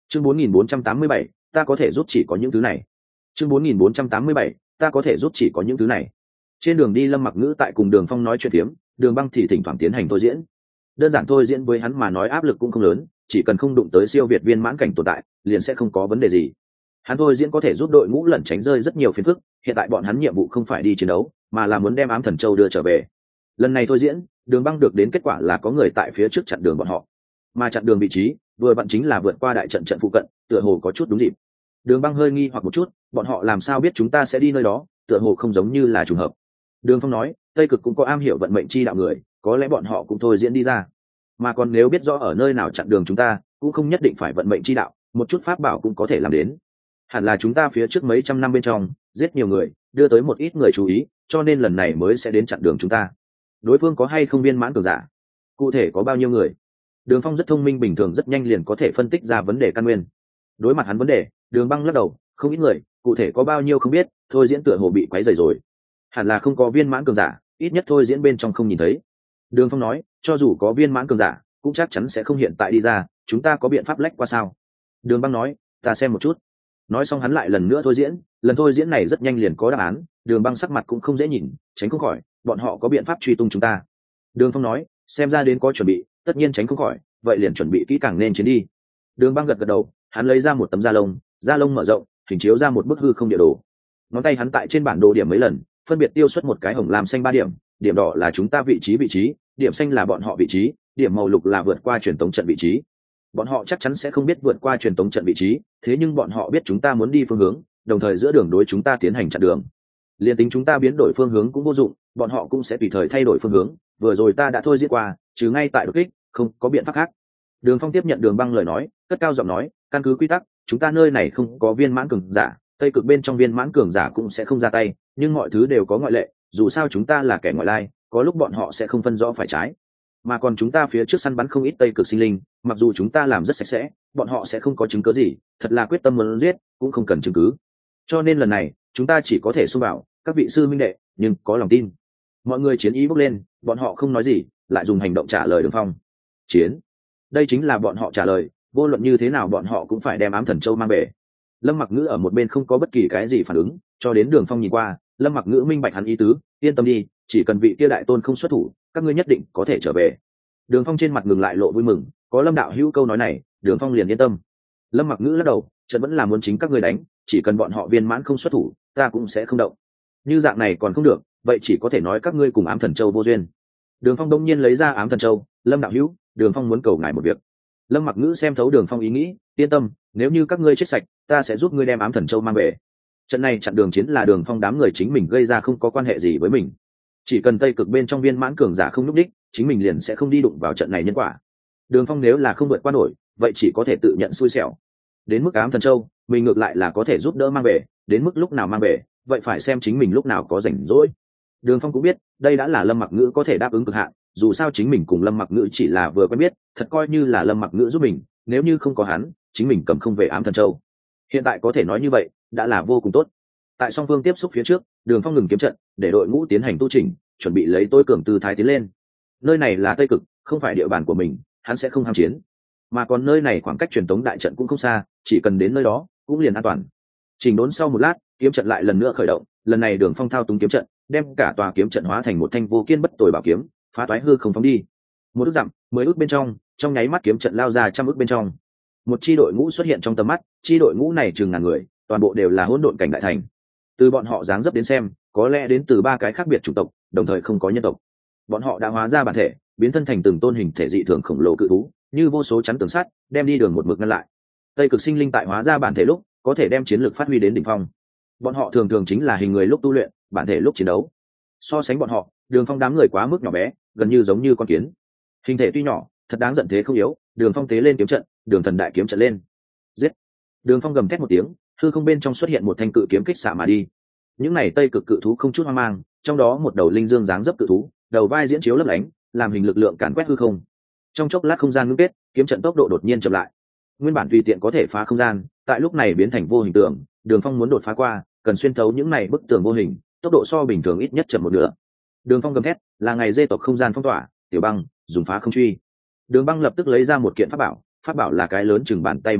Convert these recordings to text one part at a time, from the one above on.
Chương 4487, ta có thể giúp chỉ có những thứ này. Chương 4487, ta có thể giúp chỉ có những thứ này. Trên đường đi Lâm Mặc Ngữ tại cùng Đường Phong nói chuyện phiếm, Đường Băng thì thỉnh thoảng tiến hành thôi diễn. Đơn giản thôi diễn với hắn mà nói áp lực cũng không lớn, chỉ cần không đụng tới siêu việt viên mãn cảnh tồn tại, liền sẽ không có vấn đề gì. Hắn thôi diễn có thể giúp đội ngũ lẩn tránh rơi rất nhiều phiền phức, hiện tại bọn hắn nhiệm vụ không phải đi chiến đấu, mà là muốn đem Ám Thần Châu đưa trở về. Lần này thôi diễn, Đường Băng được đến kết quả là có người tại phía trước chặn đường bọn họ, mà chặn đường vị trí vừa vặn chính là vượt qua đại trận trận phụ cận, tựa hồ có chút đúng dịp. Đường Băng hơi nghi hoặc một chút, bọn họ làm sao biết chúng ta sẽ đi nơi đó, tựa hồ không giống như là trùng hợp. Đường Phong nói, Tây Cực cũng có am hiểu vận mệnh chi đạo người, có lẽ bọn họ cũng thôi diễn đi ra. Mà còn nếu biết rõ ở nơi nào chặn đường chúng ta, cũng không nhất định phải vận mệnh chi đạo, một chút pháp bảo cũng có thể làm đến. Hẳn là chúng ta phía trước mấy trăm năm bên trong giết nhiều người, đưa tới một ít người chú ý, cho nên lần này mới sẽ đến chặn đường chúng ta. Đối phương có hay không viên mãn cường giả, cụ thể có bao nhiêu người? Đường Phong rất thông minh, bình thường rất nhanh liền có thể phân tích ra vấn đề căn nguyên. Đối mặt hắn vấn đề, Đường Băng lắc đầu, không ít người, cụ thể có bao nhiêu không biết, thôi diễn tựa hồ bị quấy rầy rồi. Hẳn là không có viên mãn cường giả, ít nhất thôi diễn bên trong không nhìn thấy. Đường Phong nói, cho dù có viên mãn cường giả, cũng chắc chắn sẽ không hiện tại đi ra, chúng ta có biện pháp lách qua sao? Đường Băng nói, ta xem một chút. Nói xong hắn lại lần nữa thôi diễn, lần thôi diễn này rất nhanh liền có đáp án. Đường Băng sắc mặt cũng không dễ nhìn, tránh không khỏi, bọn họ có biện pháp truy tung chúng ta. Đường Phong nói, xem ra đến có chuẩn bị, tất nhiên tránh không khỏi, vậy liền chuẩn bị kỹ càng nên chiến đi. Đường Băng gật gật đầu, hắn lấy ra một tấm da lông mở rộng, hình chiếu ra một bức hư không địa đồ. Ngón tay hắn tại trên bản đồ điểm mấy lần, phân biệt tiêu xuất một cái hồng lam xanh 3 điểm, điểm đỏ là chúng ta vị trí, điểm xanh là bọn họ vị trí, điểm màu lục là vượt qua truyền tống trận vị trí. Bọn họ chắc chắn sẽ không biết vượt qua truyền tống trận vị trí, thế nhưng bọn họ biết chúng ta muốn đi phương hướng, đồng thời giữa đường đối chúng ta tiến hành chặn đường. Liên tính chúng ta biến đổi phương hướng cũng vô dụng, bọn họ cũng sẽ tùy thời thay đổi phương hướng. Vừa rồi ta đã thôi diễn qua, trừ ngay tại đột kích, không có biện pháp khác. Đường Phong tiếp nhận Đường Băng lời nói, cất cao giọng nói, căn cứ quy tắc, chúng ta nơi này không có viên mãn cường giả, Tây Cực bên trong viên mãn cường giả cũng sẽ không ra tay, nhưng mọi thứ đều có ngoại lệ, dù sao chúng ta là kẻ ngoại lai, có lúc bọn họ sẽ không phân rõ phải trái. Mà còn chúng ta phía trước săn bắn không ít Tây Cực sinh linh, mặc dù chúng ta làm rất sạch sẽ, bọn họ sẽ không có chứng cứ gì, thật là quyết tâm muốn giết, cũng không cần chứng cứ. Cho nên lần này, chúng ta chỉ có thể xung vào, các vị sư minh đệ, nhưng có lòng tin. Mọi người chiến ý bốc lên, bọn họ không nói gì, lại dùng hành động trả lời Đường Phong. Chiến. Đây chính là bọn họ trả lời, vô luận như thế nào bọn họ cũng phải đem Ám Thần Châu mang về. Lâm Mặc Ngữ ở một bên không có bất kỳ cái gì phản ứng, cho đến Đường Phong nhìn qua, Lâm Mặc Ngữ minh bạch hắn ý tứ, yên tâm đi, chỉ cần vị kia đại tôn không xuất thủ, các ngươi nhất định có thể trở về. Đường Phong trên mặt ngừng lại lộ vui mừng, có Lâm đạo hữu câu nói này, Đường Phong liền yên tâm. Lâm Mặc Ngữ lắc đầu, trận vẫn là muốn chính các ngươi đánh, chỉ cần bọn họ viên mãn không xuất thủ, ta cũng sẽ không động. Như dạng này còn không được, vậy chỉ có thể nói các ngươi cùng Ám Thần Châu vô duyên. Đường Phong đông nhiên lấy ra Ám Thần Châu, Lâm đạo hữu, Đường Phong muốn cầu ngài một việc. Lâm Mặc Ngữ xem thấu Đường Phong ý nghĩ, yên tâm, nếu như các ngươi chết sạch, ta sẽ giúp ngươi đem Ám Thần Châu mang về. Trận này chặn đường chiến là Đường Phong đám người chính mình gây ra, không có quan hệ gì với mình. Chỉ cần Tây Cực bên trong viên mãn cường giả không núp đích, chính mình liền sẽ không đi đụng vào trận này nhân quả. Đường Phong nếu là không vượt qua nổi, vậy chỉ có thể tự nhận xui xẻo. Đến mức Ám Thần Châu, mình ngược lại là có thể giúp đỡ mang về, đến mức lúc nào mang về, vậy phải xem chính mình lúc nào có rảnh rỗi. Đường Phong cũng biết, đây đã là Lâm Mặc Ngữ có thể đáp ứng cực hạn, dù sao chính mình cùng Lâm Mặc Ngữ chỉ là vừa quen biết, thật coi như là Lâm Mặc Ngữ giúp mình, nếu như không có hắn, chính mình cầm không về Ám Thần Châu. Hiện tại có thể nói như vậy, đã là vô cùng tốt. Tại song phương tiếp xúc phía trước, Đường Phong ngừng kiếm trận, để đội ngũ tiến hành tu chỉnh, chuẩn bị lấy tối cường tư thái tiến lên. Nơi này là Tây Cực, không phải địa bàn của mình, hắn sẽ không ham chiến. Mà còn nơi này khoảng cách truyền tống đại trận cũng không xa, chỉ cần đến nơi đó, cũng liền an toàn. Chỉnh đốn sau một lát, kiếm trận lại lần nữa khởi động, lần này Đường Phong thao túng kiếm trận, đem cả tòa kiếm trận hóa thành một thanh vô kiên bất tồi bảo kiếm, phá toái hư không phóng đi. Một ức dặm, 10 ức bên trong nháy mắt kiếm trận lao ra trăm ức bên trong. Một chi đội ngũ xuất hiện trong tầm mắt, chi đội ngũ này chừng ngàn người, toàn bộ đều là hỗn độn cảnh đại thành. Từ bọn họ dáng dấp đến xem, có lẽ đến từ 3 cái khác biệt chủng tộc, đồng thời không có nhân tộc. Bọn họ đã hóa ra bản thể, biến thân thành từng tôn hình thể dị thường khổng lồ cự thú, như vô số chắn tường sắt, đem đi đường một mực ngăn lại. Tây Cực sinh linh tại hóa ra bản thể lúc, có thể đem chiến lược phát huy đến đỉnh phong. Bọn họ thường thường chính là hình người lúc tu luyện, bản thể lúc chiến đấu. So sánh bọn họ, Đường Phong đám người quá mức nhỏ bé, gần như giống như con kiến. Hình thể tuy nhỏ, thật đáng giận thế không yếu, Đường Phong tế lên kiếm trận, Đường Thần đại kiếm trận lên. Giết! Đường Phong gầm thét một tiếng, hư không bên trong xuất hiện một thanh cự kiếm kích xạ mà đi. Những này Tây Cực cự thú không chút hoang mang, trong đó một đầu linh dương dáng dấp cự thú, đầu vai diễn chiếu lấp lánh, làm hình lực lượng càn quét hư không. Trong chốc lát không gian ngưng kết, kiếm trận tốc độ đột nhiên chậm lại. Nguyên bản tùy tiện có thể phá không gian, tại lúc này biến thành vô hình tượng, Đường Phong muốn đột phá qua, cần xuyên thấu những này bức tường vô hình, tốc độ so bình thường ít nhất chậm một nửa. Đường Phong gầm thét, là ngày dê tộc không gian phong tỏa, Tiểu Băng dùng phá không truy. Đường Băng lập tức lấy ra một kiện pháp bảo là cái lớn chừng bàn tay bạc truy,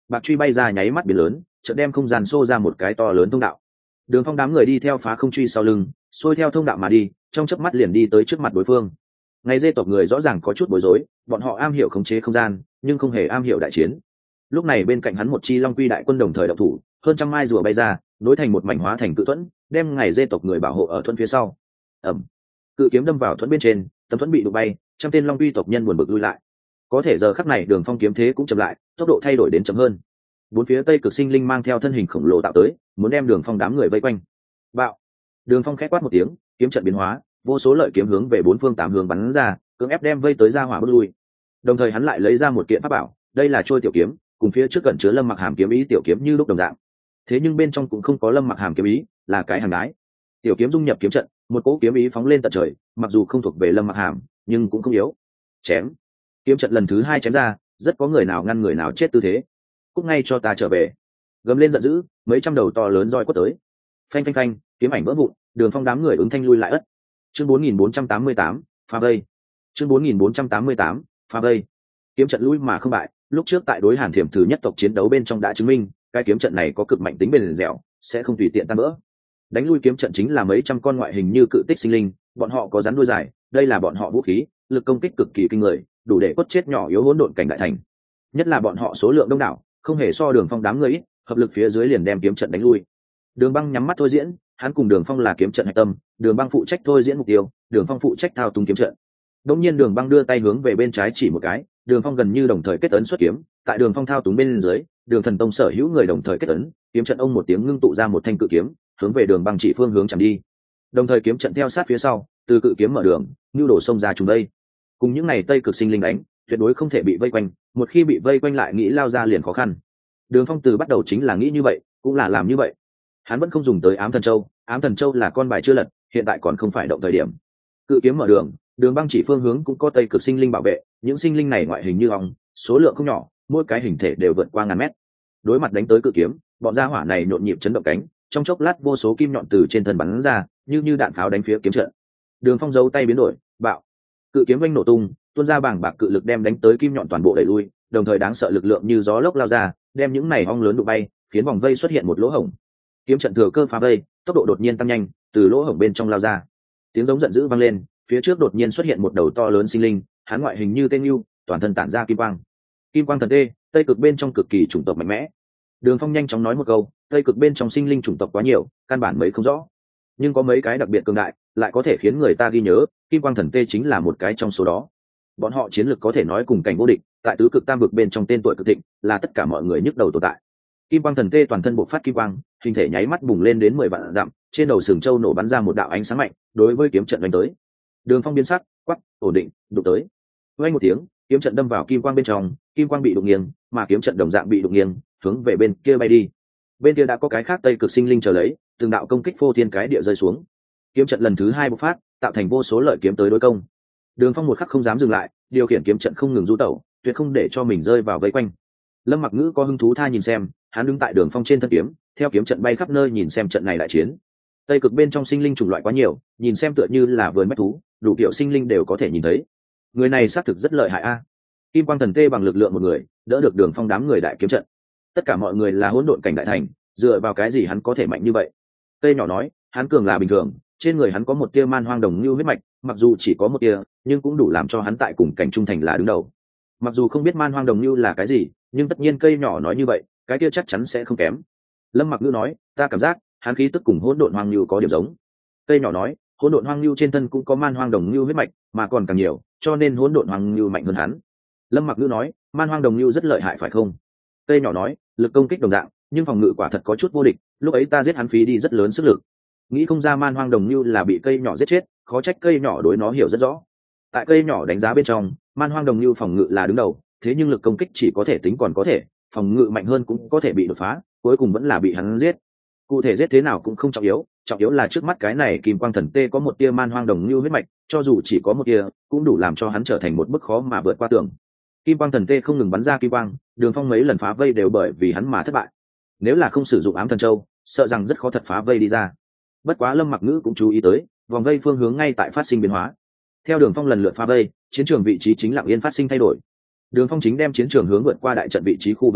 bạc truy bay ra nháy mắt biển lớn, chợt đem không gian xô ra một cái to lớn thông đạo. Đường Phong đám người đi theo phá không truy sau lưng, xuôi theo thông đạo mà đi, trong chớp mắt liền đi tới trước mặt đối phương. Ngày dê tộc người rõ ràng có chút bối rối, bọn họ am hiểu khống chế không gian, nhưng không hề am hiểu đại chiến. Lúc này bên cạnh hắn một chi long quy đại quân đồng thời động thủ, hơn trăm mai rùa bay ra, nối thành một mảnh hóa thành cự thuẫn, đem ngày dê tộc người bảo hộ ở thuẫn phía sau. Ầm, cự kiếm đâm vào thuẫn bên trên, tấm thuẫn bị đụng bay, trăm tên long quy tộc nhân buồn bực lui lại. Có thể giờ khắc này Đường Phong kiếm thế cũng chậm lại, tốc độ thay đổi đến chậm hơn. Bốn phía Tây Cực Sinh Linh mang theo thân hình khổng lồ tạo tới, muốn đem Đường Phong đám người vây quanh. Bạo! Đường Phong khẽ quát một tiếng, kiếm trận biến hóa, vô số lợi kiếm hướng về bốn phương tám hướng bắn ra, cưỡng ép đem vây tới ra hỏa bước lui. Đồng thời hắn lại lấy ra một kiện pháp bảo, đây là trôi tiểu kiếm, cùng phía trước gần chứa Lâm Mặc Hàm kiếm ý tiểu kiếm như lúc đồng dạng. Thế nhưng bên trong cũng không có Lâm Mặc Hàm kiếm ý, là cái hàng đái. Tiểu kiếm dung nhập kiếm trận, một cỗ kiếm ý phóng lên tận trời, mặc dù không thuộc về Lâm Mặc Hàm, nhưng cũng không yếu. Chém! Kiếm trận lần thứ hai chém ra, rất có người nào ngăn người nào chết tư thế. Cút ngay cho ta trở về! Gầm lên giận dữ, mấy trăm đầu to lớn roi quất tới. Phanh phanh phanh, kiếm ảnh vỡ vụn, Đường Phong đám người ứng thanh lui lại ất. Chương 4488, phá vây. Chương 4488, phá vây. Kiếm trận lui mà không bại, lúc trước tại đối Hàn Thiểm thứ nhất tộc chiến đấu bên trong đã chứng minh, cái kiếm trận này có cực mạnh tính bền dẻo, sẽ không tùy tiện tan vỡ. Đánh lui kiếm trận chính là mấy trăm con ngoại hình như cự tích sinh linh, bọn họ có rắn đuôi dài, đây là bọn họ vũ khí, lực công kích cực kỳ kinh người, đủ để quất chết nhỏ yếu hỗn độn cảnh đại thành. Nhất là bọn họ số lượng đông đảo, không hề so Đường Phong đám người ít, hợp lực phía dưới liền đem kiếm trận đánh lui. Đường Băng nhắm mắt thôi diễn, hắn cùng Đường Phong là kiếm trận hạch tâm, Đường Băng phụ trách thôi diễn mục tiêu, Đường Phong phụ trách thao túng kiếm trận. Đột nhiên Đường Băng đưa tay hướng về bên trái chỉ một cái, Đường Phong gần như đồng thời kết ấn xuất kiếm, tại Đường Phong thao túng bên dưới, Đường Thần Tông sở hữu người đồng thời kết ấn, kiếm trận ông một tiếng ngưng tụ ra một thanh cự kiếm, hướng về Đường Băng chỉ phương hướng chạm đi. Đồng thời kiếm trận theo sát phía sau, từ cự kiếm mở đường, nhu đổ sông ra trùng đây. Cùng những này Tây Cực Sinh Linh đánh, tuyệt đối không thể bị vây quanh, một khi bị vây quanh lại nghĩ lao ra liền khó khăn. Đường Phong từ bắt đầu chính là nghĩ như vậy, cũng là làm như vậy. Hắn vẫn không dùng tới ám thần châu là con bài chưa lật, hiện tại còn không phải động thời điểm. Cự kiếm mở đường, Đường Băng chỉ phương hướng cũng có Tây Cực Sinh Linh bảo vệ, những sinh linh này ngoại hình như ong, số lượng không nhỏ, mỗi cái hình thể đều vượt qua ngàn mét. Đối mặt đánh tới cự kiếm, bọn gia hỏa này nhộn nhịp chấn động cánh, trong chốc lát vô số kim nhọn từ trên thân bắn ra, như đạn pháo đánh phía kiếm trận. Đường Phong giấu tay biến đổi, bạo, cự kiếm vanh nổ tung, tuôn ra bảng bạc cự lực đem đánh tới kim nhọn toàn bộ đẩy lui, đồng thời đáng sợ lực lượng như gió lốc lao ra, đem những này ong lớn đụng bay, khiến vòng vây xuất hiện một lỗ hổng. Kiếm trận thừa cơ phá vây, tốc độ đột nhiên tăng nhanh, từ lỗ hổng bên trong lao ra. Tiếng giống giận dữ vang lên, phía trước đột nhiên xuất hiện một đầu to lớn sinh linh, hắn ngoại hình như tên nhu, toàn thân tản ra kim quang. Kim quang thần tê, Tây Cực bên trong cực kỳ chủng tộc mạnh mẽ. Đường Phong nhanh chóng nói một câu, Tây Cực bên trong sinh linh chủng tộc quá nhiều, căn bản mấy không rõ, nhưng có mấy cái đặc biệt cường đại, lại có thể khiến người ta ghi nhớ, Kim quang thần tê chính là một cái trong số đó. Bọn họ chiến lược có thể nói cùng cảnh vô địch, tại tứ cực tam vực bên trong tên tuổi cực thịnh, là tất cả mọi người nhức đầu tồn tại. Kim quang thần tê toàn thân bộc phát kim quang, hình thể nháy mắt bùng lên đến 10 vạn dặm, trên đầu sừng châu nổ bắn ra một đạo ánh sáng mạnh, đối với kiếm trận đánh tới. Đường Phong biến sắc, quắc, ổn định, đụng tới. Vang một tiếng, kiếm trận đâm vào kim quang bên trong, kim quang bị đụng nghiêng, mà kiếm trận đồng dạng bị đụng nghiêng, hướng về bên kia bay đi. Bên kia đã có cái khác Tây Cực Sinh Linh chờ lấy, từng đạo công kích phô thiên cái địa rơi xuống. Kiếm trận lần thứ hai bộc phát, tạo thành vô số lợi kiếm tới đối công. Đường Phong một khắc không dám dừng lại, điều khiển kiếm trận không ngừng du tẩu, tuyệt không để cho mình rơi vào vây quanh. Lâm Mặc Ngữ có hứng thú tha nhìn xem, hắn đứng tại Đường Phong trên thân kiếm, theo kiếm trận bay khắp nơi nhìn xem trận này đại chiến. Tây Cực bên trong sinh linh chủng loại quá nhiều, nhìn xem tựa như là vườn bách thú, đủ kiểu sinh linh đều có thể nhìn thấy. Người này xác thực rất lợi hại a. Kim quang thần tê bằng lực lượng một người, đỡ được Đường Phong đám người đại kiếm trận. Tất cả mọi người là hỗn độn cảnh đại thành, dựa vào cái gì hắn có thể mạnh như vậy? Tây nhỏ nói, hắn cường là bình thường, trên người hắn có một tia man hoang đồng như huyết mạch, mặc dù chỉ có một tia, nhưng cũng đủ làm cho hắn tại cùng cảnh trung thành là đứng đầu. Mặc dù không biết man hoang đồng như là cái gì, nhưng tất nhiên cây nhỏ nói như vậy, cái kia chắc chắn sẽ không kém. Lâm Mặc Ngữ nói, ta cảm giác hắn khí tức cùng hỗn độn hoang như có điểm giống. Cây nhỏ nói, hỗn độn hoang như trên thân cũng có man hoang đồng như huyết mạch, mà còn càng nhiều, cho nên hỗn độn hoang như mạnh hơn hắn. Lâm Mặc Ngữ nói, man hoang đồng như rất lợi hại phải không? Cây nhỏ nói, lực công kích đồng dạng, nhưng phòng ngự quả thật có chút vô địch, lúc ấy ta giết hắn phí đi rất lớn sức lực. Nghĩ không ra man hoang đồng như là bị cây nhỏ giết chết, khó trách cây nhỏ đối nó hiểu rất rõ. Tại cây nhỏ đánh giá bên trong, man hoang đồng như phòng ngự là đứng đầu, thế nhưng lực công kích chỉ có thể tính còn có thể, phòng ngự mạnh hơn cũng có thể bị đột phá, cuối cùng vẫn là bị hắn giết. Cụ thể giết thế nào cũng không trọng yếu là trước mắt cái này Kim quang thần tê có một tia man hoang đồng như huyết mạch, cho dù chỉ có một tia, cũng đủ làm cho hắn trở thành một bức khó mà vượt qua tường. Kim quang thần tê không ngừng bắn ra kim quang, Đường Phong mấy lần phá vây đều bởi vì hắn mà thất bại. Nếu là không sử dụng ám thần châu, sợ rằng rất khó thật phá vây đi ra. Bất quá Lâm Mặc Ngữ cũng chú ý tới, vòng vây phương hướng ngay tại phát sinh biến hóa. Theo Đường Phong lần lượt phá vây, chiến trường vị trí chính lặng yên phát sinh thay đổi. Đường Phong chính đem chiến trường hướng vượt qua đại trận vị trí khu vực dẫn,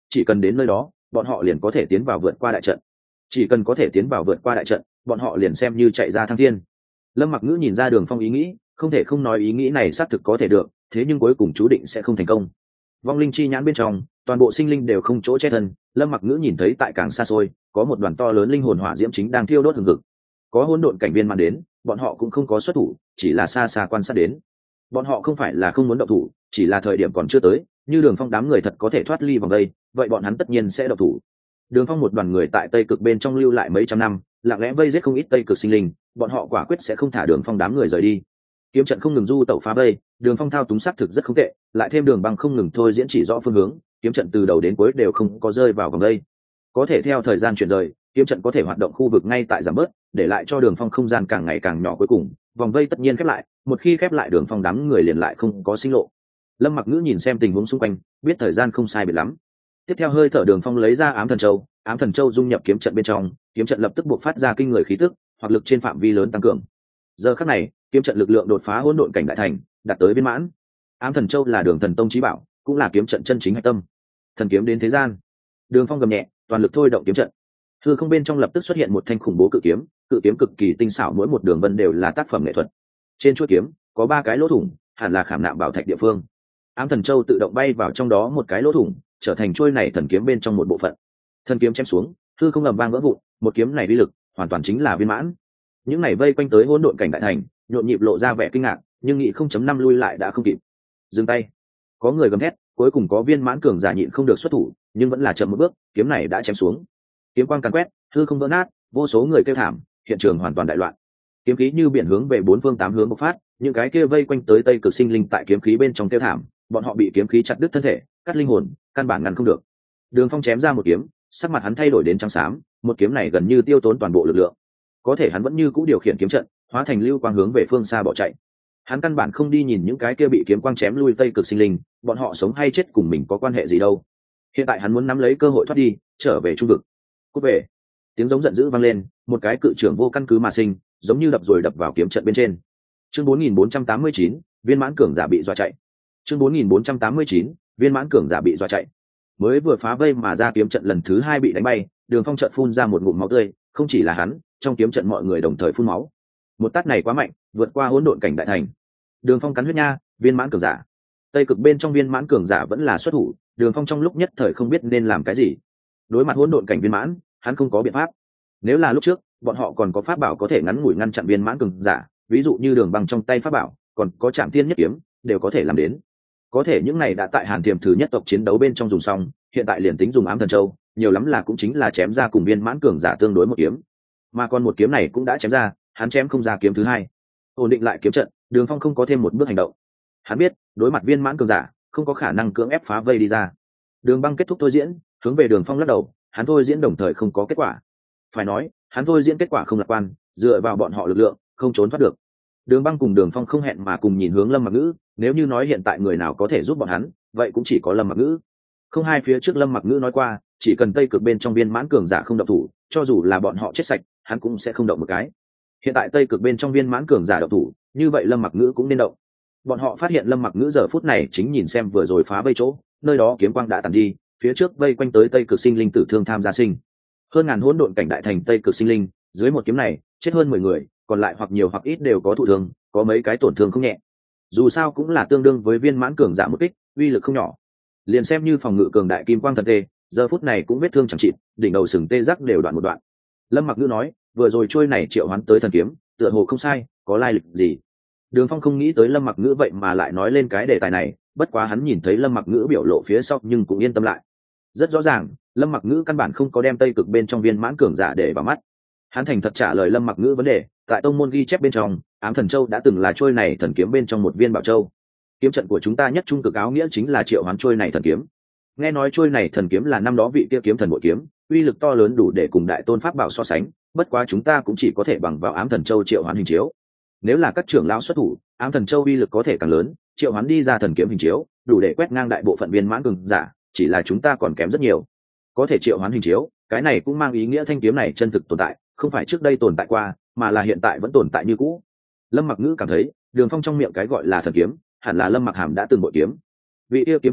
chỉ cần đến nơi đó bọn họ liền có thể tiến vào vượt qua đại trận, chỉ cần có thể tiến vào vượt qua đại trận bọn họ liền xem như chạy ra thăng thiên. Lâm Mặc Ngữ nhìn ra Đường Phong ý nghĩ, không thể không nói ý nghĩ này xác thực có thể được, thế nhưng cuối cùng chú định sẽ không thành công. Vong linh chi nhãn bên trong toàn bộ sinh linh đều không chỗ che thân. Lâm Mặc Ngữ nhìn thấy tại càng xa xôi có một đoàn to lớn linh hồn hỏa diễm chính đang thiêu đốt hừng hực, có hỗn độn cảnh viên mãn đến, bọn họ cũng không có xuất thủ, chỉ là xa xa quan sát đến. Bọn họ không phải là không muốn động thủ, chỉ là thời điểm còn chưa tới. Như Đường Phong đám người thật có thể thoát ly vòng đây, vậy bọn hắn tất nhiên sẽ động thủ. Đường Phong một đoàn người tại Tây Cực bên trong lưu lại mấy trăm năm, lặng lẽ vây giết không ít Tây Cực sinh linh, bọn họ quả quyết sẽ không thả Đường Phong đám người rời đi. Kiếm trận không ngừng du tẩu phá vây, Đường Phong thao túng sắc thực rất không tệ, lại thêm Đường Băng không ngừng thôi diễn chỉ rõ phương hướng, kiếm trận từ đầu đến cuối đều không có rơi vào vòng đây. Có thể theo thời gian chuyển rời, kiếm trận có thể hoạt động khu vực ngay tại giảm bớt, để lại cho Đường Phong không gian càng ngày càng nhỏ, cuối cùng vòng vây tất nhiên khép lại, một khi khép lại Đường Phong đám người liền lại không có sinh lộ. Lâm Mặc Ngữ nhìn xem tình huống xung quanh, biết thời gian không sai biệt lắm. Tiếp theo hơi thở Đường Phong lấy ra ám thần châu dung nhập kiếm trận bên trong, kiếm trận lập tức buộc phát ra kinh người khí tức, hoặc lực trên phạm vi lớn tăng cường. Giờ khắc này kiếm trận lực lượng đột phá hỗn độn cảnh đại thành, đạt tới viên mãn. Ám thần châu là Đường thần tông chí bảo, cũng là kiếm trận chân chính hạch tâm. Thần kiếm đến thế gian. Đường Phong gầm nhẹ, toàn lực thôi động kiếm trận. Hư không bên trong lập tức xuất hiện một thanh khủng bố cự kiếm cực kỳ tinh xảo, mỗi một đường vân đều là tác phẩm nghệ thuật. Trên chuôi kiếm có 3 cái lỗ thủng, hẳn là khảm nạm bảo thạch địa phương. Ám thần châu tự động bay vào trong đó một cái lỗ thủng, trở thành chuôi này thần kiếm bên trong một bộ phận. Thần kiếm chém xuống, hư không ầm vang vỡ vụn, một kiếm này uy lực hoàn toàn chính là viên mãn. Những này vây quanh tới hỗn độn cảnh đại thành, nhộn nhịp lộ ra vẻ kinh ngạc, nhưng nghị 0.5 lui lại đã không kịp. Dừng tay. Có người gầm thét, cuối cùng có viên mãn cường giả nhịn không được xuất thủ, nhưng vẫn là chậm một bước, kiếm này đã chém xuống. Kiếm quang càn quét, hư không vỡ nát, vô số người kêu thảm, hiện trường hoàn toàn đại loạn. Kiếm khí như biển hướng về 4 phương 8 hướng bộc phát, những cái kia vây quanh tới Tây Cực sinh linh tại kiếm khí bên trong kêu thảm, bọn họ bị kiếm khí chặt đứt thân thể, cắt linh hồn, căn bản ngăn không được. Đường Phong chém ra một kiếm, sắc mặt hắn thay đổi đến trắng xám, một kiếm này gần như tiêu tốn toàn bộ lực lượng. Có thể hắn vẫn như cũ điều khiển kiếm trận, hóa thành lưu quang hướng về phương xa bỏ chạy. Hắn căn bản không đi nhìn những cái kia bị kiếm quang chém lui Tây Cực sinh linh, bọn họ sống hay chết cùng mình có quan hệ gì đâu. Hiện tại hắn muốn nắm lấy cơ hội thoát đi, trở về trung vực. Cút về. Tiếng giống giận dữ vang lên, một cái cự trưởng vô căn cứ mà sinh, giống như đập rồi đập vào kiếm trận bên trên. Chương 4489, viên mãn cường giả bị dọa chạy. Chương 4489, viên mãn cường giả bị dọa chạy. Mới vừa phá vây mà ra kiếm trận lần thứ 2 bị đánh bay, Đường Phong chợt phun ra một ngụm máu tươi, không chỉ là hắn, trong kiếm trận mọi người đồng thời phun máu. Một tát này quá mạnh, vượt qua hỗn độn cảnh đại thành. Đường Phong cắn huyết nha, viên mãn cường giả. Tây Cực bên trong viên mãn cường giả vẫn là xuất thủ, Đường Phong trong lúc nhất thời không biết nên làm cái gì. Đối mặt hỗn độn cảnh viên mãn, hắn không có biện pháp. Nếu là lúc trước, bọn họ còn có pháp bảo có thể ngắn ngủi ngăn chặn viên mãn cường giả, ví dụ như Đường Băng trong tay pháp bảo, còn có Trảm Thiên Nhất Kiếm, đều có thể làm đến. Có thể những này đã tại Hàn Thiềm thứ nhất tộc chiến đấu bên trong dùng xong, hiện tại liền tính dùng Ám Thần Châu, nhiều lắm là cũng chính là chém ra cùng viên mãn cường giả tương đối một kiếm. Mà còn một kiếm này cũng đã chém ra, hắn chém không ra kiếm thứ 2. Ổn định lại kiếm trận, Đường Phong không có thêm một bước hành động. Hắn biết, đối mặt viên mãn cường giả, không có khả năng cưỡng ép phá vây đi ra. Đường Băng kết thúc thôi diễn, hướng về Đường Phong lắc đầu, hắn thôi diễn đồng thời không có kết quả. Phải nói, hắn thôi diễn kết quả không lạc quan, dựa vào bọn họ lực lượng, không trốn thoát được. Đường Băng cùng Đường Phong không hẹn mà cùng nhìn hướng Lâm Mặc Ngữ, nếu như nói hiện tại người nào có thể giúp bọn hắn, vậy cũng chỉ có Lâm Mặc Ngữ. Không hai phía trước Lâm Mặc Ngữ nói qua, chỉ cần Tây Cực bên trong viên mãn cường giả không động thủ, cho dù là bọn họ chết sạch, hắn cũng sẽ không động một cái. Hiện tại Tây Cực bên trong viên mãn cường giả động thủ, như vậy Lâm Mặc Ngữ cũng nên động. Bọn họ phát hiện Lâm Mặc Ngữ giờ phút này chính nhìn xem vừa rồi phá vây chỗ, nơi đó kiếm quang đã tàn đi, phía trước vây quanh tới Tây Cực sinh linh tử thương tham gia sinh. Hơn ngàn hỗn độn cảnh đại thành Tây Cực sinh linh, dưới một kiếm này, chết hơn 10 người, còn lại hoặc nhiều hoặc ít đều có thụ thương, có mấy cái tổn thương không nhẹ. Dù sao cũng là tương đương với viên mãn cường giả một kích, uy lực không nhỏ. Liền xem như phòng ngự cường đại kim quang thần tê, giờ phút này cũng vết thương chẳng chịt, đỉnh đầu sừng tê giác đều đoạn một đoạn. Lâm Mặc Ngữ nói, vừa rồi trôi này triệu hoán tới thần kiếm, tựa hồ không sai, có lai lịch gì. Đường Phong không nghĩ tới Lâm Mặc Ngữ vậy mà lại nói lên cái đề tài này, bất quá hắn nhìn thấy Lâm Mặc Ngữ biểu lộ phía sau nhưng cũng yên tâm lại. Rất rõ ràng, Lâm Mặc Ngữ căn bản không có đem Tây Cực bên trong viên mãn cường giả để vào mắt. Hắn thành thật trả lời Lâm Mặc Ngữ vấn đề, tại tông môn ghi chép bên trong, Ám Thần Châu đã từng là trôi này thần kiếm bên trong một viên bảo châu. Kiếm trận của chúng ta nhất trung cực áo nghĩa chính là triệu hoán trôi này thần kiếm. Nghe nói trôi này thần kiếm là năm đó vị kia kiếm thần bội kiếm, uy lực to lớn đủ để cùng đại tôn pháp bảo so sánh, bất quá chúng ta cũng chỉ có thể bằng vào Ám Thần Châu triệu hoán hình chiếu. Nếu là các trưởng lão xuất thủ, Ám Thần Châu uy lực có thể càng lớn, triệu hoán đi ra thần kiếm hình chiếu, đủ để quét ngang đại bộ phận viên mãn cường giả, chỉ là chúng ta còn kém rất nhiều. Có thể triệu hoán hình chiếu, cái này cũng mang ý nghĩa thanh kiếm này chân thực tồn tại, không phải trước đây tồn tại qua, mà là hiện tại vẫn tồn tại như cũ. Lâm Mặc Ngữ cảm thấy, Đường Phong trong miệng cái gọi là thần kiếm, hẳn là Lâm Mặc Hàm đã từng bội kiếm. Vị yêu kiếm thần,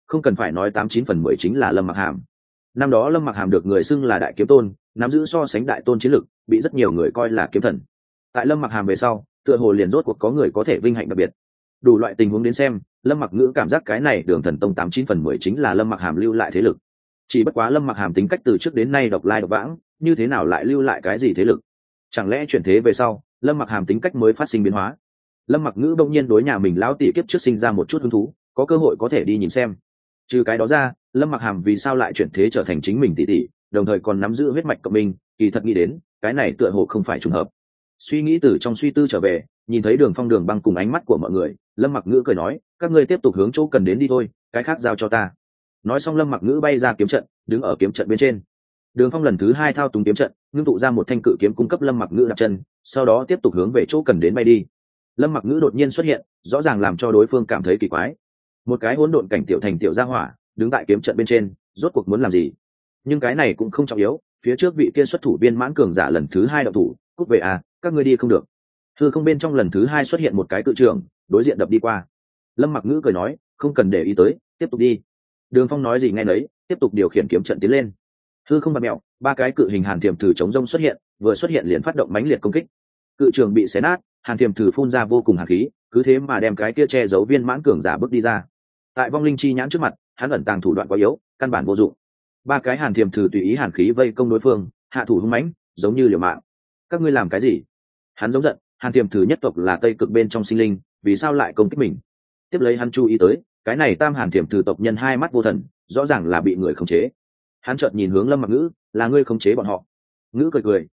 không cần phải nói 89/10 chính là Lâm Mặc Hàm. Năm đó Lâm Mặc Hàm được người xưng là đại kiếm tôn, nắm giữ so sánh đại tôn chiến lực, bị rất nhiều người coi là kiếm thần. Tại Lâm Mặc Hàm về sau, tựa hồ liền rốt cuộc có người có thể vinh hạnh đặc biệt. Đủ loại tình huống đến xem, Lâm Mặc Ngữ cảm giác cái này Đường Thần Tông 89/10 chính là Lâm Mặc Hàm lưu lại thế lực. Chỉ bất quá Lâm Mặc Hàm tính cách từ trước đến nay độc lai độc vãng, như thế nào lại lưu lại cái gì thế lực? Chẳng lẽ chuyển thế về sau, Lâm Mặc Hàm tính cách mới phát sinh biến hóa? Lâm Mặc Ngữ bỗng nhiên đối nhà mình lão tỷ kiếp trước sinh ra một chút hứng thú, có cơ hội có thể đi nhìn xem. Trừ cái đó ra, Lâm Mặc Hàm vì sao lại chuyển thế trở thành chính mình tỷ tỷ, đồng thời còn nắm giữ huyết mạch cộng minh, kỳ thật nghĩ đến, cái này tựa hồ không phải trùng hợp. Suy nghĩ từ trong suy tư trở về, nhìn thấy Đường Phong Đường Băng cùng ánh mắt của mọi người, Lâm Mặc Ngữ cười nói, các ngươi tiếp tục hướng chỗ cần đến đi thôi, cái khác giao cho ta. Nói xong Lâm Mặc Ngữ bay ra kiếm trận, đứng ở kiếm trận bên trên. Đường Phong lần thứ hai thao túng kiếm trận, ngưng tụ ra một thanh cự kiếm cung cấp Lâm Mặc Ngữ đặt chân, sau đó tiếp tục hướng về chỗ cần đến bay đi. Lâm Mặc Ngữ đột nhiên xuất hiện, rõ ràng làm cho đối phương cảm thấy kỳ quái. Một cái hỗn độn cảnh tiểu thành tiểu gia hỏa, đứng tại kiếm trận bên trên, rốt cuộc muốn làm gì? Nhưng cái này cũng không trọng yếu, phía trước vị kia xuất thủ viên mãn cường giả lần thứ hai động thủ, cút về à, các ngươi đi không được. Hư không bên trong lần thứ hai xuất hiện một cái cự trưởng, đối diện đập đi qua. Lâm Mặc Ngữ cười nói, không cần để ý tới, tiếp tục đi. Đường Phong nói gì nghe nấy, tiếp tục điều khiển kiếm trận tiến lên. Hư không bạt mèo, ba cái cự hình hàn thiềm thử chống rông xuất hiện, vừa xuất hiện liền phát động mãnh liệt công kích. Cự trường bị xé nát, hàn thiềm thử phun ra vô cùng hàn khí, cứ thế mà đem cái kia che giấu viên mãn cường giả bước đi ra. Tại vong linh chi nhãn trước mặt, hắn ẩn tàng thủ đoạn quá yếu, căn bản vô dụng. Ba cái hàn thiềm thử tùy ý hàn khí vây công đối phương, hạ thủ hung mãnh, giống như liều mạng. Các ngươi làm cái gì? Hắn giống giận, hàn thiềm thử nhất tộc là tây cực bên trong sinh linh, vì sao lại công kích mình? Tiếp lấy hắn chú ý tới, cái này tam hàn thiềm thử tộc nhân hai mắt vô thần, rõ ràng là bị người khống chế. Hắn chợt nhìn hướng Lâm Mặc Ngữ, là ngươi khống chế bọn họ? Ngữ cười cười,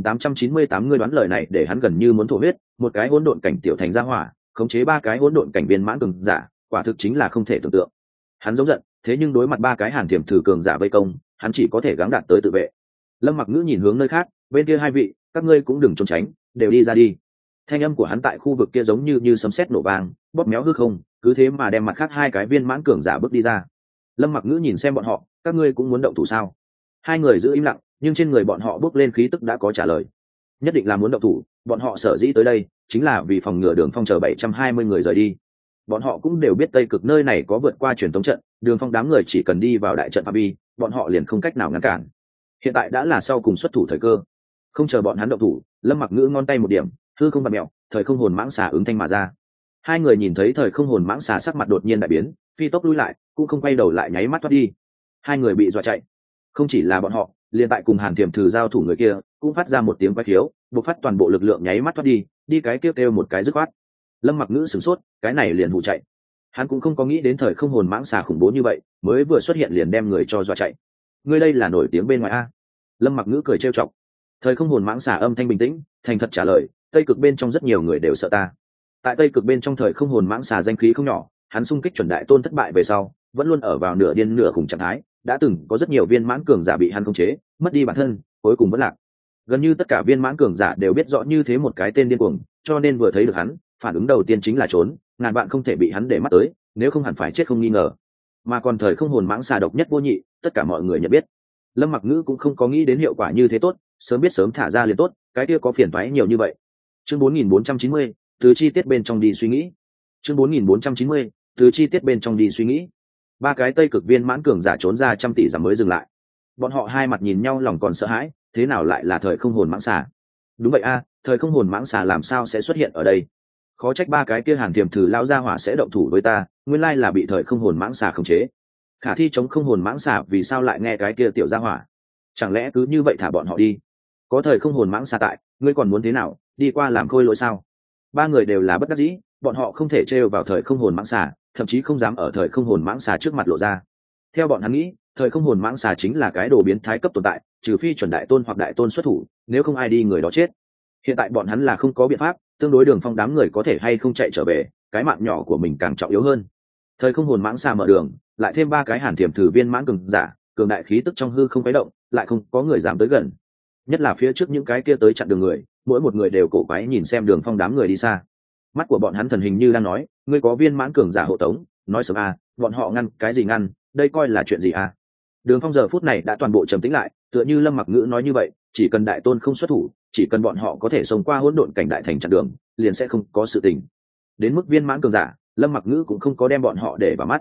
9898 ngươi đoán lời này để hắn gần như muốn thổ huyết, một cái hỗn độn cảnh tiểu thành gia hỏa, khống chế ba cái hỗn độn cảnh viên mãn cường giả, quả thực chính là không thể tưởng tượng. Hắn giống giận, thế nhưng đối mặt ba cái hàn thiềm thử cường giả vây công, hắn chỉ có thể gắng đạt tới tự vệ. Lâm Mặc Ngữ nhìn hướng nơi khác, bên kia hai vị, các ngươi cũng đừng trốn tránh, đều đi ra đi. Thanh âm của hắn tại khu vực kia giống như sấm sét nổ vang, bóp méo hư không, cứ thế mà đem mặt khác hai cái viên mãn cường giả bước đi ra. Lâm Mặc Ngữ nhìn xem bọn họ, các ngươi cũng muốn động thủ sao? Hai người giữ im lặng, nhưng trên người bọn họ bước lên khí tức đã có trả lời. Nhất định là muốn động thủ, bọn họ sở dĩ tới đây, chính là vì phòng ngừa Đường Phong chờ 720 người rời đi. Bọn họ cũng đều biết Tây Cực nơi này có vượt qua truyền tống trận, Đường Phong đám người chỉ cần đi vào đại trận phạm vi, bọn họ liền không cách nào ngăn cản. Hiện tại đã là sau cùng xuất thủ thời cơ. Không chờ bọn hắn động thủ, Lâm Mặc Ngữ ngón tay một điểm, hư không bạt mèo, thời không hồn mãng xà ứng thanh mà ra. Hai người nhìn thấy thời không hồn mãng xà sắc mặt đột nhiên đại biến, phi tốc lui lại, cũng không quay đầu lại nháy mắt thoát đi. Hai người bị dọa chạy. Không chỉ là bọn họ, liền tại cùng hàn thiềm thử giao thủ người kia cũng phát ra một tiếng quái khiếu, bộc phát toàn bộ lực lượng nháy mắt thoát đi, đi cái kêu kêu một cái dứt khoát. Lâm Mặc Ngữ sửng sốt, cái này liền hụ chạy. Hắn cũng không có nghĩ đến thời không hồn mãng xà khủng bố như vậy, mới vừa xuất hiện liền đem người cho dọa chạy. Ngươi đây là nổi tiếng bên ngoài a? Lâm Mặc Ngữ cười trêu chọc. Thời không hồn mãng xà âm thanh bình tĩnh, thành thật trả lời, Tây Cực bên trong rất nhiều người đều sợ ta. Tại Tây Cực bên trong thời không hồn mãng xà danh khí không nhỏ, hắn xung kích chuẩn đại tôn thất bại về sau, vẫn luôn ở vào nửa điên nửa khủng trạng thái, đã từng có rất nhiều viên mãn cường giả bị hắn khống chế, mất đi bản thân, cuối cùng vẫn lạc. Gần như tất cả viên mãn cường giả đều biết rõ như thế một cái tên điên cuồng, cho nên vừa thấy được hắn, phản ứng đầu tiên chính là trốn, ngàn bạn không thể bị hắn để mắt tới, nếu không hẳn phải chết không nghi ngờ. Mà còn thời không hồn mãng xà độc nhất vô nhị, tất cả mọi người nhận biết. Lâm Mặc Ngữ cũng không có nghĩ đến hiệu quả như thế tốt, sớm biết sớm thả ra liền tốt, cái kia có phiền toái nhiều như vậy. Chương 4490, từ chi tiết bên trong đi suy nghĩ. Chương 4490, từ chi tiết bên trong đi suy nghĩ. Ba cái Tây Cực viên mãn cường giả trốn ra trăm tỷ dặm mới dừng lại. Bọn họ hai mặt nhìn nhau lòng còn sợ hãi, thế nào lại là thời không hồn mãng xà? Đúng vậy a, thời không hồn mãng xà làm sao sẽ xuất hiện ở đây? Khó trách ba cái kia hàn thiềm thử lao ra hỏa sẽ động thủ với ta, nguyên lai là bị thời không hồn mãng xà khống chế. Khả thi chống không hồn mãng xà vì sao lại nghe cái kia tiểu gia hỏa? Chẳng lẽ cứ như vậy thả bọn họ đi? Có thời không hồn mãng xà tại, ngươi còn muốn thế nào, đi qua làm khôi lỗi sao? Ba người đều là bất đắc dĩ, bọn họ không thể trêu vào thời không hồn mãng xà, thậm chí không dám ở thời không hồn mãng xà trước mặt lộ ra. Theo bọn hắn nghĩ, thời không hồn mãng xà chính là cái đồ biến thái cấp tồn tại, trừ phi chuẩn đại tôn hoặc đại tôn xuất thủ, nếu không ai đi người đó chết. Hiện tại bọn hắn là không có biện pháp, tương đối Đường Phong đám người có thể hay không chạy trở về, cái mạng nhỏ của mình càng trọng yếu hơn. Thời không hồn mãng xà mở đường, lại thêm ba cái hàn thiềm thử viên mãn cường giả, cường đại khí tức trong hư không quấy động, lại không có người dám tới gần. Nhất là phía trước những cái kia tới chặn đường người, mỗi một người đều cổ quái nhìn xem Đường Phong đám người đi xa. Mắt của bọn hắn thần hình như đang nói, ngươi có viên mãn cường giả hộ tống, nói sớm à, bọn họ ngăn cái gì ngăn, đây coi là chuyện gì à? Đường Phong giờ phút này đã toàn bộ trầm tĩnh lại, tựa như Lâm Mặc Ngữ nói như vậy, chỉ cần đại tôn không xuất thủ, chỉ cần bọn họ có thể xông qua hỗn độn cảnh đại thành chặn đường, liền sẽ không có sự tình. Đến mức viên mãn cường giả, Lâm Mặc Ngữ cũng không có đem bọn họ để vào mắt.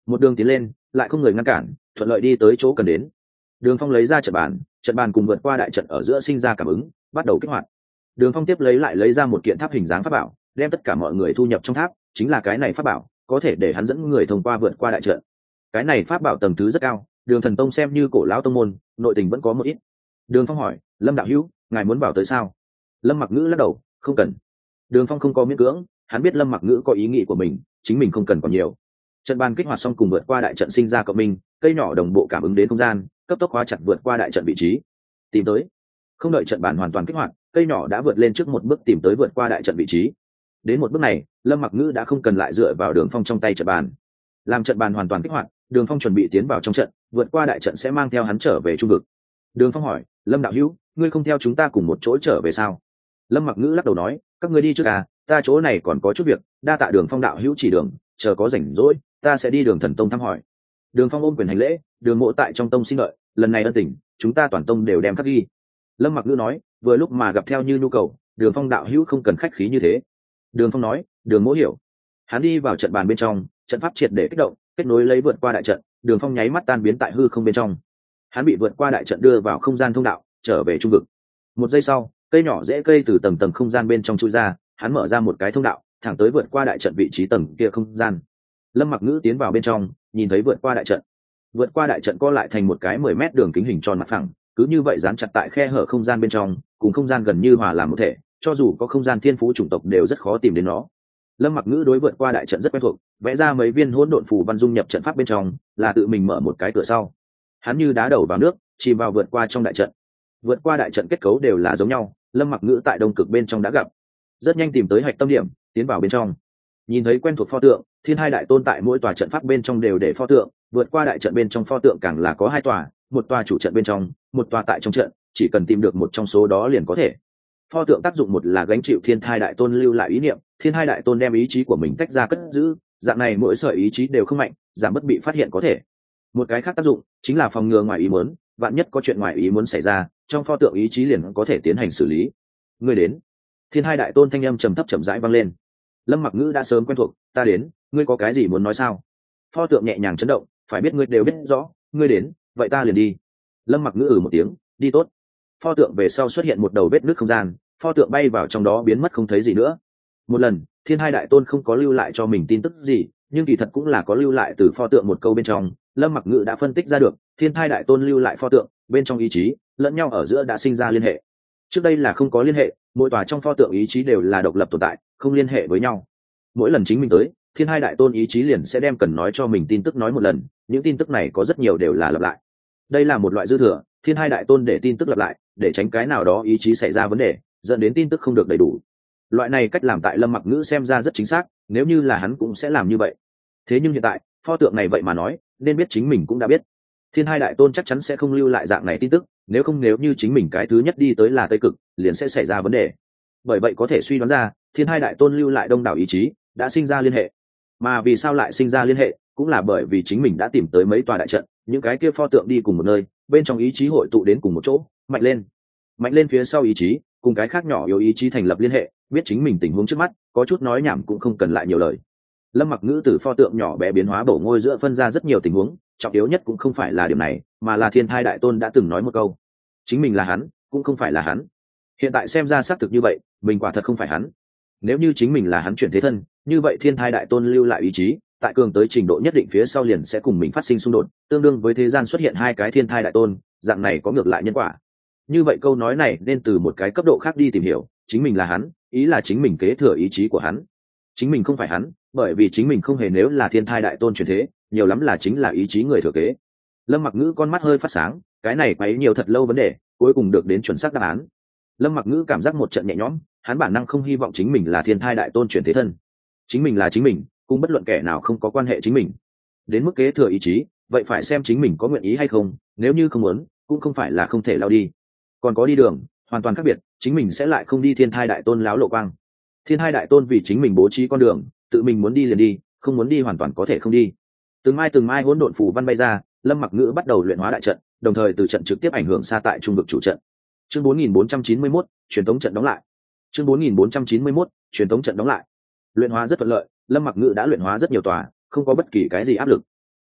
một đường tiến lên lại không người ngăn cản, thuận lợi đi tới chỗ cần đến. Đường Phong lấy ra trận bàn cùng vượt qua đại trận ở giữa sinh ra cảm ứng, bắt đầu kích hoạt. Đường Phong tiếp lấy ra một kiện tháp hình dáng pháp bảo, đem tất cả mọi người thu nhập trong tháp, chính là cái này pháp bảo có thể để hắn dẫn người thông qua vượt qua đại trận. Cái này pháp bảo tầng thứ rất cao, Đường Thần Tông xem như cổ lão tông môn, nội tình vẫn có một ít. Đường Phong hỏi, Lâm đạo hữu, ngài muốn vào tới sao? Lâm Mặc Ngữ lắc đầu, không cần. Đường Phong không có miễn cưỡng, hắn biết Lâm Mặc Ngữ có ý nghĩ của mình, chính mình không cần còn nhiều. Trận bàn kích hoạt xong cùng vượt qua đại trận sinh ra cộng minh, cây nhỏ đồng bộ cảm ứng đến không gian, cấp tốc khóa chặt vượt qua đại trận vị trí. Tìm tới. Không đợi trận bàn hoàn toàn kích hoạt, cây nhỏ đã vượt lên trước một bước tìm tới vượt qua đại trận vị trí. Đến một bước này, Lâm Mặc Ngữ đã không cần lại dựa vào Đường Phong trong tay trận bàn. Làm trận bàn hoàn toàn kích hoạt, Đường Phong chuẩn bị tiến vào trong trận, vượt qua đại trận sẽ mang theo hắn trở về trung vực. Đường Phong hỏi, Lâm đạo hữu, ngươi không theo chúng ta cùng một chỗ trở về sao? Lâm Mặc Ngữ lắc đầu nói, các ngươi đi trước à, ta chỗ này còn có chút việc, đa tạ Đường Phong đạo hữu chỉ đường, chờ có rảnh rỗi ta sẽ đi Đường Thần Tông thăm hỏi. Đường Phong ôm quyền hành lễ, Đường mộ tại trong tông xin lợi, lần này ân tình chúng ta toàn tông đều đem khắc ghi. Lâm Mặc Ngữ nói, vừa lúc mà gặp theo như nhu cầu, Đường Phong đạo hữu không cần khách khí như thế. Đường Phong nói, Đường mộ hiểu. Hắn đi vào trận bàn bên trong, trận pháp triệt để kích động, kết nối lấy vượt qua đại trận. Đường Phong nháy mắt tan biến tại hư không bên trong. Hắn bị vượt qua đại trận đưa vào không gian thông đạo, trở về trung vực. Một giây sau, cây nhỏ rễ cây từ tầng tầng không gian bên trong chui ra, hắn mở ra một cái thông đạo, thẳng tới vượt qua đại trận vị trí tầng kia không gian. Lâm Mặc Ngữ tiến vào bên trong, nhìn thấy vượt qua đại trận. Vượt qua đại trận co lại thành một cái 10 mét đường kính hình tròn mặt phẳng, cứ như vậy dán chặt tại khe hở không gian bên trong, cùng không gian gần như hòa làm một thể, cho dù có không gian thiên phú chủng tộc đều rất khó tìm đến nó. Lâm Mặc Ngữ đối vượt qua đại trận rất quen thuộc, vẽ ra mấy viên hỗn độn phù văn dung nhập trận pháp bên trong, là tự mình mở một cái cửa sau. Hắn như đá đầu vào nước, chìm vào vượt qua trong đại trận. Vượt qua đại trận kết cấu đều là giống nhau, Lâm Mặc Ngữ tại đông cực bên trong đã gặp, rất nhanh tìm tới hạch tâm điểm, tiến vào bên trong. Nhìn thấy quen thuộc pho tượng, Thiên Hai Đại Tôn tại mỗi tòa trận pháp bên trong đều để pho tượng, vượt qua đại trận bên trong pho tượng càng là có 2 tòa, một tòa chủ trận bên trong, một tòa tại trong trận, chỉ cần tìm được một trong số đó liền có thể. Pho tượng tác dụng một là gánh chịu Thiên Hai Đại Tôn lưu lại ý niệm, Thiên Hai Đại Tôn đem ý chí của mình tách ra cất giữ, dạng này mỗi sợi ý chí đều không mạnh, giảm bất bị phát hiện có thể. Một cái khác tác dụng chính là phòng ngừa ngoài ý muốn, vạn nhất có chuyện ngoài ý muốn xảy ra, trong pho tượng ý chí liền có thể tiến hành xử lý. Ngươi đến. Thiên Hai Đại Tôn thanh âm trầm thấp chậm rãi vang lên. Lâm Mặc Ngữ đã sớm quen thuộc, ta đến, ngươi có cái gì muốn nói sao? Pho tượng nhẹ nhàng chấn động, phải biết ngươi đều biết rõ, ngươi đến, vậy ta liền đi. Lâm Mặc Ngữ một tiếng, đi tốt. Pho tượng về sau xuất hiện một đầu vết nứt không gian, pho tượng bay vào trong đó biến mất không thấy gì nữa. Một lần, Thiên Hai Đại Tôn không có lưu lại cho mình tin tức gì, nhưng kỳ thật cũng là có lưu lại từ pho tượng một câu bên trong. Lâm Mặc Ngữ đã phân tích ra được, Thiên Hai Đại Tôn lưu lại pho tượng, bên trong ý chí lẫn nhau ở giữa đã sinh ra liên hệ. Trước đây là không có liên hệ, mỗi tòa trong pho tượng ý chí đều là độc lập tồn tại, không liên hệ với nhau. Mỗi lần chính mình tới, Thiên Hai Đại Tôn ý chí liền sẽ đem cần nói cho mình tin tức nói một lần, những tin tức này có rất nhiều đều là lặp lại. Đây là một loại dư thừa, Thiên Hai Đại Tôn để tin tức lặp lại, để tránh cái nào đó ý chí xảy ra vấn đề, dẫn đến tin tức không được đầy đủ. Loại này cách làm tại Lâm Mặc Ngữ xem ra rất chính xác, nếu như là hắn cũng sẽ làm như vậy. Thế nhưng hiện tại, pho tượng này vậy mà nói, nên biết chính mình cũng đã biết. Thiên Hai Đại Tôn chắc chắn sẽ không lưu lại dạng này tin tức, nếu không nếu như chính mình cái thứ nhất đi tới là Tây Cực, liền sẽ xảy ra vấn đề. Bởi vậy có thể suy đoán ra, Thiên Hai Đại Tôn lưu lại đông đảo ý chí, đã sinh ra liên hệ. Mà vì sao lại sinh ra liên hệ, cũng là bởi vì chính mình đã tìm tới mấy tòa đại trận, những cái kia pho tượng đi cùng một nơi, bên trong ý chí hội tụ đến cùng một chỗ, mạnh lên. Mạnh lên phía sau ý chí, cùng cái khác nhỏ yếu ý chí thành lập liên hệ, biết chính mình tình huống trước mắt, có chút nói nhảm cũng không cần lại nhiều lời. Lâm Mặc Ngữ từ pho tượng nhỏ bé biến hóa bổ ngôi giữa phân ra rất nhiều tình huống, trọng yếu nhất cũng không phải là điểm này, mà là Thiên Thai Đại Tôn đã từng nói một câu, chính mình là hắn, cũng không phải là hắn. Hiện tại xem ra xác thực như vậy, mình quả thật không phải hắn. Nếu như chính mình là hắn chuyển thế thân, như vậy Thiên Thai Đại Tôn lưu lại ý chí, tại cường tới trình độ nhất định phía sau liền sẽ cùng mình phát sinh xung đột, tương đương với thế gian xuất hiện 2 cái Thiên Thai Đại Tôn, dạng này có ngược lại nhân quả. Như vậy câu nói này nên từ một cái cấp độ khác đi tìm hiểu, chính mình là hắn, ý là chính mình kế thừa ý chí của hắn. Chính mình không phải hắn, bởi vì chính mình không hề nếu là Thiên Thai Đại Tôn chuyển thế, nhiều lắm là chính là ý chí người thừa kế. Lâm Mặc Ngữ con mắt hơi phát sáng, cái này quấy nhiều thật lâu vấn đề, cuối cùng được đến chuẩn xác đáp án. Lâm Mặc Ngữ cảm giác một trận nhẹ nhõm, hắn bản năng không hy vọng chính mình là Thiên Thai Đại Tôn chuyển thế thân. Chính mình là chính mình, cùng bất luận kẻ nào không có quan hệ chính mình. Đến mức kế thừa ý chí, vậy phải xem chính mình có nguyện ý hay không, nếu như không muốn, cũng không phải là không thể lao đi. Còn có đi đường, hoàn toàn khác biệt, chính mình sẽ lại không đi Thiên Thai Đại Tôn láo lộ quang. Thiên Thai Đại Tôn vì chính mình bố trí con đường, tự mình muốn đi liền đi, không muốn đi hoàn toàn có thể không đi. Từng mai hỗn độn phù văn bay ra, Lâm Mặc Ngữ bắt đầu luyện hóa đại trận, đồng thời từ trận trực tiếp ảnh hưởng xa tại trung vực chủ trận. Chương 4491, truyền thống trận đóng lại. Chương 4491, truyền thống trận đóng lại. Luyện hóa rất thuận lợi, Lâm Mặc Ngữ đã luyện hóa rất nhiều tòa, không có bất kỳ cái gì áp lực.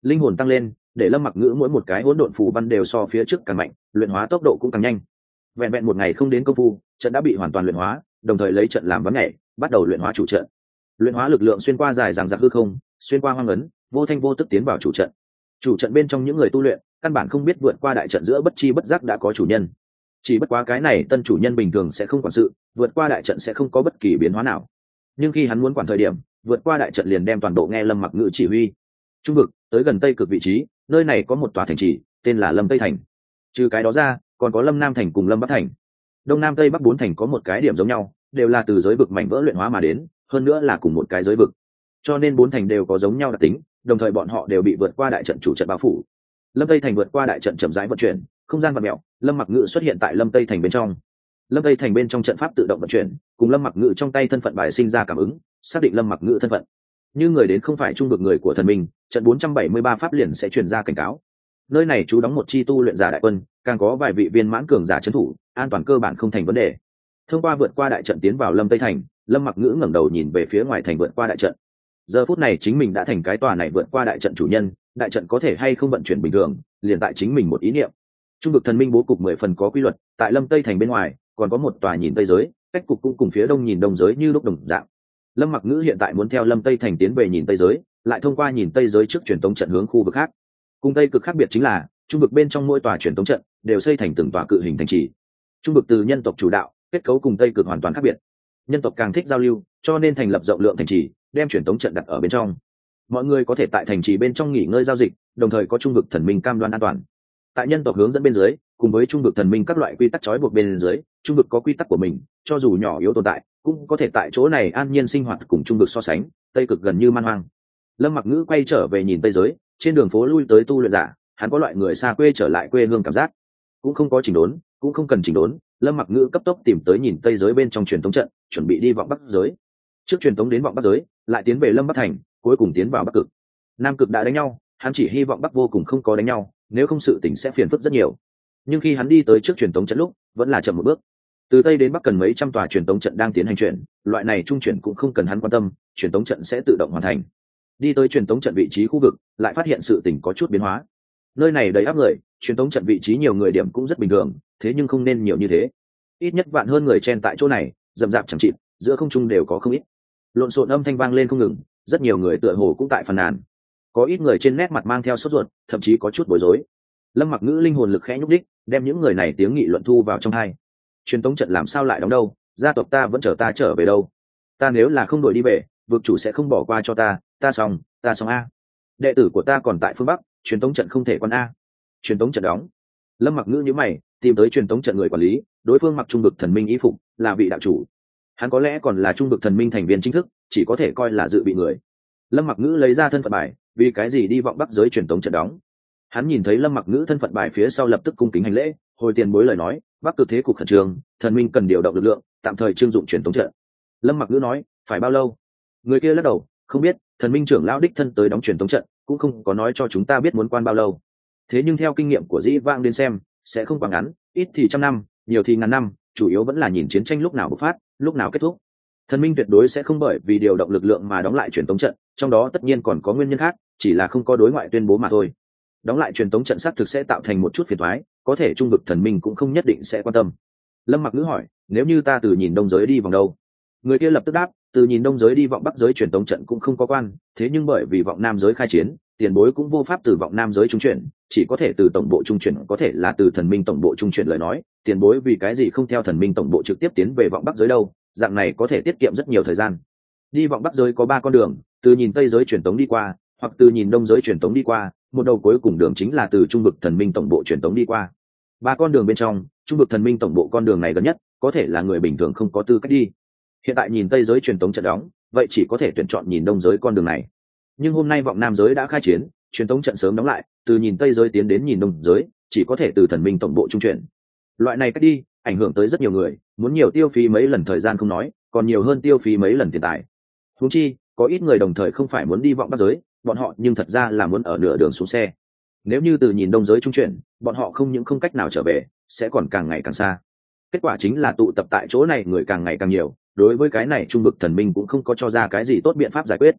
linh hồn tăng lên để lâm mặc ngữ mỗi một cái hỗn độn phù văn đều so phía trước càng mạnh, luyện hóa tốc độ cũng càng nhanh. Vẹn vẹn một ngày không đến công phu, trận đã bị hoàn toàn luyện hóa, đồng thời lấy trận làm ván nhảy, bắt đầu luyện hóa chủ trận. Luyện hóa lực lượng xuyên qua dài dằng dặc hư không, xuyên qua hoang ấn, vô thanh vô tức tiến vào chủ trận. Chủ trận bên trong những người tu luyện căn bản không biết vượt qua đại trận giữa bất chi bất giác đã có chủ nhân. Chỉ bất quá cái này tân chủ nhân bình thường sẽ không quản sự, vượt qua đại trận sẽ không có bất kỳ biến hóa nào. Nhưng khi hắn muốn quản thời điểm, vượt qua đại trận liền đem toàn bộ nghe lâm mặc ngữ chỉ huy. Trung vực tới gần tây cực vị trí, nơi này có một tòa thành trì tên là Lâm Tây Thành. Trừ cái đó ra còn có Lâm Nam Thành cùng Lâm Bắc Thành. Đông Nam Tây Bắc bốn thành có một cái điểm giống nhau, đều là từ giới vực mảnh vỡ luyện hóa mà đến, hơn nữa là cùng một cái giới vực, cho nên bốn thành đều có giống nhau đặc tính, đồng thời bọn họ đều bị vượt qua đại trận chủ trận bao phủ. Lâm Tây Thành vượt qua đại trận chậm rãi vận chuyển, không gian vặn mèo, Lâm Mặc Ngự xuất hiện tại Lâm Tây Thành bên trong. Lâm Tây Thành bên trong trận pháp tự động vận chuyển, cùng Lâm Mặc Ngự trong tay thân phận bài sinh ra cảm ứng, xác định Lâm Mặc Ngự thân phận. Như người đến không phải trung vực người của thần minh, trận 473 pháp liền sẽ truyền ra cảnh cáo. Nơi này chú đóng một chi tu luyện giả đại quân, càng có vài vị viên mãn cường giả trấn thủ, an toàn cơ bản không thành vấn đề. Thông qua vượt qua đại trận tiến vào Lâm Tây Thành, Lâm Mặc Ngữ ngẩng đầu nhìn về phía ngoài thành vượt qua đại trận. Giờ phút này chính mình đã thành cái tòa này vượt qua đại trận chủ nhân, đại trận có thể hay không vận chuyển bình thường, liền tại chính mình một ý niệm. Trung vực thần minh bố cục 10 phần có quy luật, tại Lâm Tây Thành bên ngoài, còn có một tòa nhìn tây giới, cách cục cũng cùng phía đông nhìn đông giới như lúc đồng dạng. Lâm Mặc Ngữ hiện tại muốn theo Lâm Tây Thành tiến về nhìn tây giới, lại thông qua nhìn tây giới trước truyền tống trận hướng khu vực khác. Cùng tây cực khác biệt chính là, trung vực bên trong mỗi tòa truyền tống trận đều xây thành từng tòa cự hình thành trì. Trung vực từ nhân tộc chủ đạo, kết cấu cùng tây cực hoàn toàn khác biệt. Nhân tộc càng thích giao lưu, cho nên thành lập rộng lượng thành trì, đem truyền tống trận đặt ở bên trong. Mọi người có thể tại thành trì bên trong nghỉ ngơi giao dịch, đồng thời có trung vực thần minh cam đoan an toàn. Tại nhân tộc hướng dẫn bên dưới, cùng với trung vực thần minh các loại quy tắc trói buộc bên dưới, trung vực có quy tắc của mình, cho dù nhỏ yếu tồn tại, cũng có thể tại chỗ này an nhiên sinh hoạt cùng trung vực so sánh, tây cực gần như man hoang. Lâm Mặc Ngữ quay trở về nhìn tây giới, trên đường phố lui tới tu luyện giả, hắn có loại người xa quê trở lại quê hương cảm giác. Cũng không có chỉnh đốn, cũng không cần chỉnh đốn, Lâm Mặc Ngữ cấp tốc tìm tới nhìn tây giới bên trong truyền tống trận, chuẩn bị đi vọng bắc giới. Trước truyền tống đến vọng bắc giới, lại tiến về Lâm Bắc Thành, cuối cùng tiến vào Bắc Cực. Nam Cực đã đánh nhau, hắn chỉ hy vọng Bắc vô cùng không có đánh nhau, nếu không sự tình sẽ phiền phức rất nhiều. Nhưng khi hắn đi tới trước truyền tống trận lúc, vẫn là chậm một bước. Từ tây đến bắc cần mấy trăm tòa truyền tống trận đang tiến hành chuyển, loại này trung chuyển cũng không cần hắn quan tâm, truyền tống trận sẽ tự động hoàn thành. Đi tới truyền tống trận vị trí khu vực, lại phát hiện sự tình có chút biến hóa. Nơi này đầy áp người, truyền tống trận vị trí nhiều người điểm cũng rất bình thường, thế nhưng không nên nhiều như thế. Ít nhất vạn hơn người chen tại chỗ này, rậm rạp chẳng chịt, giữa không trung đều có không ít. Lộn xộn âm thanh vang lên không ngừng, rất nhiều người tựa hồ cũng tại phàn nàn. Có ít người trên nét mặt mang theo sốt ruột, thậm chí có chút bối rối. Lâm Mặc Ngữ linh hồn lực khẽ nhúc đích, đem những người này tiếng nghị luận thu vào trong tai. Truyền tống trận làm sao lại đóng đâu, gia tộc ta vẫn chờ ta trở về đâu, ta nếu là không đổi đi về, vực chủ sẽ không bỏ qua cho ta, ta xong a. Đệ tử của ta còn tại phương bắc, truyền tống trận không thể quan a. Truyền tống trận đóng. Lâm Mặc Ngữ nhíu mày, tìm tới truyền tống trận người quản lý, đối phương mặc trung vực thần minh y phục, là vị đạo chủ. Hắn có lẽ còn là trung vực thần minh thành viên chính thức, chỉ có thể coi là dự bị người. Lâm Mặc Ngữ lấy ra thân phận bài, vì cái gì đi vọng bắc giới truyền tống trận đóng. Hắn nhìn thấy Lâm Mặc Ngữ thân phận bài phía sau lập tức cung kính hành lễ, hồi tiền bối lời nói, bắc cực thế cục khẩn trương, thần minh cần điều động lực lượng, tạm thời trưng dụng truyền tống trận. Lâm Mặc Ngữ nói, phải bao lâu? Người kia lắc đầu, không biết, thần minh trưởng lão đích thân tới đóng truyền tống trận, cũng không có nói cho chúng ta biết muốn quan bao lâu. Thế nhưng theo kinh nghiệm của dĩ vãng đến xem, sẽ không quá ngắn, ít thì trăm năm, nhiều thì ngàn năm, chủ yếu vẫn là nhìn chiến tranh lúc nào bộc phát, lúc nào kết thúc. Thần minh tuyệt đối sẽ không bởi vì điều động lực lượng mà đóng lại truyền tống trận, trong đó tất nhiên còn có nguyên nhân khác, chỉ là không có đối ngoại tuyên bố mà thôi. Đóng lại truyền tống trận xác thực sẽ tạo thành một chút phiền toái, có thể trung vực thần minh cũng không nhất định sẽ quan tâm. Lâm Mặc Ngữ hỏi, nếu như ta từ nhìn đông giới đi vòng đâu? Người kia lập tức đáp, từ nhìn đông giới đi vọng bắc giới truyền tống trận cũng không có quan, thế nhưng bởi vì vọng nam giới khai chiến, tiền bối cũng vô pháp từ vọng nam giới trung chuyển, chỉ có thể từ tổng bộ trung chuyển, có thể là từ thần minh tổng bộ trung chuyển. Lời nói, tiền bối vì cái gì không theo thần minh tổng bộ trực tiếp tiến về vọng bắc giới đâu? Dạng này có thể tiết kiệm rất nhiều thời gian. Đi vọng bắc giới có 3 con đường, từ nhìn tây giới truyền tống đi qua, hoặc từ nhìn đông giới truyền tống đi qua, một đầu cuối cùng đường chính là từ trung vực thần minh tổng bộ truyền tống đi qua. 3 con đường bên trong, trung vực thần minh tổng bộ con đường này gần nhất, có thể là người bình thường không có tư cách đi. Hiện tại nhìn tây giới truyền tống trận đóng, vậy chỉ có thể tuyển chọn nhìn đông giới con đường này. Nhưng hôm nay vọng nam giới đã khai chiến, truyền tống trận sớm đóng lại, từ nhìn tây giới tiến đến nhìn đông giới, chỉ có thể từ thần minh tổng bộ trung chuyển. Loại này cách đi, ảnh hưởng tới rất nhiều người, muốn nhiều tiêu phí mấy lần thời gian không nói, còn nhiều hơn tiêu phí mấy lần tiền tài. Huống chi, có ít người đồng thời không phải muốn đi vọng bắc giới, bọn họ nhưng thật ra là muốn ở nửa đường xuống xe. Nếu như từ nhìn đông giới trung chuyển, bọn họ không những không cách nào trở về, sẽ còn càng ngày càng xa. Kết quả chính là tụ tập tại chỗ này người càng ngày càng nhiều, đối với cái này trung vực thần minh cũng không có cho ra cái gì tốt biện pháp giải quyết.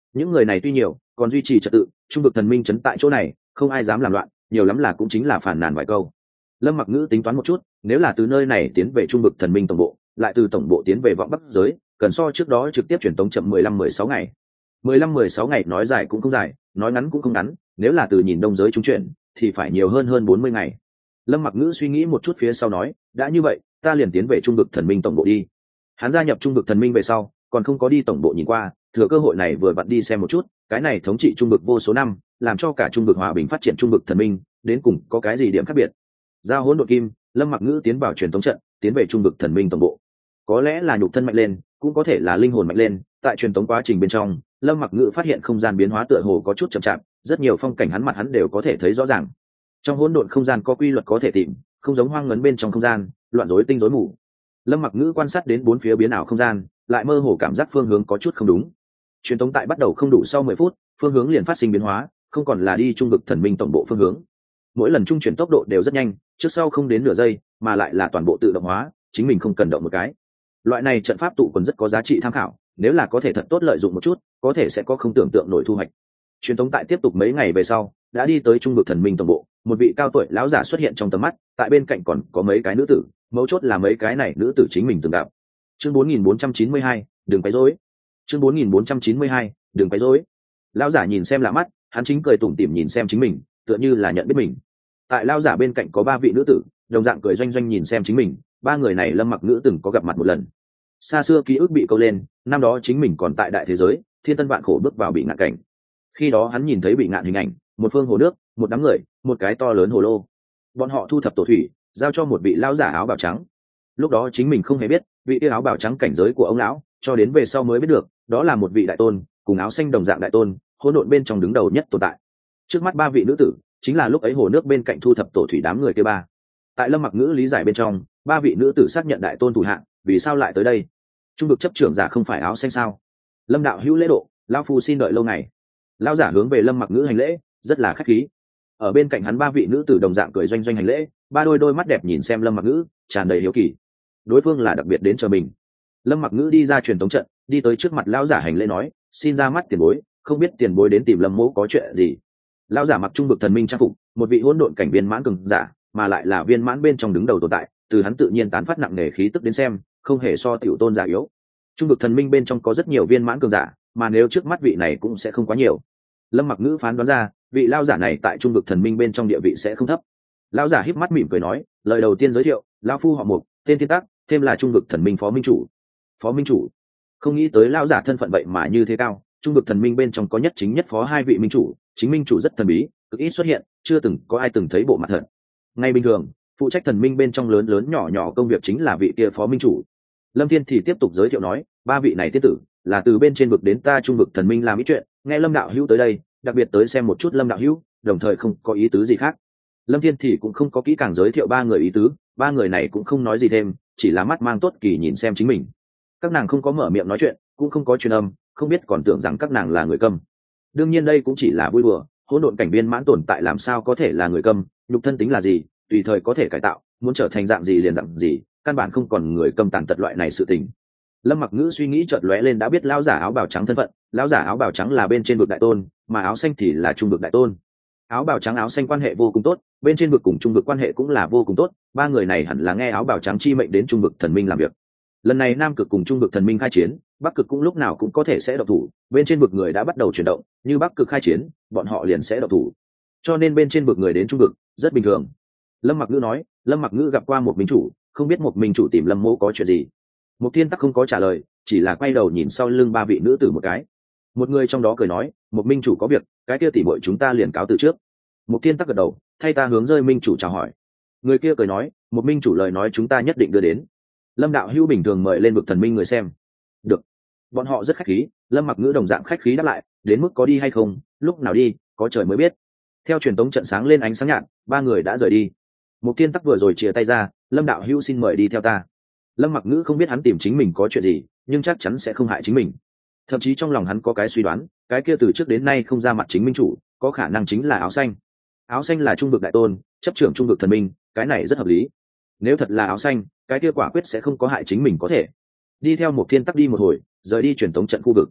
những người này tuy nhiều còn duy trì trật tự, trung vực thần minh trấn tại chỗ này không ai dám làm loạn, nhiều lắm là cũng chính là phản nàn vài câu. Lâm Mặc Ngữ tính toán một chút, nếu là từ nơi này tiến về trung vực thần minh tổng bộ, lại từ tổng bộ tiến về vọng bắc giới, cần so trước đó trực tiếp truyền tống chậm 15-16 ngày. 15-16 ngày nói dài cũng không dài, nói ngắn cũng không ngắn, nếu là từ nhìn đông giới trung chuyển thì phải nhiều hơn 40 ngày. Lâm Mặc Ngữ suy nghĩ một chút phía sau nói, đã như vậy ta liền tiến về trung vực thần minh tổng bộ đi. Hắn gia nhập trung vực thần minh về sau còn không có đi tổng bộ nhìn qua, thừa cơ hội này vừa vặn đi xem một chút cái này thống trị trung vực vô số năm, làm cho cả trung vực hòa bình phát triển trung vực thần minh đến cùng có cái gì điểm khác biệt. Giao hỗn độn kim, Lâm Mặc Ngữ tiến vào truyền thống trận, tiến về trung vực thần minh tổng bộ. Có lẽ là nhục thân mạnh lên, cũng có thể là linh hồn mạnh lên, tại truyền thống quá trình bên trong Lâm Mặc Ngữ phát hiện không gian biến hóa tựa hồ có chút chậm chạp, rất nhiều phong cảnh hắn đều có thể thấy rõ ràng. Trong hỗn độn không gian có quy luật có thể tìm, không giống hoang ngấn bên trong không gian loạn rối tinh rối mù. Lâm Mặc Ngữ quan sát đến bốn phía biến ảo không gian, lại mơ hồ cảm giác phương hướng có chút không đúng. Truyền thống tại bắt đầu không đủ sau 10 phút, phương hướng liền phát sinh biến hóa, không còn là đi trung vực thần minh tổng bộ phương hướng. Mỗi lần trung chuyển tốc độ đều rất nhanh, trước sau không đến nửa giây, mà lại là toàn bộ tự động hóa, chính mình không cần động một cái. Loại này trận pháp tụ còn rất có giá trị tham khảo, nếu là có thể thật tốt lợi dụng một chút, có thể sẽ có không tưởng tượng nổi thu hoạch. Truyền thống tại tiếp tục mấy ngày về sau, đã đi tới trung vực thần minh tổng bộ, một vị cao tuổi lão giả xuất hiện trong tầm mắt, tại bên cạnh còn có mấy cái nữ tử, mấu chốt là mấy cái này nữ tử chính mình từng gặp. Chương 4492, đừng quấy rối. Chương 4492, đừng quấy rối. Lão giả nhìn xem lạ mắt, hắn chính cười tủm tỉm nhìn xem chính mình, tựa như là nhận biết mình. Tại lão giả bên cạnh có 3 vị nữ tử, đồng dạng cười doanh doanh nhìn xem chính mình, 3 người này Lâm Mặc Ngữ từng có gặp mặt một lần. Xa xưa ký ức bị câu lên, năm đó chính mình còn tại đại thế giới, thiên tân vạn khổ bước vào bị ngạn cảnh. Khi đó hắn nhìn thấy bị ngạn hình ảnh, một phương hồ nước, một đám người, một cái to lớn hồ lô. Bọn họ thu thập tổ thủy, giao cho một vị lão giả áo bào trắng. Lúc đó chính mình không hề biết, vị áo bào trắng cảnh giới của ông lão, cho đến về sau mới biết được, đó là một vị đại tôn, cùng áo xanh đồng dạng đại tôn, hỗn độn bên trong đứng đầu nhất tồn tại. Trước mắt 3 vị nữ tử, chính là lúc ấy hồ nước bên cạnh thu thập tổ thủy đám người kia 3. Tại Lâm Mặc Ngữ lý giải bên trong, 3 vị nữ tử xác nhận đại tôn thủ hạng, vì sao lại tới đây? Trung vực chấp trưởng giả không phải áo xanh sao? Lâm đạo hữu lễ độ, lão phu xin đợi lâu ngày. Lão giả hướng về Lâm Mặc Ngữ hành lễ, rất là khách khí. Ở bên cạnh hắn 3 vị nữ tử đồng dạng cười doanh doanh hành lễ, 3 đôi mắt đẹp nhìn xem Lâm Mặc Ngữ, tràn đầy hiếu kỳ. Đối phương là đặc biệt đến chờ mình. Lâm Mặc Ngữ đi ra truyền tống trận, đi tới trước mặt lão giả hành lễ nói, xin ra mắt tiền bối, không biết tiền bối đến tìm Lâm mỗ có chuyện gì? Lão giả mặc trung vực thần minh trang phục, một vị hỗn độn cảnh viên mãn cường giả, mà lại là viên mãn bên trong đứng đầu tồn tại, từ hắn tự nhiên tán phát nặng nề khí tức đến xem, không hề so tiểu tôn giả yếu. Trung vực thần minh bên trong có rất nhiều viên mãn cường giả, mà nếu trước mắt vị này cũng sẽ không quá nhiều. Lâm Mặc Ngữ phán đoán ra, vị lão giả này tại trung vực thần minh bên trong địa vị sẽ không thấp. Lão giả híp mắt mỉm cười nói, lời đầu tiên giới thiệu, lão phu họ Mục, tên Thiên Tắc, thêm là trung vực thần minh phó minh chủ. Phó minh chủ? Không nghĩ tới lão giả thân phận vậy mà như thế cao, trung vực thần minh bên trong có nhất chính nhất phó 2 vị minh chủ, chính minh chủ rất thần bí, cực ít xuất hiện, chưa từng có ai từng thấy bộ mặt thật. Ngay bình thường, phụ trách thần minh bên trong lớn lớn nhỏ nhỏ công việc chính là vị kia phó minh chủ. Lâm Thiên thì tiếp tục giới thiệu nói, 3 vị này tiên tử là từ bên trên vực đến ta trung vực thần minh làm ý chuyện, nghe Lâm đạo hữu tới đây, đặc biệt tới xem một chút Lâm đạo hữu, đồng thời không có ý tứ gì khác. Lâm Thiên thì cũng không có kỹ càng giới thiệu 3 người ý tứ, 3 người này cũng không nói gì thêm, chỉ là mắt mang tốt kỳ nhìn xem chính mình. Các nàng không có mở miệng nói chuyện, cũng không có truyền âm, không biết còn tưởng rằng các nàng là người câm. Đương nhiên đây cũng chỉ là vui đùa, hỗn độn cảnh viên mãn tồn tại làm sao có thể là người câm, nhục thân tính là gì, tùy thời có thể cải tạo, muốn trở thành dạng gì liền dạng gì, căn bản không còn người câm tàn tật loại này sự tình. Lâm Mặc Ngữ suy nghĩ chợt lóe lên đã biết lão giả áo bào trắng thân phận, lão giả áo bào trắng là bên trên vực đại tôn, mà áo xanh thì là trung vực đại tôn. Áo bào trắng áo xanh quan hệ vô cùng tốt, bên trên vực cùng trung vực quan hệ cũng là vô cùng tốt, 3 người này hẳn là nghe áo bào trắng chi mệnh đến trung vực thần minh làm việc. Lần này nam cực cùng trung vực thần minh khai chiến, bắc cực cũng lúc nào cũng có thể sẽ động thủ, bên trên vực người đã bắt đầu chuyển động, như bắc cực khai chiến, bọn họ liền sẽ động thủ. Cho nên bên trên vực người đến trung vực rất bình thường. Lâm Mặc Ngữ nói, Lâm Mặc Ngữ gặp qua một minh chủ, không biết một minh chủ tìm Lâm mỗ có chuyện gì. Một Thiên Tắc không có trả lời, chỉ là quay đầu nhìn sau lưng 3 vị nữ tử một cái. Một người trong đó cười nói, một minh chủ có việc, cái kia tỉ muội chúng ta liền cáo từ trước. Một Thiên Tắc gật đầu, thay ta hướng rơi minh chủ chào hỏi. Người kia cười nói, một minh chủ lời nói chúng ta nhất định đưa đến. Lâm đạo hữu bình thường mời lên vực thần minh người xem. Được. Bọn họ rất khách khí, Lâm Mặc Ngữ đồng dạng khách khí đáp lại, đến mức có đi hay không, lúc nào đi, có trời mới biết. Theo truyền tống trận sáng lên ánh sáng nhạt, 3 người đã rời đi. Một Thiên Tắc vừa rồi chia tay ra, Lâm đạo hữu xin mời đi theo ta. Lâm Mặc Ngữ không biết hắn tìm chính mình có chuyện gì, nhưng chắc chắn sẽ không hại chính mình. Thậm chí trong lòng hắn có cái suy đoán, cái kia từ trước đến nay không ra mặt chính minh chủ, có khả năng chính là áo xanh. Áo xanh là trung vực đại tôn, chấp trưởng trung vực thần minh, cái này rất hợp lý. Nếu thật là áo xanh, cái kia quả quyết sẽ không có hại chính mình có thể. Đi theo một Thiên Tắc đi một hồi, rời đi truyền tống trận khu vực.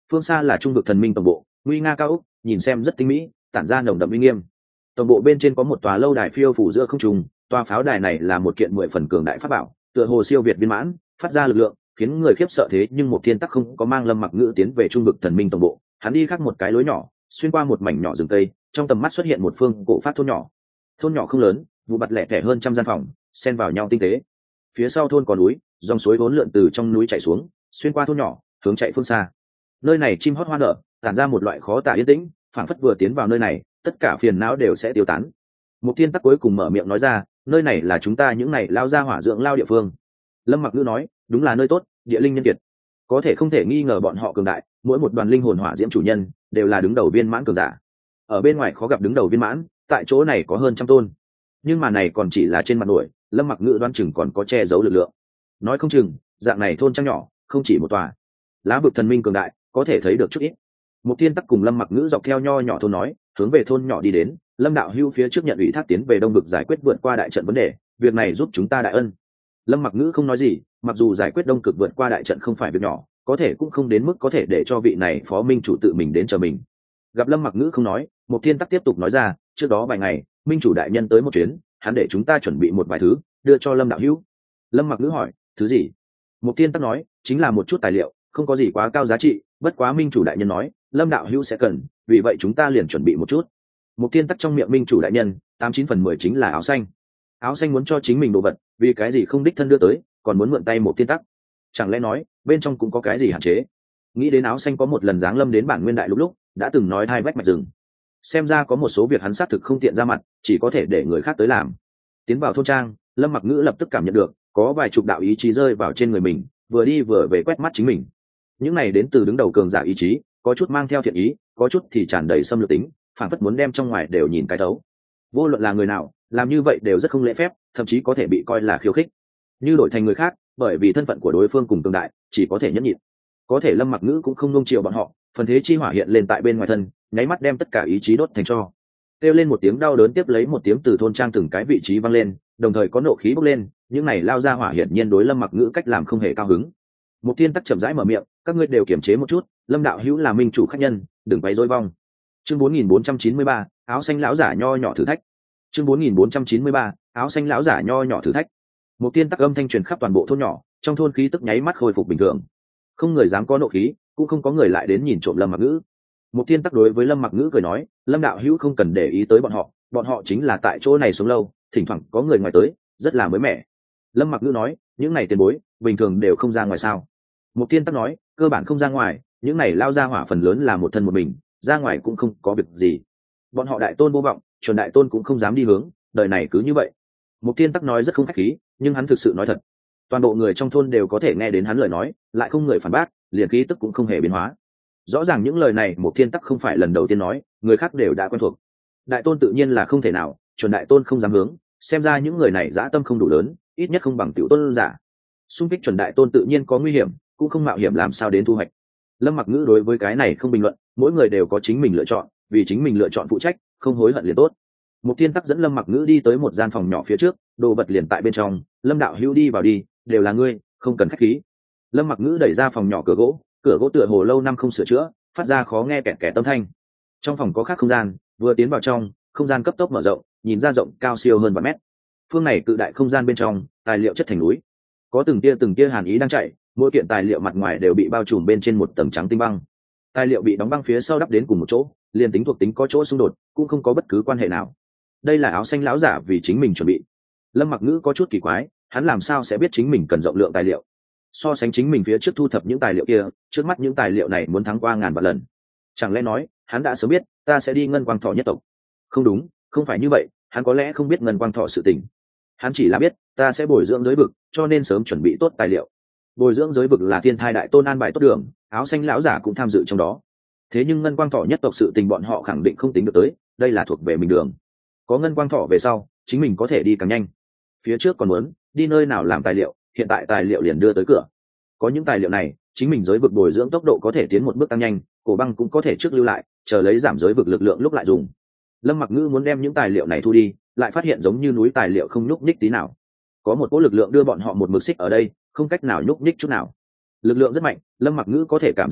Phương xa là trung vực thần minh tổng bộ, nguy nga cao ốc, nhìn xem rất tinh mỹ, tản ra nồng đậm uy nghiêm. Tổng bộ bên trên có một tòa lâu đài phiêu phủ giữa không trung, tòa pháo đài này là một kiện 10 phần cường đại pháp bảo, tựa hồ siêu việt viên mãn, phát ra lực lượng khiến người khiếp sợ. Thế nhưng một thiên tắc không có mang Lâm Mặc Ngữ tiến về trung vực thần minh tổng bộ, hắn đi khác một cái lối nhỏ, xuyên qua một mảnh nhỏ rừng cây, trong tầm mắt xuất hiện một phương cổ phát thôn nhỏ. Thôn nhỏ không lớn, vụ bặt lẻ tẻ hơn trăm gian phòng, xen vào nhau tinh tế. Phía sau thôn có núi, dòng suối vốn lượn từ trong núi chảy xuống, xuyên qua thôn nhỏ, hướng chạy phương xa. Nơi này chim hót hoa nở, tản ra một loại khó tả yên tĩnh, phảng phất vừa tiến vào nơi này, tất cả phiền não đều sẽ tiêu tán. Mục Thiên Tắc cuối cùng mở miệng nói ra, nơi này là chúng ta những này lao ra hỏa dưỡng lao địa phương. Lâm Mặc Ngữ nói, đúng là nơi tốt, địa linh nhân kiệt, có thể không thể nghi ngờ bọn họ cường đại, mỗi một đoàn linh hồn hỏa diễm chủ nhân đều là đứng đầu viên mãn cường giả. Ở bên ngoài khó gặp đứng đầu viên mãn, tại chỗ này có hơn trăm tôn, nhưng mà này còn chỉ là trên mặt nổi. Lâm Mặc Ngữ đoán chừng còn có che giấu lực lượng, nói không chừng dạng này thôn trang nhỏ không chỉ một tòa. Lá vực thần minh cường đại có thể thấy được chút ít. Mục Thiên Tắc cùng Lâm Mặc Ngữ dọc theo nho nhỏ thôn nói, hướng về thôn nhỏ đi đến. Lâm đạo hưu phía trước nhận ủy thác tiến về đông vực giải quyết vượt qua đại trận vấn đề, việc này giúp chúng ta đại ân. Lâm Mặc Ngữ không nói gì, mặc dù giải quyết đông cực vượt qua đại trận không phải việc nhỏ, có thể cũng không đến mức có thể để cho vị này phó minh chủ tự mình đến chờ mình. Gặp Lâm Mặc Ngữ không nói, Mục Thiên Tắc tiếp tục nói ra, trước đó vài ngày minh chủ đại nhân tới một chuyến, hắn để chúng ta chuẩn bị một vài thứ đưa cho Lâm đạo hữu. Lâm Mặc Ngữ hỏi, thứ gì? Mục Thiên Tắc nói, chính là một chút tài liệu, không có gì quá cao giá trị, bất quá minh chủ đại nhân nói Lâm đạo hữu sẽ cần, vì vậy chúng ta liền chuẩn bị một chút. Mục Thiên Tắc trong miệng minh chủ đại nhân 89/10 chính là áo xanh. Áo xanh muốn cho chính mình đồ vật, vì cái gì không đích thân đưa tới, còn muốn mượn tay Mục Thiên Tắc? Chẳng lẽ nói bên trong cũng có cái gì hạn chế? Nghĩ đến áo xanh có một lần giáng lâm đến bản nguyên đại lúc đã từng nói hai vách mạch rừng, xem ra có một số việc hắn xác thực không tiện ra mặt, chỉ có thể để người khác tới làm. Tiến vào thôn trang, Lâm Mặc Ngữ lập tức cảm nhận được có vài chục đạo ý chí rơi vào trên người mình, vừa đi vừa về quét mắt chính mình. Những này đến từ đứng đầu cường giả ý chí, có chút mang theo thiện ý, có chút thì tràn đầy xâm lược tính, phản phất muốn đem trong ngoài đều nhìn cái thấu. Vô luận là người nào làm như vậy đều rất không lễ phép, thậm chí có thể bị coi là khiêu khích. Như đổi thành người khác, bởi vì thân phận của đối phương cùng cường đại, chỉ có thể nhẫn nhịn. Có thể Lâm Mặc Ngữ cũng không nung chiều bọn họ, phần thế chi hỏa hiện lên tại bên ngoài thân, nháy mắt đem tất cả ý chí đốt thành tro. Kêu lên một tiếng đau đớn tiếp lấy một tiếng từ thôn trang từng cái vị trí vang lên, đồng thời có nộ khí bốc lên, những này lao ra hỏa hiển nhiên đối Lâm Mặc Ngữ cách làm không hề cao hứng. Mục Thiên Tắc chậm rãi mở miệng, các ngươi đều kiềm chế một chút, Lâm đạo hữu là minh chủ khách nhân, đừng quấy rối vong. Chương 4493, áo xanh lão giả nho nhỏ thử thách. Chương 4493, áo xanh lão giả nho nhỏ thử thách. Mục Thiên Tắc âm thanh truyền khắp toàn bộ thôn nhỏ, trong thôn khí tức nháy mắt khôi phục bình thường. Không người dám có nộ khí, cũng không có người lại đến nhìn trộm Lâm Mặc Ngữ. Mục Thiên Tắc đối với Lâm Mặc Ngữ cười nói, Lâm đạo hữu không cần để ý tới bọn họ chính là tại chỗ này sống lâu, thỉnh thoảng có người ngoài tới, rất là mới mẻ. Lâm Mặc Ngữ nói, những này tiền bối bình thường đều không ra ngoài sao? Mục Thiên Tắc nói, cơ bản không ra ngoài, những này lao ra hỏa phần lớn là một thân một mình, ra ngoài cũng không có việc gì. Bọn họ đại tôn vô vọng, chuẩn đại tôn cũng không dám đi hướng, đời này cứ như vậy. Mục Thiên Tắc nói rất không khách khí, nhưng hắn thực sự nói thật. Toàn bộ người trong thôn đều có thể nghe đến hắn lời nói, lại không người phản bác, liền khí tức cũng không hề biến hóa. Rõ ràng những lời này Mục Thiên Tắc không phải lần đầu tiên nói, người khác đều đã quen thuộc. Đại tôn tự nhiên là không thể nào, chuẩn đại tôn không dám hướng, xem ra những người này dã tâm không đủ lớn, ít nhất không bằng tiểu tôn giả. Xung kích chuẩn đại tôn tự nhiên có nguy hiểm, cũng không mạo hiểm làm sao đến thu hoạch. Lâm Mặc Ngữ đối với cái này không bình luận, mỗi người đều có chính mình lựa chọn, vì chính mình lựa chọn phụ trách, không hối hận liền tốt. Mục Thiên Tắc dẫn Lâm Mặc Ngữ đi tới một gian phòng nhỏ phía trước, đồ vật liền tại bên trong, Lâm đạo hữu đi vào đi, đều là ngươi, không cần khách khí. Lâm Mặc Ngữ đẩy ra phòng nhỏ cửa gỗ tựa hồ lâu năm không sửa chữa, phát ra khó nghe kẹt kẹt âm thanh. Trong phòng có khác không gian, vừa tiến vào trong, không gian cấp tốc mở rộng, nhìn ra rộng cao siêu hơn vài mét. Phương này cự đại không gian bên trong, tài liệu chất thành núi, có từng tia hàn ý đang chạy, mỗi kiện tài liệu mặt ngoài đều bị bao trùm bên trên một tầng trắng tinh băng. Tài liệu bị đóng băng phía sau đắp đến cùng một chỗ, liền tính thuộc tính có chỗ xung đột, cũng không có bất cứ quan hệ nào. Đây là áo xanh lão giả vì chính mình chuẩn bị. Lâm Mặc Ngữ có chút kỳ quái, hắn làm sao sẽ biết chính mình cần rộng lượng tài liệu? So sánh chính mình phía trước thu thập những tài liệu kia, trước mắt những tài liệu này muốn thắng qua ngàn vạn lần. Chẳng lẽ nói, hắn đã sớm biết ta sẽ đi Ngân Quang Thọ nhất tộc? Không đúng, không phải như vậy, hắn có lẽ không biết Ngân Quang Thọ sự tình. Hắn chỉ là biết ta sẽ bồi dưỡng giới vực, cho nên sớm chuẩn bị tốt tài liệu. Bồi dưỡng giới vực là thiên thai đại tôn an bài tốt đường, áo xanh lão giả cũng tham dự trong đó. Thế nhưng Ngân Quang Thọ nhất tộc sự tình bọn họ khẳng định không tính được tới, đây là thuộc về mình đường. Có Ngân Quang Thọ về sau, chính mình có thể đi càng nhanh. Phía trước còn muốn đi nơi nào làm tài liệu, hiện tại tài liệu liền đưa tới cửa. Có những tài liệu này, chính mình giới vực bồi dưỡng tốc độ có thể tiến một bước tăng nhanh, cổ băng cũng có thể trước lưu lại, chờ lấy giảm giới vực lực lượng lúc lại dùng. Lâm Mặc Ngữ muốn đem những tài liệu này thu đi, lại phát hiện giống như núi tài liệu không nhúc nhích tí nào. Có một cỗ lực lượng đưa bọn họ một mực xích ở đây, không cách nào nhúc nhích chút nào. Lực lượng rất mạnh, Lâm Mặc Ngữ có thể cảm giác được,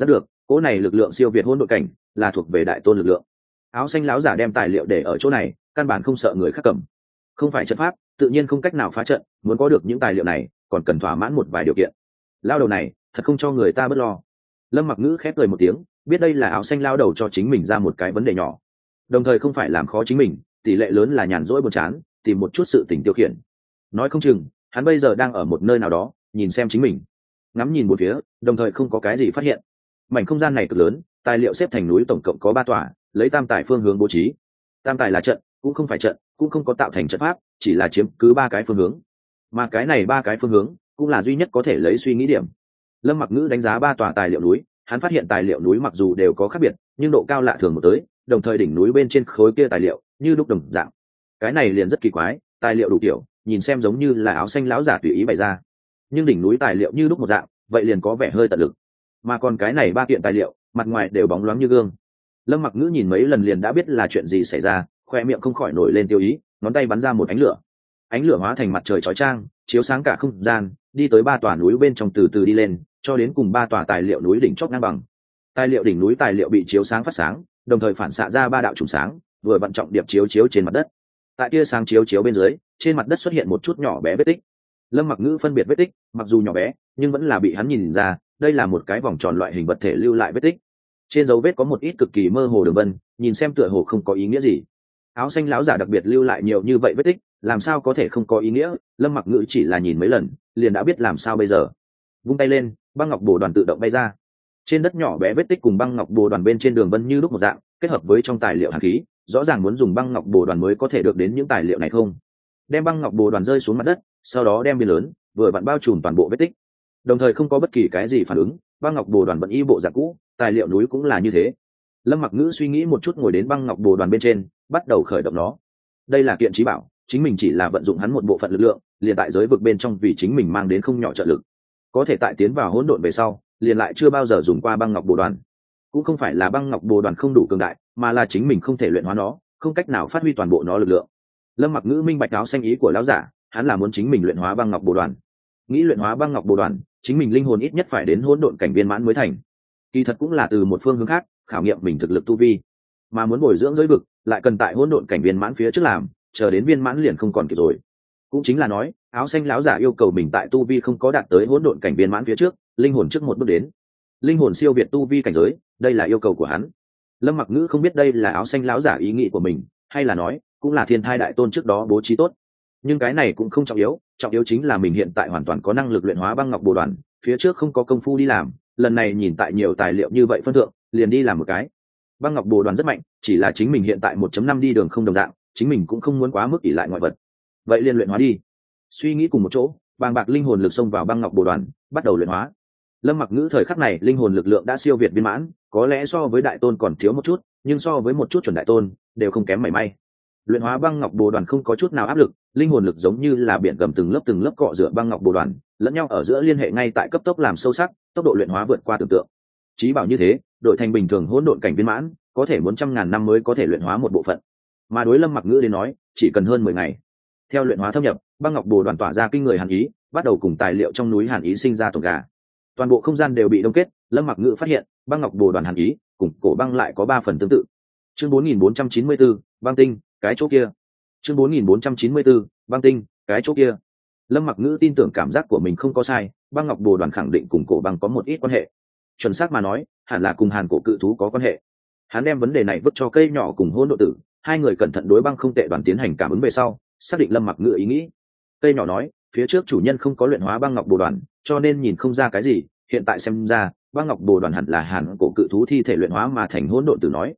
cỗ này lực lượng siêu việt hỗn độn cảnh là thuộc về đại tôn lực lượng. Áo xanh láo giả đem tài liệu để ở chỗ này, căn bản không sợ người khác cầm. Không phải trận pháp, tự nhiên không cách nào phá trận, muốn có được những tài liệu này còn cần thỏa mãn một vài điều kiện. Lao đầu này thật không cho người ta bớt lo. Lâm Mặc Ngữ khép cười một tiếng, biết đây là áo xanh lao đầu cho chính mình ra một cái vấn đề nhỏ, đồng thời không phải làm khó chính mình, tỷ lệ lớn là nhàn rỗi buồn chán, tìm một chút sự tình tiêu khiển. Nói không chừng hắn bây giờ đang ở một nơi nào đó nhìn xem chính mình, ngắm nhìn một phía, đồng thời không có cái gì phát hiện. Mảnh không gian này cực lớn, tài liệu xếp thành núi tổng cộng có 3 tòa, lấy tam tài phương hướng bố trí. Tam tài là trận, cũng không phải trận, cũng không có tạo thành trận pháp, chỉ là chiếm cứ 3 cái phương hướng, mà cái này 3 cái phương hướng cũng là duy nhất có thể lấy suy nghĩ điểm. Lâm Mặc Ngữ đánh giá 3 tòa tài liệu núi, hắn phát hiện tài liệu núi mặc dù đều có khác biệt, nhưng độ cao lạ thường một tới, đồng thời đỉnh núi bên trên khối kia tài liệu như lúc đồng dạng. Cái này liền rất kỳ quái, tài liệu đủ kiểu, nhìn xem giống như là áo xanh lão giả tùy ý bày ra, nhưng đỉnh núi tài liệu như lúc một dạng, vậy liền có vẻ hơi tận lực. Mà còn cái này 3 kiện tài liệu, mặt ngoài đều bóng loáng như gương. Lâm Mặc Ngữ nhìn mấy lần liền đã biết là chuyện gì xảy ra, khoe miệng không khỏi nổi lên tiêu ý, ngón tay bắn ra một ánh lửa. Ánh lửa hóa thành mặt trời chói chang, chiếu sáng cả không gian, đi tới 3 tòa núi bên trong từ từ đi lên, cho đến cùng 3 tòa tài liệu núi đỉnh chót ngang bằng. Tài liệu đỉnh núi tài liệu bị chiếu sáng phát sáng, đồng thời phản xạ ra 3 đạo trùng sáng, vừa vận trọng điệp chiếu chiếu trên mặt đất. Tại tia sáng chiếu chiếu bên dưới, trên mặt đất xuất hiện một chút nhỏ bé vết tích. Lâm Mặc Ngữ phân biệt vết tích, mặc dù nhỏ bé, nhưng vẫn là bị hắn nhìn ra, đây là một cái vòng tròn loại hình vật thể lưu lại vết tích. Trên dấu vết có một ít cực kỳ mơ hồ đường vân, nhìn xem tựa hồ không có ý nghĩa gì. Áo xanh lão giả đặc biệt lưu lại nhiều như vậy vết tích, làm sao có thể không có ý nghĩa? Lâm Mặc Ngữ chỉ là nhìn mấy lần, liền đã biết làm sao bây giờ. Vung tay lên, băng ngọc bồ đoàn tự động bay ra. Trên đất nhỏ bé vết tích cùng băng ngọc bồ đoàn bên trên đường vân như lúc một dạng, kết hợp với trong tài liệu hàn khí, rõ ràng muốn dùng băng ngọc bồ đoàn mới có thể được đến những tài liệu này không? Đem băng ngọc bồ đoàn rơi xuống mặt đất, sau đó đem biên lớn, vừa vặn bao trùm toàn bộ vết tích. Đồng thời không có bất kỳ cái gì phản ứng, băng ngọc bồ đoàn vẫn y bộ dạng cũ, tài liệu núi cũng là như thế. Lâm Mặc Ngữ suy nghĩ một chút, ngồi đến băng ngọc bồ đoàn bên trên, bắt đầu khởi động nó. Đây là kiện trí bảo, chính mình chỉ là vận dụng hắn một bộ phận lực lượng, liền tại giới vực bên trong vì chính mình mang đến không nhỏ trợ lực. Có thể tại tiến vào hỗn độn về sau, liền lại chưa bao giờ dùng qua băng ngọc bồ đoàn. Cũng không phải là băng ngọc bồ đoàn không đủ cường đại, mà là chính mình không thể luyện hóa nó, không cách nào phát huy toàn bộ nó lực lượng. Lâm Mặc Ngữ minh bạch áo xanh ý của lão giả, hắn là muốn chính mình luyện hóa băng ngọc bồ đoàn. Nghĩ luyện hóa băng ngọc bồ đoàn, chính mình linh hồn ít nhất phải đến hỗn độn cảnh viên mãn mới thành. Kỳ thật cũng là từ một phương hướng khác khảo nghiệm mình thực lực tu vi, mà muốn bồi dưỡng giới vực lại cần tại hỗn độn cảnh viên mãn phía trước làm, chờ đến viên mãn liền không còn kịp rồi. Cũng chính là nói, áo xanh lão giả yêu cầu mình tại tu vi không có đạt tới hỗn độn cảnh viên mãn phía trước, linh hồn trước một bước đến. Linh hồn siêu việt tu vi cảnh giới, đây là yêu cầu của hắn. Lâm Mặc Ngữ không biết đây là áo xanh lão giả ý nghĩ của mình, hay là nói cũng là thiên thai đại tôn trước đó bố trí tốt. Nhưng cái này cũng không trọng yếu, trọng yếu chính là mình hiện tại hoàn toàn có năng lực luyện hóa băng ngọc bồ đoàn, phía trước không có công phu đi làm, lần này nhìn tại nhiều tài liệu như vậy phân thượng, liền đi làm một cái. Băng ngọc bồ đoàn rất mạnh, chỉ là chính mình hiện tại 1.5 đi đường không đồng dạng, chính mình cũng không muốn quá mức ỷ lại ngoại vật. Vậy liền luyện hóa đi. Suy nghĩ cùng một chỗ, bàng bạc linh hồn lực xông vào băng ngọc bồ đoàn, bắt đầu luyện hóa. Lâm Mặc Ngữ thời khắc này linh hồn lực lượng đã siêu việt viên mãn, có lẽ so với đại tôn còn thiếu một chút, nhưng so với một chút chuẩn đại tôn đều không kém mảy may. Luyện hóa băng ngọc bồ đoàn không có chút nào áp lực, linh hồn lực giống như là biển gầm từng lớp cọ rửa băng ngọc bồ đoàn, lẫn nhau ở giữa liên hệ ngay tại cấp tốc làm sâu sắc, tốc độ luyện hóa vượt qua tưởng tượng. Chí bảo như thế, đổi thành bình thường hỗn độn cảnh viên mãn, có thể muốn trăm ngàn năm mới có thể luyện hóa một bộ phận. Mà đối Lâm Mặc Ngữ đến nói, chỉ cần hơn 10 ngày. Theo luyện hóa thâm nhập, băng ngọc bồ đoàn tỏa ra kinh người hàn ý, bắt đầu cùng tài liệu trong núi hàn ý sinh ra tổn gà. Toàn bộ không gian đều bị đông kết, Lâm Mặc Ngữ phát hiện, băng ngọc bồ đoàn hàn ý cùng cổ băng lại có 3 phần tương tự. Chương 4494, băng tinh, cái chỗ kia. Chương 4494, băng tinh, cái chỗ kia. Lâm Mặc Ngữ tin tưởng cảm giác của mình không có sai, băng ngọc bồ đoàn khẳng định cùng cổ băng có một ít quan hệ. Chuẩn xác mà nói, hẳn là cùng hàn cổ cự thú có quan hệ. Hắn đem vấn đề này vứt cho cây nhỏ cùng hôn độ tử, hai người cẩn thận đối băng không tệ đoàn tiến hành cảm ứng về sau, xác định Lâm Mặc Ngữ ý nghĩ. Cây nhỏ nói, phía trước chủ nhân không có luyện hóa băng ngọc bồ đoàn, cho nên nhìn không ra cái gì, hiện tại xem ra, băng ngọc bồ đoàn hẳn là hàn cổ cự thú thi thể luyện hóa mà thành. Hỗn độn tử nói,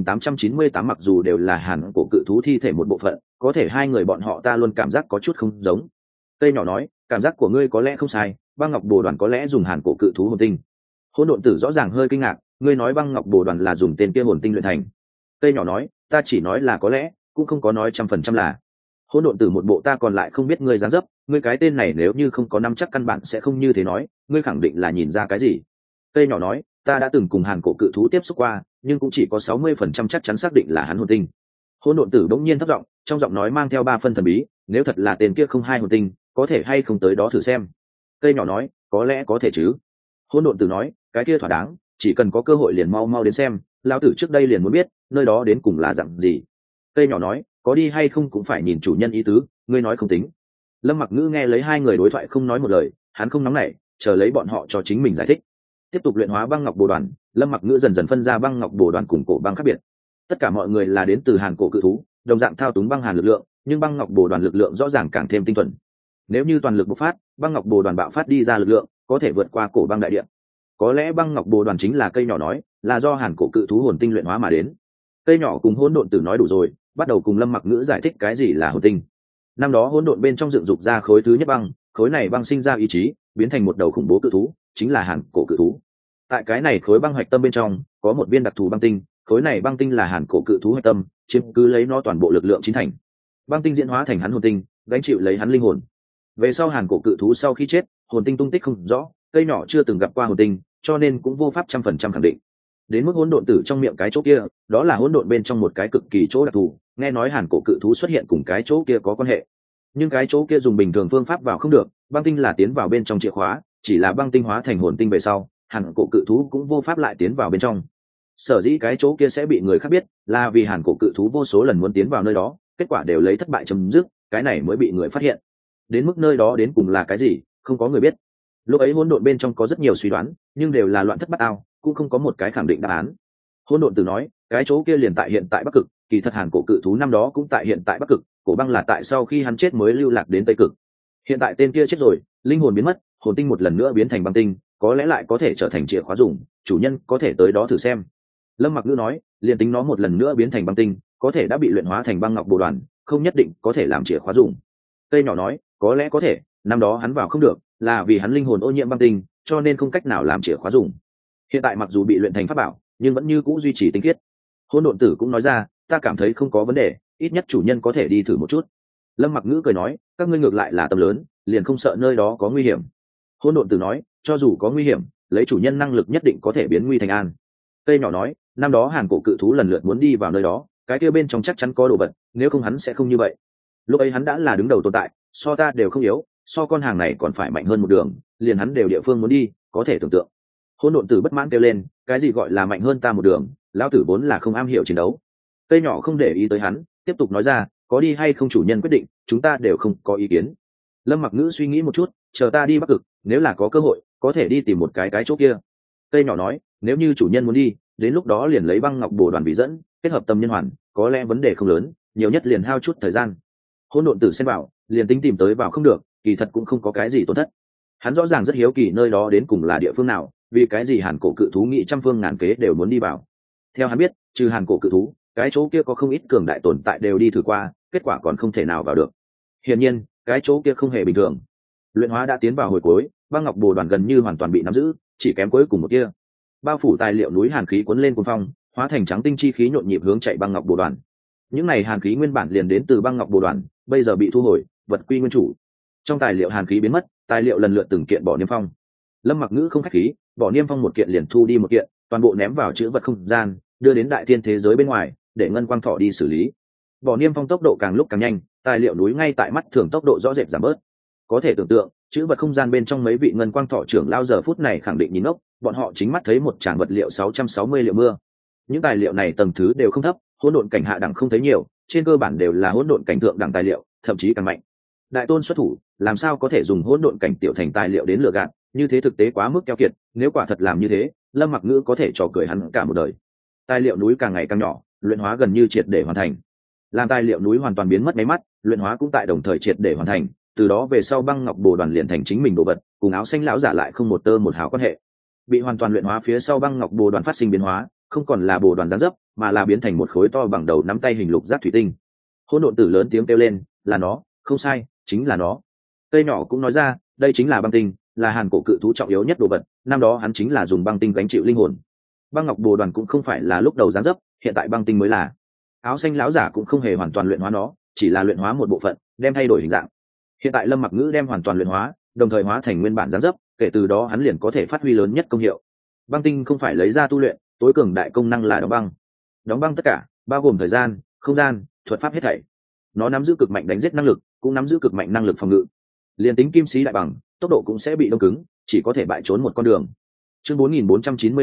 9898 mặc dù đều là hàn cổ cự thú thi thể một bộ phận, có thể hai người bọn họ ta luôn cảm giác có chút không giống. Cây nhỏ nói, cảm giác của ngươi có lẽ không sai, băng ngọc bồ đoàn có lẽ dùng hàn cổ cự thú hồn tinh. Hỗn độn tử rõ ràng hơi kinh ngạc, ngươi nói băng ngọc bồ đoàn là dùng tên kia hồn tinh luyện thành. Cây nhỏ nói, ta chỉ nói là có lẽ, cũng không có nói 100% là. Hỗn độn tử một bộ ta còn lại không biết ngươi dáng dấp, ngươi cái tên này nếu như không có năm chắc căn bản sẽ không như thế nói, ngươi khẳng định là nhìn ra cái gì. Cây nhỏ nói, ta đã từng cùng hàn cổ cự thú tiếp xúc qua, nhưng cũng chỉ có 60% chắc chắn xác định là hắn hồn tinh. Hỗn độn tử bỗng nhiên thấp giọng, trong giọng nói mang theo 3 phân thần bí, nếu thật là tên kia không hai hồn tinh, có thể hay không tới đó thử xem. Cây nhỏ nói, có lẽ có thể chứ. Hỗn độn tử nói, cái kia thỏa đáng, chỉ cần có cơ hội liền mau mau đến xem, lão tử trước đây liền muốn biết nơi đó đến cùng là dặn gì. Cây nhỏ nói, có đi hay không cũng phải nhìn chủ nhân ý tứ, ngươi nói không tính. Lâm Mặc Ngữ nghe lấy hai người đối thoại không nói một lời, hắn không nóng nảy, chờ lấy bọn họ cho chính mình giải thích. Tiếp tục luyện hóa băng ngọc bồ đoàn, Lâm Mặc Ngữ dần dần phân ra băng ngọc bồ đoàn cùng cổ băng khác biệt. Tất cả mọi người là đến từ Hàn cổ cự thú, đồng dạng thao túng băng hàn lực lượng, nhưng băng ngọc bồ đoàn lực lượng rõ ràng càng thêm tinh thuần. Nếu như toàn lực bộc phát, băng ngọc bồ đoàn bạo phát đi ra lực lượng có thể vượt qua cổ băng đại địa. Có lẽ băng ngọc bồ đoàn chính là cây nhỏ nói, là do Hàn cổ cự thú hồn tinh luyện hóa mà đến. Cây nhỏ cùng hỗn độn tử nói đủ rồi, bắt đầu cùng Lâm Mặc Ngữ giải thích cái gì là hồn tinh. Năm đó hỗn độn bên trong dựng dục ra khối thứ nhất băng, khối này băng sinh ra ý chí, biến thành một đầu khủng bố cự thú, chính là Hàn cổ cự thú. Tại cái này khối băng hoạch tâm bên trong có một viên đặc thù băng tinh, khối này băng tinh là Hàn cổ cự thú hoạch tâm, chiếm cứ lấy nó toàn bộ lực lượng chính thành. Băng tinh diễn hóa thành hắn hồn tinh, gánh chịu lấy hắn linh hồn. Về sau Hàn cổ cự thú sau khi chết, hồn tinh tung tích không rõ, cây nhỏ chưa từng gặp qua hồn tinh, cho nên cũng vô pháp 100% khẳng định. Đến mức hỗn độn tử trong miệng cái chỗ kia, đó là hỗn độn bên trong một cái cực kỳ chỗ đặc thù, nghe nói Hàn cổ cự thú xuất hiện cùng cái chỗ kia có quan hệ. Nhưng cái chỗ kia dùng bình thường phương pháp vào không được, băng tinh là tiến vào bên trong chìa khóa, chỉ là băng tinh hóa thành hồn tinh về sau, Hàn cổ cự thú cũng vô pháp lại tiến vào bên trong. Sở dĩ cái chỗ kia sẽ bị người khác biết, là vì Hàn cổ cự thú vô số lần muốn tiến vào nơi đó, kết quả đều lấy thất bại chấm dứt, cái này mới bị người phát hiện. Đến mức nơi đó đến cùng là cái gì, không có người biết. Lúc ấy hỗn độn bên trong có rất nhiều suy đoán, nhưng đều là loạn thất bát ao, cũng không có một cái khẳng định đáp án. Hỗn độn tử nói, cái chỗ kia liền tại hiện tại Bắc Cực, kỳ thật Hàn cổ cự thú năm đó cũng tại hiện tại Bắc Cực, cổ băng là tại sau khi hắn chết mới lưu lạc đến Tây Cực. Hiện tại tên kia chết rồi, linh hồn biến mất, hồn tinh một lần nữa biến thành băng tinh, có lẽ lại có thể trở thành chìa khóa dùng, chủ nhân có thể tới đó thử xem. Lâm Mặc Ngữ nói, liền tính nó một lần nữa biến thành băng tinh, có thể đã bị luyện hóa thành băng ngọc bồ đoàn, không nhất định có thể làm chìa khóa dùng. Cây nhỏ nói, có lẽ có thể, năm đó hắn vào không được, là vì hắn linh hồn ô nhiễm băng tinh, cho nên không cách nào làm chìa khóa dùng. Hiện tại mặc dù bị luyện thành pháp bảo, nhưng vẫn như cũ duy trì tinh khiết. Hỗn độn tử cũng nói ra, ta cảm thấy không có vấn đề, ít nhất chủ nhân có thể đi thử một chút. Lâm Mặc Ngữ cười nói, các ngươi ngược lại là tâm lớn, liền không sợ nơi đó có nguy hiểm. Hỗn độn tử nói, cho dù có nguy hiểm, lấy chủ nhân năng lực nhất định có thể biến nguy thành an. Cây nhỏ nói, năm đó Hàn cổ cự thú lần lượt muốn đi vào nơi đó, cái kia bên trong chắc chắn có đồ vật, nếu không hắn sẽ không như vậy. Lúc ấy hắn đã là đứng đầu tồn tại, so ta đều không yếu, so con hàng này còn phải mạnh hơn một đường, liền hắn đều địa phương muốn đi, có thể tưởng tượng. Hỗn độn tử bất mãn kêu lên, cái gì gọi là mạnh hơn ta một đường, lão tử vốn là không am hiểu chiến đấu. Cây nhỏ không để ý tới hắn, tiếp tục nói ra, có đi hay không chủ nhân quyết định, chúng ta đều không có ý kiến. Lâm Mặc Ngữ suy nghĩ một chút, chờ ta đi Bắc Cực, nếu là có cơ hội có thể đi tìm một cái chỗ kia. Cây nhỏ nói, nếu như chủ nhân muốn đi, đến lúc đó liền lấy băng ngọc bồ đoàn bị dẫn, kết hợp tâm nhân hoàn, có lẽ vấn đề không lớn, nhiều nhất liền hao chút thời gian. Hỗn độn tử xem bảo, liền tính tìm tới vào không được, kỳ thật cũng không có cái gì tổn thất. Hắn rõ ràng rất hiếu kỳ nơi đó đến cùng là địa phương nào, vì cái gì Hàn cổ cự thú nghị trăm phương ngàn kế đều muốn đi vào. Theo hắn biết, trừ Hàn cổ cự thú, cái chỗ kia có không ít cường đại tồn tại đều đi thử qua, kết quả còn không thể nào vào được. Hiển nhiên, cái chỗ kia không hề bình thường. Luyện hóa đã tiến vào hồi cuối, băng ngọc bồ đoàn gần như hoàn toàn bị nắm giữ, chỉ kém cuối cùng một kia. Bao phủ tài liệu núi hàn khí cuốn lên cuồng phong, hóa thành trắng tinh chi khí nhộn nhịp hướng chạy băng ngọc bồ đoàn. Những này hàn khí nguyên bản liền đến từ băng ngọc bồ đoàn, bây giờ bị thu hồi, vật quy nguyên chủ. Trong tài liệu hàn khí biến mất, tài liệu lần lượt từng kiện bỏ niêm phong. Lâm Mặc Ngữ không khách khí, bỏ niêm phong một kiện liền thu đi một kiện, toàn bộ ném vào chữ vật không gian, đưa đến đại thiên thế giới bên ngoài, để ngân quang thọ đi xử lý. Bỏ niêm phong tốc độ càng lúc càng nhanh, tài liệu núi ngay tại mắt thường tốc độ rõ rệt giảm bớt. Có thể tưởng tượng, chữ vật không gian bên trong mấy vị ngân quang thọ trưởng lao giờ phút này khẳng định nhìn ngốc, bọn họ chính mắt thấy một tràng vật liệu 660 liệu mưa. Những tài liệu này tầng thứ đều không thấp, hỗn độn cảnh hạ đẳng không thấy nhiều, trên cơ bản đều là hỗn độn cảnh thượng đẳng tài liệu, thậm chí càng mạnh. Đại tôn xuất thủ, làm sao có thể dùng hỗn độn cảnh tiểu thành tài liệu đến lừa gạt, như thế thực tế quá mức keo kiệt, nếu quả thật làm như thế, Lâm Mặc Ngữ có thể trò cười hắn cả một đời. Tài liệu núi càng ngày càng nhỏ, luyện hóa gần như triệt để hoàn thành. Làm tài liệu núi hoàn toàn biến mất mấy mắt, luyện hóa cũng tại đồng thời triệt để hoàn thành, từ đó về sau băng ngọc bồ đoàn liền thành chính mình đồ vật, cùng áo xanh lão giả lại không một tơ một hào quan hệ. Bị hoàn toàn luyện hóa phía sau băng ngọc bồ đoàn phát sinh biến hóa, không còn là bồ đoàn dáng dấp, mà là biến thành một khối to bằng đầu nắm tay hình lục giác thủy tinh. Hỗn độn tử lớn tiếng kêu lên, là nó, không sai, chính là nó. Cây nhỏ cũng nói ra, đây chính là băng tinh, là Hàn cổ cự thú trọng yếu nhất đồ vật, năm đó hắn chính là dùng băng tinh gánh chịu linh hồn. Băng ngọc bồ đoàn cũng không phải là lúc đầu dáng dấp, hiện tại băng tinh mới là. Áo xanh lão giả cũng không hề hoàn toàn luyện hóa nó, chỉ là luyện hóa một bộ phận, đem thay đổi hình dạng. Hiện tại Lâm Mặc Ngữ đem hoàn toàn luyện hóa, đồng thời hóa thành nguyên bản dáng dấp, kể từ đó hắn liền có thể phát huy lớn nhất công hiệu. Băng tinh không phải lấy ra tu luyện, tối cường đại công năng là đóng băng tất cả, bao gồm thời gian, không gian, thuật pháp hết thảy. Nó nắm giữ cực mạnh đánh giết năng lực, cũng nắm giữ cực mạnh năng lực phòng ngự. Liên tính kim sĩ đại bằng, tốc độ cũng sẽ bị đông cứng, chỉ có thể bại trốn một con đường. Chương 4495,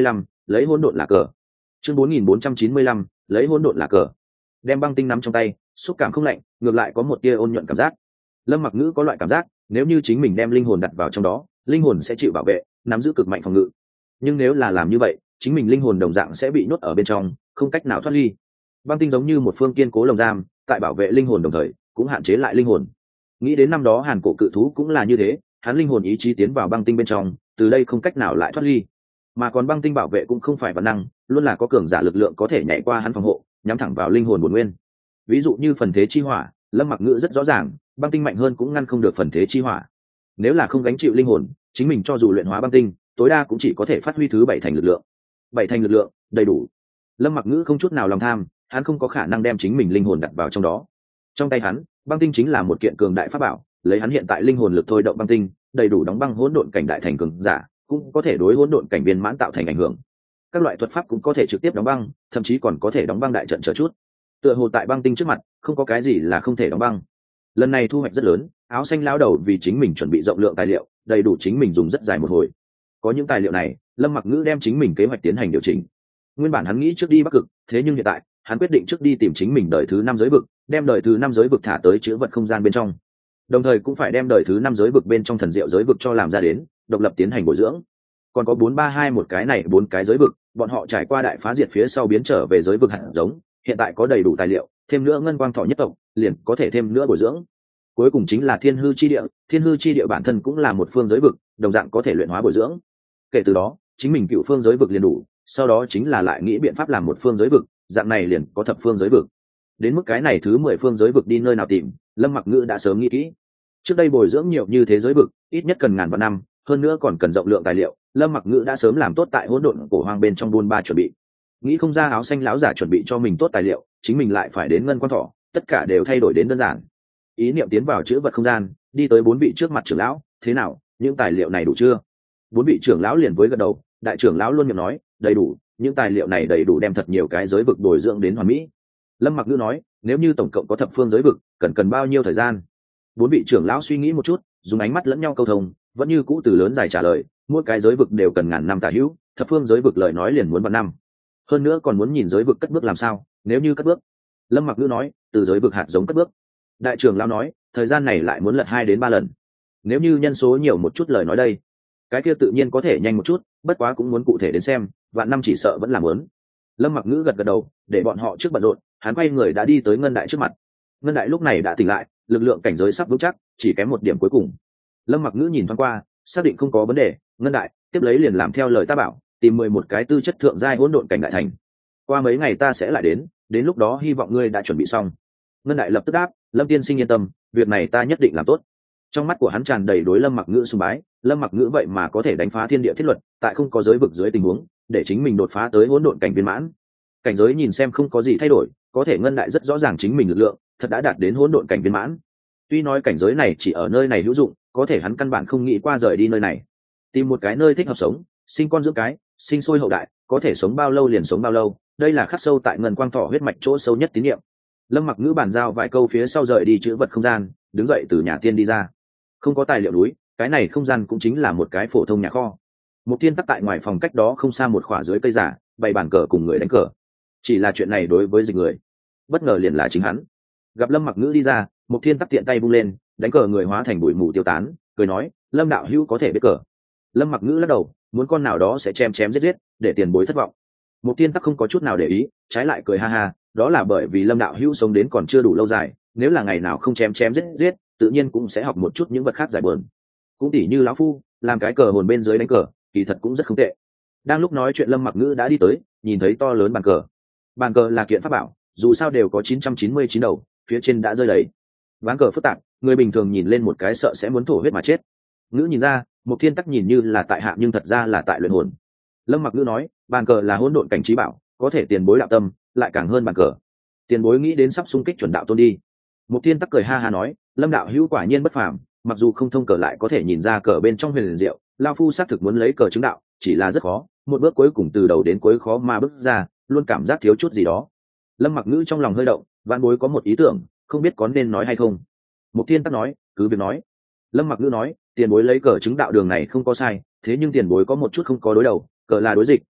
lấy hỗn độn là cờ. Chương 4495, lấy hỗn độn là cờ. Đem băng tinh nắm trong tay, xúc cảm không lạnh, ngược lại có một tia ôn nhuận cảm giác. Lâm Mặc Ngữ có loại cảm giác, nếu như chính mình đem linh hồn đặt vào trong đó, linh hồn sẽ chịu bảo vệ, nắm giữ cực mạnh phòng ngự. Nhưng nếu là làm như vậy, chính mình linh hồn đồng dạng sẽ bị nhốt ở bên trong, không cách nào thoát ly. Băng tinh giống như một phương kiên cố lồng giam, tại bảo vệ linh hồn đồng thời, cũng hạn chế lại linh hồn. Nghĩ đến năm đó Hàn Cổ cự thú cũng là như thế, hắn linh hồn ý chí tiến vào băng tinh bên trong, từ đây không cách nào lại thoát ly. Mà còn băng tinh bảo vệ cũng không phải bản năng, luôn là có cường giả lực lượng có thể nhảy qua hắn phòng hộ, nhắm thẳng vào linh hồn bổn nguyên. Ví dụ như phần thế chi hỏa, Lâm Mặc Ngữ rất rõ ràng, băng tinh mạnh hơn cũng ngăn không được phần thế chi hỏa. Nếu là không gánh chịu linh hồn, chính mình cho dù luyện hóa băng tinh, tối đa cũng chỉ có thể phát huy thứ bảy thành lực lượng. Bảy thành lực lượng, đầy đủ. Lâm Mặc Ngữ không chút nào lòng tham, hắn không có khả năng đem chính mình linh hồn đặt vào trong đó. Trong tay hắn, băng tinh chính là một kiện cường đại pháp bảo, lấy hắn hiện tại linh hồn lực thôi động băng tinh, đầy đủ đóng băng hỗn độn cảnh đại thành cường giả, cũng có thể đối hỗn độn cảnh viên mãn tạo thành ảnh hưởng. Các loại thuật pháp cũng có thể trực tiếp đóng băng, thậm chí còn có thể đóng băng đại trận chờ chút. Tựa hồ tại băng tinh trước mặt, không có cái gì là không thể đóng băng. Lần này thu hoạch rất lớn, áo xanh lão đầu vì chính mình chuẩn bị rộng lượng tài liệu, đầy đủ chính mình dùng rất dài một hồi. Có những tài liệu này, Lâm Mặc Ngữ đem chính mình kế hoạch tiến hành điều chỉnh. Nguyên bản hắn nghĩ trước đi Bắc Cực, thế nhưng hiện tại, hắn quyết định trước đi tìm chính mình đời thứ 5 giới vực, đem đời thứ 5 giới vực thả tới chứa vật không gian bên trong. Đồng thời cũng phải đem đời thứ 5 giới vực bên trong thần diệu giới vực cho làm ra đến, độc lập tiến hành bồi dưỡng. Còn có 432 một cái này 4 cái giới vực, bọn họ trải qua đại phá diệt phía sau biến trở về giới vực hạt giống, hiện tại có đầy đủ tài liệu, thêm nữa ngân quang thọ nhất tộc, liền có thể thêm nữa bồi dưỡng. Cuối cùng chính là Thiên Hư chi địa, Thiên Hư chi địa bản thân cũng là một phương giới vực, đồng dạng có thể luyện hóa bồi dưỡng. Kể từ đó, chính mình cựu phương giới vực liền đủ, sau đó chính là lại nghĩ biện pháp làm một phương giới vực, dạng này liền có thập phương giới vực. Đến mức cái này thứ 10 phương giới vực đi nơi nào tìm, Lâm Mặc Ngữ đã sớm nghĩ kỹ. Trước đây bồi dưỡng nhiều như thế giới vực, ít nhất cần ngàn vạn năm, hơn nữa còn cần rộng lượng tài liệu, Lâm Mặc Ngữ đã sớm làm tốt tại hỗn độn cổ hoang bên trong buôn ba chuẩn bị. Nghĩ không ra áo xanh lão giả chuẩn bị cho mình tốt tài liệu, chính mình lại phải đến ngân quan thọ, tất cả đều thay đổi đến đơn giản. Ý niệm tiến vào chữ vật không gian, đi tới 4 vị trước mặt trưởng lão, thế nào, những tài liệu này đủ chưa? 4 vị trưởng lão liền với gật đầu, đại trưởng lão luôn miệng nói, đầy đủ, những tài liệu này đầy đủ đem thật nhiều cái giới vực bồi dưỡng đến hoàn mỹ. Lâm Mặc Ngữ nói, nếu như tổng cộng có thập phương giới vực, cần bao nhiêu thời gian? 4 vị trưởng lão suy nghĩ một chút, dùng ánh mắt lẫn nhau câu thông, vẫn như cũ từ lớn dài trả lời, mỗi cái giới vực đều cần ngàn năm tả hữu, thập phương giới vực lời nói liền muốn vạn năm. Hơn nữa còn muốn nhìn giới vực cất bước làm sao, nếu như cất bước. Lâm Mặc Ngữ nói, từ giới vực hạt giống cất bước. Đại trưởng lão nói, thời gian này lại muốn lật 2 đến 3 lần. Nếu như nhân số nhiều một chút lời nói đây, cái kia tự nhiên có thể nhanh một chút, bất quá cũng muốn cụ thể đến xem, vạn năm chỉ sợ vẫn là muốn. Lâm Mặc Ngữ gật gật đầu, để bọn họ trước bận rộn, hắn quay người đã đi tới Ngân Đại trước mặt. Ngân Đại lúc này đã tỉnh lại, lực lượng cảnh giới sắp vững chắc, chỉ kém một điểm cuối cùng. Lâm Mặc Ngữ nhìn thoáng qua, xác định không có vấn đề, Ngân Đại, tiếp lấy liền làm theo lời ta bảo, tìm 11 cái tư chất thượng giai hỗn độn cảnh đại thành. Qua mấy ngày ta sẽ lại đến lúc đó hy vọng ngươi đã chuẩn bị xong. Ngân Đại lập tức đáp, Lâm tiên sinh yên tâm, việc này ta nhất định làm tốt. Trong mắt của hắn tràn đầy đối Lâm Mặc Ngữ sùng bái, Lâm Mặc Ngữ vậy mà có thể đánh phá thiên địa thiết luật, tại không có giới vực dưới tình huống, để chính mình đột phá tới hỗn độn cảnh viên mãn. Cảnh giới nhìn xem không có gì thay đổi, có thể Ngân Đại rất rõ ràng chính mình lực lượng thật đã đạt đến hỗn độn cảnh viên mãn. Tuy nói cảnh giới này chỉ ở nơi này hữu dụng, có thể hắn căn bản không nghĩ qua rời đi nơi này. Tìm một cái nơi thích hợp sống, sinh con dưỡng cái, sinh sôi hậu đại, có thể sống bao lâu liền sống bao lâu, đây là khắc sâu tại ngân quang thọ huyết mạch chỗ sâu nhất tín niệm. Lâm Mặc Ngữ bàn giao vài câu phía sau rời đi chữ vật không gian, đứng dậy từ nhà tiên đi ra. Không có tài liệu núi, cái này không gian cũng chính là một cái phổ thông nhà kho. Mục Tiên tắc tại ngoài phòng cách đó không xa một khỏa dưới cây giả, bày bàn cờ cùng người đánh cờ. Chỉ là chuyện này đối với dịch người, bất ngờ liền là chính hắn. Gặp Lâm Mặc Ngữ đi ra, Mục Tiên tắc tiện tay vung lên, đánh cờ người hóa thành bụi mù tiêu tán, cười nói, Lâm đạo hữu có thể biết cờ. Lâm Mặc Ngữ lắc đầu, muốn con nào đó sẽ chém giết, để tiền bối thất vọng. Mục Tiên tắc không có chút nào để ý, trái lại cười ha ha, đó là bởi vì Lâm đạo hữu sống đến còn chưa đủ lâu dài, nếu là ngày nào không chém giết, tự nhiên cũng sẽ học một chút những vật khác giải bờn. Cũng tỉ như lão phu, làm cái cờ hồn bên dưới đánh cờ, kỳ thật cũng rất không tệ. Đang lúc nói chuyện Lâm Mặc Ngữ đã đi tới, nhìn thấy to lớn bàn cờ. Bàn cờ là kiện pháp bảo, dù sao đều có 999 đầu, phía trên đã rơi đầy. Ván cờ phức tạp, người bình thường nhìn lên một cái sợ sẽ muốn thổ huyết mà chết. Ngữ nhìn ra, Mục Thiên tắc nhìn như là tại hạ nhưng thật ra là tại luyện hồn. Lâm Mặc Ngữ nói, bàn cờ là hỗn độn cảnh trí bảo, có thể tiền bối đạo tâm, lại càng hơn bàn cờ. Tiền bối nghĩ đến sắp xung kích chuẩn đạo tôn đi. Mục Thiên tắc cười ha ha nói, Lâm đạo hữu quả nhiên bất phàm, mặc dù không thông cờ lại có thể nhìn ra cờ bên trong huyền liền diệu, lão phu xác thực muốn lấy cờ chứng đạo, chỉ là rất khó, một bước cuối cùng từ đầu đến cuối khó mà bước ra, luôn cảm giác thiếu chút gì đó. Lâm Mặc Ngữ trong lòng hơi động, vạn bối có một ý tưởng, không biết có nên nói hay không. Mục Thiên tắc nói, cứ việc nói. Lâm Mặc Ngữ nói, tiền bối lấy cờ chứng đạo đường này không có sai, thế nhưng tiền bối có một chút không có đối đầu, cờ là đối dịch,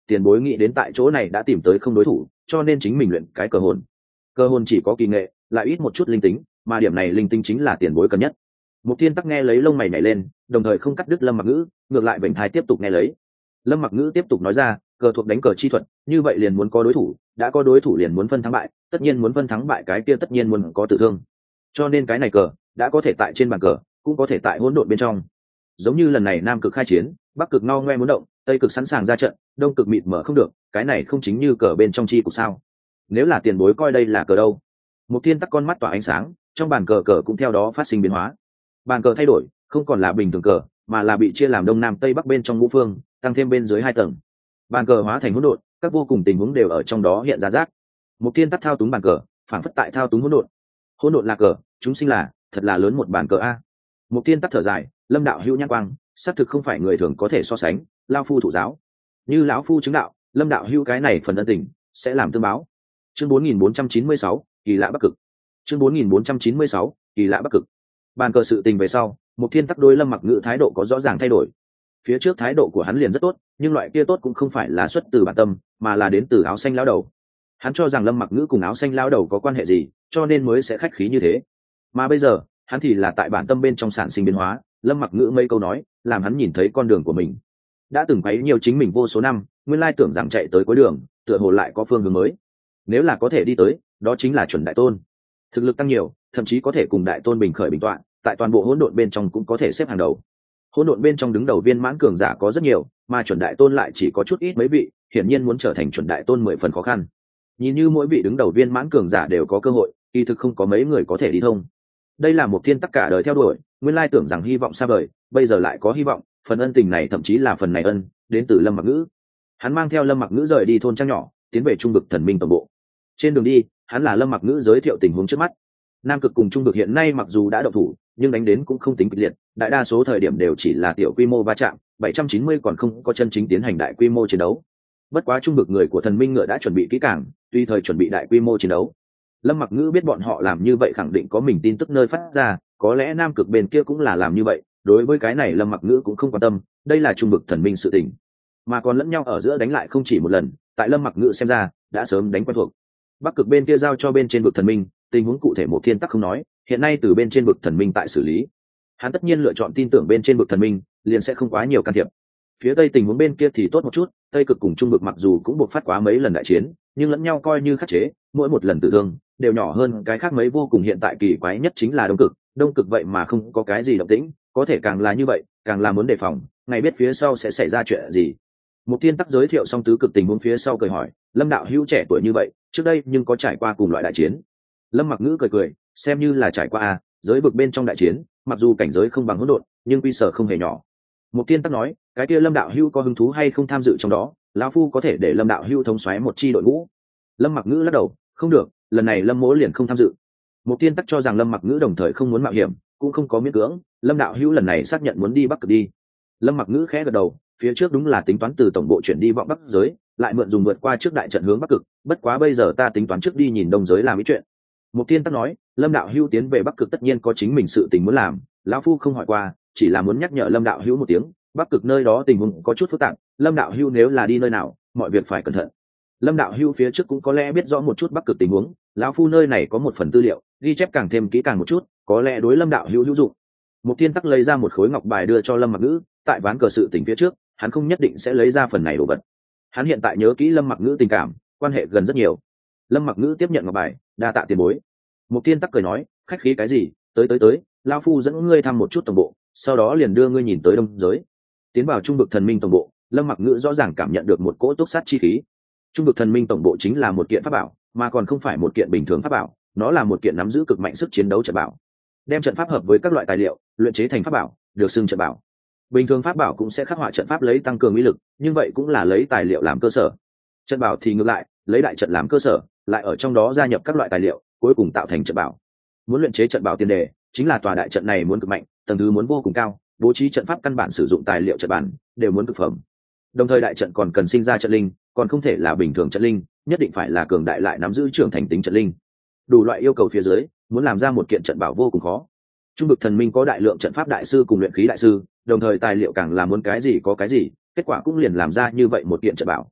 tiền bối nghĩ đến tại chỗ này đã tìm tới không đối thủ, cho nên chính mình luyện cái cờ hồn. Cờ hồn chỉ có kỳ nghệ, lại ít một chút linh tính, mà điểm này linh tinh chính là tiền bối cần nhất. Mục Thiên Tắc nghe lấy lông mày nhảy lên, đồng thời không cắt đứt Lâm Mặc Ngữ, ngược lại vểnh thai tiếp tục nghe lấy. Lâm Mặc Ngữ tiếp tục nói ra, cờ thuộc đánh cờ chi thuật, như vậy liền muốn có đối thủ, đã có đối thủ liền muốn phân thắng bại, tất nhiên muốn phân thắng bại cái kia tất nhiên muốn có tử thương. Cho nên cái này cờ đã có thể tại trên bàn cờ, cũng có thể tại hỗn độn bên trong. Giống như lần này Nam cực khai chiến, Bắc cực no ngoe muốn động, Tây cực sẵn sàng ra trận, Đông cực mịt mở không được, cái này không chính như cờ bên trong chi cục sao? Nếu là tiền bối coi đây là cờ đâu? Mục Thiên Tắc con mắt tỏa ánh sáng, trong bàn cờ cờ cũng theo đó phát sinh biến hóa. Bàn cờ thay đổi, không còn là bình thường cờ, mà là bị chia làm đông nam tây bắc bên trong ngũ phương, tăng thêm bên dưới 2 tầng. Bàn cờ hóa thành hỗn độn, các vô cùng tình huống đều ở trong đó hiện ra rác. Mục Thiên Tắc thao túng bàn cờ, phản phất tại thao túng hỗn độn. Hỗn độn là cờ, chúng sinh là, thật là lớn một bàn cờ a. Mục Thiên Tắc thở dài, Lâm đạo hữu nhãn quang, xác thực không phải người thường có thể so sánh, lão phu thủ giáo. Như lão phu chứng đạo, Lâm đạo hữu cái này phần ân tình sẽ làm tương báo. Chương 4496, kỳ lạ Bắc cực. Chương 4496, kỳ lạ Bắc cực. Bàn cờ sự tình về sau, Mục Thiên Tắc đối Lâm Mặc Ngữ thái độ có rõ ràng thay đổi. Phía trước thái độ của hắn liền rất tốt, nhưng loại kia tốt cũng không phải là xuất từ bản tâm, mà là đến từ áo xanh lão đầu. Hắn cho rằng Lâm Mặc Ngữ cùng áo xanh lão đầu có quan hệ gì, cho nên mới sẽ khách khí như thế. Mà bây giờ, hắn thì là tại bản tâm bên trong sản sinh biến hóa, Lâm Mặc Ngữ mấy câu nói, làm hắn nhìn thấy con đường của mình. Đã từng quấy nhiều chính mình vô số năm, nguyên lai tưởng rằng chạy tới cuối đường, tựa hồ lại có phương hướng mới. Nếu là có thể đi tới, đó chính là chuẩn đại tôn. Thực lực tăng nhiều, thậm chí có thể cùng đại tôn bình khởi bình tọa, tại toàn bộ hỗn độn bên trong cũng có thể xếp hàng đầu. Hỗn độn bên trong đứng đầu viên mãn cường giả có rất nhiều, mà chuẩn đại tôn lại chỉ có chút ít mấy vị, hiển nhiên muốn trở thành chuẩn đại tôn 10 phần khó khăn. Nhìn như mỗi vị đứng đầu viên mãn cường giả đều có cơ hội, kỳ thực không có mấy người có thể đi thông. Đây là một thiên tất cả đời theo đuổi, nguyên lai tưởng rằng hy vọng xa vời, bây giờ lại có hy vọng, phần ân tình này thậm chí là phần này ân đến từ Lâm Mặc Ngữ. Hắn mang theo Lâm Mặc Ngữ rời đi thôn trang nhỏ, tiến về trung vực thần minh tổng bộ. Trên đường đi, hắn là Lâm Mặc Ngữ giới thiệu tình huống trước mắt. Nam cực cùng trung vực hiện nay mặc dù đã động thủ, nhưng đánh đến cũng không tính kịch liệt, đại đa số thời điểm đều chỉ là tiểu quy mô va chạm, 790 còn không có chân chính tiến hành đại quy mô chiến đấu. Bất quá trung vực người của thần minh ngựa đã chuẩn bị kỹ càng, tùy thời chuẩn bị đại quy mô chiến đấu. Lâm Mặc Ngữ biết bọn họ làm như vậy khẳng định có mình tin tức nơi phát ra, có lẽ Nam cực bên kia cũng là làm như vậy, đối với cái này Lâm Mặc Ngữ cũng không quan tâm, đây là trung vực thần minh sự tình. Mà còn lẫn nhau ở giữa đánh lại không chỉ một lần, tại Lâm Mặc Ngữ xem ra, đã sớm đánh quen thuộc. Bắc cực bên kia giao cho bên trên vực thần minh, tình huống cụ thể một thiên tắc không nói, hiện nay từ bên trên vực thần minh tại xử lý. Hắn tất nhiên lựa chọn tin tưởng bên trên vực thần minh, liền sẽ không quá nhiều can thiệp. Phía tây tình huống bên kia thì tốt một chút, tây cực cùng trung vực mặc dù cũng buộc phát quá mấy lần đại chiến, nhưng lẫn nhau coi như khắc chế, mỗi một lần tử thương đều nhỏ hơn cái khác mấy vô cùng. Hiện tại kỳ quái nhất chính là đông cực vậy mà không có cái gì động tĩnh, có thể càng là như vậy, càng là muốn đề phòng, ngày biết phía sau sẽ xảy ra chuyện gì. Mục Thiên Tắc giới thiệu xong tứ cực tình huống phía sau cười hỏi, Lâm đạo hữu trẻ tuổi như vậy, trước đây nhưng có trải qua cùng loại đại chiến? Lâm Mặc Ngữ cười cười, xem như là trải qua à, giới vực bên trong đại chiến, mặc dù cảnh giới không bằng hỗn độn, nhưng quy sở không hề nhỏ. Mục Thiên Tắc nói, cái kia Lâm đạo hữu có hứng thú hay không tham dự trong đó, lão phu có thể để Lâm đạo hữu thống soái một chi đội ngũ. Lâm Mặc Ngữ lắc đầu, không được, lần này Lâm mỗ liền không tham dự. Mục Thiên Tắc cho rằng Lâm Mặc Ngữ đồng thời không muốn mạo hiểm, cũng không có miễn cưỡng, Lâm đạo hữu lần này xác nhận muốn đi Bắc Cực đi. Lâm Mặc Ngữ khẽ gật đầu, phía trước đúng là tính toán từ tổng bộ chuyển đi vọng Bắc giới, lại mượn dùng vượt qua trước đại trận hướng Bắc Cực, bất quá bây giờ ta tính toán trước đi nhìn đông giới làm ý chuyện. Mục Thiên Tắc nói, Lâm đạo hữu tiến về Bắc Cực tất nhiên có chính mình sự tình muốn làm, lão phu không hỏi qua, chỉ là muốn nhắc nhở Lâm đạo hữu một tiếng, Bắc Cực nơi đó tình huống có chút phức tạp, Lâm đạo hữu nếu là đi nơi nào, mọi việc phải cẩn thận. Lâm đạo hữu phía trước cũng có lẽ biết rõ một chút Bắc Cực tình huống, lão phu nơi này có một phần tư liệu, ghi chép càng thêm kỹ càng một chút, có lẽ đối Lâm đạo hữu hữu dụng. Mục Thiên Tắc lấy ra một khối ngọc bài đưa cho Lâm Mặc Ngữ, tại ván cờ sự tình phía trước, hắn không nhất định sẽ lấy ra phần này đồ vật. Hắn hiện tại nhớ kỹ Lâm Mặc Ngữ tình cảm, quan hệ gần rất nhiều. Lâm Mặc Ngữ tiếp nhận ngọc bài, đa tạ tiền bối. Mục Thiên Tắc cười nói, khách khí cái gì, tới, lão phu dẫn ngươi thăm một chút tổng bộ, sau đó liền đưa ngươi nhìn tới đông giới. Tiến vào trung vực thần minh tổng bộ, Lâm Mặc Ngữ rõ ràng cảm nhận được một cỗ túc sát chi khí. Trung vực thần minh tổng bộ chính là một kiện pháp bảo, mà còn không phải một kiện bình thường pháp bảo, nó là một kiện nắm giữ cực mạnh sức chiến đấu trận bảo. Đem trận pháp hợp với các loại tài liệu, luyện chế thành pháp bảo, được xưng trận bảo. Bình thường pháp bảo cũng sẽ khắc họa trận pháp lấy tăng cường uy lực, nhưng vậy cũng là lấy tài liệu làm cơ sở. Trận bảo thì ngược lại, lấy đại trận làm cơ sở, lại ở trong đó gia nhập các loại tài liệu, cuối cùng tạo thành trận bảo. Muốn luyện chế trận bảo tiền đề, chính là tòa đại trận này muốn cực mạnh, tầng thứ muốn vô cùng cao, bố trí trận pháp căn bản sử dụng tài liệu trận bản đều muốn cực phẩm. Đồng thời đại trận còn cần sinh ra trận linh, còn không thể là bình thường trận linh, nhất định phải là cường đại lại nắm giữ trưởng thành tính trận linh. Đủ loại yêu cầu phía dưới, muốn làm ra một kiện trận bảo vô cùng khó. Trung vực thần minh có đại lượng trận pháp đại sư cùng luyện khí đại sư, đồng thời tài liệu càng là muốn cái gì có cái gì, kết quả cũng liền làm ra như vậy một kiện trận bảo.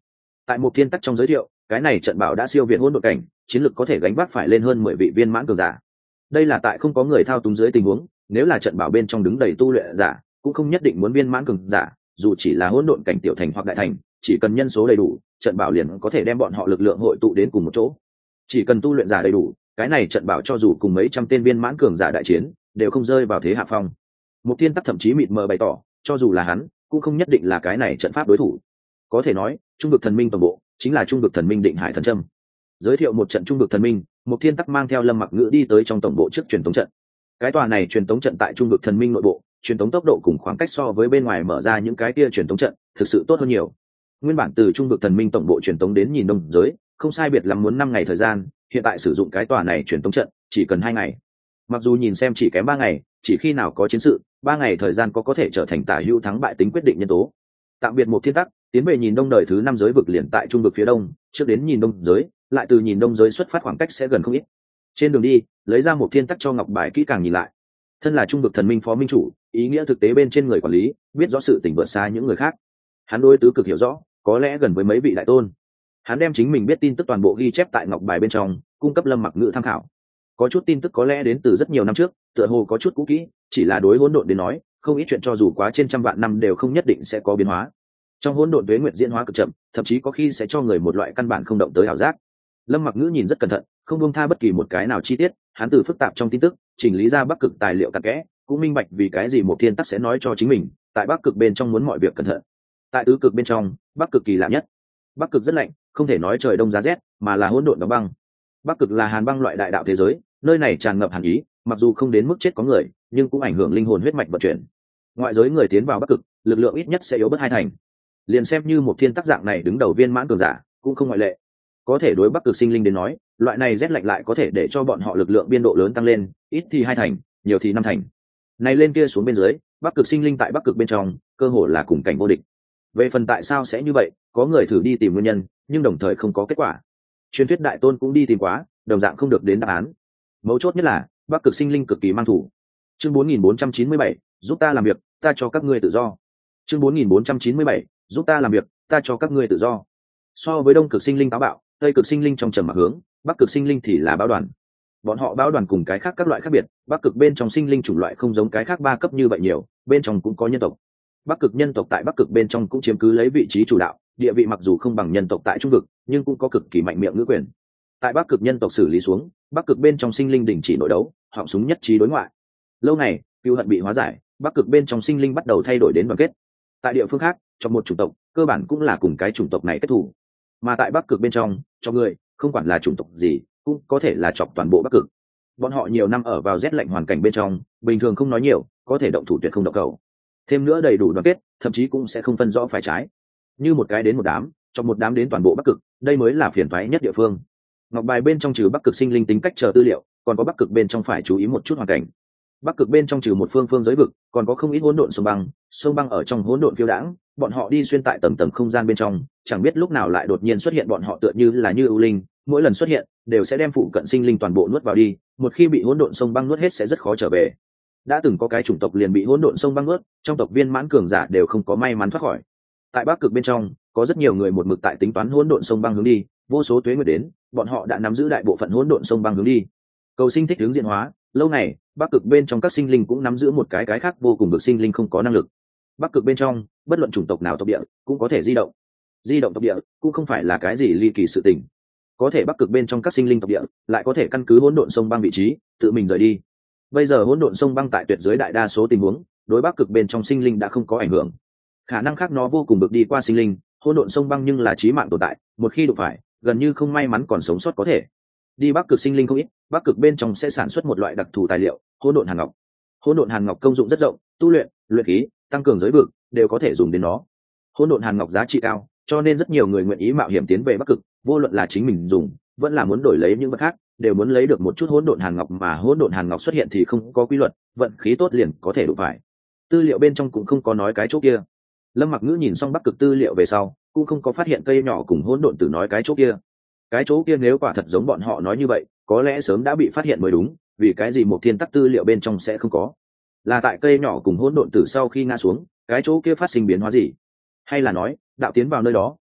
Tại một thiên tắc trong giới thiệu, cái này trận bảo đã siêu việt hỗn độn cảnh, chiến lực có thể gánh vác phải lên hơn 10 vị viên mãn cường giả. Đây là tại không có người thao túng dưới tình huống, nếu là trận bảo bên trong đứng đầy tu luyện giả, cũng không nhất định muốn viên mãn cường giả, dù chỉ là hỗn độn cảnh tiểu thành hoặc đại thành, chỉ cần nhân số đầy đủ, trận bảo liền có thể đem bọn họ lực lượng hội tụ đến cùng một chỗ. Chỉ cần tu luyện giả đầy đủ, cái này trận bảo cho dù cùng mấy trăm tên viên mãn cường giả đại chiến, đều không rơi vào thế hạ phong. Mục Thiên Tắc thậm chí mịt mờ bày tỏ, cho dù là hắn, cũng không nhất định là cái này trận pháp đối thủ. Có thể nói, trung vực thần minh tổng bộ chính là trung vực thần minh Định Hải thần trâm. Giới thiệu một trận trung vực thần minh, Mục Thiên Tắc mang theo Lâm Mặc Ngữ đi tới trong tổng bộ trước truyền tống trận. Cái tòa này truyền tống trận tại trung vực thần minh nội bộ, truyền tống tốc độ cùng khoảng cách so với bên ngoài mở ra những cái kia truyền tống trận, thực sự tốt hơn nhiều. Nguyên bản từ trung vực thần minh tổng bộ truyền tống đến nhìn đông giới, không sai biệt lắm muốn 5 ngày thời gian, hiện tại sử dụng cái tòa này truyền tống trận, chỉ cần 2 ngày. Mặc dù nhìn xem chỉ kém 3 ngày, chỉ khi nào có chiến sự, 3 ngày thời gian có thể trở thành tả hữu thắng bại tính quyết định nhân tố. Tạm biệt Mục Thiên Tắc, tiến về nhìn đông đời thứ 5 giới vực liền tại trung vực phía đông, trước đến nhìn đông giới, lại từ nhìn đông giới xuất phát khoảng cách sẽ gần không ít. Trên đường đi, lấy ra Mục Thiên Tắc cho ngọc bài kỹ càng nhìn lại. Thân là trung vực thần minh phó minh chủ, ý nghĩa thực tế bên trên người quản lý, biết rõ sự tình vượt xa những người khác. Hắn đối tứ cực hiểu rõ, có lẽ gần với mấy vị đại tôn. Hắn đem chính mình biết tin tức toàn bộ ghi chép tại ngọc bài bên trong, cung cấp Lâm Mặc Ngữ tham khảo. Có chút tin tức có lẽ đến từ rất nhiều năm trước, tựa hồ có chút cũ kỹ, chỉ là đối hỗn độn đến nói, không ít chuyện cho dù quá trên trăm vạn năm đều không nhất định sẽ có biến hóa. Trong hỗn độn tuế nguyệt diễn hóa cực chậm, thậm chí có khi sẽ cho người một loại căn bản không động tới ảo giác. Lâm Mặc Ngữ nhìn rất cẩn thận, không buông tha bất kỳ một cái nào chi tiết, hắn từ phức tạp trong tin tức chỉnh lý ra Bắc Cực tài liệu cặn kẽ, cũng minh bạch vì cái gì Mục Thiên Tắc sẽ nói cho chính mình, tại Bắc Cực bên trong muốn mọi việc cẩn thận. Tại tứ cực bên trong, Bắc Cực kỳ lạ nhất. Bắc Cực rất lạnh, không thể nói trời đông giá rét, mà là hỗn độn đóng băng. Bắc Cực là hàn băng loại đại đạo thế giới, nơi này tràn ngập hàn ý, mặc dù không đến mức chết có người, nhưng cũng ảnh hưởng linh hồn huyết mạch vận chuyển. Ngoại giới người tiến vào Bắc Cực, lực lượng ít nhất sẽ yếu bớt 2 thành. Liền xem như một thiên tắc dạng này đứng đầu viên mãn cường giả, cũng không ngoại lệ. Có thể đối Bắc Cực sinh linh đến nói, loại này rét lạnh lại có thể để cho bọn họ lực lượng biên độ lớn tăng lên, ít thì 2 thành, nhiều thì 5 thành. Này lên kia xuống bên dưới, Bắc Cực sinh linh tại Bắc Cực bên trong, cơ hồ là cùng cảnh vô địch. Về phần tại sao sẽ như vậy, có người thử đi tìm nguyên nhân, nhưng đồng thời không có kết quả. Truyền thuyết đại tôn cũng đi tìm quá, đồng dạng không được đến đáp án. Mấu chốt nhất là Bắc Cực sinh linh cực kỳ mang thủ. Chương 4497, giúp ta làm việc, ta cho các ngươi tự do. Chương 4497, giúp ta làm việc, ta cho các ngươi tự do. So với Đông Cực sinh linh táo bạo, Tây Cực sinh linh trong trầm mặc hướng, Bắc Cực sinh linh thì là báo đoàn. Bọn họ báo đoàn cùng cái khác các loại khác biệt, Bắc Cực bên trong sinh linh chủng loại không giống cái khác 3 cấp như vậy nhiều, bên trong cũng có nhân tộc. Bắc Cực nhân tộc tại Bắc Cực bên trong cũng chiếm cứ lấy vị trí chủ đạo, địa vị mặc dù không bằng nhân tộc tại Trung Vực, nhưng cũng có cực kỳ mạnh miệng ngữ quyền. Tại Bắc Cực nhân tộc xử lý xuống, Bắc Cực bên trong sinh linh đình chỉ nội đấu, họng súng nhất trí đối ngoại. Lâu này, cừu hận bị hóa giải, Bắc Cực bên trong sinh linh bắt đầu thay đổi đến đoàn kết. Tại địa phương khác, trong một chủng tộc, cơ bản cũng là cùng cái chủng tộc này kết thủ. Mà tại Bắc Cực bên trong, cho người, không quản là chủng tộc gì, cũng có thể là chọc toàn bộ Bắc Cực. Bọn họ nhiều năm ở vào rét lạnh hoàn cảnh bên trong, bình thường không nói nhiều, có thể động thủ tuyệt không động cầu. Thêm nữa đầy đủ đoàn kết, thậm chí cũng sẽ không phân rõ phải trái. Như một cái đến một đám, trong một đám đến toàn bộ Bắc Cực, đây mới là phiền toái nhất địa phương. Ngọc bài bên trong trừ Bắc Cực sinh linh tính cách chờ tư liệu, còn có Bắc Cực bên trong phải chú ý một chút hoàn cảnh. Bắc Cực bên trong trừ một phương giới vực, còn có không ít hỗn độn sông băng ở trong hỗn độn phiêu đãng, bọn họ đi xuyên tại tầng tầng không gian bên trong, chẳng biết lúc nào lại đột nhiên xuất hiện bọn họ tựa như là như ưu linh, mỗi lần xuất hiện đều sẽ đem phụ cận sinh linh toàn bộ nuốt vào đi, một khi bị hỗn độn sông băng nuốt hết sẽ rất khó trở về. Đã từng có cái chủng tộc liền bị hỗn độn sông băng nuốt, trong tộc viên mãn cường giả đều không có may mắn thoát khỏi. Tại Bắc Cực bên trong, có rất nhiều người một mực tại tính toán hỗn độn sông băng hướng đi, vô số tuế nguyệt đến, bọn họ đã nắm giữ đại bộ phận hỗn độn sông băng hướng đi. Cầu sinh thích hướng diện hóa, lâu này, Bắc Cực bên trong các sinh linh cũng nắm giữ một cái khác vô cùng được sinh linh không có năng lực. Bắc Cực bên trong, bất luận chủng tộc nào tộc địa, cũng có thể di động. Di động tộc địa cũng không phải là cái gì ly kỳ sự tình. Có thể Bắc Cực bên trong các sinh linh tộc địa, lại có thể căn cứ hỗn độn sông băng vị trí, tự mình rời đi. Bây giờ hỗn độn sông băng tại tuyệt giới đại đa số tình huống, đối Bắc Cực bên trong sinh linh đã không có ảnh hưởng. Khả năng khác nó vô cùng được đi qua sinh linh, hỗn độn sông băng nhưng là chí mạng tồn tại, một khi đụng phải, gần như không may mắn còn sống sót có thể. Đi Bắc Cực sinh linh không ít, Bắc Cực bên trong sẽ sản xuất một loại đặc thù tài liệu, hỗn độn hàn ngọc. Hỗn độn hàn ngọc công dụng rất rộng, tu luyện, luyện khí, tăng cường giới vực đều có thể dùng đến nó. Hỗn độn hàn ngọc giá trị cao, cho nên rất nhiều người nguyện ý mạo hiểm tiến về Bắc Cực, vô luận là chính mình dùng, vẫn là muốn đổi lấy những vật khác, đều muốn lấy được một chút hỗn độn hàn ngọc, mà hỗn độn hàn ngọc xuất hiện thì không có quy luật, vận khí tốt liền có thể đụng phải. Tư liệu bên trong cũng không có nói cái chỗ kia. Lâm Mặc Ngữ nhìn xong Bắc Cực tư liệu về sau, cũng không có phát hiện cây nhỏ cùng hỗn độn tử nói cái chỗ kia. Cái chỗ kia nếu quả thật giống bọn họ nói như vậy, có lẽ sớm đã bị phát hiện mới đúng, vì cái gì một thiên tắc tư liệu bên trong sẽ không có? Là tại cây nhỏ cùng hỗn độn tử sau khi ngã xuống, cái chỗ kia phát sinh biến hóa gì? Hay là nói, đạo tiến vào nơi đó,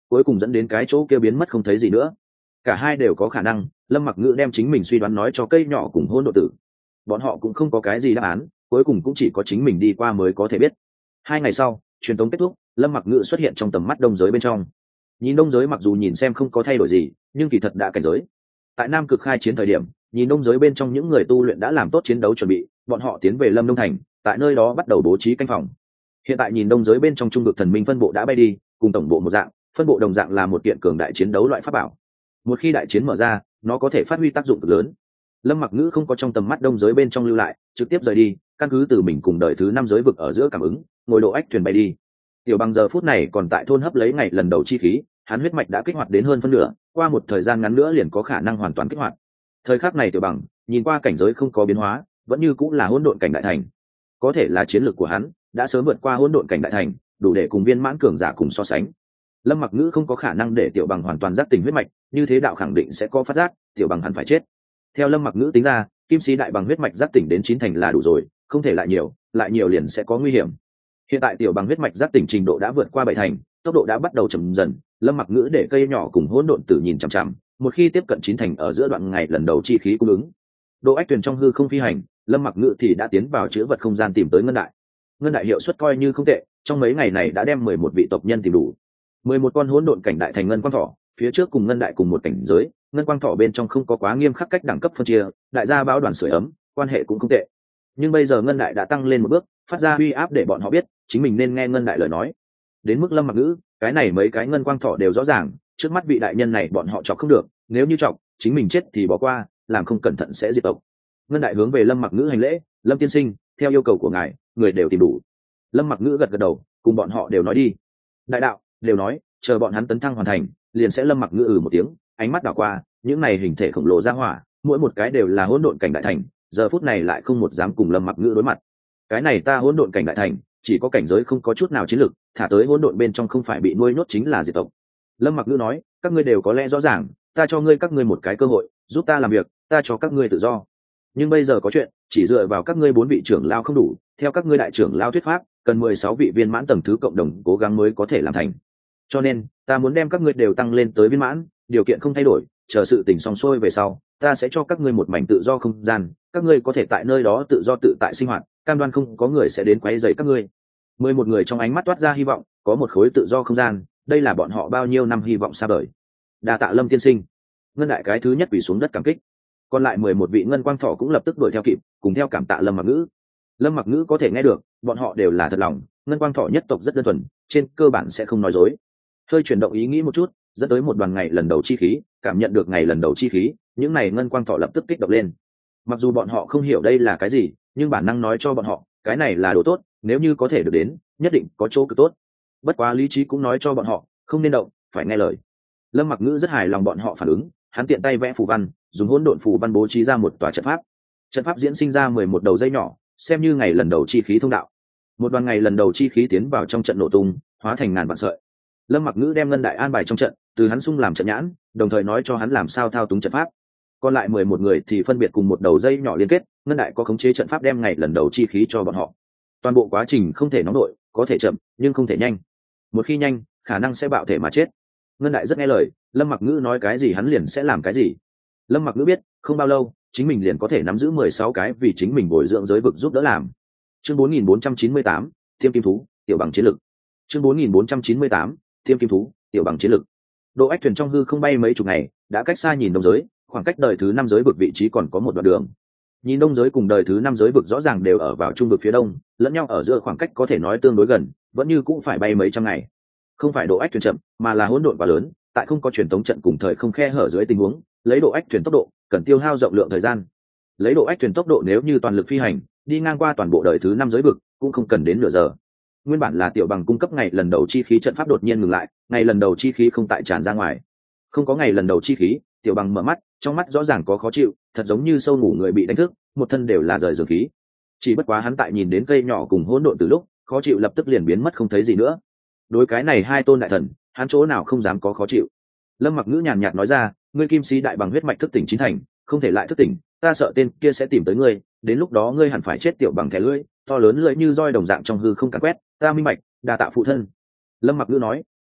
cuối cùng dẫn đến cái chỗ kia biến mất không thấy gì nữa. Cả hai đều có khả năng. Lâm Mặc Ngữ đem chính mình suy đoán nói cho cây nhỏ cùng hỗn độn tử. Bọn họ cũng không có cái gì đáp án, cuối cùng cũng chỉ có chính mình đi qua mới có thể biết. 2 ngày sau, truyền tống kết thúc, Lâm Mặc Ngữ xuất hiện trong tầm mắt đông giới bên trong. Nhìn đông giới mặc dù nhìn xem không có thay đổi gì, nhưng kỳ thật đã cảnh giới. Tại Nam Cực khai chiến thời điểm, nhìn đông giới bên trong những người tu luyện đã làm tốt chiến đấu chuẩn bị, bọn họ tiến về Lâm Đông thành, tại nơi đó bắt đầu bố trí canh phòng. Hiện tại nhìn đông giới bên trong trung vực thần minh phân bộ đã bay đi, cùng tổng bộ một dạng, phân bộ đồng dạng là một kiện cường đại chiến đấu loại pháp bảo. Một khi đại chiến mở ra, nó có thể phát huy tác dụng cực lớn. Lâm Mặc Ngữ không có trong tầm mắt đông giới bên trong lưu lại, trực tiếp rời đi, căn cứ từ mình cùng đời thứ 5 giới vực ở giữa cảm ứng, ngồi độ ách thuyền bay đi. Tiểu Bằng giờ phút này còn tại thôn hấp lấy ngày lần đầu chi khí, hắn huyết mạch đã kích hoạt đến hơn phân nửa, qua một thời gian ngắn nữa liền có khả năng hoàn toàn kích hoạt. Thời khắc này Tiểu Bằng nhìn qua cảnh giới không có biến hóa, vẫn như cũng là hỗn độn cảnh đại thành. Có thể là chiến lược của hắn đã sớm vượt qua hỗn độn cảnh đại thành, đủ để cùng viên mãn cường giả cùng so sánh. Lâm Mặc Ngữ không có khả năng để Tiểu Bằng hoàn toàn giác tỉnh huyết mạch, như thế đạo khẳng định sẽ có phát giác, Tiểu Bằng hẳn phải chết. Theo Lâm Mặc Ngữ tính ra, kim sĩ đại bằng huyết mạch giác tỉnh đến 9 thành là đủ rồi, không thể lại nhiều liền sẽ có nguy hiểm. Hiện tại Tiểu Bằng huyết mạch giác tỉnh trình độ đã vượt qua 7 thành, tốc độ đã bắt đầu chậm dần. Lâm Mặc Ngữ để cây nhỏ cùng hỗn độn tử nhìn chằm chằm, một khi tiếp cận 9 thành ở giữa đoạn ngày lần đầu chi khí cung ứng, độ ách tuyển trong hư không phi hành, Lâm Mặc Ngữ thì đã tiến vào chứa vật không gian tìm tới ngân đại. Ngân đại hiệu suất coi như không tệ, trong mấy ngày này đã đem 11 vị tộc nhân tìm đủ. 11 con hỗn độn cảnh đại thành ngân quang thỏ, phía trước cùng ngân đại cùng một cảnh giới, ngân quang thỏ bên trong không có quá nghiêm khắc cách đẳng cấp phân chia, đại gia báo đoàn sưởi ấm, quan hệ cũng không tệ. Nhưng bây giờ ngân đại đã tăng lên một bước, phát ra uy áp để bọn họ biết, chính mình nên nghe ngân đại lời nói. Đến mức Lâm Mặc Ngữ, cái này mấy cái ngân quang thỏ đều rõ ràng, trước mắt vị đại nhân này bọn họ chọc không được, nếu như chọc, chính mình chết thì bỏ qua, làm không cẩn thận sẽ diệt tộc. Ngân đại hướng về Lâm Mặc Ngữ hành lễ, Lâm tiên sinh, theo yêu cầu của ngài, người đều tìm đủ. Lâm Mặc Ngữ gật gật đầu, cùng bọn họ đều nói đi. Đại đạo đều nói, chờ bọn hắn tấn thăng hoàn thành, liền sẽ Lâm Mặc Ngữ một tiếng, ánh mắt đảo qua, những này hình thể khổng lồ ra hỏa, mỗi một cái đều là hỗn độn cảnh đại thành, giờ phút này lại không một dám cùng Lâm Mặc Ngữ đối mặt. Cái này ta hỗn độn cảnh đại thành, chỉ có cảnh giới không có chút nào chiến lực, thả tới hỗn độn bên trong không phải bị nuôi nhốt chính là diệt tộc. Lâm Mặc Ngữ nói, các ngươi đều có lẽ rõ ràng, ta cho các ngươi một cái cơ hội, giúp ta làm việc, ta cho các ngươi tự do. Nhưng bây giờ có chuyện, chỉ dựa vào các ngươi 4 vị trưởng lao không đủ, theo các ngươi đại trưởng lao thuyết pháp, cần 16 vị viên mãn tầng thứ cộng đồng cố gắng mới có thể làm thành. Cho nên, ta muốn đem các ngươi đều tăng lên tới viên mãn, điều kiện không thay đổi, chờ sự tình xong xuôi về sau, ta sẽ cho các ngươi một mảnh tự do không gian, các ngươi có thể tại nơi đó tự do tự tại sinh hoạt, cam đoan không có người sẽ đến quấy rầy các ngươi. 11 người trong ánh mắt toát ra hy vọng, có một khối tự do không gian, đây là bọn họ bao nhiêu năm hy vọng xa vời. Đa tạ Lâm tiên sinh. Ngân đại cái thứ nhất quỳ xuống đất cảm kích. Còn lại 11 vị ngân quang thỏ cũng lập tức đuổi theo kịp, cùng theo cảm tạ Lâm Mặc Ngữ. Lâm Mặc Ngữ có thể nghe được, bọn họ đều là thật lòng, ngân quang thỏ nhất tộc rất đơn thuần, trên cơ bản sẽ không nói dối. Hơi chuyển động ý nghĩ một chút, dẫn tới một đoàn ngày lần đầu chi khí, cảm nhận được ngày lần đầu chi khí, những này ngân quang thỏ lập tức kích động lên. Mặc dù bọn họ không hiểu đây là cái gì, nhưng bản năng nói cho bọn họ, cái này là đồ tốt, nếu như có thể được đến, nhất định có chỗ cực tốt. Bất quá lý trí cũng nói cho bọn họ, không nên động, phải nghe lời. Lâm Mặc Ngữ rất hài lòng bọn họ phản ứng, hắn tiện tay vẽ phù văn, dùng hỗn độn phù văn bố trí ra một tòa trận pháp. Trận pháp diễn sinh ra 11 đầu dây nhỏ, xem như ngày lần đầu chi khí thông đạo. Một đoàn ngày lần đầu chi khí tiến vào trong trận nổ tung, hóa thành ngàn vạn sợi. Lâm Mặc Ngữ đem ngân đại an bài trong trận, từ hắn xung làm trận nhãn, đồng thời nói cho hắn làm sao thao túng trận pháp. Còn lại 11 người thì phân biệt cùng một đầu dây nhỏ liên kết, ngân đại có khống chế trận pháp đem ngày lần đầu chi khí cho bọn họ. Toàn bộ quá trình không thể nóng đội, có thể chậm, nhưng không thể nhanh. Một khi nhanh, khả năng sẽ bạo thể mà chết. Ngân đại rất nghe lời, Lâm Mặc Ngữ nói cái gì hắn liền sẽ làm cái gì. Lâm Mặc Ngữ biết, không bao lâu, chính mình liền có thể nắm giữ 16 cái vì chính mình bồi dưỡng giới vực giúp đỡ làm. Chương 4498, Tiêm Kim Thú, tiểu bằng chiến lực. Chương 4498, Tiêm Kim Thú, tiểu bằng chiến lực. Độ ách thuyền trong hư không bay mấy chục ngày, đã cách xa nhìn đông giới, khoảng cách đời thứ 5 giới vực vị trí còn có một đoạn đường. Nhìn đông giới cùng đời thứ 5 giới vực rõ ràng đều ở vào trung vực phía đông, lẫn nhau ở giữa khoảng cách có thể nói tương đối gần, vẫn như cũng phải bay mấy trăm ngày. Không phải độ ách thuyền chậm, mà là hỗn độn quá lớn, tại không có truyền tống trận cùng thời không khe hở dưới tình huống, lấy độ ách thuyền tốc độ, cần tiêu hao rộng lượng thời gian. Lấy độ ách thuyền tốc độ nếu như toàn lực phi hành, đi ngang qua toàn bộ đời thứ 5 giới vực, cũng không cần đến nửa giờ. Nguyên bản là tiểu bằng cung cấp ngày lần đầu chi khí trận pháp đột nhiên ngừng lại, ngày lần đầu chi khí không tại tràn ra ngoài. Không có ngày lần đầu chi khí, tiểu bằng mở mắt, trong mắt rõ ràng có khó chịu, thật giống như sâu ngủ người bị đánh thức, một thân đều là rời dường khí. Chỉ bất quá hắn tại nhìn đến cây nhỏ cùng hỗn độn từ lúc, khó chịu lập tức liền biến mất không thấy gì nữa. Đối cái này hai tôn đại thần, hắn chỗ nào không dám có khó chịu. Lâm Mặc Ngữ nhàn nhạt nói ra, ngươi kim sĩ đại bằng huyết mạch thức tỉnh chín thành, không thể lại thức tỉnh, ta sợ tên kia sẽ tìm tới ngươi, đến lúc đó ngươi hẳn phải chết tiểu bằng thẻ lưỡi, to lớn lưỡi như roi đồng dạng trong hư không càn quét, ta minh bạch, đa tạ phụ thân. Lâm Mặc Ngữ nói,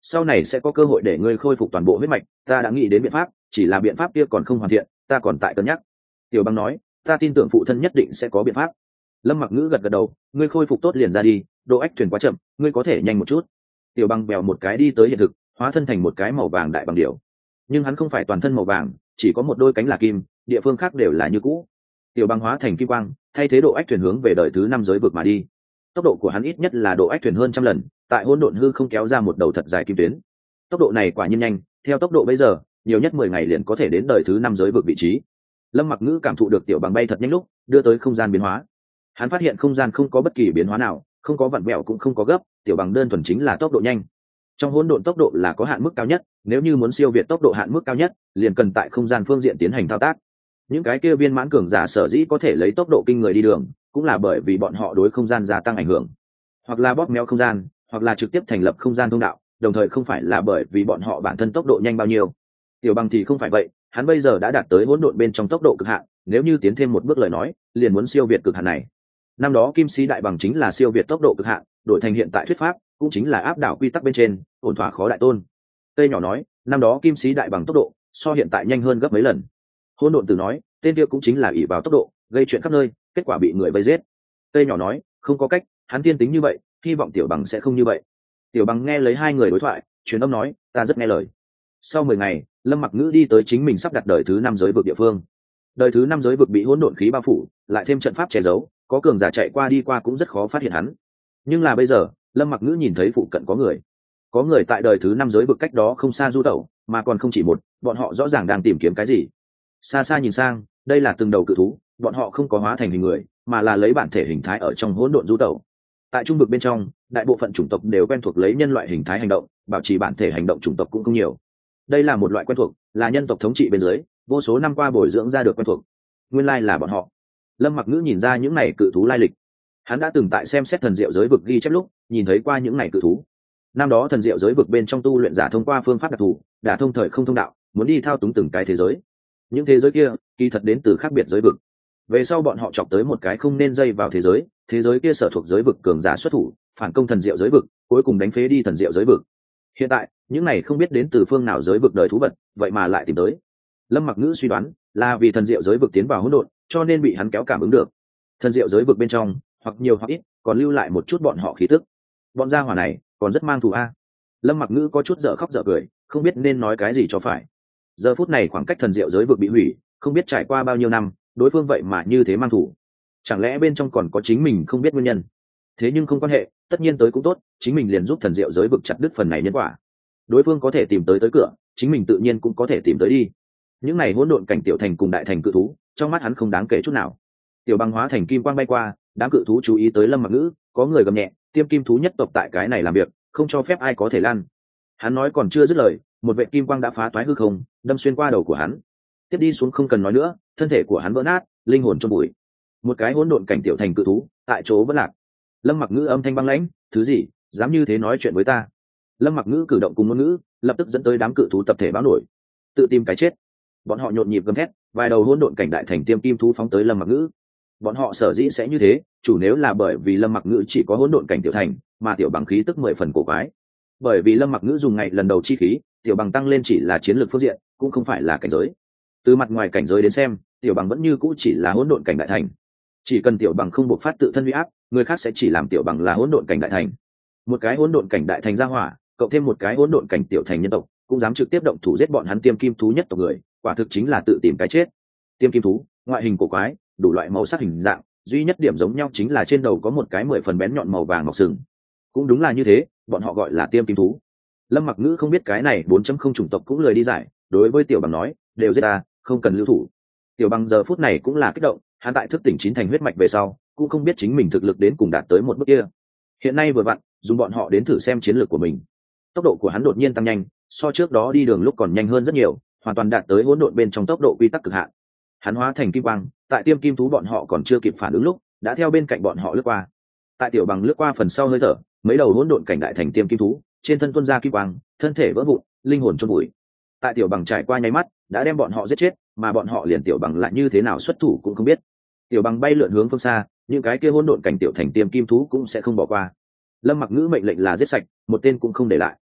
sau này sẽ có cơ hội để ngươi khôi phục toàn bộ huyết mạch, ta đã nghĩ đến biện pháp, chỉ là biện pháp kia còn không hoàn thiện, ta còn tại cân nhắc. Tiểu Bằng nói, ta tin tưởng phụ thân nhất định sẽ có biện pháp. Lâm Mặc Ngữ gật gật đầu, ngươi khôi phục tốt liền ra đi, độ ách thuyền quá chậm, ngươi có thể nhanh một chút. Tiểu Bằng bèo một cái đi tới hiện thực, hóa thân thành một cái màu vàng đại bằng điểu, nhưng hắn không phải toàn thân màu vàng, chỉ có một đôi cánh là kim, địa phương khác đều là như cũ. Tiểu Bằng hóa thành kim quang, thay thế độ ách thuyền hướng về đời thứ 5 giới vực mà đi. Tốc độ của hắn ít nhất là độ ách thuyền hơn trăm lần, tại hỗn độn hư không kéo ra một đầu thật dài kim tuyến. Tốc độ này quả nhiên nhanh, theo tốc độ bây giờ, nhiều nhất 10 ngày liền có thể đến đời thứ 5 giới vực vị trí. Lâm Mặc Ngữ cảm thụ được Tiểu Bằng bay thật nhanh lúc, đưa tới không gian biến hóa. Hắn phát hiện không gian không có bất kỳ biến hóa nào, không có vặn vẹo cũng không có gấp, Tiểu Bằng đơn thuần chính là tốc độ nhanh. Trong hỗn độn tốc độ là có hạn mức cao nhất, nếu như muốn siêu việt tốc độ hạn mức cao nhất, liền cần tại không gian phương diện tiến hành thao tác. Những cái kia viên mãn cường giả sở dĩ có thể lấy tốc độ kinh người đi đường, cũng là bởi vì bọn họ đối không gian gia tăng ảnh hưởng, hoặc là bóp méo không gian, hoặc là trực tiếp thành lập không gian thông đạo, đồng thời không phải là bởi vì bọn họ bản thân tốc độ nhanh bao nhiêu. Tiểu Bằng thì không phải vậy, hắn bây giờ đã đạt tới hỗn độn bên trong tốc độ cực hạn, nếu như tiến thêm một bước lời nói, liền muốn siêu việt cực hạn này. Năm đó Kim Sĩ Đại Bằng chính là siêu việt tốc độ cực hạn, đổi thành hiện tại thuyết pháp, cũng chính là áp đảo quy tắc bên trên, ổn thỏa khó đại tôn. Tây nhỏ nói, năm đó Kim Sĩ Đại Bằng tốc độ so hiện tại nhanh hơn gấp mấy lần. Hỗn độn Tử nói, tên kia cũng chính là ỷ vào tốc độ, gây chuyện khắp nơi, kết quả bị người vây giết. Tây nhỏ nói, không có cách, hắn tiên tính như vậy, hy vọng Tiểu Bằng sẽ không như vậy. Tiểu Bằng nghe lấy hai người đối thoại, truyền âm nói, ta rất nghe lời. Sau 10 ngày, Lâm Mặc Ngữ đi tới chính mình sắp đặt đời thứ 5 giới vực địa phương. Đời thứ 5 giới vực bị hỗn độn khí bao phủ, lại thêm trận pháp che giấu, có cường giả chạy qua đi qua cũng rất khó phát hiện hắn. Nhưng là bây giờ, Lâm Mặc Ngữ nhìn thấy phụ cận có người tại đời thứ 5 giới vực cách đó không xa du tẩu, mà còn không chỉ một, bọn họ rõ ràng đang tìm kiếm cái gì. Xa xa nhìn sang, đây là từng đầu cự thú, bọn họ không có hóa thành hình người, mà là lấy bản thể hình thái ở trong hỗn độn du tẩu. Tại trung vực bên trong, đại bộ phận chủng tộc đều quen thuộc lấy nhân loại hình thái hành động, bảo trì bản thể hành động chủng tộc cũng không nhiều. Đây là một loại quen thuộc, là nhân tộc thống trị bên dưới, vô số năm qua bồi dưỡng ra được quen thuộc. Nguyên lai là bọn họ. Lâm Mặc Ngữ nhìn ra những này cự thú lai lịch. Hắn đã từng tại xem xét thần diệu giới vực ghi chép lúc, nhìn thấy qua những này cự thú. Năm đó thần diệu giới vực bên trong tu luyện giả thông qua phương pháp đặc thù, đã thông thời không thông đạo, muốn đi thao túng từng cái thế giới. Những thế giới kia, kỳ thật đến từ khác biệt giới vực. Về sau bọn họ chọc tới một cái không nên dây vào thế giới kia sở thuộc giới vực cường giả xuất thủ, phản công thần diệu giới vực, cuối cùng đánh phế đi thần diệu giới vực. Hiện tại, những này không biết đến từ phương nào giới vực đời thú vật, vậy mà lại tìm tới. Lâm Mặc Ngữ suy đoán, là vì thần diệu giới vực tiến vào hỗn độn, cho nên bị hắn kéo cảm ứng được. Thần diệu giới vực bên trong, hoặc nhiều hoặc ít, còn lưu lại một chút bọn họ khí tức. Bọn gia hỏa này, còn rất mang thù a. Lâm Mặc Ngữ có chút dở khóc dở cười, không biết nên nói cái gì cho phải. Giờ phút này khoảng cách thần diệu giới vực bị hủy, không biết trải qua bao nhiêu năm, đối phương vậy mà như thế mang thù. Chẳng lẽ bên trong còn có chính mình không biết nguyên nhân? Thế nhưng không quan hệ, tất nhiên tới cũng tốt, chính mình liền giúp thần diệu giới vực chặt đứt phần này nhân quả. Đối phương có thể tìm tới cửa, chính mình tự nhiên cũng có thể tìm tới đi. Những này hỗn độn cảnh tiểu thành cùng đại thành cự thú, trong mắt hắn không đáng kể chút nào. Tiểu Bằng hóa thành kim quang bay qua, đám cự thú chú ý tới Lâm Mặc Ngữ, có người gầm nhẹ, Tiêm Kim thú nhất tộc tại cái này làm việc, không cho phép ai có thể lan. Hắn nói còn chưa dứt lời, một vệ kim quang đã phá toái hư không, đâm xuyên qua đầu của hắn. Tiếp đi xuống không cần nói nữa, thân thể của hắn vỡ nát, linh hồn chôn bụi. Một cái hỗn độn cảnh tiểu thành cự thú, tại chỗ vẫn lạc. Lâm Mặc Ngữ âm thanh băng lãnh, thứ gì, dám như thế nói chuyện với ta? Lâm Mặc Ngữ cử động cùng ngôn ngữ, lập tức dẫn tới đám cự thú tập thể báo nổi, tự tìm cái chết. Bọn họ nhộn nhịp gầm thét, vài đầu hỗn độn cảnh đại thành Tiêm Kim thú phóng tới Lâm Mặc Ngữ. Bọn họ sở dĩ sẽ như thế, chủ nếu là bởi vì Lâm Mặc Ngữ chỉ có hỗn độn cảnh tiểu thành, mà Tiểu Bằng khí tức 10 phần cổ quái. Bởi vì Lâm Mặc Ngữ dùng ngày lần đầu chi khí, Tiểu Bằng tăng lên chỉ là chiến lược phương diện, cũng không phải là cảnh giới. Từ mặt ngoài cảnh giới đến xem, Tiểu Bằng vẫn như cũ chỉ là hỗn độn cảnh đại thành. Chỉ cần Tiểu Bằng không bộc phát tự thân uy áp, người khác sẽ chỉ làm Tiểu Bằng là hỗn độn cảnh đại thành. Một cái hỗn độn cảnh đại thành ra hỏa, cộng thêm một cái hỗn độn cảnh tiểu thành nhân tộc, cũng dám trực tiếp động thủ giết bọn hắn Tiêm Kim thú nhất tộc người, quả thực chính là tự tìm cái chết. Tiêm Kim thú, ngoại hình cổ quái, đủ loại màu sắc hình dạng, duy nhất điểm giống nhau chính là trên đầu có một cái 10 phần bén nhọn màu vàng mọc sừng. Cũng đúng là như thế, bọn họ gọi là Tiêm Kim thú. Lâm Mặc Ngữ không biết cái này 4.0 chủng tộc cũng lười đi giải, đối với Tiểu Bằng nói, đều giết ta, không cần lưu thủ. Tiểu Bằng giờ phút này cũng là kích động, hắn tại thức tỉnh 9 thành huyết mạch về sau, cũng không biết chính mình thực lực đến cùng đạt tới một bước kia. Hiện nay vừa vặn, dùng bọn họ đến thử xem chiến lược của mình. Tốc độ của hắn đột nhiên tăng nhanh, so trước đó đi đường lúc còn nhanh hơn rất nhiều, hoàn toàn đạt tới hỗn độn bên trong tốc độ quy tắc cực hạn. Hắn hóa thành kim quang, tại Tiêm Kim thú bọn họ còn chưa kịp phản ứng lúc, đã theo bên cạnh bọn họ lướt qua. Tại Tiểu Bằng lướt qua phần sau hơi thở, mấy đầu hỗn độn cảnh đại thành Tiêm Kim thú, trên thân tuôn ra kim quang, thân thể vỡ vụn, linh hồn chôn bụi. Tại Tiểu Bằng trải qua nháy mắt, đã đem bọn họ giết chết, mà bọn họ liền Tiểu Bằng lại như thế nào xuất thủ cũng không biết. Tiểu Bằng bay lượn hướng phương xa, những cái kia hỗn độn cảnh tiểu thành Tiêm Kim thú cũng sẽ không bỏ qua. Lâm Mặc Ngữ mệnh lệnh là giết sạch, một tên cũng không để lại.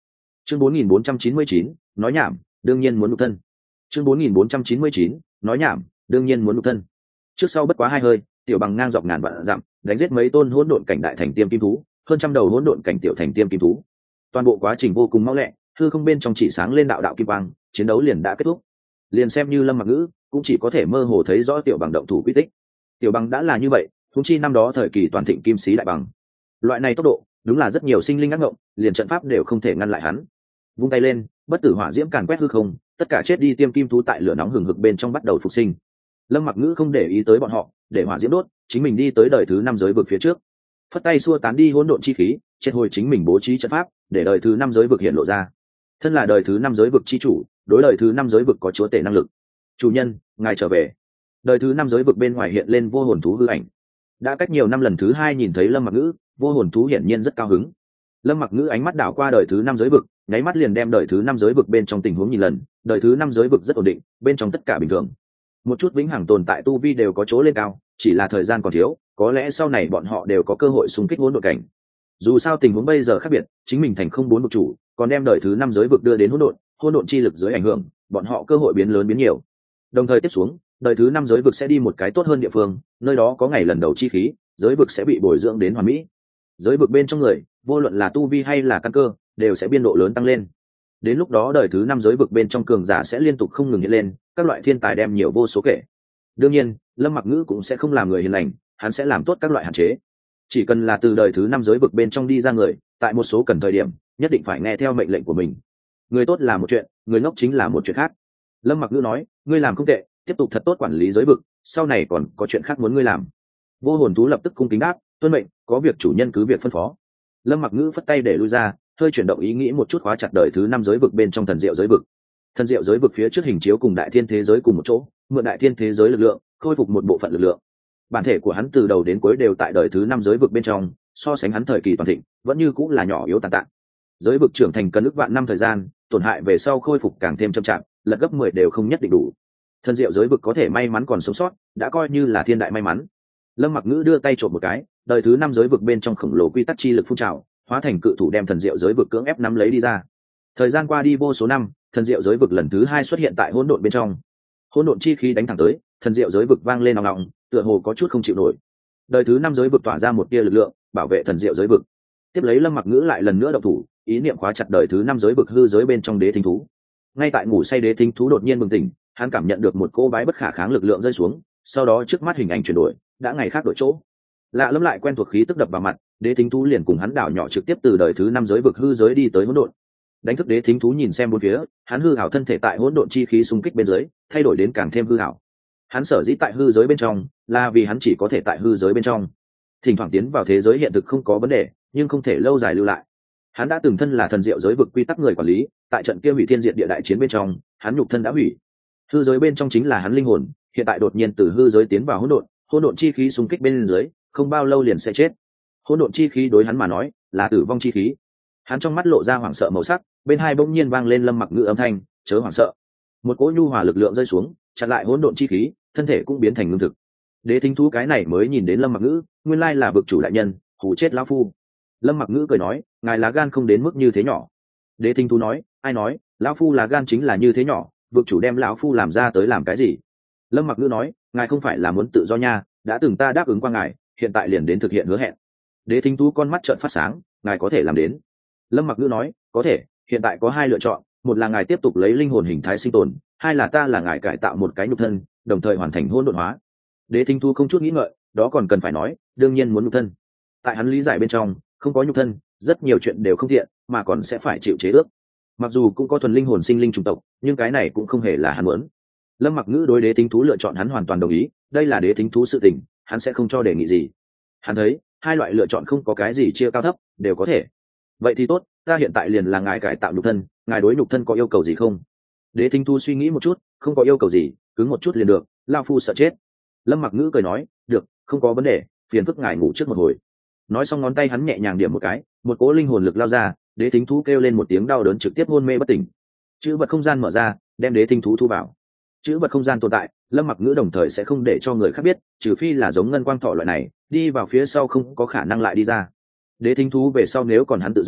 Chương 4499, nói nhảm, đương nhiên muốn nhục thân. Chương 4499, nói nhảm, đương nhiên muốn nhục thân. Trước sau bất quá 2 hơi, tiểu bằng ngang dọc ngàn vạn dặm, đánh giết mấy tôn hỗn độn cảnh đại thành tiêm kim thú, hơn trăm đầu hỗn độn cảnh tiểu thành tiêm kim thú. Toàn bộ quá trình vô cùng mau lẹ, hư không bên trong chỉ sáng lên đạo đạo kim quang, chiến đấu liền đã kết thúc. Liền xem như Lâm Mặc Ngữ, cũng chỉ có thể mơ hồ thấy rõ tiểu bằng động thủ quy tích. Tiểu bằng đã là như vậy, huống chi năm đó thời kỳ toàn thịnh kim sĩ đại bằng. Loại này tốc độ, đúng là rất nhiều sinh linh ác ngộng, liền trận pháp đều không thể ngăn lại hắn. Vung tay lên, bất tử hỏa diễm càn quét hư không, tất cả chết đi tiêm kim thú tại lửa nóng hừng hực bên trong bắt đầu phục sinh. Lâm Mặc Ngữ không để ý tới bọn họ, để hỏa diễm đốt, chính mình đi tới đời thứ 5 giới vực phía trước. Phất tay xua tán đi hỗn độn chi khí, triệt hồi chính mình bố trí trận pháp, để đời thứ 5 giới vực hiện lộ ra. Thân là đời thứ 5 giới vực chi chủ, đối đời thứ 5 giới vực có chúa tể năng lực. Chủ nhân, ngài trở về. Đời thứ 5 giới vực bên ngoài hiện lên vô hồn thú hư ảnh. Đã cách nhiều năm lần thứ 2 nhìn thấy Lâm Mặc Ngữ, vô hồn thú hiển nhiên rất cao hứng. Lâm Mặc Ngữ ánh mắt đảo qua đời thứ 5 giới vực, nháy mắt liền đem đời thứ 5 giới vực bên trong tình huống nhìn lần. Đời thứ 5 giới vực rất ổn định, bên trong tất cả bình thường. Một chút vĩnh hằng tồn tại tu vi đều có chỗ lên cao, chỉ là thời gian còn thiếu, có lẽ sau này bọn họ đều có cơ hội xung kích hỗn độn cảnh. Dù sao tình huống bây giờ khác biệt, chính mình thành không bốn vực chủ, còn đem đời thứ 5 giới vực đưa đến hỗn độn chi lực dưới ảnh hưởng, bọn họ cơ hội biến lớn biến nhiều. Đồng thời tiếp xuống, đời thứ 5 giới vực sẽ đi một cái tốt hơn địa phương, nơi đó có ngày lần đầu chi khí, giới vực sẽ bị bồi dưỡng đến hoàn mỹ. Giới vực bên trong người, vô luận là tu vi hay là căn cơ, đều sẽ biên độ lớn tăng lên. Đến lúc đó đời thứ 5 giới vực bên trong cường giả sẽ liên tục không ngừng hiện lên, các loại thiên tài đem nhiều vô số kể. Đương nhiên, Lâm Mặc Ngữ cũng sẽ không làm người hiền lành, hắn sẽ làm tốt các loại hạn chế. Chỉ cần là từ đời thứ 5 giới vực bên trong đi ra người, tại một số cần thời điểm, nhất định phải nghe theo mệnh lệnh của mình. Người tốt là một chuyện, người ngốc chính là một chuyện khác. Lâm Mặc Ngữ nói, ngươi làm không tệ, tiếp tục thật tốt quản lý giới vực, sau này còn có chuyện khác muốn ngươi làm. Vô hồn thú lập tức cung kính đáp, tuân mệnh, có việc chủ nhân cứ việc phân phó. Lâm Mặc Ngữ phất tay để lui ra, hơi chuyển động ý nghĩ một chút, khóa chặt đời thứ 5 giới vực bên trong thần diệu giới vực. Thần diệu giới vực phía trước hình chiếu cùng đại thiên thế giới cùng một chỗ, mượn đại thiên thế giới lực lượng, khôi phục một bộ phận lực lượng. Bản thể của hắn từ đầu đến cuối đều tại đời thứ 5 giới vực bên trong, so sánh hắn thời kỳ toàn thịnh, vẫn như cũng là nhỏ yếu tàn tạ. Giới vực trưởng thành cần ước vạn năm thời gian, tổn hại về sau khôi phục càng thêm chậm chạp, lật gấp 10 đều không nhất định đủ. Thần diệu giới vực có thể may mắn còn sống sót, đã coi như là thiên đại may mắn. Lâm Mặc Ngữ đưa tay trộm một cái, đời thứ 5 giới vực bên trong khổng lồ quy tắc chi lực phun trào, hóa thành cự thủ đem thần diệu giới vực cưỡng ép nắm lấy đi ra. Thời gian qua đi vô số năm, thần diệu giới vực lần thứ 2 xuất hiện tại hỗn độn bên trong. Hỗn độn chi khí đánh thẳng tới, thần diệu giới vực vang lên ong ong, tựa hồ có chút không chịu nổi. Đời thứ 5 giới vực tỏa ra một tia lực lượng, bảo vệ thần diệu giới vực. Tiếp lấy Lâm Mặc Ngữ lại lần nữa động thủ, ý niệm khóa chặt đời thứ 5 giới vực hư giới bên trong đế thính thú. Ngay tại ngủ say đế thính thú đột nhiên bừng tỉnh, hắn cảm nhận được một cô bái bất khả kháng lực lượng rơi xuống, sau đó trước mắt hình ảnh chuyển đổi, đã ngày khác đổi chỗ. Lạ lẫm lại quen thuộc khí tức đập vào mặt, đế thính thú liền cùng hắn đảo nhỏ trực tiếp từ đời thứ 5 giới vực hư giới đi tới hỗn độn. Đánh thức đế thính thú nhìn xem bốn phía, hắn hư ảo thân thể tại hỗn độn chi khí xung kích bên dưới, thay đổi đến càng thêm hư ảo. Hắn sở dĩ tại hư giới bên trong, là vì hắn chỉ có thể tại hư giới bên trong. Thỉnh thoảng tiến vào thế giới hiện thực không có vấn đề, nhưng không thể lâu dài lưu lại. Hắn đã từng thân là thần diệu giới vực quy tắc người quản lý, tại trận kia hủy thiên diệt địa đại chiến bên trong, hắn nhục thân đã hủy. Hư giới bên trong chính là hắn linh hồn, hiện tại đột nhiên từ hư giới tiến vào hỗn độn chi khí xung kích bên dưới, không bao lâu liền sẽ chết. Hỗn độn chi khí đối hắn mà nói, là tử vong chi khí. Hắn trong mắt lộ ra hoảng sợ màu sắc, bên hai bỗng nhiên vang lên Lâm Mặc Ngữ âm thanh, chớ hoảng sợ. Một cỗ nhu hòa lực lượng rơi xuống, chặn lại hỗn độn chi khí, thân thể cũng biến thành ngưng thực. Đế thính thú cái này mới nhìn đến Lâm Mặc Ngữ, nguyên lai là vực chủ đại nhân, hù chết lão phu. Lâm Mặc Ngữ cười nói, ngài lá gan không đến mức như thế nhỏ. Đế thính thú nói, ai nói, lão phu lá gan chính là như thế nhỏ, vực chủ đem lão phu làm ra tới làm cái gì? Lâm Mặc Ngữ nói, ngài không phải là muốn tự do nha, đã từng ta đáp ứng qua ngài, hiện tại liền đến thực hiện hứa hẹn. Đế thính thú con mắt trợn phát sáng, ngài có thể làm đến. Lâm Mặc Ngữ nói, có thể, hiện tại có 2 lựa chọn, một là ngài tiếp tục lấy linh hồn hình thái sinh tồn, hai là ta là ngài cải tạo một cái nhục thân, đồng thời hoàn thành hỗn độn hóa. Đế thính thú không chút nghĩ ngợi, đó còn cần phải nói, đương nhiên muốn nhục thân. Tại hắn lý giải bên trong, không có nhục thân, rất nhiều chuyện đều không thiện, mà còn sẽ phải chịu chế ước. Mặc dù cũng có thuần linh hồn sinh linh chủng tộc, nhưng cái này cũng không hề là hắn muốn. Lâm Mặc Ngữ đối đế thính thú lựa chọn hắn hoàn toàn đồng ý, đây là đế thính thú sự tình, hắn sẽ không cho đề nghị gì. Hắn thấy, 2 loại lựa chọn không có cái gì chia cao thấp, đều có thể. Vậy thì tốt, ta hiện tại liền là ngài cải tạo nhục thân, ngài đối nhục thân có yêu cầu gì không? Đế thính thú suy nghĩ một chút, không có yêu cầu gì, cứ một chút liền được, lao phu sợ chết. Lâm Mặc Ngữ cười nói, được, không có vấn đề, phiền phức ngài ngủ trước một hồi. Nói xong ngón tay hắn nhẹ nhàng điểm một cái, một cỗ linh hồn lực lao ra, đế thính thú kêu lên một tiếng đau đớn trực tiếp hôn mê bất tỉnh. Chữ vật không gian mở ra, đem đế thính thú thu vào. Chữ vật không gian tồn tại, Lâm Mặc Ngữ đồng thời sẽ không để cho người khác biết, trừ phi là giống ngân quang thọ loại này, đi vào phía sau không có khả năng lại đi ra. Đế thính thú về sau nếu còn hắn tự do,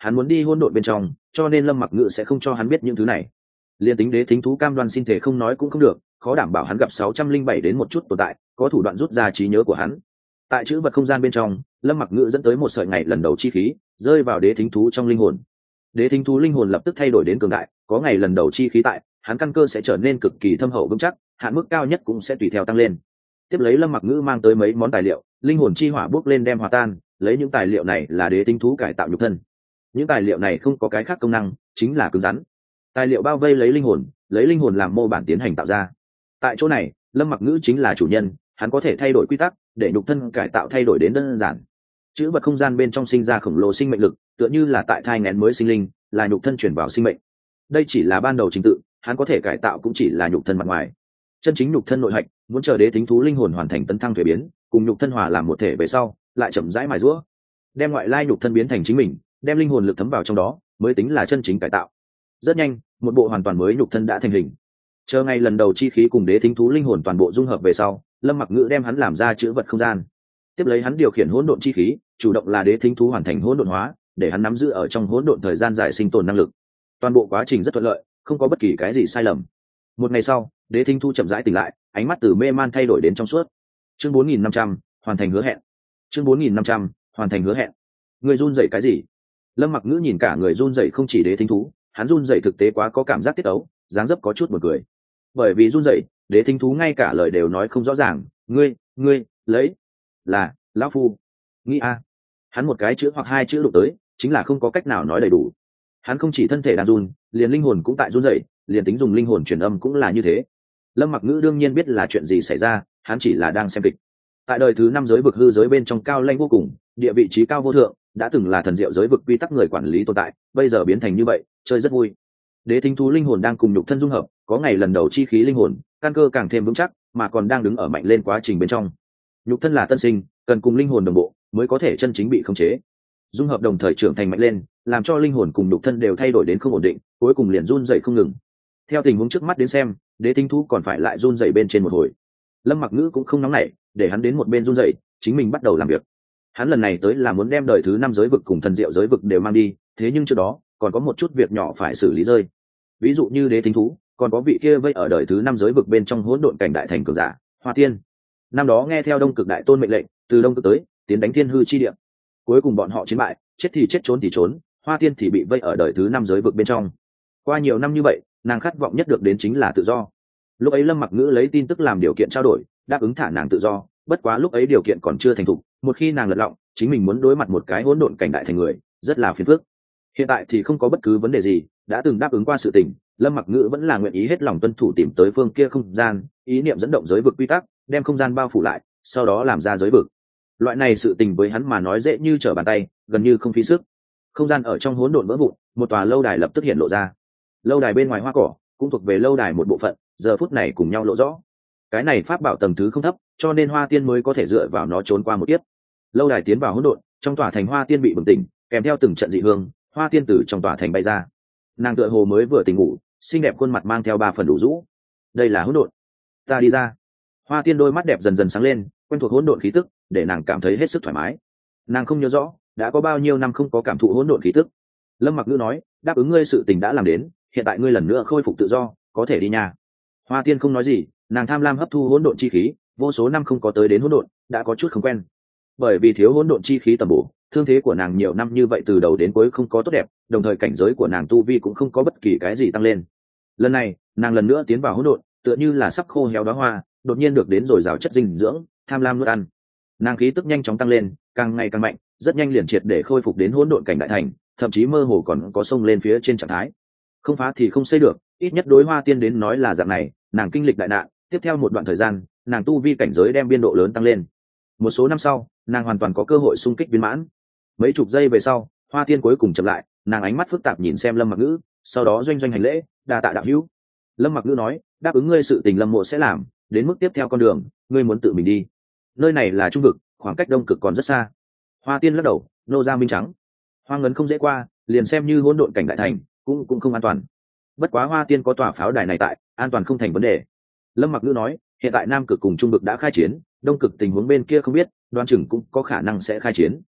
hắn muốn đi hỗn độn bên trong, cho nên Lâm Mặc Ngự sẽ không cho hắn biết những thứ này. Liên tính đế thính thú cam đoan xin thể không nói cũng không được, khó đảm bảo hắn gặp 607 đến một chút tồn tại có thủ đoạn rút ra trí nhớ của hắn. Tại chữ vật không gian bên trong, Lâm Mặc Ngự dẫn tới một sợi ngày lần đầu chi khí rơi vào đế thính thú trong linh hồn. Đế thính thú linh hồn lập tức thay đổi đến cường đại, có ngày lần đầu chi khí tại, hắn căn cơ sẽ trở nên cực kỳ thâm hậu vững chắc, hạn mức cao nhất cũng sẽ tùy theo tăng lên. Tiếp lấy Lâm Mặc Ngự mang tới mấy món tài liệu, linh hồn chi hỏa bốc lên đem hòa tan, lấy những tài liệu này là đế thính thú cải tạo nhục thân. Những tài liệu này không có cái khác công năng, chính là cứng rắn. Tài liệu bao vây lấy linh hồn làm mô bản tiến hành tạo ra. Tại chỗ này, Lâm Mặc Ngự chính là chủ nhân, hắn có thể thay đổi quy tắc để nhục thân cải tạo thay đổi đến đơn giản. Chữ vật không gian bên trong sinh ra khổng lồ sinh mệnh lực, tựa như là tại thai nghén mới sinh linh, là nhục thân chuyển vào sinh mệnh. Đây chỉ là ban đầu trình tự, hắn có thể cải tạo cũng chỉ là nhục thân mặt ngoài. Chân chính nhục thân nội hạch, muốn chờ đế thính thú linh hồn hoàn thành tấn thăng thuế biến, cùng nhục thân hòa làm một thể về sau, lại chậm rãi mài giũa, đem ngoại lai nhục thân biến thành chính mình, đem linh hồn lực thấm vào trong đó, mới tính là chân chính cải tạo. Rất nhanh, một bộ hoàn toàn mới nhục thân đã thành hình. Chờ ngày lần đầu chi khí cùng đế thính thú linh hồn toàn bộ dung hợp về sau, Lâm Mặc Ngự đem hắn làm ra chữ vật không gian. Tiếp lấy hắn điều khiển hỗn độn chi khí, chủ động là đế thính thú hoàn thành hỗn độn hóa, để hắn nắm giữ ở trong hỗn độn thời gian dài sinh tồn năng lực. Toàn bộ quá trình rất thuận lợi, không có bất kỳ cái gì sai lầm. Một ngày sau, đế thính thú chậm rãi tỉnh lại, ánh mắt từ mê man thay đổi đến trong suốt. Chương 4500, hoàn thành hứa hẹn. Chương 4500, hoàn thành hứa hẹn. Người run rẩy cái gì? Lâm Mặc Ngữ nhìn cả người run rẩy không chỉ đế thính thú, hắn run rẩy thực tế quá có cảm giác tiết ấu, dáng dấp có chút buồn cười. Bởi vì run rẩy, đế thính thú ngay cả lời đều nói không rõ ràng. Ngươi lấy là lão phu nghĩ a. Hắn một cái chữ hoặc hai chữ đụng tới, chính là không có cách nào nói đầy đủ. Hắn không chỉ thân thể đang run, liền linh hồn cũng tại run rẩy, liền tính dùng linh hồn truyền âm cũng là như thế. Lâm Mặc Ngữ đương nhiên biết là chuyện gì xảy ra, hắn chỉ là đang xem kịch. Tại đời thứ 5 giới vực hư giới bên trong cao lãnh vô cùng, địa vị trí cao vô thượng, đã từng là thần diệu giới vực quy tắc người quản lý tồn tại, bây giờ biến thành như vậy, chơi rất vui. Đế thính thú linh hồn đang cùng nhục thân dung hợp, có ngày lần đầu chi khí linh hồn, căn cơ càng thêm vững chắc, mà còn đang đứng ở mạnh lên quá trình bên trong. Nhục thân là tân sinh, cần cùng linh hồn đồng bộ mới có thể chân chính bị khống chế. Dung hợp đồng thời trưởng thành mạnh lên, làm cho linh hồn cùng nhục thân đều thay đổi đến không ổn định, cuối cùng liền run rẩy không ngừng. Theo tình huống trước mắt đến xem, đế thính thú còn phải lại run rẩy bên trên một hồi. Lâm Mặc Ngữ cũng không nóng nảy, để hắn đến một bên run rẩy, chính mình bắt đầu làm việc. Hắn lần này tới là muốn đem đời thứ 5 giới vực cùng thần diệu giới vực đều mang đi, thế nhưng trước đó còn có một chút việc nhỏ phải xử lý rơi. Ví dụ như đế thính thú, còn có vị kia vây ở đời thứ 5 giới vực bên trong hỗn độn cảnh đại thành cường giả, Hoa Tiên. Năm đó nghe theo Đông Cực Đại Tôn mệnh lệnh, từ Đông Cực tới, tiến đánh Thiên Hư chi địa. Cuối cùng bọn họ chiến bại, chết thì chết trốn thì trốn, Hoa Tiên thì bị vây ở đời thứ 5 giới vực bên trong. Qua nhiều năm như vậy, nàng khát vọng nhất được đến chính là tự do. Lúc ấy Lâm Mặc Ngữ lấy tin tức làm điều kiện trao đổi, đáp ứng thả nàng tự do, bất quá lúc ấy điều kiện còn chưa thành thục, một khi nàng lật lọng, chính mình muốn đối mặt một cái hỗn độn cảnh đại thành người, rất là phiền phức. Hiện tại thì không có bất cứ vấn đề gì, đã từng đáp ứng qua sự tình, Lâm Mặc Ngữ vẫn là nguyện ý hết lòng tuân thủ tìm tới phương kia không gian, ý niệm dẫn động giới vực quy tắc, đem không gian bao phủ lại, sau đó làm ra giới vực. Loại này sự tình với hắn mà nói dễ như trở bàn tay, gần như không phí sức. Không gian ở trong hỗn độn vỡ vụn, một tòa lâu đài lập tức hiện lộ ra. Lâu đài bên ngoài hoa cỏ cũng thuộc về lâu đài một bộ phận, giờ phút này cùng nhau lộ rõ. Cái này pháp bảo tầng thứ không thấp, cho nên Hoa Tiên mới có thể dựa vào nó trốn qua một kiếp. Lâu đài tiến vào hỗn độn, trong tòa thành Hoa Tiên bị bừng tỉnh, kèm theo từng trận dị hương, Hoa Tiên từ trong tòa thành bay ra. Nàng tựa hồ mới vừa tỉnh ngủ, xinh đẹp khuôn mặt mang theo 3 phần đủ rũ. Đây là hỗn độn. Ta đi ra. Hoa Tiên đôi mắt đẹp dần dần sáng lên, quen thuộc hỗn độn khí tức, để nàng cảm thấy hết sức thoải mái. Nàng không nhớ rõ đã có bao nhiêu năm không có cảm thụ hỗn độn khí tức. Lâm Mặc Ngữ nói, đáp ứng ngươi sự tình đã làm đến, hiện tại ngươi lần nữa khôi phục tự do, có thể đi nha. Hoa Tiên không nói gì, nàng tham lam hấp thu hỗn độn chi khí, vô số năm không có tới đến hỗn độn, đã có chút không quen. Bởi vì thiếu hỗn độn chi khí tầm bổ, thương thế của nàng nhiều năm như vậy từ đầu đến cuối không có tốt đẹp, đồng thời cảnh giới của nàng tu vi cũng không có bất kỳ cái gì tăng lên. Lần này, nàng lần nữa tiến vào hỗn độn, tựa như là sắp khô héo đóa hoa, đột nhiên được đến dồi dào chất dinh dưỡng, tham lam nuốt ăn. Nàng khí tức nhanh chóng tăng lên, càng ngày càng mạnh, rất nhanh liền triệt để khôi phục đến hỗn độn cảnh đại thành, thậm chí mơ hồ còn có sông lên phía trên trạng thái. Không phá thì không xây được, ít nhất đối Hoa Tiên đến nói là dạng này, nàng kinh lịch đại nạn, tiếp theo một đoạn thời gian, nàng tu vi cảnh giới đem biên độ lớn tăng lên. Một số năm sau, nàng hoàn toàn có cơ hội xung kích viên mãn. Mấy chục giây về sau, Hoa Tiên cuối cùng chậm lại, nàng ánh mắt phức tạp nhìn xem Lâm Mặc Ngữ, sau đó doanh doanh hành lễ, đa tạ đạo hữu. Lâm Mặc Ngữ nói, đáp ứng ngươi sự tình Lâm Mộ sẽ làm, đến mức tiếp theo con đường, ngươi muốn tự mình đi. Nơi này là trung vực, khoảng cách Đông Cực còn rất xa. Hoa Tiên lắc đầu, nô ra minh trắng. Hoa Ngấn không dễ qua, liền xem như hỗn độn cảnh đại thành, cũng không an toàn. Bất quá Hoa Tiên có tòa pháo đài này tại, an toàn không thành vấn đề. Lâm Mặc Ngữ nói, hiện tại Nam Cực cùng Trung Cực đã khai chiến, Đông Cực tình huống bên kia không biết, đoán chừng cũng có khả năng sẽ khai chiến.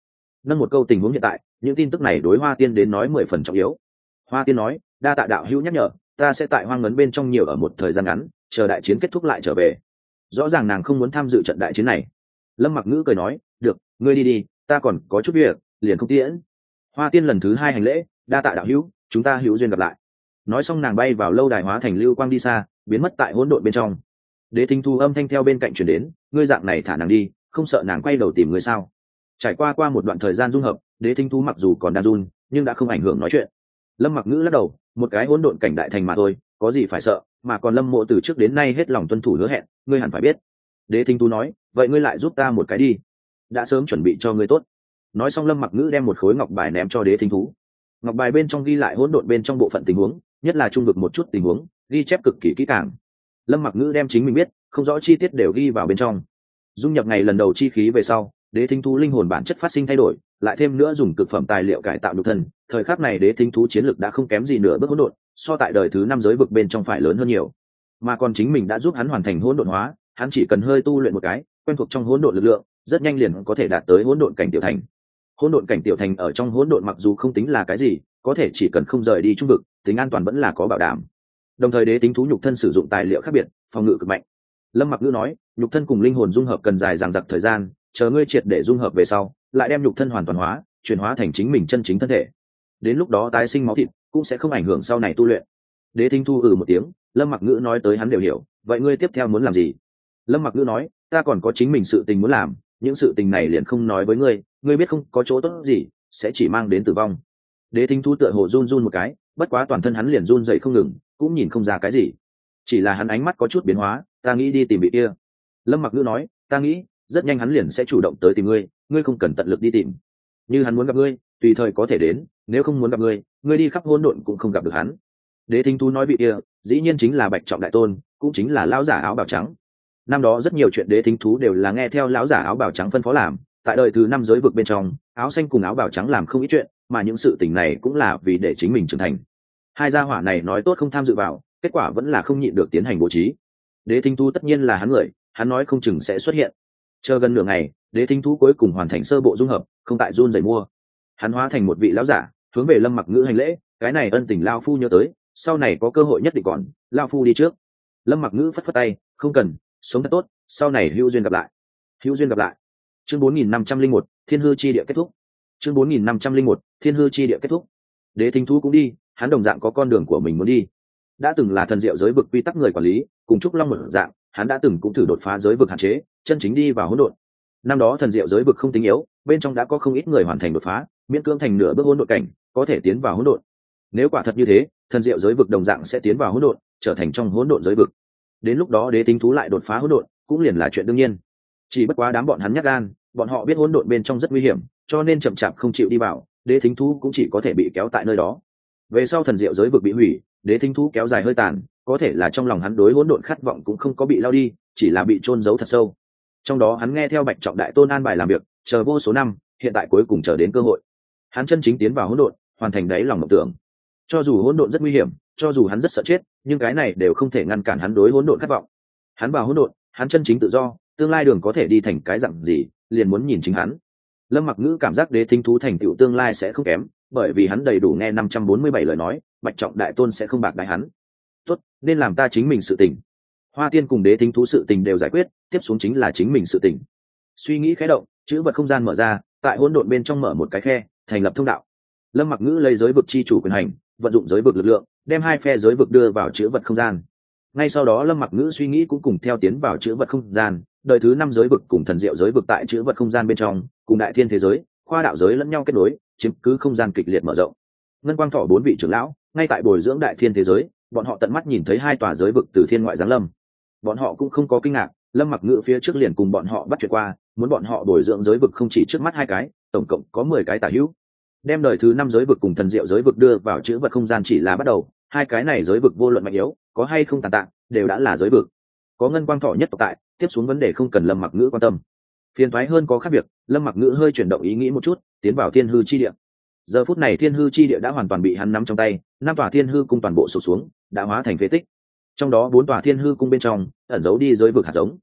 nâng một câu tình huống hiện tại, những tin tức này đối Hoa Tiên đến nói 10 phần trọng yếu. Hoa Tiên nói, đa tạ đạo hữu nhắc nhở, ta sẽ tại Hoang Ngấn bên trong nhiều ở một thời gian ngắn, chờ đại chiến kết thúc lại trở về. Rõ ràng nàng không muốn tham dự trận đại chiến này. Lâm Mặc Ngữ cười nói, được, ngươi đi đi, ta còn có chút việc, liền không tiễn. Hoa Tiên lần thứ 2 hành lễ, đa tạ đạo hữu, chúng ta hữu duyên gặp lại. Nói xong nàng bay vào lâu đài hóa thành lưu quang đi xa, biến mất tại hỗn độn bên trong. Đế Thính Thú âm thanh theo bên cạnh truyền đến, ngươi dạng này thả nàng đi, không sợ nàng quay đầu tìm ngươi sao? Trải qua một đoạn thời gian dung hợp, Đế Thính Thú mặc dù còn đang run, nhưng đã không ảnh hưởng nói chuyện. Lâm Mặc Ngữ lắc đầu, một cái hỗn độn cảnh đại thành mà thôi, có gì phải sợ, mà còn Lâm Mộ từ trước đến nay hết lòng tuân thủ hứa hẹn, ngươi hẳn phải biết. Đế Thính Thú nói, vậy ngươi lại giúp ta một cái đi, đã sớm chuẩn bị cho ngươi tốt. Nói xong Lâm Mặc Ngữ đem một khối ngọc bài ném cho Đế Thính Thú. Ngọc bài bên trong ghi lại hỗn độn bên trong bộ phận tình huống, nhất là trung vực một chút tình huống, ghi chép cực kỳ kỹ càng. Lâm Mặc Ngữ đem chính mình biết không rõ chi tiết đều ghi vào bên trong. Dung nhập ngày lần đầu chi khí về sau, Đế Thính Thú linh hồn bản chất phát sinh thay đổi, lại thêm nữa dùng cực phẩm tài liệu cải tạo nhục thân, thời khắc này Đế Thính Thú chiến lực đã không kém gì nửa bước hỗn độn, so tại đời thứ 5 giới vực bên trong phải lớn hơn nhiều. Mà còn chính mình đã giúp hắn hoàn thành hỗn độn hóa, hắn chỉ cần hơi tu luyện một cái, quen thuộc trong hỗn độn lực lượng, rất nhanh liền có thể đạt tới hỗn độn cảnh tiểu thành. Hỗn độn cảnh tiểu thành ở trong hỗn độn mặc dù không tính là cái gì, có thể chỉ cần không rời đi trung vực, tính an toàn vẫn là có bảo đảm. Đồng thời Đế Thính Thú nhục thân sử dụng tài liệu khác biệt, phòng ngự cực mạnh. Lâm Mặc Ngữ nói, nhục thân cùng linh hồn dung hợp cần dài dằng dặc thời gian, chờ ngươi triệt để dung hợp về sau, lại đem nhục thân hoàn toàn hóa, chuyển hóa thành chính mình chân chính thân thể. Đến lúc đó tái sinh máu thịt cũng sẽ không ảnh hưởng sau này tu luyện. Đế Thính Thú một tiếng, Lâm Mặc Ngữ nói tới hắn đều hiểu, vậy ngươi tiếp theo muốn làm gì? Lâm Mặc Ngữ nói, ta còn có chính mình sự tình muốn làm, những sự tình này liền không nói với ngươi, ngươi biết không có chỗ tốt gì, sẽ chỉ mang đến tử vong. Đế Thính Thú tựa hồ run run một cái, bất quá toàn thân hắn liền run dậy không ngừng, cũng nhìn không ra cái gì, chỉ là hắn ánh mắt có chút biến hóa, ta nghĩ đi tìm vị kia. Lâm Mặc Ngữ nói, ta nghĩ rất nhanh hắn liền sẽ chủ động tới tìm ngươi, ngươi không cần tận lực đi tìm. Như hắn muốn gặp ngươi, tùy thời có thể đến, nếu không muốn gặp ngươi, ngươi đi khắp hỗn độn cũng không gặp được hắn. Đế Thính Thú nói vị kia, dĩ nhiên chính là Bạch Trọng Đại Tôn, cũng chính là lão giả áo bào trắng. Năm đó rất nhiều chuyện Đế Thính Thú đều là nghe theo lão giả áo bào trắng phân phó làm, tại đời thứ 5 giới vực bên trong, áo xanh cùng áo bào trắng làm không ít chuyện, mà những sự tình này cũng là vì để chính mình trưởng thành. Hai gia hỏa này nói tốt không tham dự vào, kết quả vẫn là không nhịn được tiến hành bố trí. Đế Thính Thú tất nhiên là hắn người, hắn nói không chừng sẽ xuất hiện. Chờ gần nửa ngày, Đế Thính Thú cuối cùng hoàn thành sơ bộ dung hợp, không tại run rẩy mua. Hắn hóa thành một vị lão giả, hướng về Lâm Mặc Ngữ hành lễ, cái này ân tình lão phu nhớ tới, sau này có cơ hội nhất định còn, lão phu đi trước. Lâm Mặc Ngữ phất phất tay, không cần, sống thật tốt, sau này hữu duyên gặp lại. Hữu duyên gặp lại. Chương 4501, Thiên Hư chi địa kết thúc. Chương 4501, Thiên Hư chi địa kết thúc. Đế Thính Thú cũng đi, hắn đồng dạng có con đường của mình muốn đi. Đã từng là thần diệu giới vực quy tắc người quản lý, cùng Trúc Long một dạng, hắn đã từng cũng thử đột phá giới vực hạn chế, chân chính đi vào hỗn độn. Năm đó thần diệu giới vực không tính yếu, bên trong đã có không ít người hoàn thành đột phá, miễn cưỡng thành nửa bước hỗn độn cảnh, có thể tiến vào hỗn độn. Nếu quả thật như thế, thần diệu giới vực đồng dạng sẽ tiến vào hỗn độn, trở thành trong hỗn độn giới vực. Đến lúc đó Đế Thính Thú lại đột phá hỗn độn, cũng liền là chuyện đương nhiên. Chỉ bất quá đám bọn hắn nhát gan, bọn họ biết hỗn độn bên trong rất nguy hiểm, cho nên chậm chạp không chịu đi vào, Đế Thính Thú cũng chỉ có thể bị kéo tại nơi đó. Về sau thần diệu giới vực bị hủy, Đế Thính Thú kéo dài hơi tàn, có thể là trong lòng hắn đối hỗn độn khát vọng cũng không có bị lao đi, chỉ là bị chôn giấu thật sâu. Trong đó hắn nghe theo Bạch Trọng Đại Tôn an bài làm việc, chờ vô số năm, hiện tại cuối cùng chờ đến cơ hội. Hắn chân chính tiến vào hỗn độn, hoàn thành đáy lòng mộng tưởng. Cho dù hỗn độn rất nguy hiểm, cho dù hắn rất sợ chết, nhưng cái này đều không thể ngăn cản hắn đối hỗn độn khát vọng. Hắn vào hỗn độn, hắn chân chính tự do, tương lai đường có thể đi thành cái dạng gì, liền muốn nhìn chính hắn. Lâm Mặc Ngữ cảm giác Đế Thính Thú thành tựu tương lai sẽ không kém, bởi vì hắn đầy đủ nghe 547 lời nói, Bạch Trọng Đại Tôn sẽ không bạc đãi hắn. Tốt, nên làm ta chính mình sự tình. Hoa Tiên cùng Đế Thính Thú sự tình đều giải quyết, tiếp xuống chính là chính mình sự tình. Suy nghĩ khẽ động, chữ vật không gian mở ra, tại hỗn độn bên trong mở một cái khe, thành lập thông đạo. Lâm Mặc Ngữ lấy giới vực chi chủ quyền hành, vận dụng giới vực lực lượng, đem hai phe giới vực đưa vào chữ vật không gian. Ngay sau đó Lâm Mặc Ngữ suy nghĩ cũng cùng theo tiến vào chữ vật không gian, đời thứ 5 giới vực cùng thần diệu giới vực tại chữ vật không gian bên trong, cùng đại thiên thế giới, khoa đạo giới lẫn nhau kết nối, chiếm cứ không gian kịch liệt mở rộng. Ngân Quang Thọ 4 vị trưởng lão, ngay tại bồi dưỡng đại thiên thế giới, bọn họ tận mắt nhìn thấy hai tòa giới vực từ thiên ngoại giáng lâm. Bọn họ cũng không có kinh ngạc, Lâm Mặc Ngữ phía trước liền cùng bọn họ bắt chuyện qua, muốn bọn họ bồi dưỡng giới vực không chỉ trước mắt hai cái, tổng cộng có 10 cái tả hữu. Đem đời thứ 5 giới vực cùng thần diệu giới vực đưa vào chữ vật không gian chỉ là bắt đầu, hai cái này giới vực vô luận mạnh yếu, có hay không tàn tạ, đều đã là giới vực. Có Ngân Quang Thọ nhất tộc tại, tiếp xuống vấn đề không cần Lâm Mặc Ngữ quan tâm. Phiền toái hơn có khác biệt, Lâm Mặc Ngữ hơi chuyển động ý nghĩ một chút, tiến vào Thiên Hư chi địa. Giờ phút này Thiên Hư chi địa đã hoàn toàn bị hắn nắm trong tay, 5 tòa Thiên Hư cung toàn bộ sụp xuống, đã hóa thành phế tích. Trong đó 4 tòa Thiên Hư cung bên trong ẩn giấu đi giới vực hạt giống.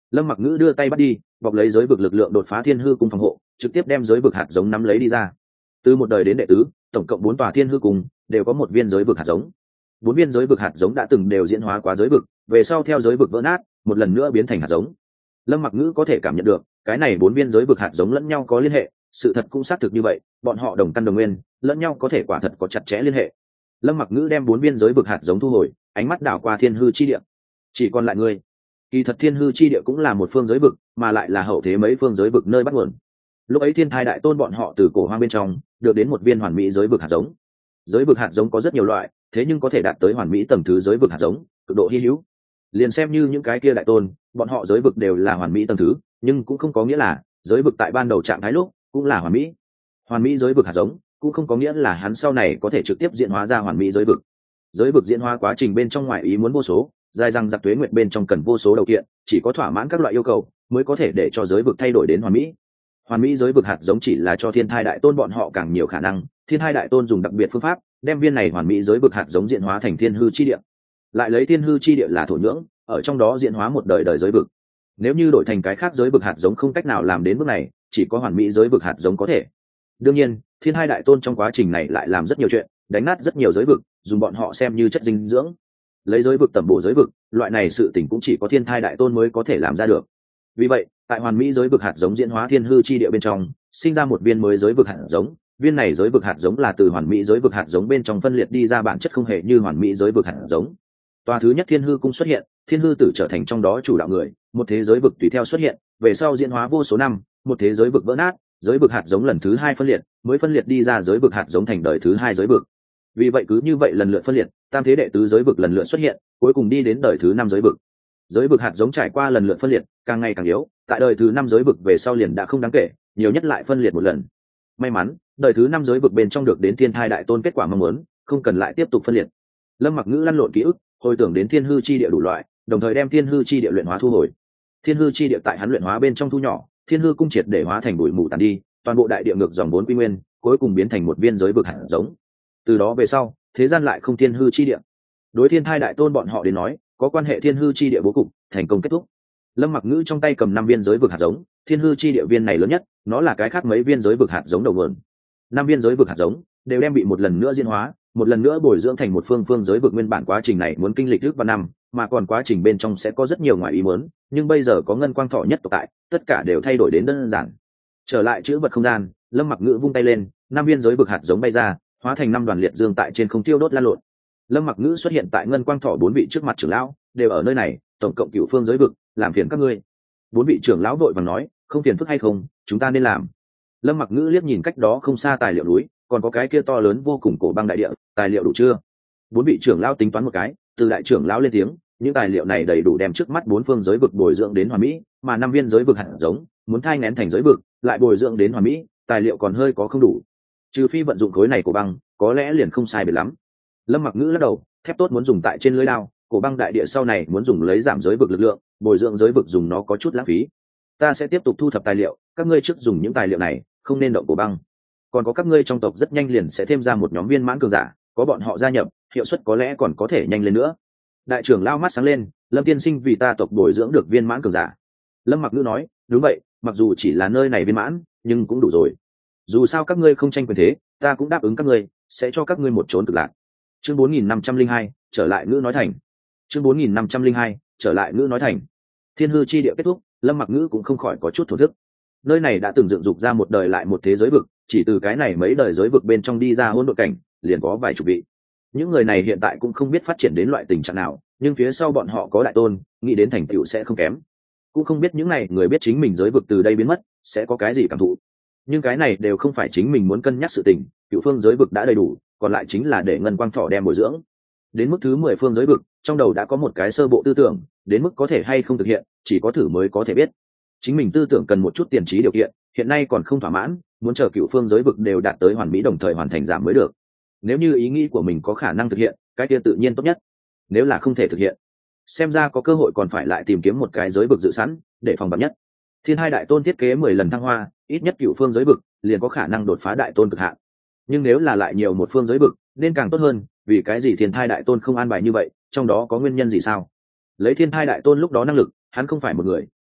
Lâm Mặc Ngữ đưa tay bắt đi, bọc lấy giới vực lực lượng đột phá thiên hư cung phòng hộ, trực tiếp đem giới vực hạt giống nắm lấy đi ra. Từ một đời đến đệ tứ, tổng cộng 4 tòa thiên hư cung đều có một viên giới vực hạt giống. 4 viên giới vực hạt giống đã từng đều diễn hóa quá giới vực, về sau theo giới vực vỡ nát, một lần nữa biến thành hạt giống. Lâm Mặc Ngữ có thể cảm nhận được, cái này 4 viên giới vực hạt giống lẫn nhau có liên hệ, sự thật cũng xác thực như vậy, bọn họ đồng căn đồng nguyên, lẫn nhau có thể quả thật có chặt chẽ liên hệ. Lâm Mặc Ngữ đem 4 viên giới vực hạt giống thu hồi, ánh mắt đảo qua thiên hư chi địa. Chỉ còn lại ngươi. Kỳ thật thiên hư chi địa cũng là một phương giới vực, mà lại là hậu thế mấy phương giới vực nơi bắt nguồn. Lúc ấy thiên thai đại tôn bọn họ từ cổ hoang bên trong được đến một viên hoàn mỹ giới vực hạt giống. Giới vực hạt giống có rất nhiều loại, thế nhưng có thể đạt tới hoàn mỹ tầng thứ giới vực hạt giống cực độ hy hữu. Liền xem như những cái kia đại tôn, bọn họ giới vực đều là hoàn mỹ tầng thứ, nhưng cũng không có nghĩa là giới vực tại ban đầu trạng thái lúc cũng là hoàn mỹ. Hoàn mỹ giới vực hạt giống cũng không có nghĩa là hắn sau này có thể trực tiếp diễn hóa ra hoàn mỹ giới vực. Giới vực diễn hóa quá trình bên trong ngoại ý muốn vô số, dài rằng giặc tuế nguyệt bên trong cần vô số đầu kiện, chỉ có thỏa mãn các loại yêu cầu mới có thể để cho giới vực thay đổi đến hoàn mỹ. Hoàn mỹ giới vực hạt giống chỉ là cho thiên thai đại tôn bọn họ càng nhiều khả năng, thiên thai đại tôn dùng đặc biệt phương pháp đem viên này hoàn mỹ giới vực hạt giống diễn hóa thành thiên hư chi địa, lại lấy thiên hư chi địa là thổ nhưỡng, ở trong đó diễn hóa một đời đời giới vực. Nếu như đổi thành cái khác giới vực hạt giống không cách nào làm đến bước này, chỉ có hoàn mỹ giới vực hạt giống có thể. Đương nhiên thiên hai đại tôn trong quá trình này lại làm rất nhiều chuyện, đánh nát rất nhiều giới vực, dùng bọn họ xem như chất dinh dưỡng, lấy giới vực tẩm bổ giới vực, loại này sự tình cũng chỉ có thiên thai đại tôn mới có thể làm ra được. Vì vậy tại hoàn mỹ giới vực hạt giống diễn hóa thiên hư chi địa bên trong sinh ra một viên mới giới vực hạt giống, viên này giới vực hạt giống là từ hoàn mỹ giới vực hạt giống bên trong phân liệt đi ra, bản chất không hề như hoàn mỹ giới vực hạt giống. Tòa thứ nhất thiên hư cung xuất hiện, thiên hư tử trở thành trong đó chủ đạo người, một thế giới vực tùy theo xuất hiện, về sau diễn hóa vô số năm, một thế giới vực vỡ nát, giới vực hạt giống lần thứ hai phân liệt, mới phân liệt đi ra giới vực hạt giống thành đời thứ hai giới vực. Vì vậy cứ như vậy lần lượt phân liệt, tam thế đệ tứ giới vực lần lượt xuất hiện, cuối cùng đi đến đời thứ năm giới vực. Giới vực hạt giống trải qua lần lượt phân liệt, càng ngày càng yếu, tại đời thứ năm giới vực về sau liền đã không đáng kể, nhiều nhất lại phân liệt một lần. May mắn đời thứ năm giới vực bên trong được đến thiên thai đại tôn kết quả mong muốn, không cần lại tiếp tục phân liệt. Lâm Mặc Ngữ lăn lộn ký ức, hồi tưởng đến thiên hư chi địa đủ loại, đồng thời đem thiên hư chi địa luyện hóa thu hồi. Thiên hư chi địa tại hắn luyện hóa bên trong thu nhỏ, thiên hư cung triệt để hóa thành bụi mù tàn đi, toàn bộ đại địa ngược dòng 4 quy nguyên, cuối cùng biến thành một viên giới vực hạt giống. Từ đó về sau thế gian lại không thiên hư chi địa. Đối thiên thai đại tôn bọn họ đến nói, có quan hệ thiên hư chi địa bố cục thành công kết thúc. Lâm Mặc Ngữ trong tay cầm 5 viên giới vực hạt giống, thiên hư chi địa viên này lớn nhất, nó là cái khác mấy viên giới vực hạt giống đầu nguồn. 5 viên giới vực hạt giống đều đem bị một lần nữa diễn hóa, một lần nữa bồi dưỡng thành một phương giới vực nguyên bản. Quá trình này muốn kinh lịch ước và năm, mà còn quá trình bên trong sẽ có rất nhiều ngoại ý muốn, nhưng bây giờ có ngân quang thọ nhất tộc tại, tất cả đều thay đổi đến đơn giản. Trở lại chữ vật không gian, Lâm Mặc Ngữ vung tay lên, 5 viên giới vực hạt giống bay ra, hóa thành 5 đoàn liệt dương tại trên không tiêu đốt lan lộn. Lâm Mặc Ngữ xuất hiện tại ngân quang thọ 4 vị trước mặt trưởng lão, đều ở nơi này, tổng cộng 9 phương giới vực, làm phiền các ngươi. 4 vị trưởng lão vội vàng nói, không phiền phức hay không, chúng ta nên làm. Lâm Mặc Ngữ liếc nhìn cách đó không xa tài liệu núi, còn có cái kia to lớn vô cùng cổ băng đại địa, tài liệu đủ chưa? 4 vị trưởng lão tính toán một cái, từ đại trưởng lão lên tiếng, những tài liệu này đầy đủ đem trước mắt 4 phương giới vực bồi dưỡng đến hoàn mỹ, mà 5 viên giới vực hạt giống muốn thai nghén thành giới vực, lại bồi dưỡng đến hoàn mỹ, tài liệu còn hơi có không đủ. Trừ phi vận dụng khối này của băng, có lẽ liền không sai biệt lắm. Lâm Mặc Ngữ lắc đầu, thép tốt muốn dùng tại trên lưới đao, cổ băng đại địa sau này muốn dùng lấy giảm giới vực lực lượng, bồi dưỡng giới vực dùng nó có chút lãng phí. Ta sẽ tiếp tục thu thập tài liệu, các ngươi trước dùng những tài liệu này, không nên động cổ băng. Còn có các ngươi trong tộc rất nhanh liền sẽ thêm ra một nhóm viên mãn cường giả, có bọn họ gia nhập, hiệu suất có lẽ còn có thể nhanh lên nữa. Đại trưởng lao mắt sáng lên, Lâm tiên sinh vì ta tộc bồi dưỡng được viên mãn cường giả. Lâm Mặc Ngữ nói, đúng vậy, mặc dù chỉ là nơi này viên mãn, nhưng cũng đủ rồi. Dù sao các ngươi không tranh quyền thế, ta cũng đáp ứng các ngươi, sẽ cho các ngươi một chốn cực lạc. Chương 4502, trở lại Ngữ nói thành. Chương 4502, trở lại Ngữ nói thành. Thiên hư chi địa kết thúc, Lâm Mặc Ngữ cũng không khỏi có chút thổ thức. Nơi này đã từng dựng dục ra một đời lại một thế giới vực, chỉ từ cái này mấy đời giới vực bên trong đi ra hỗn độn cảnh, liền có vài chục vị. Những người này hiện tại cũng không biết phát triển đến loại tình trạng nào, nhưng phía sau bọn họ có đại tôn, nghĩ đến thành tựu sẽ không kém. Cũng không biết những này người biết chính mình giới vực từ đây biến mất, sẽ có cái gì cảm thụ. Nhưng cái này đều không phải chính mình muốn cân nhắc sự tình, cựu phương giới vực đã đầy đủ, còn lại chính là để ngân quang thọ đem bồi dưỡng. Đến mức thứ 10 phương giới vực, trong đầu đã có một cái sơ bộ tư tưởng, đến mức có thể hay không thực hiện, chỉ có thử mới có thể biết. Chính mình tư tưởng cần một chút tiền trí điều kiện, hiện nay còn không thỏa mãn, muốn chờ cựu phương giới vực đều đạt tới hoàn mỹ đồng thời hoàn thành giảm mới được. Nếu như ý nghĩ của mình có khả năng thực hiện, cái kia tự nhiên tốt nhất. Nếu là không thể thực hiện, xem ra có cơ hội còn phải lại tìm kiếm một cái giới vực dự sẵn, để phòng vạn nhất. Thiên hai đại tôn thiết kế 10 lần thăng hoa, ít nhất cựu phương giới vực liền có khả năng đột phá đại tôn cực hạn. Nhưng nếu là lại nhiều một phương giới vực, nên càng tốt hơn, vì cái gì thiên thai đại tôn không an bài như vậy, trong đó có nguyên nhân gì sao? Lấy thiên thai đại tôn lúc đó năng lực, hắn không phải một người,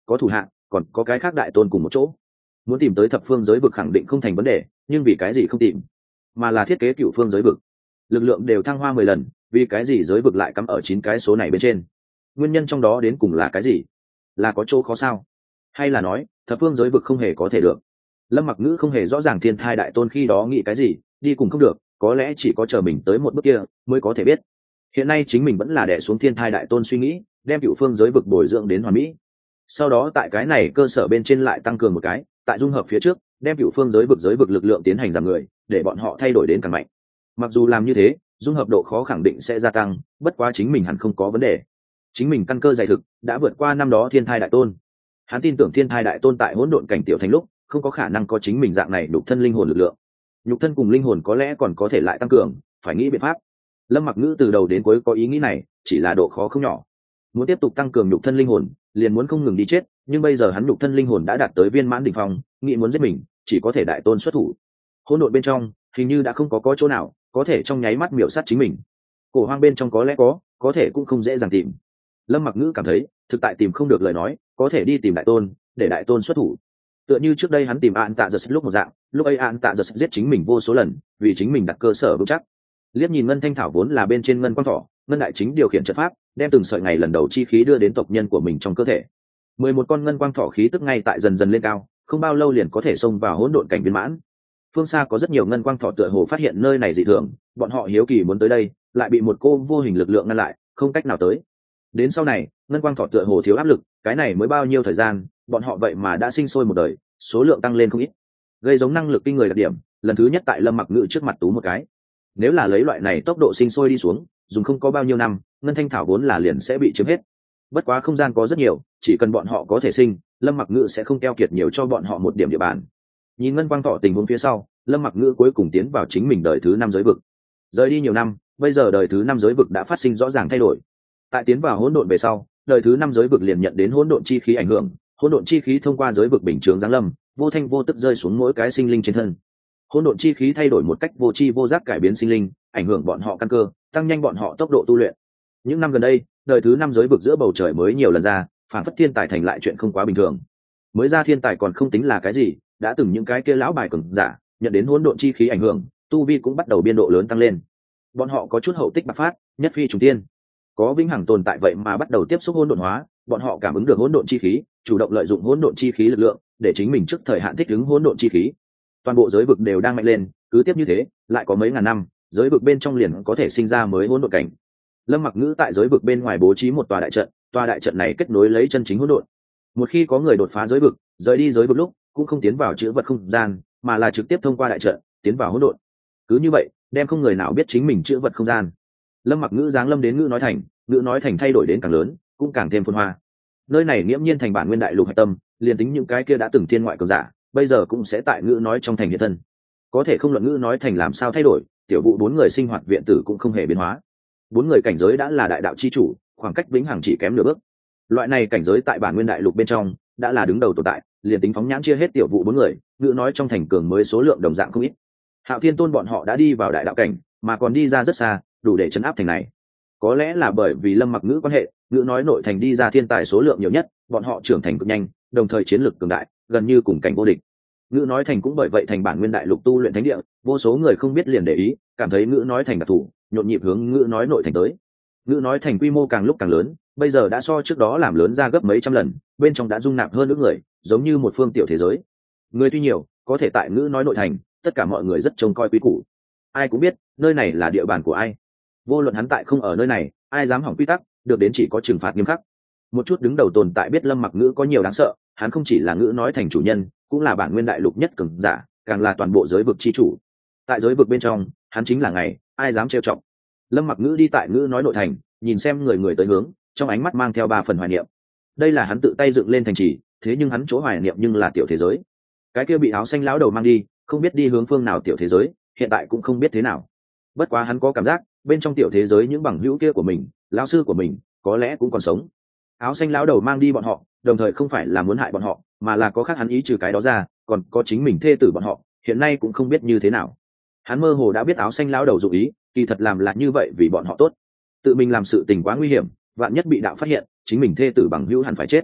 có thủ hạ, còn có cái khác đại tôn cùng một chỗ. Muốn tìm tới thập phương giới vực khẳng định không thành vấn đề, nhưng vì cái gì không tìm, mà là thiết kế cựu phương giới vực. Lực lượng đều thăng hoa 10 lần, vì cái gì giới vực lại cắm ở 9 cái số này bên trên? Nguyên nhân trong đó đến cùng là cái gì? Là có chỗ khó sao? Hay là nói thập phương giới vực không hề có thể được? Lâm Mặc Ngữ không hề rõ ràng thiên thai đại tôn khi đó nghĩ cái gì, đi cùng không được, có lẽ chỉ có chờ mình tới một bước kia mới có thể biết. Hiện nay chính mình vẫn là đè xuống thiên thai đại tôn suy nghĩ, đem cựu phương giới vực bồi dưỡng đến hoàn mỹ. Sau đó tại cái này cơ sở bên trên lại tăng cường một cái, tại dung hợp phía trước, đem cựu phương giới vực lực lượng tiến hành giảm người, để bọn họ thay đổi đến càng mạnh. Mặc dù làm như thế, dung hợp độ khó khẳng định sẽ gia tăng, bất quá chính mình hẳn không có vấn đề. Chính mình căn cơ dày thực, đã vượt qua năm đó thiên thai đại tôn. Hắn tin tưởng thiên thai đại tôn tại hỗn độn cảnh tiểu thành lúc, không có khả năng có chính mình dạng này nhục thân linh hồn lực lượng. Nhục thân cùng linh hồn có lẽ còn có thể lại tăng cường, phải nghĩ biện pháp. Lâm Mặc Ngữ từ đầu đến cuối có ý nghĩ này, chỉ là độ khó không nhỏ. Muốn tiếp tục tăng cường nhục thân linh hồn, liền muốn không ngừng đi chết, nhưng bây giờ hắn nhục thân linh hồn đã đạt tới viên mãn đỉnh phong, nghĩ muốn giết mình, chỉ có thể đại tôn xuất thủ. Hỗn độn bên trong, hình như đã không có chỗ nào có thể trong nháy mắt miểu sát chính mình. Cổ hoang bên trong có lẽ có thể cũng không dễ dàng tìm. Lâm Mặc Ngữ cảm thấy, thực tại tìm không được lời nói, có thể đi tìm đại tôn, để đại tôn xuất thủ. Tựa như trước đây hắn tìm An Tạ Giật lúc một dạng, lúc ấy An Tạ Giật giết chính mình vô số lần, vì chính mình đặt cơ sở vững chắc. Liếc nhìn ngân thanh thảo vốn là bên trên ngân quang thỏ, ngân đại chính điều khiển trận pháp, đem từng sợi ngày lần đầu chi khí đưa đến tộc nhân của mình trong cơ thể. 11 con ngân quang thỏ khí tức ngay tại dần dần lên cao, không bao lâu liền có thể xông vào hỗn độn cảnh viên mãn. Phương xa có rất nhiều ngân quang thỏ tựa hồ phát hiện nơi này dị thường, bọn họ hiếu kỳ muốn tới đây, lại bị một cô vô hình lực lượng ngăn lại, không cách nào tới. Đến sau này, ngân quang thỏ tựa hồ thiếu áp lực, cái này mới bao nhiêu thời gian, bọn họ vậy mà đã sinh sôi một đời, số lượng tăng lên không ít. Gây giống năng lực kinh người đặc điểm, lần thứ nhất tại Lâm Mặc Ngữ trước mặt tú một cái. Nếu là lấy loại này tốc độ sinh sôi đi xuống, dùng không có bao nhiêu năm, ngân thanh thảo vốn là liền sẽ bị chiếm hết. Bất quá không gian có rất nhiều, chỉ cần bọn họ có thể sinh, Lâm Mặc Ngữ sẽ không keo kiệt nhiều cho bọn họ một điểm địa bàn. Nhìn ngân quang thọ tình huống phía sau, Lâm Mặc Ngữ cuối cùng tiến vào chính mình đời thứ 5 giới vực. Rời đi nhiều năm, bây giờ đời thứ 5 giới vực đã phát sinh rõ ràng thay đổi. Tại tiến vào hỗn độn về sau, đời thứ 5 giới vực liền nhận đến hỗn độn chi khí ảnh hưởng, hỗn độn chi khí thông qua giới vực bình thường giáng lâm, vô thanh vô tức rơi xuống mỗi cái sinh linh trên thân. Hỗn độn chi khí thay đổi một cách vô tri vô giác cải biến sinh linh, ảnh hưởng bọn họ căn cơ, tăng nhanh bọn họ tốc độ tu luyện. Những năm gần đây, đời thứ 5 giới vực giữa bầu trời mới nhiều lần ra, phản phất thiên tài thành lại chuyện không quá bình thường. Mới ra thiên tài còn không tính là cái gì, đã từng những cái kia lão bài cường giả, nhận đến hỗn độn chi khí ảnh hưởng, tu vi cũng bắt đầu biên độ lớn tăng lên. Bọn họ có chút hậu tích bạc phát, nhất phi trùng tiên. Có vĩnh hằng tồn tại vậy mà bắt đầu tiếp xúc hỗn độn hóa, bọn họ cảm ứng được hỗn độn chi khí, chủ động lợi dụng hỗn độn chi khí lực lượng, để chính mình trước thời hạn thích ứng hỗn độn chi khí. Toàn bộ giới vực đều đang mạnh lên, cứ tiếp như thế, lại có mấy ngàn năm, giới vực bên trong liền có thể sinh ra mới hỗn độn cảnh. Lâm Mặc Ngữ tại giới vực bên ngoài bố trí một tòa đại trận này kết nối lấy chân chính hỗn độn. Một khi có người đột phá giới vực, rời đi giới vực lúc, cũng không tiến vào chữ vật không gian, mà là trực tiếp thông qua đại trận tiến vào hỗn độn. Cứ như vậy, đem không người nào biết chính mình chữ vật không gian. Lâm Mặc Ngữ giáng lâm đến Ngữ nói thành thay đổi đến càng lớn, cũng càng thêm phồn hoa. Nơi này nghiễm nhiên thành bản nguyên đại lục hạch tâm, liền tính những cái kia đã từng thiên ngoại cường giả, bây giờ cũng sẽ tại Ngữ nói trong thành hiện thân. Có thể không luận Ngữ nói thành làm sao thay đổi, tiểu vụ 4 người sinh hoạt viện tử cũng không hề biến hóa. 4 người cảnh giới đã là đại đạo chi chủ, khoảng cách vĩnh hằng chỉ kém nửa bước. Loại này cảnh giới tại bản nguyên đại lục bên trong đã là đứng đầu tồn tại, liền tính phóng nhãn chia hết tiểu vụ 4 người, Ngữ nói trong thành cường mới số lượng đồng dạng không ít. Hạo Thiên Tôn bọn họ đã đi vào đại đạo cảnh, mà còn đi ra rất xa, đủ để chấn áp thành này. Có lẽ là bởi vì Lâm Mặc Ngữ quan hệ, Ngữ nói nội thành đi ra thiên tài số lượng nhiều nhất, bọn họ trưởng thành cực nhanh, đồng thời chiến lược cường đại, gần như cùng cảnh vô địch. Ngữ nói thành cũng bởi vậy thành bản nguyên đại lục tu luyện thánh địa, vô số người không biết liền để ý, cảm thấy Ngữ nói thành đặc thù, nhộn nhịp hướng Ngữ nói nội thành tới. Ngữ nói thành quy mô càng lúc càng lớn, bây giờ đã so trước đó làm lớn ra gấp mấy trăm lần, bên trong đã dung nạp hơn nữa người, giống như một phương tiểu thế giới. Người tuy nhiều, có thể tại Ngữ nói nội thành, tất cả mọi người rất trông coi quý củ. Ai cũng biết, nơi này là địa bàn của ai. Vô luận hắn tại không ở nơi này, ai dám hỏng quy tắc, được đến chỉ có trừng phạt nghiêm khắc. Một chút đứng đầu tồn tại biết Lâm Mặc Ngữ có nhiều đáng sợ, hắn không chỉ là Ngữ nói thành chủ nhân, cũng là bản nguyên đại lục nhất cường giả, càng là toàn bộ giới vực chi chủ. Tại giới vực bên trong, hắn chính là ngày, ai dám trêu chọc. Lâm Mặc Ngữ đi tại Ngữ nói nội thành, nhìn xem người người tới hướng, trong ánh mắt mang theo 3 phần hoài niệm. Đây là hắn tự tay dựng lên thành trì, thế nhưng hắn chỗ hoài niệm nhưng là tiểu thế giới. Cái kia bị áo xanh lão đầu mang đi, không biết đi hướng phương nào tiểu thế giới, hiện tại cũng không biết thế nào. Bất quá hắn có cảm giác, bên trong tiểu thế giới những bằng hữu kia của mình, lão sư của mình, có lẽ cũng còn sống. Áo xanh lão đầu mang đi bọn họ, đồng thời không phải là muốn hại bọn họ, mà là có khác hắn ý trừ cái đó ra, còn có chính mình thê tử bọn họ, hiện nay cũng không biết như thế nào. Hắn mơ hồ đã biết áo xanh lão đầu dụng ý, kỳ thật làm là như vậy vì bọn họ tốt. Tự mình làm sự tình quá nguy hiểm, vạn nhất bị đạo phát hiện, chính mình thê tử bằng hữu hẳn phải chết.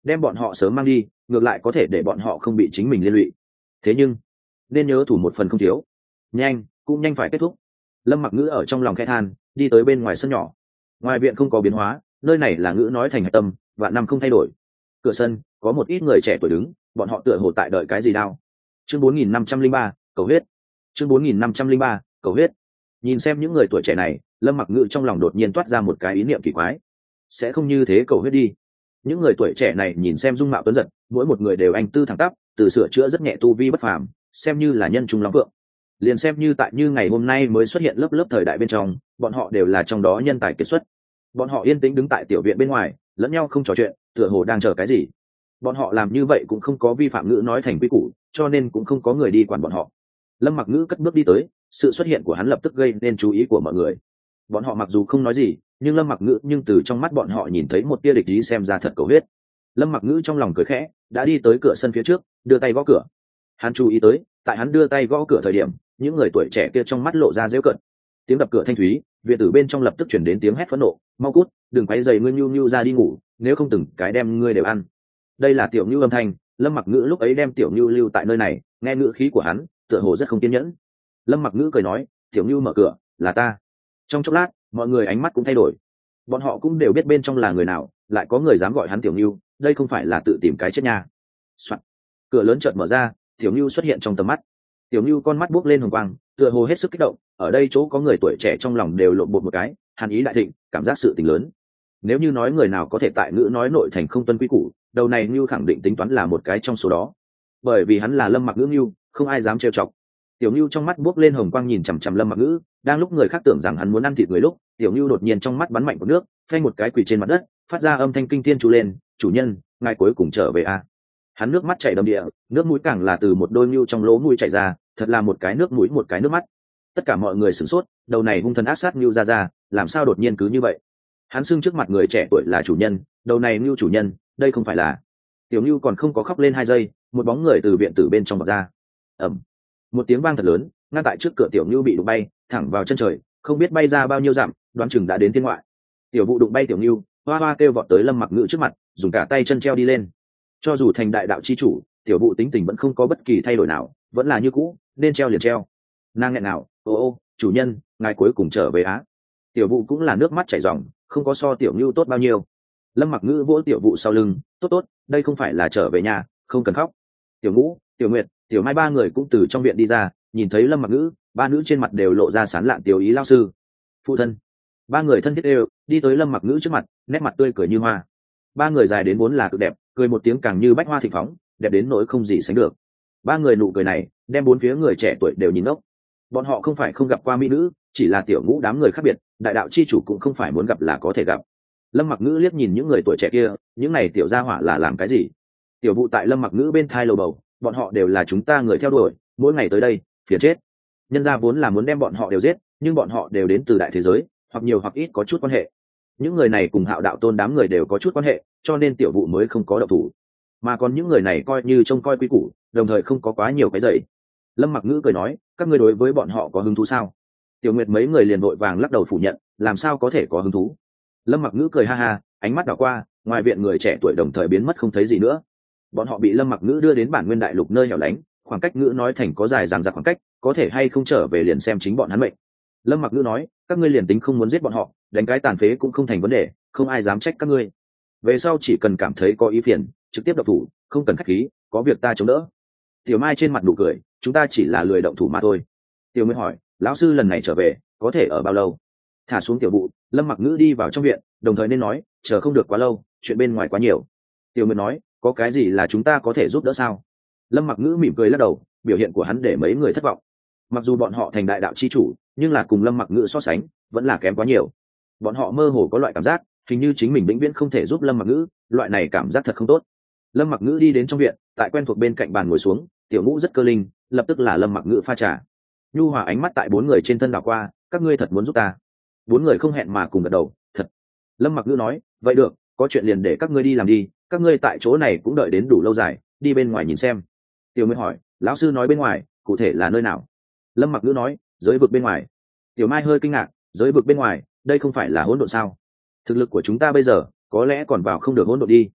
đem bọn họ sớm mang đi ngược lại có thể để bọn họ không bị chính mình liên lụy. Thế nhưng nên nhớ thủ một phần không thiếu, nhanh cũng nhanh phải kết thúc. Lâm Mặc Ngữ ở trong lòng khẽ than, đi tới bên ngoài sân nhỏ. Ngoài viện không có biến hóa, nơi này là Ngữ nói thành hạch tâm, vạn năm không thay đổi. Cửa sân có một ít người trẻ tuổi đứng, bọn họ tựa hồ tại đợi cái gì đao. Chương 4503, cầu huyết. Chương 4503, cầu huyết. Nhìn xem những người tuổi trẻ này, Lâm Mặc Ngữ trong lòng đột nhiên toát ra một cái ý niệm kỳ quái. Sẽ không như thế cầu huyết đi. Những người tuổi trẻ này nhìn xem dung mạo tuấn giật, mỗi một người đều anh tư thẳng tắp, từ sửa chữa rất nhẹ tu vi bất phàm, xem như là nhân trung lắm vượng. Liền xem như tại như ngày hôm nay mới xuất hiện lớp lớp thời đại bên trong, bọn họ đều là trong đó nhân tài kiệt xuất. Bọn họ yên tĩnh đứng tại tiểu viện bên ngoài, lẫn nhau không trò chuyện, tựa hồ đang chờ cái gì. Bọn họ làm như vậy cũng không có vi phạm Ngữ nói thành quy củ, cho nên cũng không có người đi quản bọn họ. Lâm Mặc Ngữ cất bước đi tới, sự xuất hiện của hắn lập tức gây nên chú ý của mọi người. Bọn họ mặc dù không nói gì, nhưng Lâm Mặc Ngữ nhưng từ trong mắt bọn họ nhìn thấy một tia địch ý, xem ra thật cầu huyết. Lâm Mặc Ngữ trong lòng cười khẽ, đã đi tới cửa sân phía trước, đưa tay gõ cửa. Hắn chú ý tới, tại hắn đưa tay gõ cửa thời điểm, những người tuổi trẻ kia trong mắt lộ ra giễu cợt. Tiếng đập cửa thanh thúy, viện tử bên trong lập tức chuyển đến tiếng hét phẫn nộ, mau cút, đừng quấy rầy ngươi, Nhu Nhu ra đi ngủ, nếu không từng cái đem ngươi đều ăn. Đây là Tiểu Nhu âm thanh. Lâm Mặc Ngữ lúc ấy đem Tiểu Nhu lưu tại nơi này, nghe ngữ khí của hắn tựa hồ rất không kiên nhẫn. Lâm Mặc Ngữ cười nói, Tiểu Nhu mở cửa, là ta. Trong chốc lát, mọi người ánh mắt cũng thay đổi. Bọn họ cũng đều biết bên trong là người nào, lại có người dám gọi hắn Tiểu Nhu, đây không phải là tự tìm cái chết nha. Soạn. Cửa lớn chợt mở ra, Tiểu Nhu xuất hiện trong tầm mắt. Tiểu Nhu con mắt buốc lên hồng quang, tựa hồ hết sức kích động. Ở đây chỗ có người tuổi trẻ trong lòng đều lộn bột một cái, hàn ý đại thịnh, cảm giác sự tình lớn. Nếu như nói người nào có thể tại Ngữ nói nội thành không tuân quy củ, đầu này Nhu khẳng định tính toán là một cái trong số đó. Bởi vì hắn là Lâm Mặc Ngữ Nhu, không ai dám trêu chọc. Tiểu Nhu trong mắt buốc lên hồng quang nhìn chằm chằm Lâm Mặc Ngữ, đang lúc người khác tưởng rằng hắn muốn ăn thịt người lúc, Tiểu Nhu đột nhiên trong mắt bắn mạnh của nước, phanh một cái quỳ trên mặt đất, phát ra âm thanh kinh thiên tru lên, "Chủ nhân, ngài cuối cùng trở về a." Hắn nước mắt chảy đầm đìa, nước mũi càng là từ một đôi nhu trong lỗ mũi chảy ra, thật là một cái nước mũi một cái nước mắt. Tất cả mọi người sửng sốt, đầu này hung thần ác sát nhu ra, làm sao đột nhiên cứ như vậy? Hắn xưng trước mặt người trẻ tuổi là chủ nhân, đầu này nhu chủ nhân, đây không phải là. Tiểu Nhu còn không có khóc lên 2 giây, một bóng người từ viện tử bên trong vọt ra. Ầm. Một tiếng vang thật lớn, ngay tại trước cửa Tiểu Nhu bị đụng bay, thẳng vào chân trời, không biết bay ra bao nhiêu dặm, đoán chừng đã đến thiên ngoại. Tiểu Vụ đụng bay Tiểu Nhu, hoa hoa kêu vọt tới Lâm Mặc Ngữ trước mặt, dùng cả tay chân treo đi lên. Cho dù thành đại đạo chi chủ, Tiểu Vụ tính tình vẫn không có bất kỳ thay đổi nào, vẫn là như cũ, nên treo liền treo. Nàng nghẹn nào, ô, chủ nhân, ngài cuối cùng trở về á. Tiểu Vụ cũng là nước mắt chảy ròng, không có so Tiểu Nhu tốt bao nhiêu. Lâm Mặc Ngữ vỗ Tiểu Vụ sau lưng, tốt, đây không phải là trở về nhà, không cần khóc. Tiểu Ngũ, Tiểu Nguyệt, Tiểu Mai 3 người cũng từ trong viện đi ra, nhìn thấy Lâm Mặc Ngữ, 3 nữ trên mặt đều lộ ra sán lạn tiểu ý lao sư. Phụ thân. 3 người thân thiết đều đi tới Lâm Mặc Ngữ trước mặt, nét mặt tươi cười như hoa. 3 người dài đến vốn là cực đẹp, cười một tiếng càng như bách hoa thịnh phóng, đẹp đến nỗi không gì sánh được. 3 người nụ cười này, đem 4 phía người trẻ tuổi đều nhìn ngốc. Bọn họ không phải không gặp qua mỹ nữ, chỉ là Tiểu Ngũ đám người khác biệt, đại đạo chi chủ cũng không phải muốn gặp là có thể gặp. Lâm Mặc Ngữ liếc nhìn những người tuổi trẻ kia, những này tiểu gia hỏa là làm cái gì? Tiểu Vụ tại Lâm Mặc Ngữ bên thai lầu bầu, bọn họ đều là chúng ta người theo đuổi, mỗi ngày tới đây, phiền chết. Nhân gia vốn là muốn đem bọn họ đều giết, nhưng bọn họ đều đến từ đại thế giới, hoặc nhiều hoặc ít có chút quan hệ. Những người này cùng Hạo đạo tôn đám người đều có chút quan hệ, cho nên Tiểu Vụ mới không có động thủ. Mà còn những người này coi như trông coi quy củ, đồng thời không có quá nhiều cái dậy. Lâm Mặc Ngữ cười nói, các ngươi đối với bọn họ có hứng thú sao? Tiểu Nguyệt mấy người liền vội vàng lắc đầu phủ nhận, làm sao có thể có hứng thú? Lâm Mặc Ngữ cười ha ha, ánh mắt đảo qua, ngoài viện người trẻ tuổi đồng thời biến mất không thấy gì nữa. Bọn họ bị Lâm Mặc Ngữ đưa đến bản nguyên đại lục nơi hẻo lánh, khoảng cách Ngữ nói thành có dài dằng dặc khoảng cách, có thể hay không trở về liền xem chính bọn hắn mệnh. Lâm Mặc Ngữ nói, các ngươi liền tính không muốn giết bọn họ, đánh cái tàn phế cũng không thành vấn đề, không ai dám trách các ngươi. Về sau chỉ cần cảm thấy có ý phiền, trực tiếp động thủ, không cần khách khí, có việc ta chống đỡ. Tiểu Mai trên mặt nụ cười, chúng ta chỉ là lười động thủ mà thôi. Tiểu Mai hỏi, lão sư lần này trở về, có thể ở bao lâu? Thả xuống Tiểu Vụ, Lâm Mặc Ngữ đi vào trong viện, đồng thời nên nói, chờ không được quá lâu, chuyện bên ngoài quá nhiều. Tiểu Nguyệt nói, có cái gì là chúng ta có thể giúp đỡ sao? Lâm Mặc Ngữ mỉm cười lắc đầu, biểu hiện của hắn để mấy người thất vọng. Mặc dù bọn họ thành đại đạo chi chủ, nhưng là cùng Lâm Mặc Ngữ so sánh, vẫn là kém quá nhiều. Bọn họ mơ hồ có loại cảm giác, hình như chính mình vĩnh viễn không thể giúp Lâm Mặc Ngữ, loại này cảm giác thật không tốt. Lâm Mặc Ngữ đi đến trong viện, tại quen thuộc bên cạnh bàn ngồi xuống, Tiểu Ngũ rất cơ linh, lập tức là Lâm Mặc Ngữ pha trà. Nhu hòa ánh mắt tại 4 người trên thân đảo qua, các ngươi thật muốn giúp ta? 4 người không hẹn mà cùng gật đầu, thật. Lâm Mặc Ngữ nói, vậy được, có chuyện liền để các ngươi đi làm đi, các ngươi tại chỗ này cũng đợi đến đủ lâu dài, đi bên ngoài nhìn xem. Tiểu Mai hỏi, lão sư nói bên ngoài, cụ thể là nơi nào? Lâm Mặc Ngữ nói, giới vực bên ngoài. Tiểu Mai hơi kinh ngạc, giới vực bên ngoài, đây không phải là hỗn độn sao? Thực lực của chúng ta bây giờ, có lẽ còn vào không được hỗn độn đi.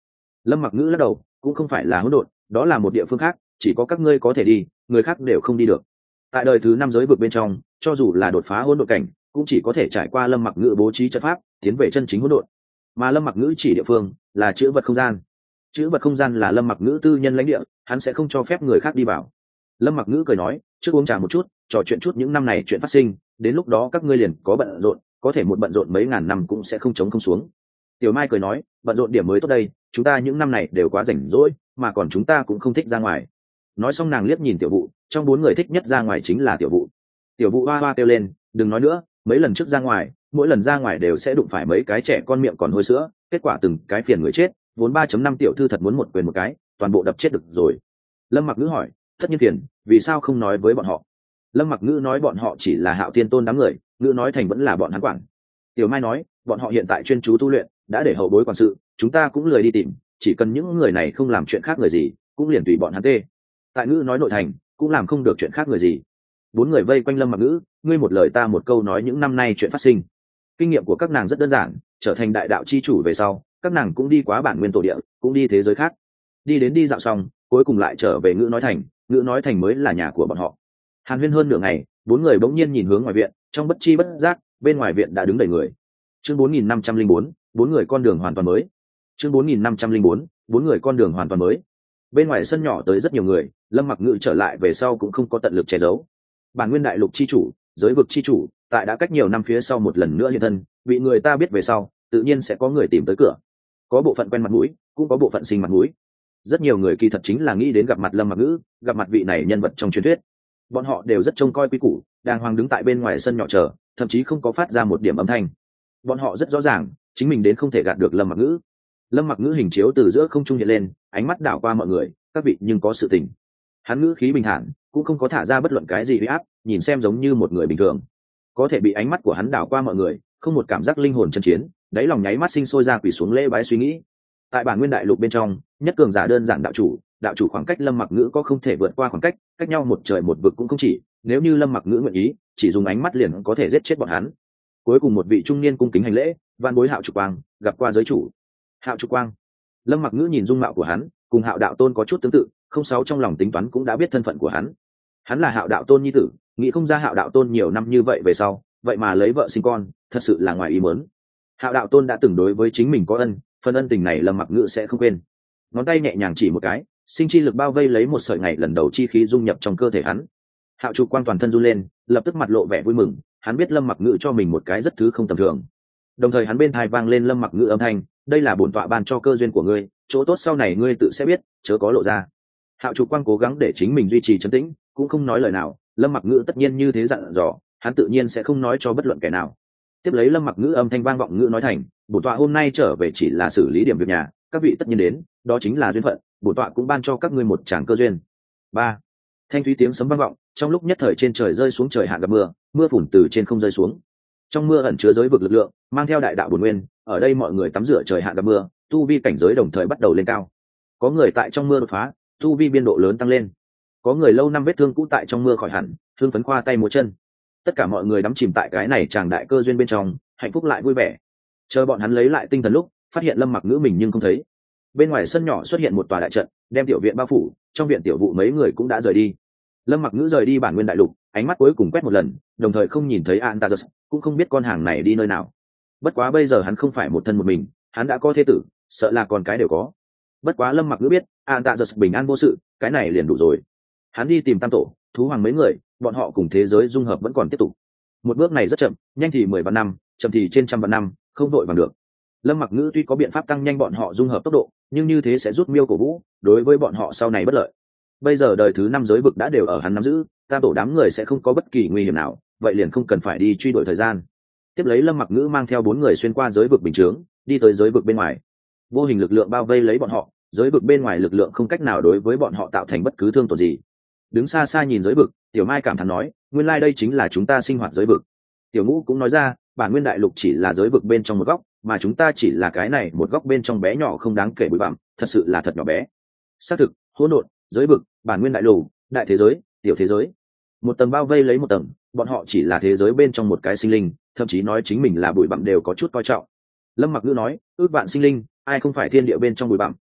Lâm Mặc Ngữ lắc đầu, cũng không phải là hỗn độn, đó là một địa phương khác, chỉ có các ngươi có thể đi, người khác đều không đi được. Tại đời thứ 5 giới vực bên trong, cho dù là đột phá hỗn độn cảnh, cũng chỉ có thể trải qua Lâm Mặc Ngữ bố trí trận pháp, tiến về chân chính hỗn độn. Mà Lâm Mặc Ngữ chỉ địa phương là chữ vật không gian. Chữ vật không gian là Lâm Mặc Ngữ tư nhân lãnh địa, hắn sẽ không cho phép người khác đi vào. Lâm Mặc Ngữ cười nói, trước uống trà một chút, trò chuyện chút những năm này chuyện phát sinh, đến lúc đó các ngươi liền có bận rộn, có thể một bận rộn mấy ngàn năm cũng sẽ không chống không xuống. Tiểu Mai cười nói, bận rộn điểm mới tốt đây, chúng ta những năm này đều quá rảnh rỗi, mà còn chúng ta cũng không thích ra ngoài. Nói xong nàng liếc nhìn Tiểu Vụ, trong 4 người thích nhất ra ngoài chính là Tiểu Vụ. Tiểu Vụ hoa hoa kêu lên, đừng nói nữa, mấy lần trước ra ngoài, mỗi lần ra ngoài đều sẽ đụng phải mấy cái trẻ con miệng còn hôi sữa, kết quả từng cái phiền người chết, vốn 3.5 tiểu thư thật muốn một quyền một cái, toàn bộ đập chết được rồi. Lâm Mặc Ngữ hỏi, tất nhiên phiền, vì sao không nói với bọn họ? Lâm Mặc Ngữ nói bọn họ chỉ là Hạo Thiên Tôn đám người, Ngữ nói thành vẫn là bọn hắn quản. Tiểu Mai nói, bọn họ hiện tại chuyên chú tu luyện, đã để hậu bối quản sự, chúng ta cũng lười đi tìm, chỉ cần những người này không làm chuyện khác người gì, cũng liền tùy bọn hắn tê. Tại Ngữ nói nội thành, cũng làm không được chuyện khác người gì. 4 người vây quanh Lâm Mặc Ngữ, ngươi một lời ta một câu nói những năm nay chuyện phát sinh. Kinh nghiệm của các nàng rất đơn giản, trở thành đại đạo chi chủ về sau, các nàng cũng đi quá bản nguyên tổ địa, cũng đi thế giới khác. Đi đến đi dạo xong, cuối cùng lại trở về Ngữ nói thành, Ngữ nói thành mới là nhà của bọn họ. Hàn huyên hơn nửa ngày, 4 người bỗng nhiên nhìn hướng ngoài viện, trong bất chi bất giác, bên ngoài viện đã đứng đầy người. Chương 4504, 4 người con đường hoàn toàn mới. Chương 4504, 4 người con đường hoàn toàn mới. Bên ngoài sân nhỏ tới rất nhiều người, Lâm Mặc Ngữ trở lại về sau cũng không có tận lực che giấu. Bản nguyên đại lục chi chủ, giới vực chi chủ, tại đã cách nhiều năm phía sau một lần nữa hiện thân, bị người ta biết về sau, tự nhiên sẽ có người tìm tới cửa. Có bộ phận quen mặt mũi, cũng có bộ phận sinh mặt mũi. Rất nhiều người kỳ thật chính là nghĩ đến gặp mặt Lâm Mặc Ngữ, gặp mặt vị này nhân vật trong truyền thuyết. Bọn họ đều rất trông coi quy củ, đàng hoàng đứng tại bên ngoài sân nhỏ chờ, thậm chí không có phát ra một điểm âm thanh. Bọn họ rất rõ ràng, chính mình đến không thể gạt được Lâm Mặc Ngữ. Lâm Mặc Ngữ hình chiếu từ giữa không trung hiện lên, ánh mắt đảo qua mọi người, các vị nhưng có sự tình. Hắn ngữ khí bình thản, cũng không có thả ra bất luận cái gì uy áp, nhìn xem giống như một người bình thường. Có thể bị ánh mắt của hắn đảo qua mọi người, không một cảm giác linh hồn chân chiến, đáy lòng nháy mắt sinh sôi ra quỳ xuống lễ bái suy nghĩ. Tại bản nguyên đại lục bên trong, nhất cường giả đơn giản đạo chủ khoảng cách Lâm Mặc Ngữ có không thể vượt qua khoảng cách, cách nhau một trời một vực cũng không chỉ, nếu như Lâm Mặc Ngữ nguyện ý, chỉ dùng ánh mắt liền có thể giết chết bọn hắn. Cuối cùng một vị trung niên cung kính hành lễ, van bối Hạo Trục Quang, gặp qua giới chủ. Hạo Trục Quang. Lâm Mặc Ngữ nhìn dung mạo của hắn, cùng Hạo đạo tôn có chút tương tự, không sáu trong lòng tính toán cũng đã biết thân phận của hắn. Hắn là Hạo đạo tôn nhi tử, nghĩ không ra Hạo đạo tôn nhiều năm như vậy về sau, vậy mà lấy vợ sinh con, thật sự là ngoài ý muốn. Hạo đạo tôn đã từng đối với chính mình có ân, phần ân tình này Lâm Mặc Ngữ sẽ không quên. Ngón tay nhẹ nhàng chỉ một cái, sinh chi lực bao vây lấy một sợi ngày lần đầu chi khí dung nhập trong cơ thể hắn. Hạo Trục Quang toàn thân run lên, lập tức mặt lộ vẻ vui mừng, hắn biết Lâm Mặc Ngữ cho mình một cái rất thứ không tầm thường. Đồng thời hắn bên tai vang lên Lâm Mặc Ngữ âm thanh, đây là bổn tọa ban cho cơ duyên của ngươi, chỗ tốt sau này ngươi tự sẽ biết, chớ có lộ ra. Hạo Trục Quang cố gắng để chính mình duy trì trấn tĩnh, cũng không nói lời nào. Lâm Mặc Ngữ tất nhiên như thế dặn dò, hắn tự nhiên sẽ không nói cho bất luận kẻ nào. Tiếp lấy Lâm Mặc Ngữ âm thanh vang vọng Ngữ nói thành, bổn tọa hôm nay trở về chỉ là xử lý điểm việc nhà, các vị tất nhiên đến, đó chính là duyên phận, bổn tọa cũng ban cho các ngươi một tràng cơ duyên. 3. Thanh thúy tiếng sấm vang vọng, trong lúc nhất thời trên trời rơi xuống trời hạn gặp mưa, mưa phùn từ trên không rơi xuống. Trong mưa ẩn chứa giới vực lực lượng, mang theo đại đạo bổn nguyên, ở đây mọi người tắm rửa trời hạn gặp mưa, tu vi cảnh giới đồng thời bắt đầu lên cao. Có người tại trong mưa đột phá, tu vi biên độ lớn tăng lên. Có người lâu năm vết thương cũ tại trong mưa khỏi hẳn, thương phấn khoa tay múa chân. Tất cả mọi người đắm chìm tại cái này tràng đại cơ duyên bên trong, hạnh phúc lại vui vẻ. Chờ bọn hắn lấy lại tinh thần lúc, phát hiện Lâm Mặc Ngữ mình nhưng không thấy. Bên ngoài sân nhỏ xuất hiện một tòa đại trận, đem tiểu viện bao phủ, trong viện tiểu vụ mấy người cũng đã rời đi. Lâm Mặc Ngữ rời đi bản nguyên đại lục, ánh mắt cuối cùng quét một lần, đồng thời không nhìn thấy Antares, cũng không biết con hàng này đi nơi nào. Bất quá bây giờ hắn không phải một thân một mình, hắn đã có thế tử, sợ là con cái đều có. Bất quá Lâm Mặc Ngữ biết Antares bình an vô sự, cái này liền đủ rồi. Hắn đi tìm Tam Tổ, Thú Hoàng mấy người, bọn họ cùng thế giới dung hợp vẫn còn tiếp tục. Một bước này rất chậm, nhanh thì 10 vạn năm, chậm thì trên trăm vạn năm, không vội vàng được. Lâm Mặc Ngữ tuy có biện pháp tăng nhanh bọn họ dung hợp tốc độ, nhưng như thế sẽ rút miêu cổ vũ, đối với bọn họ sau này bất lợi. Bây giờ đời thứ 5 giới vực đã đều ở hắn nắm giữ, Tam Tổ đám người sẽ không có bất kỳ nguy hiểm nào, vậy liền không cần phải đi truy đuổi thời gian. Tiếp lấy Lâm Mặc Ngữ mang theo 4 người xuyên qua giới vực bình chướng, đi tới giới vực bên ngoài. Vô hình lực lượng bao vây lấy bọn họ, giới vực bên ngoài lực lượng không cách nào đối với bọn họ tạo thành bất cứ thương tổn gì. Đứng xa xa nhìn giới vực, Tiểu Mai cảm thán nói, nguyên lai đây chính là chúng ta sinh hoạt giới vực. Tiểu Ngũ cũng nói ra, bản nguyên đại lục chỉ là giới vực bên trong một góc, mà chúng ta chỉ là cái này một góc bên trong bé nhỏ không đáng kể bụi bặm, thật sự là thật nhỏ bé. Xác thực, hỗn độn, giới vực, bản nguyên đại lục, đại thế giới, tiểu thế giới, một tầng bao vây lấy một tầng, bọn họ chỉ là thế giới bên trong một cái sinh linh, thậm chí nói chính mình là bụi bặm đều có chút coi trọng. Lâm Mặc Ngữ nói, ước vạn sinh linh, ai không phải thiên địa bên trong bụi bặm,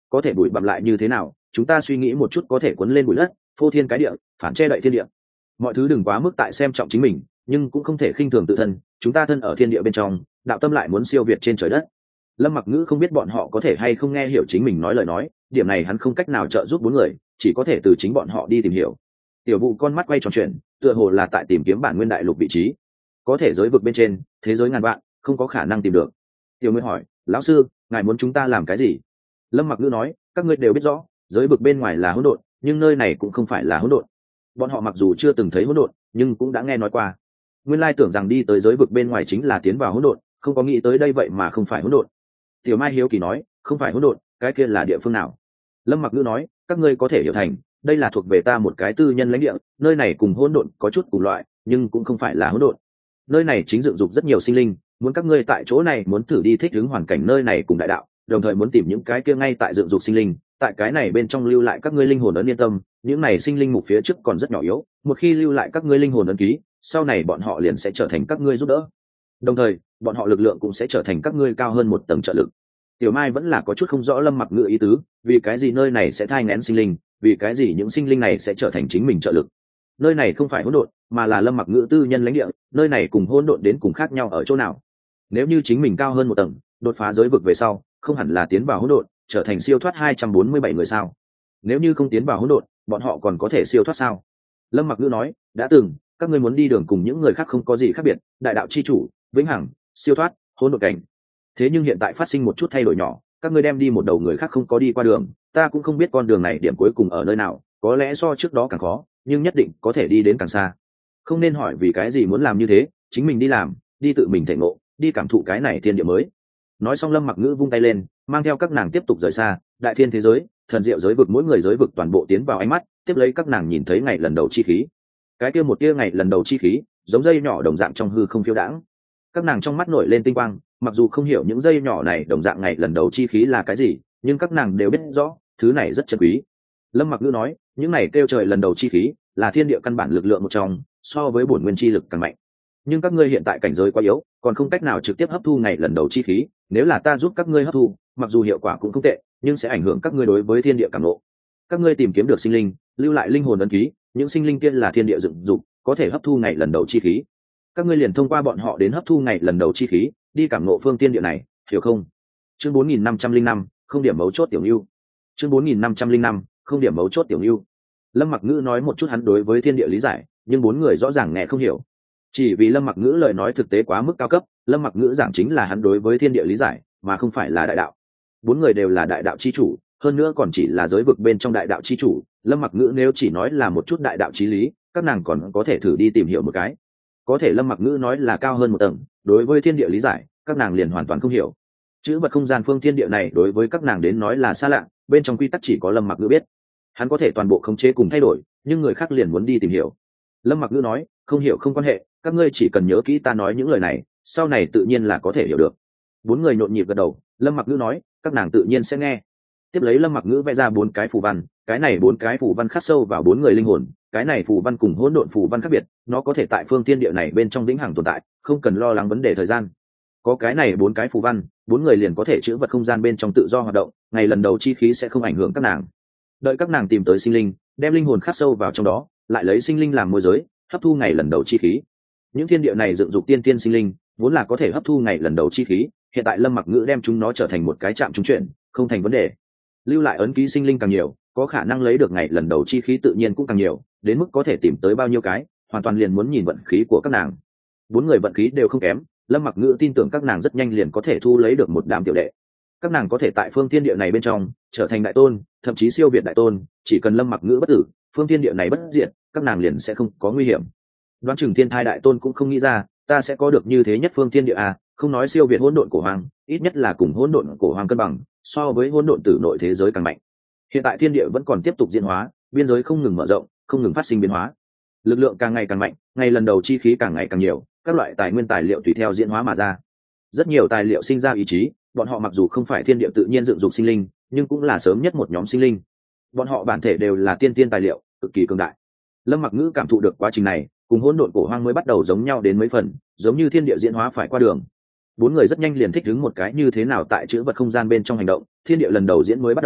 có thể bụi bặm lại như thế nào, chúng ta suy nghĩ một chút có thể cuốn lên bụi đất, phô thiên cái địa, phản che đậy thiên địa. Mọi thứ đừng quá mức tại xem trọng chính mình, nhưng cũng không thể khinh thường tự thân, chúng ta thân ở thiên địa bên trong, đạo tâm lại muốn siêu việt trên trời đất. Lâm Mặc Ngữ không biết bọn họ có thể hay không nghe hiểu chính mình nói lời nói, điểm này hắn không cách nào trợ giúp bốn người, chỉ có thể từ chính bọn họ đi tìm hiểu. Tiểu Vụ con mắt quay tròn chuyển, tựa hồ là tại tìm kiếm bản nguyên đại lục vị trí. Có thể giới vực bên trên, thế giới ngàn vạn, không có khả năng tìm được. Tiểu Nguyên hỏi, lão sư, ngài muốn chúng ta làm cái gì? Lâm Mặc Ngữ nói, các ngươi đều biết rõ, giới vực bên ngoài là hỗn độn, nhưng nơi này cũng không phải là hỗn độn. Bọn họ mặc dù chưa từng thấy hỗn độn, nhưng cũng đã nghe nói qua. Nguyên lai tưởng rằng đi tới giới vực bên ngoài chính là tiến vào hỗn độn, không có nghĩ tới đây vậy mà không phải hỗn độn. Tiểu Mai hiếu kỳ nói, không phải hỗn độn, cái kia là địa phương nào? Lâm Mặc Ngữ nói, các ngươi có thể hiểu thành, đây là thuộc về ta một cái tư nhân lãnh địa, nơi này cùng hỗn độn có chút cùng loại, nhưng cũng không phải là hỗn độn. Nơi này chính dựng dục rất nhiều sinh linh, muốn các ngươi tại chỗ này muốn thử đi thích ứng hoàn cảnh nơi này cùng đại đạo, đồng thời muốn tìm những cái kia ngay tại dựng dục sinh linh, tại cái này bên trong lưu lại các ngươi linh hồn ấn yên tâm, những này sinh linh mục phía trước còn rất nhỏ yếu, một khi lưu lại các ngươi linh hồn ấn ký, sau này bọn họ liền sẽ trở thành các ngươi giúp đỡ. Đồng thời, bọn họ lực lượng cũng sẽ trở thành các ngươi cao hơn một tầng trợ lực. Tiểu Mai vẫn là có chút không rõ Lâm Mặc Ngữ ý tứ, vì cái gì nơi này sẽ thai nghén sinh linh, vì cái gì những sinh linh này sẽ trở thành chính mình trợ lực. Nơi này không phải hỗn độn, mà là Lâm Mặc Ngữ tư nhân lãnh địa, nơi này cùng hỗn độn đến cùng khác nhau ở chỗ nào? Nếu như chính mình cao hơn một tầng, đột phá giới vực về sau, không hẳn là tiến vào hỗn độn, trở thành siêu thoát 247 người sao? Nếu như không tiến vào hỗn độn, bọn họ còn có thể siêu thoát sao? Lâm Mặc Ngữ nói, đã từng, các ngươi muốn đi đường cùng những người khác không có gì khác biệt, đại đạo chi chủ, vĩnh hằng, siêu thoát, hỗn độn cảnh. Thế nhưng hiện tại phát sinh một chút thay đổi nhỏ, các ngươi đem đi một đầu người khác không có đi qua đường, ta cũng không biết con đường này điểm cuối cùng ở nơi nào, có lẽ so trước đó càng khó, nhưng nhất định có thể đi đến càng xa. Không nên hỏi vì cái gì muốn làm như thế, chính mình đi làm, đi tự mình thể ngộ, đi cảm thụ cái này thiên địa mới. Nói xong Lâm Mặc Ngữ vung tay lên, mang theo các nàng tiếp tục rời xa, đại thiên thế giới, thần diệu giới vực, mỗi người giới vực toàn bộ tiến vào ánh mắt, tiếp lấy các nàng nhìn thấy ngày lần đầu chi khí. Cái kia một tia ngày lần đầu chi khí, giống dây nhỏ đồng dạng trong hư không phiêu đãng. Các nàng trong mắt nổi lên tinh quang, mặc dù không hiểu những dây nhỏ này đồng dạng ngày lần đầu chi khí là cái gì, nhưng các nàng đều biết rõ, thứ này rất chân quý. Lâm Mặc Ngữ nói, những này kêu trời lần đầu chi khí, là thiên địa căn bản lực lượng một trong, so với bổn nguyên chi lực càng mạnh. Nhưng các ngươi hiện tại cảnh giới quá yếu, còn không cách nào trực tiếp hấp thu ngày lần đầu chi khí, nếu là ta giúp các ngươi hấp thu, mặc dù hiệu quả cũng không tệ, nhưng sẽ ảnh hưởng các ngươi đối với thiên địa cảm ngộ. Các ngươi tìm kiếm được sinh linh, lưu lại linh hồn ấn ký, những sinh linh kia là thiên địa dựng dục, có thể hấp thu ngày lần đầu chi khí. Các ngươi liền thông qua bọn họ đến hấp thu ngày lần đầu chi khí, đi cảm ngộ phương thiên địa này, hiểu không? Chương 4505, không điểm mấu chốt tiểu nưu. Chương 4505, không điểm mấu chốt tiểu nưu. Lâm Mặc Ngữ nói một chút hắn đối với thiên địa lý giải, nhưng bốn người rõ ràng nghe không hiểu. Chỉ vì Lâm Mặc Ngữ lời nói thực tế quá mức cao cấp, Lâm Mặc Ngữ giảng chính là hắn đối với thiên địa lý giải, mà không phải là đại đạo. Bốn người đều là đại đạo chi chủ, hơn nữa còn chỉ là giới vực bên trong đại đạo chi chủ. Lâm Mặc Ngữ nếu chỉ nói là một chút đại đạo chí lý, các nàng còn có thể thử đi tìm hiểu một cái. Có thể Lâm Mặc Ngữ nói là cao hơn một tầng, đối với thiên địa lý giải, các nàng liền hoàn toàn không hiểu. Chữ vật không gian phương thiên địa này đối với các nàng đến nói là xa lạ, bên trong quy tắc chỉ có Lâm Mặc Ngữ biết. Hắn có thể toàn bộ khống chế cùng thay đổi, nhưng người khác liền muốn đi tìm hiểu. Lâm Mặc Ngữ nói, không hiểu không quan hệ, các ngươi chỉ cần nhớ kỹ ta nói những lời này, sau này tự nhiên là có thể hiểu được. Bốn người nhộn nhịp gật đầu. Lâm Mặc Ngữ nói, các nàng tự nhiên sẽ nghe. Tiếp lấy Lâm Mặc Ngữ vẽ ra 4 cái phù văn, cái này 4 cái phù văn khắc sâu vào 4 người linh hồn, cái này phù văn cùng hỗn độn phù văn khác biệt, nó có thể tại phương thiên địa này bên trong vĩnh hằng tồn tại, không cần lo lắng vấn đề thời gian. Có cái này 4 cái phù văn, 4 người liền có thể chữ vật không gian bên trong tự do hoạt động, ngày lần đầu chi khí sẽ không ảnh hưởng các nàng. Đợi các nàng tìm tới sinh linh, đem linh hồn khắc sâu vào trong đó, lại lấy sinh linh làm môi giới, hấp thu ngày lần đầu chi khí. Những thiên địa này dựng dục tiên tiên sinh linh, vốn là có thể hấp thu ngày lần đầu chi khí, hiện tại Lâm Mặc Ngữ đem chúng nó trở thành một cái trạm trung chuyển, không thành vấn đề. Lưu lại ấn ký sinh linh càng nhiều, có khả năng lấy được ngày lần đầu chi khí tự nhiên cũng càng nhiều, đến mức có thể tìm tới bao nhiêu cái, hoàn toàn liền muốn nhìn vận khí của các nàng. 4 người vận khí đều không kém, Lâm Mặc Ngữ tin tưởng các nàng rất nhanh liền có thể thu lấy được một đám tiểu đệ. Các nàng có thể tại phương thiên địa này bên trong trở thành đại tôn, thậm chí siêu việt đại tôn, chỉ cần Lâm Mặc Ngữ bất tử, phương thiên địa này bất diệt, các nàng liền sẽ không có nguy hiểm. Đoán chừng thiên thai đại tôn cũng không nghĩ ra, ta sẽ có được như thế nhất phương thiên địa à, không nói siêu việt hỗn độn cổ hoàng, ít nhất là cùng hỗn độn cổ hoàng cân bằng, so với hỗn độn tử nội thế giới càng mạnh. Hiện tại thiên địa vẫn còn tiếp tục diễn hóa, biên giới không ngừng mở rộng, không ngừng phát sinh biến hóa, lực lượng càng ngày càng mạnh, ngày lần đầu chi khí càng ngày càng nhiều, các loại tài nguyên tài liệu tùy theo diễn hóa mà ra. Rất nhiều tài liệu sinh ra ý chí, bọn họ mặc dù không phải thiên địa tự nhiên dựng dục sinh linh, nhưng cũng là sớm nhất một nhóm sinh linh. Bọn họ bản thể đều là tiên tiên tài liệu, cực kỳ cường đại. Lâm Mặc Ngữ cảm thụ được quá trình này, cùng hỗn độn cổ hoang mới bắt đầu giống nhau đến mấy phần, giống như thiên địa diễn hóa phải qua đường. 4 người rất nhanh liền thích ứng một cái như thế nào tại chữ vật không gian bên trong hành động. Thiên địa lần đầu diễn mới bắt đầu,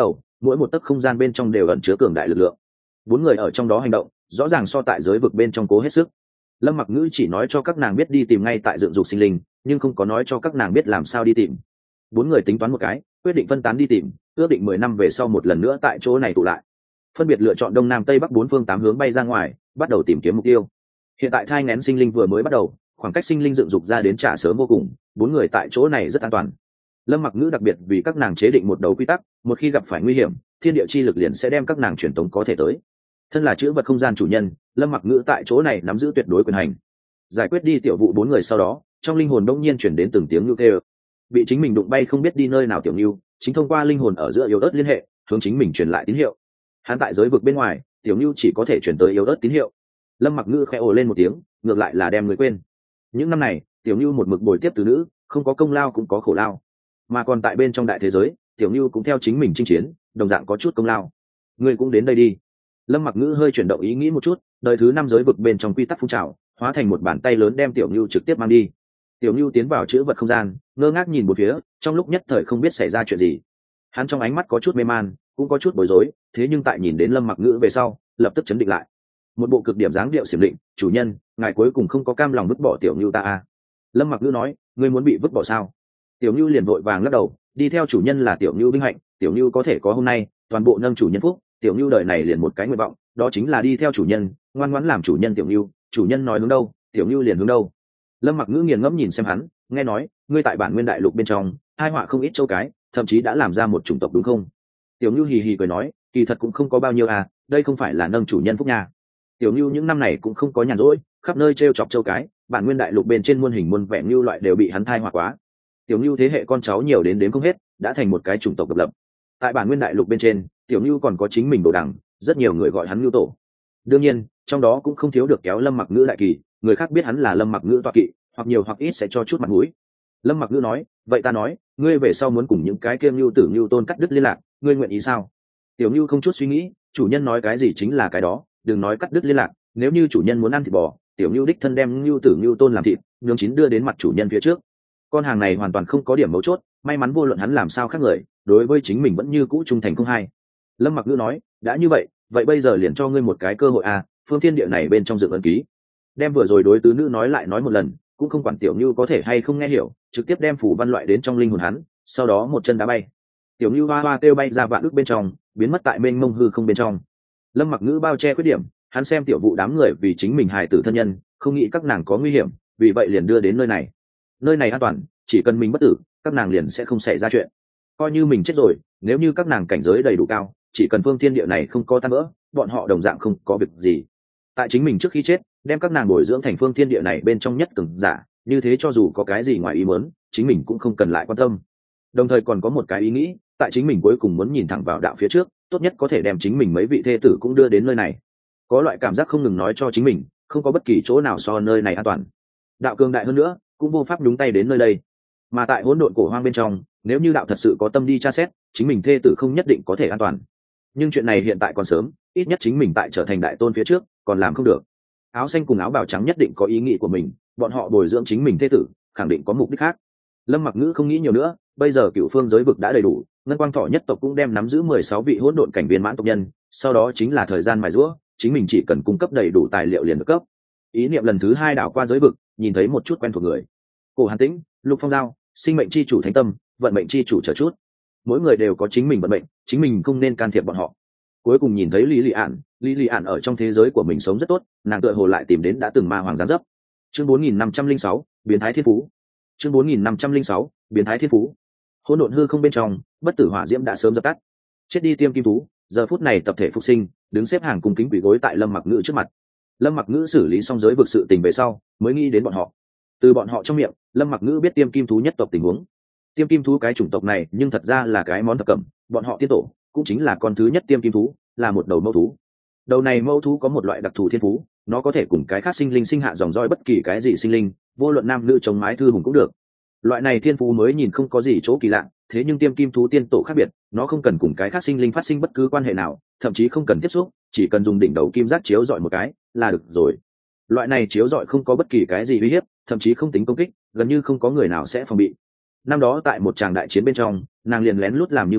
mỗi một tấc không gian bên trong đều ẩn chứa cường đại lực lượng. Bốn người ở trong đó hành động rõ ràng so tại giới vực bên trong cố hết sức. Lâm Mặc Ngữ chỉ nói cho các nàng biết đi tìm ngay tại dựng dục sinh linh, nhưng không có nói cho các nàng biết làm sao đi tìm. Bốn người tính toán một cái, quyết định phân tán đi tìm, ước định 10 năm về sau một lần nữa tại chỗ này tụ lại, phân biệt lựa chọn đông nam tây bắc 4 phương 8 hướng bay ra ngoài, bắt đầu tìm kiếm mục tiêu. Hiện tại thai nghén sinh linh vừa mới bắt đầu, khoảng cách sinh linh dựng dục ra đến trả sớm vô cùng, bốn người tại chỗ này rất an toàn. Lâm Mặc Ngữ đặc biệt vì các nàng chế định một đấu quy tắc, một khi gặp phải nguy hiểm, thiên địa chi lực liền sẽ đem các nàng truyền tống có thể tới. Thân là chữ vật không gian chủ nhân, Lâm Mặc Ngữ tại chỗ này nắm giữ tuyệt đối quyền hành. Giải quyết đi tiểu vụ bốn người sau đó, trong linh hồn đông nhiên chuyển đến từng tiếng nhu kêu. Bị chính mình đụng bay không biết đi nơi nào tiểu nhu, chính thông qua linh hồn ở giữa yếu ớt liên hệ, hướng chính mình truyền lại tín hiệu. Hắn tại giới vực bên ngoài, tiểu nhu chỉ có thể truyền tới yếu ớt tín hiệu. Lâm Mặc Ngữ khẽ ồ lên một tiếng, ngược lại là đem người quên. Những năm này, tiểu nhu một mực bồi tiếp từ nữ, không có công lao cũng có khổ lao, mà còn tại bên trong đại thế giới, tiểu nhu cũng theo chính mình chinh chiến, đồng dạng có chút công lao. Ngươi cũng đến đây đi. Lâm Mặc Ngữ hơi chuyển động ý nghĩ một chút, đời thứ 5 giới vực bên trong quy tắc phun trào, hóa thành một bàn tay lớn đem tiểu nhu trực tiếp mang đi. Tiểu nhu tiến vào chữ vật không gian, ngơ ngác nhìn một phía, trong lúc nhất thời không biết xảy ra chuyện gì. Hắn trong ánh mắt có chút mê man, cũng có chút bối rối, thế nhưng tại nhìn đến Lâm Mặc Ngữ về sau, lập tức chấn định lại. Một bộ cực điểm dáng điệu xiểm định, chủ nhân, ngài cuối cùng không có cam lòng vứt bỏ tiểu nhu ta à? Lâm Mặc Ngữ nói, ngươi muốn bị vứt bỏ sao? Tiểu nhu liền vội vàng lắc đầu, đi theo chủ nhân là tiểu nhu vinh hạnh, tiểu nhu có thể có hôm nay, toàn bộ nâng chủ nhân phúc, tiểu nhu đời này liền một cái nguyện vọng, đó chính là đi theo chủ nhân, ngoan ngoãn làm chủ nhân tiểu nhu, chủ nhân nói hướng đâu, tiểu nhu liền hướng đâu. Lâm Mặc Ngữ nghiền ngẫm nhìn xem hắn, nghe nói, ngươi tại bản nguyên đại lục bên trong, hai họa không ít châu cái, thậm chí đã làm ra một chủng tộc đúng không? Tiểu nhu hì hì cười nói, kỳ thật cũng không có bao nhiêu à, đây không phải là nâng chủ nhân phúc nha. Tiểu nhu những năm này cũng không có nhàn rỗi, khắp nơi trêu chọc châu cái, bản nguyên đại lục bên trên muôn hình muôn vẻ nhu loại đều bị hắn thai họa quá. Tiểu nhu thế hệ con cháu nhiều đến đếm không hết, đã thành một cái chủng tộc độc lập. Tại bản nguyên đại lục bên trên, tiểu nhu còn có chính mình đồ đằng, rất nhiều người gọi hắn nhu tổ. Đương nhiên, trong đó cũng không thiếu được kéo Lâm Mặc Ngữ đại kỳ, người khác biết hắn là Lâm Mặc Ngữ tọa kỵ, hoặc nhiều hoặc ít sẽ cho chút mặt mũi. Lâm Mặc Ngữ nói, vậy ta nói, ngươi về sau muốn cùng những cái kiêm nhu tử nhu tôn cắt đứt liên lạc, ngươi nguyện ý sao? Tiểu nhu không chút suy nghĩ, chủ nhân nói cái gì chính là cái đó, đừng nói cắt đứt liên lạc, nếu như chủ nhân muốn ăn thịt bò, tiểu nhu đích thân đem nhu tử nhu tôn làm thịt, nướng chín đưa đến mặt chủ nhân phía trước. Con hàng này hoàn toàn không có điểm mấu chốt, may mắn vô luận hắn làm sao khác người, đối với chính mình vẫn như cũ trung thành không hai. Lâm Mặc Ngữ nói, đã như vậy, vậy bây giờ liền cho ngươi một cái cơ hội à, phương thiên địa này bên trong dựng ấn ký. Đem vừa rồi đối tứ nữ nói lại nói một lần, cũng không quản tiểu nhu có thể hay không nghe hiểu, trực tiếp đem phủ văn loại đến trong linh hồn hắn, sau đó một chân đá bay. Tiểu nhu hoa hoa kêu bay ra vạn ước bên trong, biến mất tại mênh mông hư không bên trong. Lâm Mặc Ngữ bao che khuyết điểm, hắn xem tiểu vụ đám người vì chính mình hài tử thân nhân, không nghĩ các nàng có nguy hiểm, vì vậy liền đưa đến nơi này. Nơi này an toàn, chỉ cần mình bất tử, các nàng liền sẽ không xảy ra chuyện. Coi như mình chết rồi, nếu như các nàng cảnh giới đầy đủ cao, chỉ cần phương thiên địa này không có tan vỡ, bọn họ đồng dạng không có việc gì. Tại chính mình trước khi chết, đem các nàng bồi dưỡng thành phương thiên địa này bên trong nhất cường giả, như thế cho dù có cái gì ngoài ý muốn, chính mình cũng không cần lại quan tâm. Đồng thời còn có một cái ý nghĩ, tại chính mình cuối cùng muốn nhìn thẳng vào đạo phía trước, tốt nhất có thể đem chính mình mấy vị thê tử cũng đưa đến nơi này. Có loại cảm giác không ngừng nói cho chính mình, không có bất kỳ chỗ nào so nơi này an toàn. Đạo cường đại hơn nữa, cũng vô pháp nhúng tay đến nơi đây. Mà tại hỗn độn cổ hoang bên trong, nếu như đạo thật sự có tâm đi tra xét, chính mình thê tử không nhất định có thể an toàn. Nhưng chuyện này hiện tại còn sớm, ít nhất chính mình tại trở thành đại tôn phía trước, còn làm không được. Áo xanh cùng áo bào trắng nhất định có ý nghĩ của mình, bọn họ bồi dưỡng chính mình thê tử, khẳng định có mục đích khác. Lâm Mặc Ngữ không nghĩ nhiều nữa, bây giờ cựu phương giới vực đã đầy đủ, ngân quang thọ nhất tộc cũng đem nắm giữ 16 vị hỗn độn cảnh viên mãn tộc nhân, sau đó chính là thời gian mài giũa, chính mình chỉ cần cung cấp đầy đủ tài liệu liền được cấp. Ý niệm lần thứ 2 đảo qua giới vực, nhìn thấy một chút quen thuộc người. Cổ Hàn Tĩnh, Lục Phong Giao, sinh mệnh chi chủ Thánh Tâm, vận mệnh chi chủ chờ chút. Mỗi người đều có chính mình vận mệnh, chính mình không nên can thiệp bọn họ. Cuối cùng nhìn thấy Lý Lị Ản ở trong thế giới của mình sống rất tốt, nàng tựa hồ lại tìm đến đã từng ma hoàng giáng dấp. Chương 4506, biến thái thiên phú. Chương 4506, biến thái thiên phú. Hỗn độn hư không bên trong, bất tử hỏa diễm đã sớm dập tắt. Chết đi Tiêm Kim Thú, giờ phút này tập thể phục sinh, đứng xếp hàng cung kính quỳ gối tại Lâm Mặc Ngữ trước mặt. Lâm Mặc Ngữ xử lý xong giới vực sự tình về sau, mới nghĩ đến bọn họ. Từ bọn họ trong miệng, Lâm Mặc Ngữ biết Tiêm Kim Thú nhất tộc tình huống. Tiêm Kim Thú cái chủng tộc này, nhưng thật ra là cái món thập cẩm, bọn họ tiên tổ cũng chính là con thứ nhất Tiêm Kim Thú, là một đầu mâu thú. Đầu này mâu thú có một loại đặc thù thiên phú, nó có thể cùng cái khác sinh linh sinh hạ dòng dõi bất kỳ cái gì sinh linh, vô luận nam nữ chống mái thư hùng cũng được. Loại này thiên phú mới nhìn không có gì chỗ kỳ lạ, thế nhưng Tiêm Kim Thú tiên tổ khác biệt, nó không cần cùng cái khác sinh linh phát sinh bất cứ quan hệ nào, thậm chí không cần tiếp xúc, chỉ cần dùng đỉnh đầu kim giác chiếu dọi một cái là được rồi. Loại này chiếu dọi không có bất kỳ cái gì uy hiếp, thậm chí không tính công kích, gần như không có người nào sẽ phòng bị. Năm đó tại một tràng đại chiến bên trong, nàng liền lén lút làm như vậy,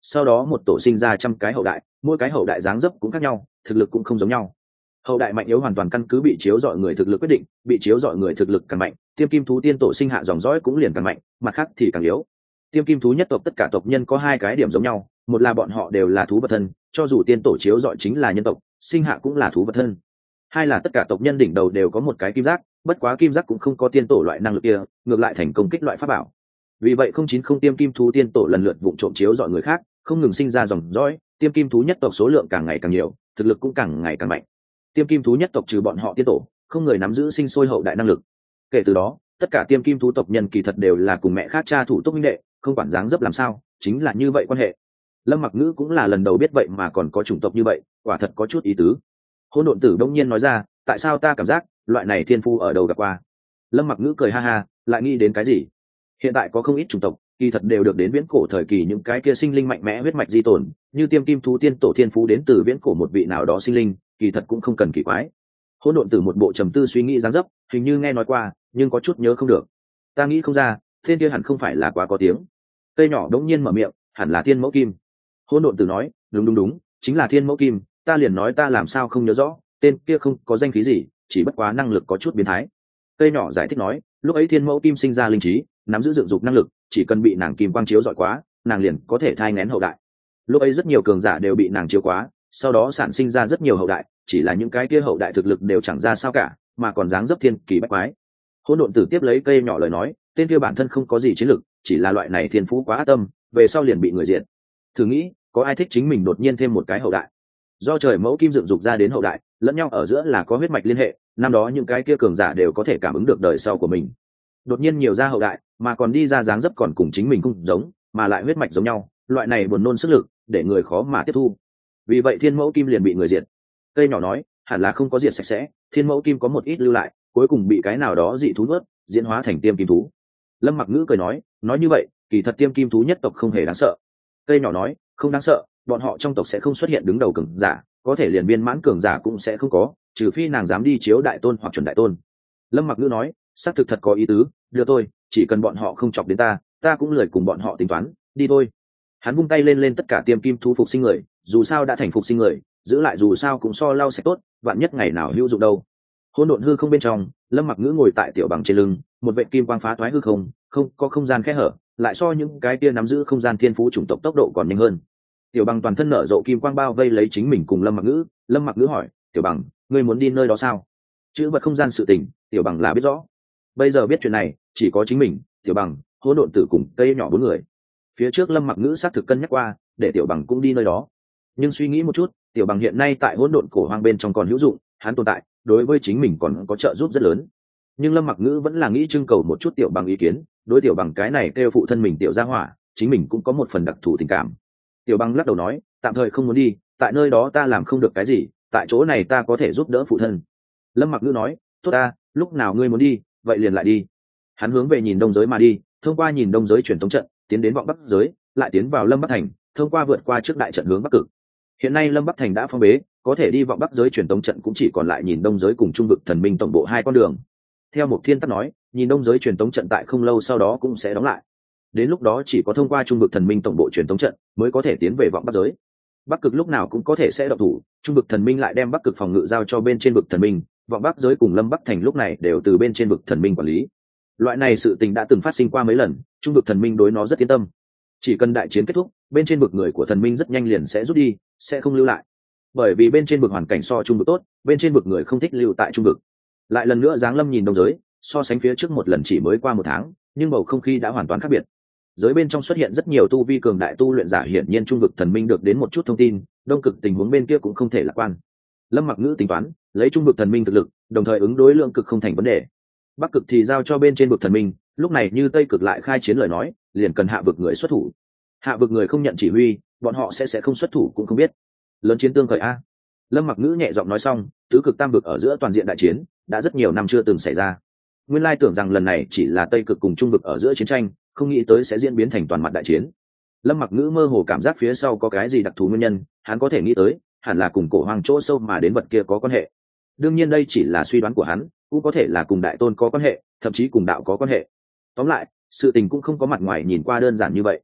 sau đó một tổ sinh ra 100 cái hậu đại, mỗi cái hậu đại dáng dấp cũng khác nhau, thực lực cũng không giống nhau. Hậu đại mạnh yếu hoàn toàn căn cứ bị chiếu dọi người thực lực quyết định, bị chiếu dọi người thực lực càng mạnh, tiêm kim thú tiên tổ sinh hạ dòng dõi cũng liền càng mạnh, mặt khác thì càng yếu. Tiêm kim thú nhất tộc tất cả tộc nhân có hai cái điểm giống nhau, một là bọn họ đều là thú vật thân, cho dù tiên tổ chiếu dọi chính là nhân tộc, sinh hạ cũng là thú vật thân. Hai là tất cả tộc nhân đỉnh đầu đều có một cái kim giác, bất quá kim giác cũng không có tiên tổ loại năng lực kia, ngược lại thành công kích loại pháp bảo. Vì vậy 090 tiêm kim thú tiên tổ lần lượt vụng trộm chiếu dọi người khác, không ngừng sinh ra dòng dõi, tiêm kim thú nhất tộc số lượng càng ngày càng nhiều, thực lực cũng càng ngày càng mạnh. Tiêm kim thú nhất tộc trừ bọn họ tiên tổ, không người nắm giữ sinh sôi hậu đại năng lực. Kể từ đó, tất cả tiêm kim thú tộc nhân kỳ thật đều là cùng mẹ khác cha thủ túc minh đệ, không quản dáng dấp làm sao, chính là như vậy quan hệ. Lâm Mặc Ngữ cũng là lần đầu biết vậy mà còn có chủng tộc như vậy, quả thật có chút ý tứ. Hỗn Độn Tử đông nhiên nói ra, tại sao ta cảm giác loại này thiên phu ở đâu gặp qua? Lâm Mặc Ngữ cười ha ha, lại nghĩ đến cái gì? Hiện tại có không ít chủng tộc, kỳ thật đều được đến viễn cổ thời kỳ những cái kia sinh linh mạnh mẽ huyết mạch di tồn, như tiêm kim thú tiên tổ thiên phú đến từ viễn cổ một vị nào đó sinh linh, kỳ thật cũng không cần kỳ quái. Hỗn Độn Tử một bộ trầm tư suy nghĩ dáng dấp, hình như nghe nói qua, nhưng có chút nhớ không được. Ta nghĩ không ra, thiên kia hẳn không phải là quá có tiếng. Cây nhỏ đống nhiên mở miệng, hẳn là Thiên Mẫu Kim. Hỗn Độn Tử nói, đúng, chính là Thiên Mẫu Kim, ta liền nói ta làm sao không nhớ rõ, tên kia không có danh khí gì, chỉ bất quá năng lực có chút biến thái. Cây nhỏ giải thích nói, lúc ấy Thiên Mẫu Kim sinh ra linh trí, nắm giữ dựng dục năng lực, chỉ cần bị nàng kim quang chiếu dọi quá, nàng liền có thể thai nghén hậu đại. Lúc ấy rất nhiều cường giả đều bị nàng chiếu quá, sau đó sản sinh ra rất nhiều hậu đại, chỉ là những cái kia hậu đại thực lực đều chẳng ra sao cả, mà còn dáng dấp thiên kỳ bách quái. Hỗn Độn Tử tiếp lấy cây nhỏ lời nói, tên kia bản thân không có gì chiến lực, chỉ là loại này thiên phú quá ác tâm, về sau liền bị người diệt. Thử nghĩ, có ai thích chính mình đột nhiên thêm một cái hậu đại? Do trời mẫu kim dựng dục ra đến hậu đại, lẫn nhau ở giữa là có huyết mạch liên hệ, năm đó những cái kia cường giả đều có thể cảm ứng được đời sau của mình. Đột nhiên nhiều ra hậu đại, mà còn đi ra dáng dấp còn cùng chính mình không giống, mà lại huyết mạch giống nhau, loại này buồn nôn sức lực, để người khó mà tiếp thu. Vì vậy Thiên Mẫu Kim liền bị người diệt. Cây nhỏ nói, hẳn là không có diệt sạch sẽ, Thiên Mẫu Kim có một ít lưu lại, cuối cùng bị cái nào đó dị thú nuốt, diễn hóa thành tiêm kim thú. Lâm Mặc Ngữ cười nói như vậy, kỳ thật tiêm kim thú nhất tộc không hề đáng sợ. Cây nhỏ nói, không đáng sợ, bọn họ trong tộc sẽ không xuất hiện đứng đầu cường giả, có thể liền viên mãn cường giả cũng sẽ không có, trừ phi nàng dám đi chiếu đại tôn hoặc chuẩn đại tôn. Lâm Mặc Ngữ nói, xác thực thật có ý tứ, đưa tôi, chỉ cần bọn họ không chọc đến ta cũng lười cùng bọn họ tính toán, đi thôi. Hắn vung tay lên tất cả tiêm kim thú phục sinh người, dù sao đã thành phục sinh người, giữ lại dù sao cũng so lau sạch tốt, vạn nhất ngày nào hữu dụng đâu. Hỗn độn hư không bên trong, Lâm Mặc Ngữ ngồi tại tiểu bằng trên lưng, một vệ kim quang phá thoái hư không, không có không gian kẽ hở, lại so những cái kia nắm giữ không gian thiên phú chủng tộc tốc độ còn nhanh hơn. Tiểu bằng toàn thân nở rộ kim quang bao vây lấy chính mình cùng Lâm Mặc Ngữ. Lâm Mặc Ngữ hỏi, tiểu bằng, ngươi muốn đi nơi đó sao? Chữ vật không gian sự tình, tiểu bằng là biết rõ. Bây giờ biết chuyện này, chỉ có chính mình, tiểu bằng, Hỗn Độn Tử cùng cây nhỏ 4 người. Phía trước Lâm Mặc Ngữ xác thực cân nhắc qua, để tiểu bằng cũng đi nơi đó. Nhưng suy nghĩ một chút, tiểu bằng hiện nay tại hỗn độn cổ hoang bên trong còn hữu dụng, hắn tồn tại, đối với chính mình còn có trợ giúp rất lớn. Nhưng Lâm Mặc Ngữ vẫn là nghĩ trưng cầu một chút tiểu bằng ý kiến, đối tiểu bằng cái này kêu phụ thân mình tiểu gia hỏa, chính mình cũng có một phần đặc thù tình cảm. Tiểu bằng lắc đầu nói, tạm thời không muốn đi, tại nơi đó ta làm không được cái gì, tại chỗ này ta có thể giúp đỡ phụ thân. Lâm Mặc Ngữ nói, tốt ta, lúc nào ngươi muốn đi, vậy liền lại đi. Hắn hướng về nhìn đông giới mà đi, thông qua nhìn đông giới truyền tống trận, tiến đến vọng bắc giới, lại tiến vào Lâm Bắc Thành, thông qua vượt qua trước đại trận hướng bắc cực. Hiện nay Lâm Bắc Thành đã phong bế, có thể đi vọng bắc giới truyền tống trận cũng chỉ còn lại nhìn đông giới cùng trung vực thần minh tổng bộ 2 con đường. Theo Mục Thiên Tắc nói, nhìn đông giới truyền tống trận tại không lâu sau đó cũng sẽ đóng lại. Đến lúc đó chỉ có thông qua trung vực thần minh tổng bộ truyền tống trận mới có thể tiến về vọng bắc giới. Bắc cực lúc nào cũng có thể sẽ động thủ, trung vực thần minh lại đem bắc cực phòng ngự giao cho bên trên vực thần minh, vọng bắc giới cùng Lâm Bắc Thành lúc này đều từ bên trên vực thần minh quản lý. Loại này sự tình đã từng phát sinh qua mấy lần, trung vực thần minh đối nó rất yên tâm. Chỉ cần đại chiến kết thúc, bên trên vực người của thần minh rất nhanh liền sẽ rút đi, sẽ không lưu lại. Bởi vì bên trên vực hoàn cảnh so trung vực tốt, bên trên vực người không thích lưu tại trung vực. Lại lần nữa giáng lâm nhìn đông giới, so sánh phía trước một lần chỉ mới qua 1 tháng, nhưng bầu không khí đã hoàn toàn khác biệt. Giới bên trong xuất hiện rất nhiều tu vi cường đại tu luyện giả, hiển nhiên trung vực thần minh được đến một chút thông tin, đông cực tình huống bên kia cũng không thể lạc quan. Lâm Mặc Ngữ tính toán, lấy trung vực thần minh thực lực, đồng thời ứng đối lượng cực không thành vấn đề. Bắc cực thì giao cho bên trên vực thần minh, lúc này như Tây cực lại khai chiến lời nói, liền cần hạ vực người xuất thủ. Hạ vực người không nhận chỉ huy, bọn họ sẽ không xuất thủ cũng không biết. Lớn chiến tương khởi a. Lâm Mặc Ngữ nhẹ giọng nói xong, tứ cực tam vực ở giữa toàn diện đại chiến, đã rất nhiều năm chưa từng xảy ra. Nguyên lai tưởng rằng lần này chỉ là Tây cực cùng trung vực ở giữa chiến tranh, không nghĩ tới sẽ diễn biến thành toàn mặt đại chiến. Lâm Mặc Ngữ mơ hồ cảm giác phía sau có cái gì đặc thù nguyên nhân, hắn có thể nghĩ tới, hẳn là cùng cổ hoàng chỗ sâu mà đến vật kia có quan hệ. Đương nhiên đây chỉ là suy đoán của hắn, cũng có thể là cùng đại tôn có quan hệ, thậm chí cùng đạo có quan hệ. Tóm lại, sự tình cũng không có mặt ngoài nhìn qua đơn giản như vậy.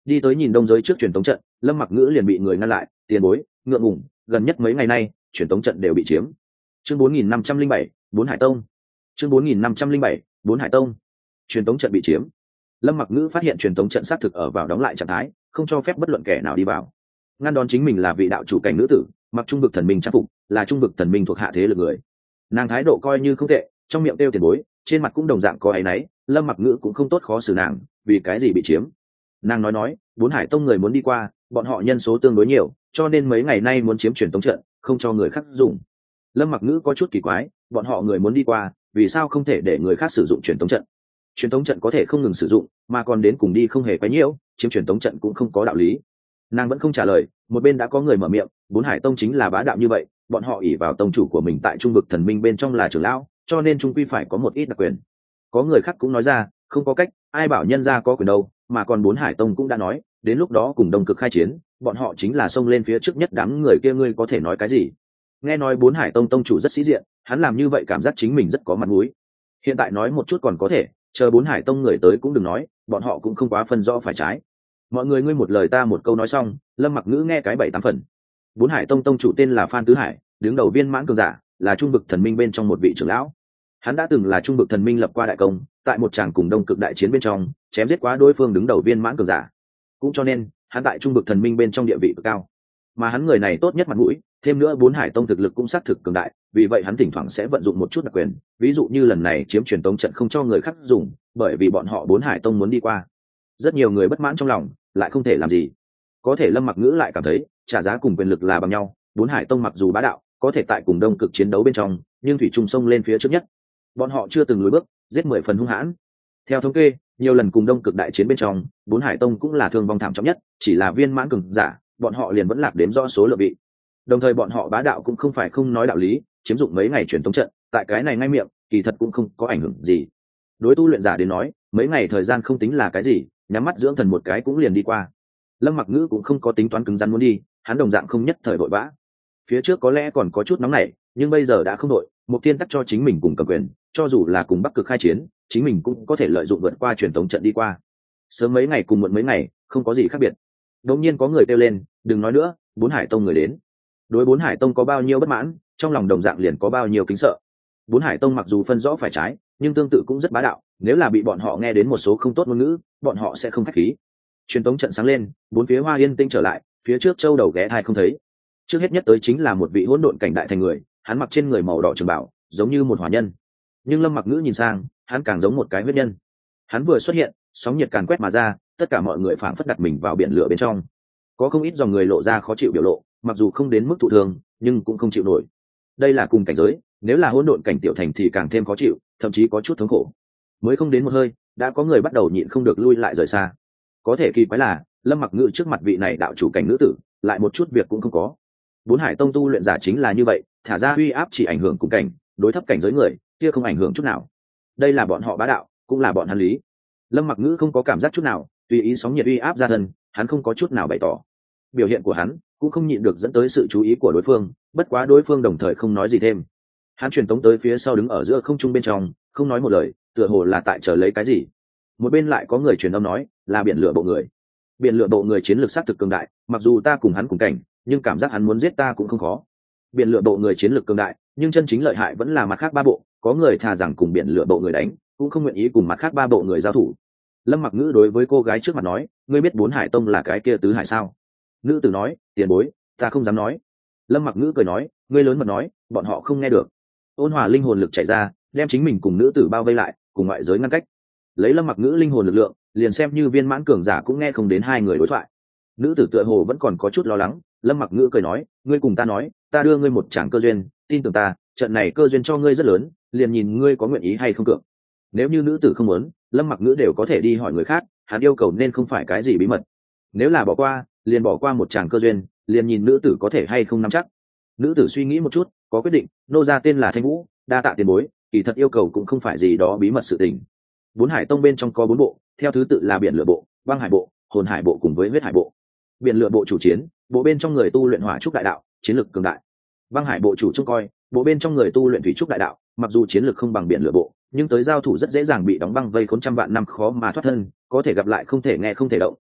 đi tới nhìn đông giới trước truyền tống trận, Lâm Mặc Ngữ liền bị người ngăn lại. Tiền bối, ngượng ngùng, gần nhất mấy ngày nay truyền tống trận đều bị chiếm. Chương 4507, Bốn Hải Tông. Chương 4507, Bốn Hải Tông. Truyền tống trận bị chiếm. Lâm Mặc Ngữ phát hiện truyền tống trận xác thực ở vào đóng lại trạng thái, không cho phép bất luận kẻ nào đi vào. Ngăn đón chính mình là vị đạo chủ cảnh nữ tử, mặc trung vực thần minh trang phục, là trung vực thần minh thuộc hạ thế lực người. Nàng thái độ coi như không tệ, trong miệng kêu tiền bối, trên mặt cũng đồng dạng có áy náy. Lâm Mặc Ngữ cũng không tốt khó xử nàng, vì cái gì bị chiếm. Nàng nói, Bốn Hải Tông người muốn đi qua, bọn họ nhân số tương đối nhiều, cho nên mấy ngày nay muốn chiếm truyền tống trận, không cho người khác dùng. Lâm Mặc Ngữ có chút kỳ quái, bọn họ người muốn đi qua, vì sao không thể để người khác sử dụng truyền tống trận? Truyền tống trận có thể không ngừng sử dụng, mà còn đến cùng đi không hề quấy nhiễu, chiếm truyền tống trận cũng không có đạo lý. Nàng vẫn không trả lời, một bên đã có người mở miệng, Bốn Hải Tông chính là bá đạo như vậy, bọn họ ỷ vào tông chủ của mình tại trung vực thần minh bên trong là trưởng lão, cho nên trung quy phải có một ít đặc quyền. Có người khác cũng nói ra, không có cách, ai bảo nhân gia có quyền đâu, mà còn Bốn Hải Tông cũng đã nói, đến lúc đó cùng Đông Cực khai chiến, bọn họ chính là xông lên phía trước nhất đám người kia, ngươi có thể nói cái gì? Nghe nói Bốn Hải Tông tông chủ rất sĩ diện, hắn làm như vậy cảm giác chính mình rất có mặt mũi. Hiện tại nói một chút còn có thể, chờ Bốn Hải Tông người tới cũng đừng nói, bọn họ cũng không quá phân rõ phải trái. Mọi người ngươi một lời ta một câu nói xong, Lâm Mặc Ngữ nghe cái 7-8 phần. Bốn Hải Tông tông chủ tên là Phan Tứ Hải, đứng đầu viên mãn cường giả, là trung vực thần minh bên trong một vị trưởng lão. Hắn đã từng là trung vực thần minh lập qua đại công, tại một tràng cùng Đông Cực đại chiến bên trong, chém giết quá đối phương đứng đầu viên mãn cường giả. Cũng cho nên, hắn tại trung vực thần minh bên trong địa vị cực cao. Mà hắn người này tốt nhất mặt mũi, thêm nữa Bốn Hải Tông thực lực cũng xác thực cường đại, vì vậy hắn thỉnh thoảng sẽ vận dụng một chút đặc quyền, ví dụ như lần này chiếm truyền tống trận không cho người khác dùng, bởi vì bọn họ Bốn Hải Tông muốn đi qua. Rất nhiều người bất mãn trong lòng, lại không thể làm gì. Có thể Lâm Mặc Ngữ lại cảm thấy, trả giá cùng quyền lực là bằng nhau, Bốn Hải Tông mặc dù bá đạo, có thể tại cùng Đông Cực chiến đấu bên trong, nhưng thủy chung sông lên phía trước nhất. Bọn họ chưa từng lùi bước, giết 10 phần hung hãn. Theo thống kê, nhiều lần cùng Đông Cực đại chiến bên trong, Bốn Hải Tông cũng là thương vong thảm trọng nhất, chỉ là viên mãn cường giả, bọn họ liền vẫn lạc đếm rõ số lượng vị. Đồng thời bọn họ bá đạo cũng không phải không nói đạo lý, chiếm dụng mấy ngày truyền tống trận, tại cái này ngay miệng, kỳ thật cũng không có ảnh hưởng gì. Đối tu luyện giả đến nói, mấy ngày thời gian không tính là cái gì, nhắm mắt dưỡng thần một cái cũng liền đi qua. Lâm Mặc Ngữ cũng không có tính toán cứng rắn muốn đi, hắn đồng dạng không nhất thời vội vã. Phía trước có lẽ còn có chút nóng nảy, nhưng bây giờ đã không đội, Mục Tiên tắc cho chính mình cùng cầm quyền, cho dù là cùng Bắc Cực khai chiến, chính mình cũng có thể lợi dụng vượt qua truyền tống trận đi qua. Sớm mấy ngày cùng muộn mấy ngày, không có gì khác biệt. Đột nhiên có người kêu lên, đừng nói nữa, Bốn Hải Tông người đến. Đối Bốn Hải Tông có bao nhiêu bất mãn, trong lòng đồng dạng liền có bao nhiêu kính sợ. Bốn Hải Tông mặc dù phân rõ phải trái, nhưng tương tự cũng rất bá đạo, nếu là bị bọn họ nghe đến một số không tốt ngôn ngữ, bọn họ sẽ không khách khí. Truyền tống trận sáng lên, bốn phía hoa yên tĩnh trở lại, phía trước châu đầu ghé thai không thấy. Trước hết nhất tới chính là một vị hỗn độn cảnh đại thành người, hắn mặc trên người màu đỏ trường bảo, giống như một hỏa nhân. Nhưng Lâm Mặc Ngữ nhìn sang, hắn càng giống một cái huyết nhân. Hắn vừa xuất hiện, sóng nhiệt càn quét mà ra, tất cả mọi người phảng phất đặt mình vào biển lửa bên trong. Có không ít dòng người lộ ra khó chịu biểu lộ, mặc dù không đến mức thụ thương, nhưng cũng không chịu nổi. Đây là cùng cảnh giới, nếu là hỗn độn cảnh tiểu thành thì càng thêm khó chịu, thậm chí có chút thống khổ. Mới không đến một hơi, đã có người bắt đầu nhịn không được lui lại rời xa. Có thể kỳ quái là, Lâm Mặc Ngữ trước mặt vị này đạo chủ cảnh nữ tử, lại một chút việc cũng không có. Bốn Hải Tông tu luyện giả chính là như vậy, thả ra uy áp chỉ ảnh hưởng cùng cảnh, đối thấp cảnh giới người, kia không ảnh hưởng chút nào. Đây là bọn họ bá đạo, cũng là bọn hắn lý. Lâm Mặc Ngữ không có cảm giác chút nào, tùy ý sóng nhiệt uy áp ra thân, hắn không có chút nào bày tỏ. Biểu hiện của hắn cũng không nhịn được dẫn tới sự chú ý của đối phương, bất quá đối phương đồng thời không nói gì thêm. Hắn truyền tống tới phía sau đứng ở giữa không trung bên trong, không nói một lời, tựa hồ là tại chờ lấy cái gì. Một bên lại có người truyền âm nói, là biển lửa bộ người. Biển lửa bộ người chiến lược sát thực cường đại, mặc dù ta cùng hắn cùng cảnh, nhưng cảm giác hắn muốn giết ta cũng không khó. Biển lửa bộ người chiến lược cường đại, nhưng chân chính lợi hại vẫn là mặt khác ba bộ, có người thà rằng cùng biển lửa bộ người đánh, cũng không nguyện ý cùng mặt khác ba bộ người giao thủ. Lâm Mặc Ngữ đối với cô gái trước mặt nói, ngươi biết Bốn Hải Tông là cái kia tứ hải sao? Nữ tử nói, tiền bối, ta không dám nói. Lâm Mặc Ngữ cười nói, ngươi lớn mật nói, bọn họ không nghe được. Ôn hòa linh hồn lực chạy ra, đem chính mình cùng nữ tử bao vây lại, cùng ngoại giới ngăn cách. Lấy Lâm Mặc Ngữ linh hồn lực lượng, liền xem như viên mãn cường giả cũng nghe không đến hai người đối thoại. Nữ tử tựa hồ vẫn còn có chút lo lắng. Lâm Mặc Ngữ cười nói, ngươi cùng ta nói, ta đưa ngươi một tràng cơ duyên, tin tưởng ta, trận này cơ duyên cho ngươi rất lớn, liền nhìn ngươi có nguyện ý hay không cược. Nếu như nữ tử không muốn, Lâm Mặc Ngữ đều có thể đi hỏi người khác, hắn yêu cầu nên không phải cái gì bí mật. Nếu là bỏ qua, liền bỏ qua một tràng cơ duyên, liền nhìn nữ tử có thể hay không nắm chắc. Nữ tử suy nghĩ một chút, có quyết định, nô gia tên là Thanh Vũ, đa tạ tiền bối, kỳ thật yêu cầu cũng không phải gì đó bí mật sự tình. Bốn Hải Tông bên trong có 4 bộ, theo thứ tự là biển lửa bộ, băng hải bộ, hồn hải bộ cùng với huyết hải bộ. Biển lửa bộ chủ chiến, bộ bên trong người tu luyện hỏa trúc đại đạo, chiến lực cường đại. Băng hải bộ chủ trông coi, bộ bên trong người tu luyện thủy trúc đại đạo, mặc dù chiến lực không bằng biển lửa bộ, nhưng tới giao thủ rất dễ dàng bị đóng băng vây khốn trăm vạn năm khó mà thoát thân, có thể gặp lại không thể nghe không thể động,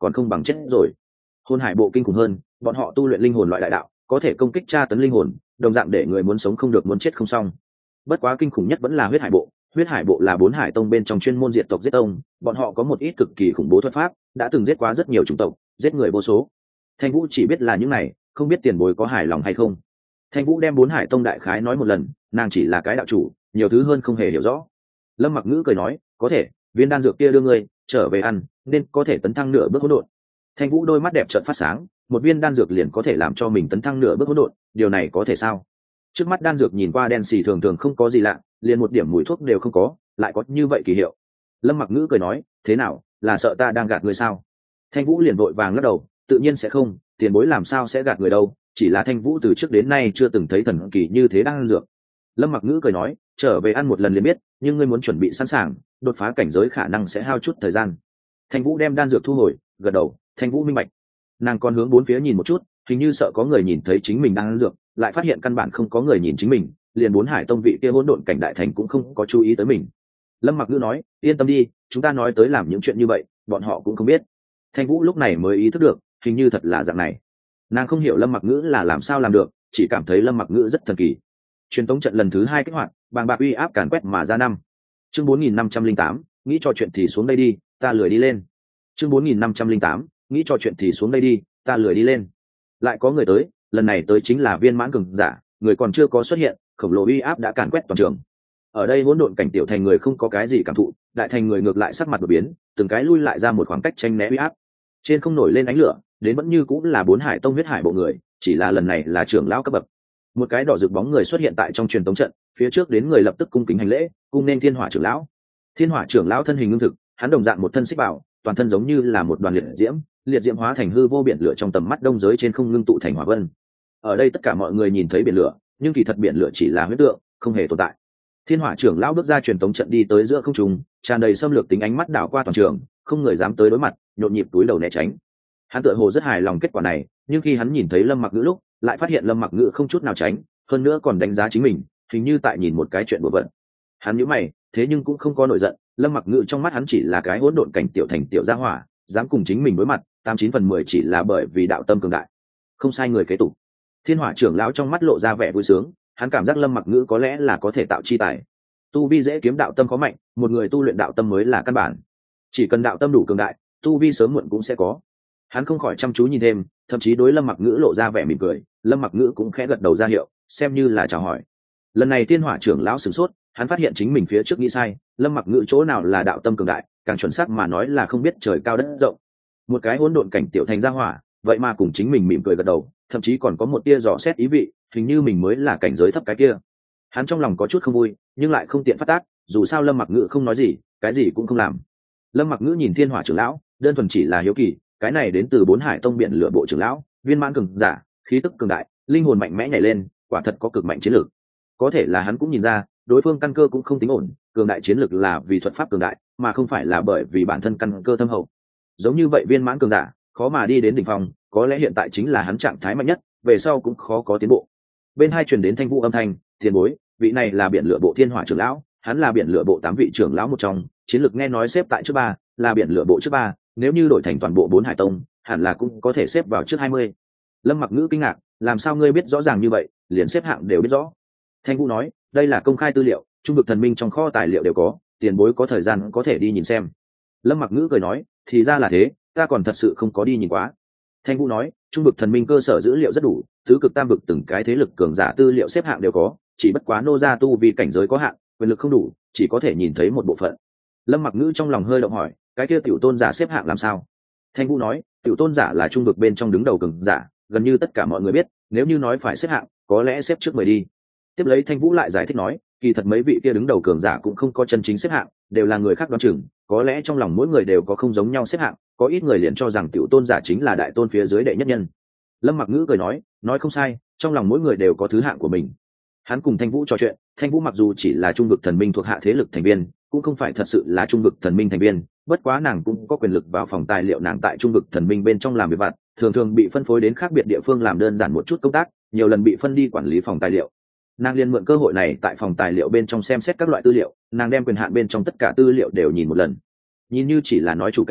còn không bằng chết rồi. Hồn hải bộ kinh khủng hơn, bọn họ tu luyện linh hồn loại đại đạo, có thể công kích tra tấn linh hồn, đồng dạng để người muốn sống không được, muốn chết không xong. Bất quá kinh khủng nhất vẫn là huyết hải bộ. Huyết hải bộ là 4 hải tông bên trong chuyên môn diệt tộc giết tông, bọn họ có một ít cực kỳ khủng bố thuật pháp, đã từng giết quá rất nhiều chủng tộc, giết người vô số. Thanh Vũ chỉ biết là những này, không biết tiền bối có hài lòng hay không. Thanh Vũ đem 4 hải tông đại khái nói một lần, nàng chỉ là cái đạo chủ, nhiều thứ hơn không hề hiểu rõ. Lâm Mặc Ngữ cười nói, có thể, viên đan dược kia đưa ngươi trở về ăn, nên có thể tấn thăng nửa bước hỗn độn. Thanh Vũ đôi mắt đẹp trợn phát sáng, một viên đan dược liền có thể làm cho mình tấn thăng nửa bước hỗn độn, điều này có thể sao? Trước mắt đan dược nhìn qua đen xì thường thường không có gì lạ, liền một điểm mùi thuốc đều không có, lại có như vậy kỳ hiệu. Lâm Mặc Ngữ cười nói, thế nào, là sợ ta đang gạt ngươi sao? Thanh Vũ liền vội vàng lắc đầu, tự nhiên sẽ không, tiền bối làm sao sẽ gạt người đâu, chỉ là Thanh Vũ từ trước đến nay chưa từng thấy thần kỳ như thế đan dược. Lâm Mặc Ngữ cười nói, trở về ăn một lần liền biết, nhưng ngươi muốn chuẩn bị sẵn sàng, đột phá cảnh giới khả năng sẽ hao chút thời gian. Thanh Vũ đem đan dược thu hồi, gật đầu. Thanh Vũ minh bạch. Nàng còn hướng bốn phía nhìn một chút, hình như sợ có người nhìn thấy chính mình đang ăn dược, lại phát hiện căn bản không có người nhìn chính mình, liền 4 hải tông vị kia hỗn độn cảnh đại thành cũng không có chú ý tới mình. Lâm Mặc Ngữ nói, yên tâm đi, chúng ta nói tới làm những chuyện như vậy, bọn họ cũng không biết. Thanh Vũ lúc này mới ý thức được, hình như thật là dạng này. Nàng không hiểu Lâm Mặc Ngữ là làm sao làm được, chỉ cảm thấy Lâm Mặc Ngữ rất thần kỳ. Truyền tống trận lần thứ 2 kích hoạt, bàng bạc uy áp càn quét mà ra năm. Chương 4508, nghĩ trò chuyện thì xuống đây đi, ta lười đi lên. Chương 4508, nghĩ trò chuyện thì xuống đây đi, ta lười đi lên. Lại có người tới, lần này tới chính là viên mãn cường giả, người còn chưa có xuất hiện, khổng lồ uy áp đã càn quét toàn trường. Ở đây hỗn độn cảnh tiểu thành người không có cái gì cảm thụ, đại thành người ngược lại sắc mặt đổi biến, từng cái lui lại ra một khoảng cách tranh né uy áp. Trên không nổi lên ánh lửa, đến vẫn như cũng là 4 hải tông huyết hải bộ người, chỉ là lần này là trưởng lão cấp bậc. Một cái đỏ rực bóng người xuất hiện tại trong truyền tống trận, phía trước đến người lập tức cung kính hành lễ, cung nên Thiên Hỏa trưởng lão. Thiên Hỏa trưởng lão thân hình ngưng thực, hắn đồng dạng một thân xích bảo, toàn thân giống như là một đoàn liệt diễm hóa thành hư vô biển lửa trong tầm mắt đông giới trên không ngưng tụ thành hỏa vân. Ở đây tất cả mọi người nhìn thấy biển lửa, nhưng kỳ thật biển lửa chỉ là huyễn tượng, không hề tồn tại. Thiên Hỏa trưởng lão bước ra truyền tống trận đi tới giữa không trung, tràn đầy xâm lược tính ánh mắt đảo qua toàn trường, không người dám tới đối mặt, nhộn nhịp túi đầu né tránh. Hắn tựa hồ rất hài lòng kết quả này, nhưng khi hắn nhìn thấy Lâm Mặc Ngữ lúc, lại phát hiện Lâm Mặc Ngữ không chút nào tránh, hơn nữa còn đánh giá chính mình, hình như tại nhìn một cái chuyện đùa bỡn. Hắn nhíu mày, thế nhưng cũng không có nổi giận, Lâm Mặc Ngữ trong mắt hắn chỉ là cái hỗn độn cảnh tiểu thành tiểu gia hỏa, dám cùng chính mình đối mặt, 89/10 chỉ là bởi vì đạo tâm cường đại. Không sai người kế tục. Thiên Hỏa trưởng lão trong mắt lộ ra vẻ vui sướng, hắn cảm giác Lâm Mặc Ngữ có lẽ là có thể tạo chi tài. Tu vi dễ kiếm đạo tâm có mạnh, một người tu luyện đạo tâm mới là căn bản. Chỉ cần đạo tâm đủ cường đại, tu vi sớm muộn cũng sẽ có. Hắn không khỏi chăm chú nhìn thêm, thậm chí đối Lâm Mặc Ngữ lộ ra vẻ mỉm cười, Lâm Mặc Ngữ cũng khẽ gật đầu ra hiệu, xem như là chào hỏi. Lần này Thiên Hỏa trưởng lão sửng sốt, hắn phát hiện chính mình phía trước nghĩ sai, Lâm Mặc Ngữ chỗ nào là đạo tâm cường đại, càng chuẩn xác mà nói là không biết trời cao đất rộng. Một cái hỗn độn cảnh tiểu thành gia hỏa, vậy mà cùng chính mình mỉm cười gật đầu, thậm chí còn có một tia dò xét ý vị, hình như mình mới là cảnh giới thấp cái kia. Hắn trong lòng có chút không vui, nhưng lại không tiện phát tác, dù sao Lâm Mặc Ngữ không nói gì, cái gì cũng không làm. Lâm Mặc Ngữ nhìn Thiên Hỏa trưởng lão, đơn thuần chỉ là hiếu kỳ, cái này đến từ 4 hải tông biển lửa bộ trưởng lão, viên mãn cường giả, khí tức cường đại, linh hồn mạnh mẽ nhảy lên, quả thật có cực mạnh chiến lược. Có thể là hắn cũng nhìn ra, đối phương căn cơ cũng không tính ổn, cường đại chiến lược là vì thuật pháp cường đại, mà không phải là bởi vì bản thân căn cơ thâm hậu. Giống như vậy viên mãn cường giả, khó mà đi đến đỉnh phong, có lẽ hiện tại chính là hắn trạng thái mạnh nhất, về sau cũng khó có tiến bộ. Bên hai truyền đến Thanh Vũ âm thanh, tiền bối, vị này là biển lửa bộ Thiên Hỏa trưởng lão, hắn là biển lửa bộ 8 vị trưởng lão một trong, chiến lược nghe nói xếp tại trước 3, là biển lửa bộ trước 3, nếu như đổi thành toàn bộ 4 hải tông, hẳn là cũng có thể xếp vào trước 20. Lâm Mặc Ngữ kinh ngạc, làm sao ngươi biết rõ ràng như vậy, liền xếp hạng đều biết rõ. Thanh Vũ nói, đây là công khai tư liệu, trung vực thần minh trong kho tài liệu đều có, tiền bối có thời gian có thể đi nhìn xem. Lâm Mặc Ngữ cười nói, thì ra là thế, ta còn thật sự không có đi nhìn quá. Thanh Vũ nói, trung vực thần minh cơ sở dữ liệu rất đủ, tứ cực tam vực từng cái thế lực cường giả tư liệu xếp hạng đều có, chỉ bất quá nô gia tu vì cảnh giới có hạn, quyền lực không đủ, chỉ có thể nhìn thấy một bộ phận. Lâm Mặc Ngữ trong lòng hơi động hỏi, cái kia tiểu tôn giả xếp hạng làm sao? Thanh Vũ nói, tiểu tôn giả là trung vực bên trong đứng đầu cường giả, gần như tất cả mọi người biết, nếu như nói phải xếp hạng, có lẽ xếp trước 10 đi. Tiếp lấy Thanh Vũ lại giải thích nói, kỳ thật mấy vị kia đứng đầu cường giả cũng không có chân chính xếp hạng, đều là người khác đoán chừng, có lẽ trong lòng mỗi người đều có không giống nhau xếp hạng, có ít người liền cho rằng tiểu tôn giả chính là đại tôn phía dưới đệ nhất nhân. Lâm Mặc Ngữ cười nói không sai, trong lòng mỗi người đều có thứ hạng của mình. Hắn cùng Thanh Vũ trò chuyện, Thanh Vũ mặc dù chỉ là trung vực thần minh thuộc hạ thế lực thành viên, cũng không phải thật sự là trung vực thần minh thành viên, bất quá nàng cũng có quyền lực vào phòng tài liệu, nàng tại trung vực thần minh bên trong làm việc vặt, thường thường bị phân phối đến khác biệt địa phương làm đơn giản một chút công tác, nhiều lần bị phân đi quản lý phòng tài liệu. Nàng liền mượn cơ hội này tại phòng tài liệu bên trong xem xét các loại tư liệu, nàng đem quyền hạn bên trong tất cả tư liệu đều nhìn một lần. Nhìn như chỉ là nói chủ cảnh,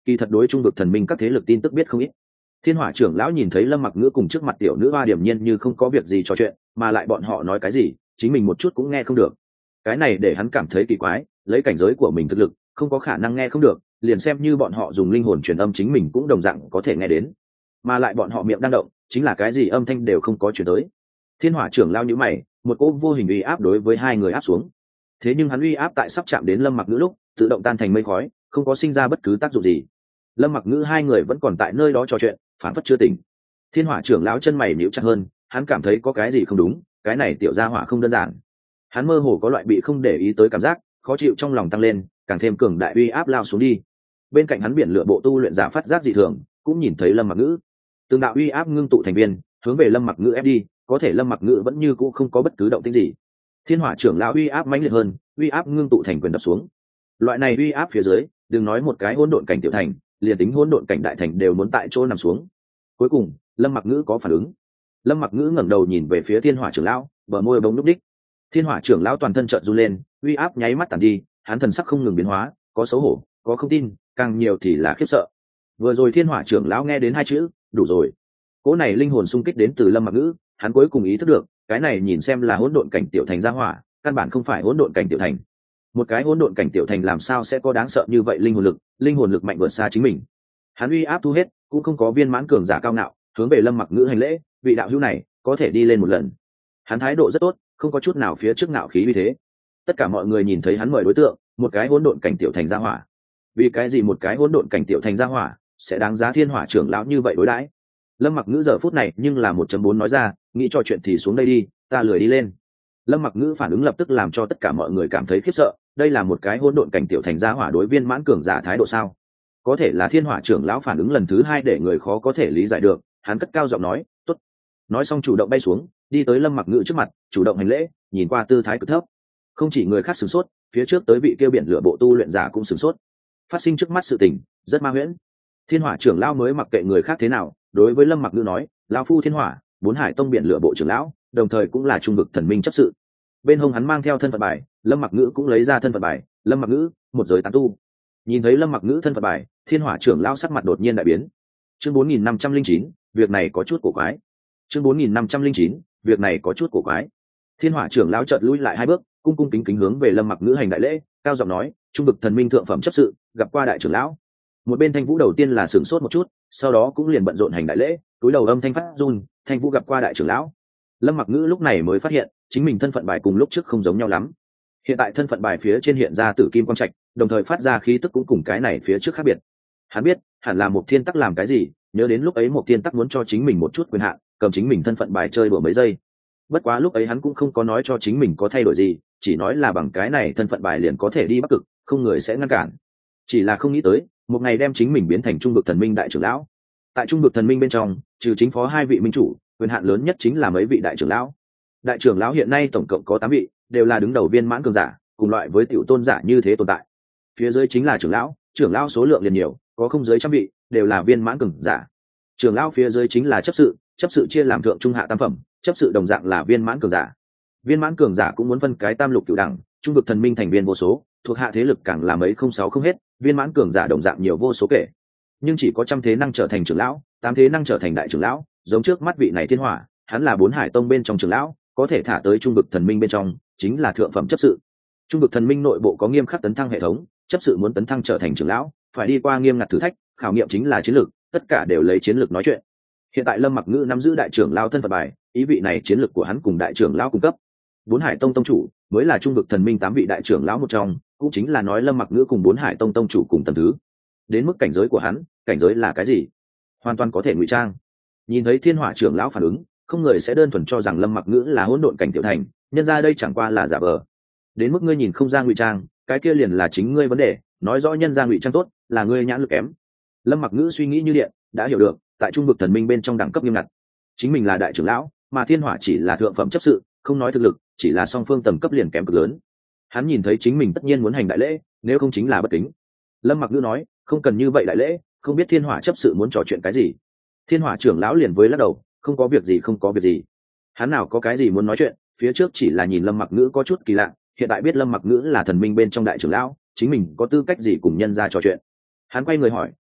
kỳ thật đối trung vực thần minh các thế lực tin tức biết không ít. Thiên Hỏa trưởng lão nhìn thấy Lâm Mặc Ngữ cùng trước mặt tiểu nữ hoa điểm nhiên như không có việc gì trò chuyện, mà lại bọn họ nói cái gì chính mình một chút cũng nghe không được. Cái này để hắn cảm thấy kỳ quái, lấy cảnh giới của mình thực lực không có khả năng nghe không được, liền xem như bọn họ dùng linh hồn truyền âm chính mình cũng đồng dạng có thể nghe đến, mà lại bọn họ miệng đang động chính là cái gì âm thanh đều không có truyền tới. Thiên Hỏa trưởng lão nhíu mày, một cỗ vô hình uy áp đối với hai người áp xuống. Thế nhưng hắn uy áp tại sắp chạm đến Lâm Mặc Ngữ lúc tự động tan thành mây khói, không có sinh ra bất cứ tác dụng gì. Lâm Mặc Ngữ hai người vẫn còn tại nơi đó trò chuyện, phản phất chưa tỉnh. Thiên Hỏa trưởng lão chân mày nhíu chặt hơn, hắn cảm thấy có cái gì không đúng, cái này tiểu gia hỏa không đơn giản. Hắn mơ hồ có loại bị không để ý tới cảm giác, khó chịu trong lòng tăng lên, càng thêm cường đại uy áp lao xuống đi. Bên cạnh hắn biển lửa bộ tu luyện giả phát giác dị thường, cũng nhìn thấy Lâm Mặc Ngữ. Từng đạo uy áp ngưng tụ thành viên, hướng về Lâm Mặc Ngữ ép đi, có thể Lâm Mặc Ngữ vẫn như cũ không có bất cứ động tĩnh gì. Thiên Hỏa trưởng lão uy áp mãnh liệt hơn, uy áp ngưng tụ thành quyền đập xuống. Loại này uy áp phía dưới, đừng nói một cái hỗn độn cảnh tiểu thành, liền tính hỗn độn cảnh đại thành đều muốn tại chỗ nằm xuống. Cuối cùng, Lâm Mặc Ngữ có phản ứng. Lâm Mặc Ngữ ngẩng đầu nhìn về phía Thiên Hỏa trưởng lão, bờ môi bỗng núc đích. Thiên Hỏa trưởng lão toàn thân chợt run lên, uy áp nháy mắt tản đi, hắn thần sắc không ngừng biến hóa, có xấu hổ, có không tin, càng nhiều thì là khiếp sợ. Vừa rồi Thiên Hỏa trưởng lão nghe đến hai chữ, đủ rồi. Cỗ này linh hồn xung kích đến từ Lâm Mặc Ngữ, hắn cuối cùng ý thức được, cái này nhìn xem là hỗn độn cảnh tiểu thành gia hỏa, căn bản không phải hỗn độn cảnh tiểu thành. Một cái hỗn độn cảnh tiểu thành làm sao sẽ có đáng sợ như vậy linh hồn lực mạnh vượt xa chính mình. Hắn uy áp thu hết, cũng không có viên mãn cường giả cao ngạo, hướng về Lâm Mặc Ngữ hành lễ, vị đạo hữu này có thể đi lên một lần. Hắn thái độ rất tốt, không có chút nào phía trước ngạo khí như thế. Tất cả mọi người nhìn thấy hắn mời đối tượng, một cái hỗn độn cảnh tiểu thành gia hỏa. Vì cái gì một cái hỗn độn cảnh tiểu thành gia hỏa sẽ đáng giá Thiên Hỏa trưởng lão như vậy đối đãi? Lâm Mặc Ngữ giờ phút này nhưng là 1.4 nói ra, nghĩ trò chuyện thì xuống đây đi, ta lười đi lên. Lâm Mặc Ngữ phản ứng lập tức làm cho tất cả mọi người cảm thấy khiếp sợ, đây là một cái hỗn độn cảnh tiểu thành gia hỏa đối viên mãn cường giả thái độ sao? Có thể là Thiên Hỏa trưởng lão phản ứng lần thứ hai để người khó có thể lý giải được, hắn cất cao giọng nói, "Tốt." Nói xong chủ động bay xuống, đi tới Lâm Mặc Ngữ trước mặt, chủ động hành lễ, nhìn qua tư thái cực thấp. Không chỉ người khác sửng sốt, phía trước tới vị kia biển lửa bộ tu luyện giả cũng sửng sốt. Phát sinh trước mắt sự tình, rất ma huyễn. Thiên Hỏa trưởng lão mới mặc kệ người khác thế nào, đối với Lâm Mặc Ngữ nói, "Lão phu Thiên Hỏa, Bốn Hải Tông biển lửa bộ trưởng lão, đồng thời cũng là trung vực thần minh chấp sự." Bên hông hắn mang theo thân phận bài, Lâm Mặc Ngữ cũng lấy ra thân phận bài, "Lâm Mặc Ngữ, một giới tán tu." Nhìn thấy Lâm Mặc Ngữ thân phận bài, Thiên Hỏa trưởng lão sắc mặt đột nhiên đại biến. Chương 4509, việc này có chút cổ quái. Chương 4509, việc này có chút cổ quái. Thiên Hỏa trưởng lão chợt lùi lại hai bước, cung cung kính kính hướng về Lâm Mặc Ngữ hành đại lễ, cao giọng nói, "Trung vực thần minh thượng phẩm chấp sự, gặp qua đại trưởng lão." Một bên Thanh Vũ đầu tiên là sửng sốt một chút, sau đó cũng liền bận rộn hành đại lễ, túi đầu âm thanh phát run, "Thanh Vũ gặp qua đại trưởng lão." Lâm Mặc Ngữ lúc này mới phát hiện, chính mình thân phận bài cùng lúc trước không giống nhau lắm. Hiện tại thân phận bài phía trên hiện ra tử kim quang trạch, đồng thời phát ra khí tức cũng cùng cái này phía trước khác biệt. Hắn biết, hẳn là Mộc Thiên Tắc làm cái gì, nhớ đến lúc ấy Mộc Thiên Tắc muốn cho chính mình một chút quyền hạn, cầm chính mình thân phận bài chơi đùa mấy giây. Bất quá lúc ấy hắn cũng không có nói cho chính mình có thay đổi gì, chỉ nói là bằng cái này thân phận bài liền có thể đi Bắc Cực, không người sẽ ngăn cản. Chỉ là không nghĩ tới, một ngày đem chính mình biến thành trung vực thần minh đại trưởng lão. Tại trung vực thần minh bên trong, trừ chính phó hai vị minh chủ, quyền hạn lớn nhất chính là mấy vị đại trưởng lão. Đại trưởng lão hiện nay tổng cộng có 8 vị, đều là đứng đầu viên mãn cường giả, cùng loại với tiểu tôn giả như thế tồn tại. Phía dưới chính là trưởng lão số lượng liền nhiều, có không dưới trăm vị, đều là viên mãn cường giả. Trưởng lão phía dưới chính là chấp sự chia làm thượng trung hạ tam phẩm, chấp sự đồng dạng là viên mãn cường giả. Viên mãn cường giả cũng muốn phân cái tam lục cửu đẳng, trung vực thần minh thành viên vô số, thuộc hạ thế lực càng là mấy không sáu không hết, viên mãn cường giả đồng dạng nhiều vô số kể. Nhưng chỉ có trăm thế năng trở thành trưởng lão, tám thế năng trở thành đại trưởng lão, giống trước mắt vị này Thiên Hỏa, hắn là Bốn Hải Tông bên trong trưởng lão, có thể thả tới trung vực thần minh bên trong, chính là thượng phẩm chấp sự. Trung vực thần minh nội bộ có nghiêm khắc tấn thăng hệ thống, chấp sự muốn tấn thăng trở thành trưởng lão, phải đi qua nghiêm ngặt thử thách, khảo nghiệm chính là chiến lược, tất cả đều lấy chiến lược nói chuyện. Hiện tại Lâm Mặc Ngữ nắm giữ đại trưởng lão thân phận bài, ý vị này chiến lược của hắn cùng đại trưởng lão cung cấp. Bốn Hải Tông tông chủ mới là trung vực thần minh 8 vị đại trưởng lão một trong, cũng chính là nói Lâm Mặc Ngữ cùng Bốn Hải Tông tông chủ cùng tầng thứ. Đến mức cảnh giới của hắn, cảnh giới là cái gì? Hoàn toàn có thể ngụy trang. Nhìn thấy Thiên Hỏa trưởng lão phản ứng, không người sẽ đơn thuần cho rằng Lâm Mặc Ngữ là hỗn độn cảnh tiểu thành, nhân ra đây chẳng qua là giả vờ. Đến mức ngươi nhìn không ra ngụy trang, cái kia liền là chính ngươi vấn đề, nói rõ nhân ra ngụy trang tốt, là ngươi nhãn lực kém. Lâm Mặc Ngữ suy nghĩ như điện, đã hiểu được, tại trung vực thần minh bên trong đẳng cấp nghiêm ngặt, chính mình là đại trưởng lão, mà Thiên Hỏa chỉ là thượng phẩm chấp sự, không nói thực lực, chỉ là song phương tầm cấp liền kém cực lớn. Hắn nhìn thấy chính mình tất nhiên muốn hành đại lễ, nếu không chính là bất kính. Lâm Mặc Ngữ nói, không cần như vậy đại lễ, không biết Thiên Hỏa chấp sự muốn trò chuyện cái gì. Thiên Hỏa trưởng lão liền với lắc đầu, không có việc gì, không có việc gì. Hắn nào có cái gì muốn nói chuyện, phía trước chỉ là nhìn Lâm Mặc Ngữ có chút kỳ lạ, hiện tại biết Lâm Mặc Ngữ là thần minh bên trong đại trưởng lão, chính mình có tư cách gì cùng nhân ra trò chuyện. Hắn quay người hỏi,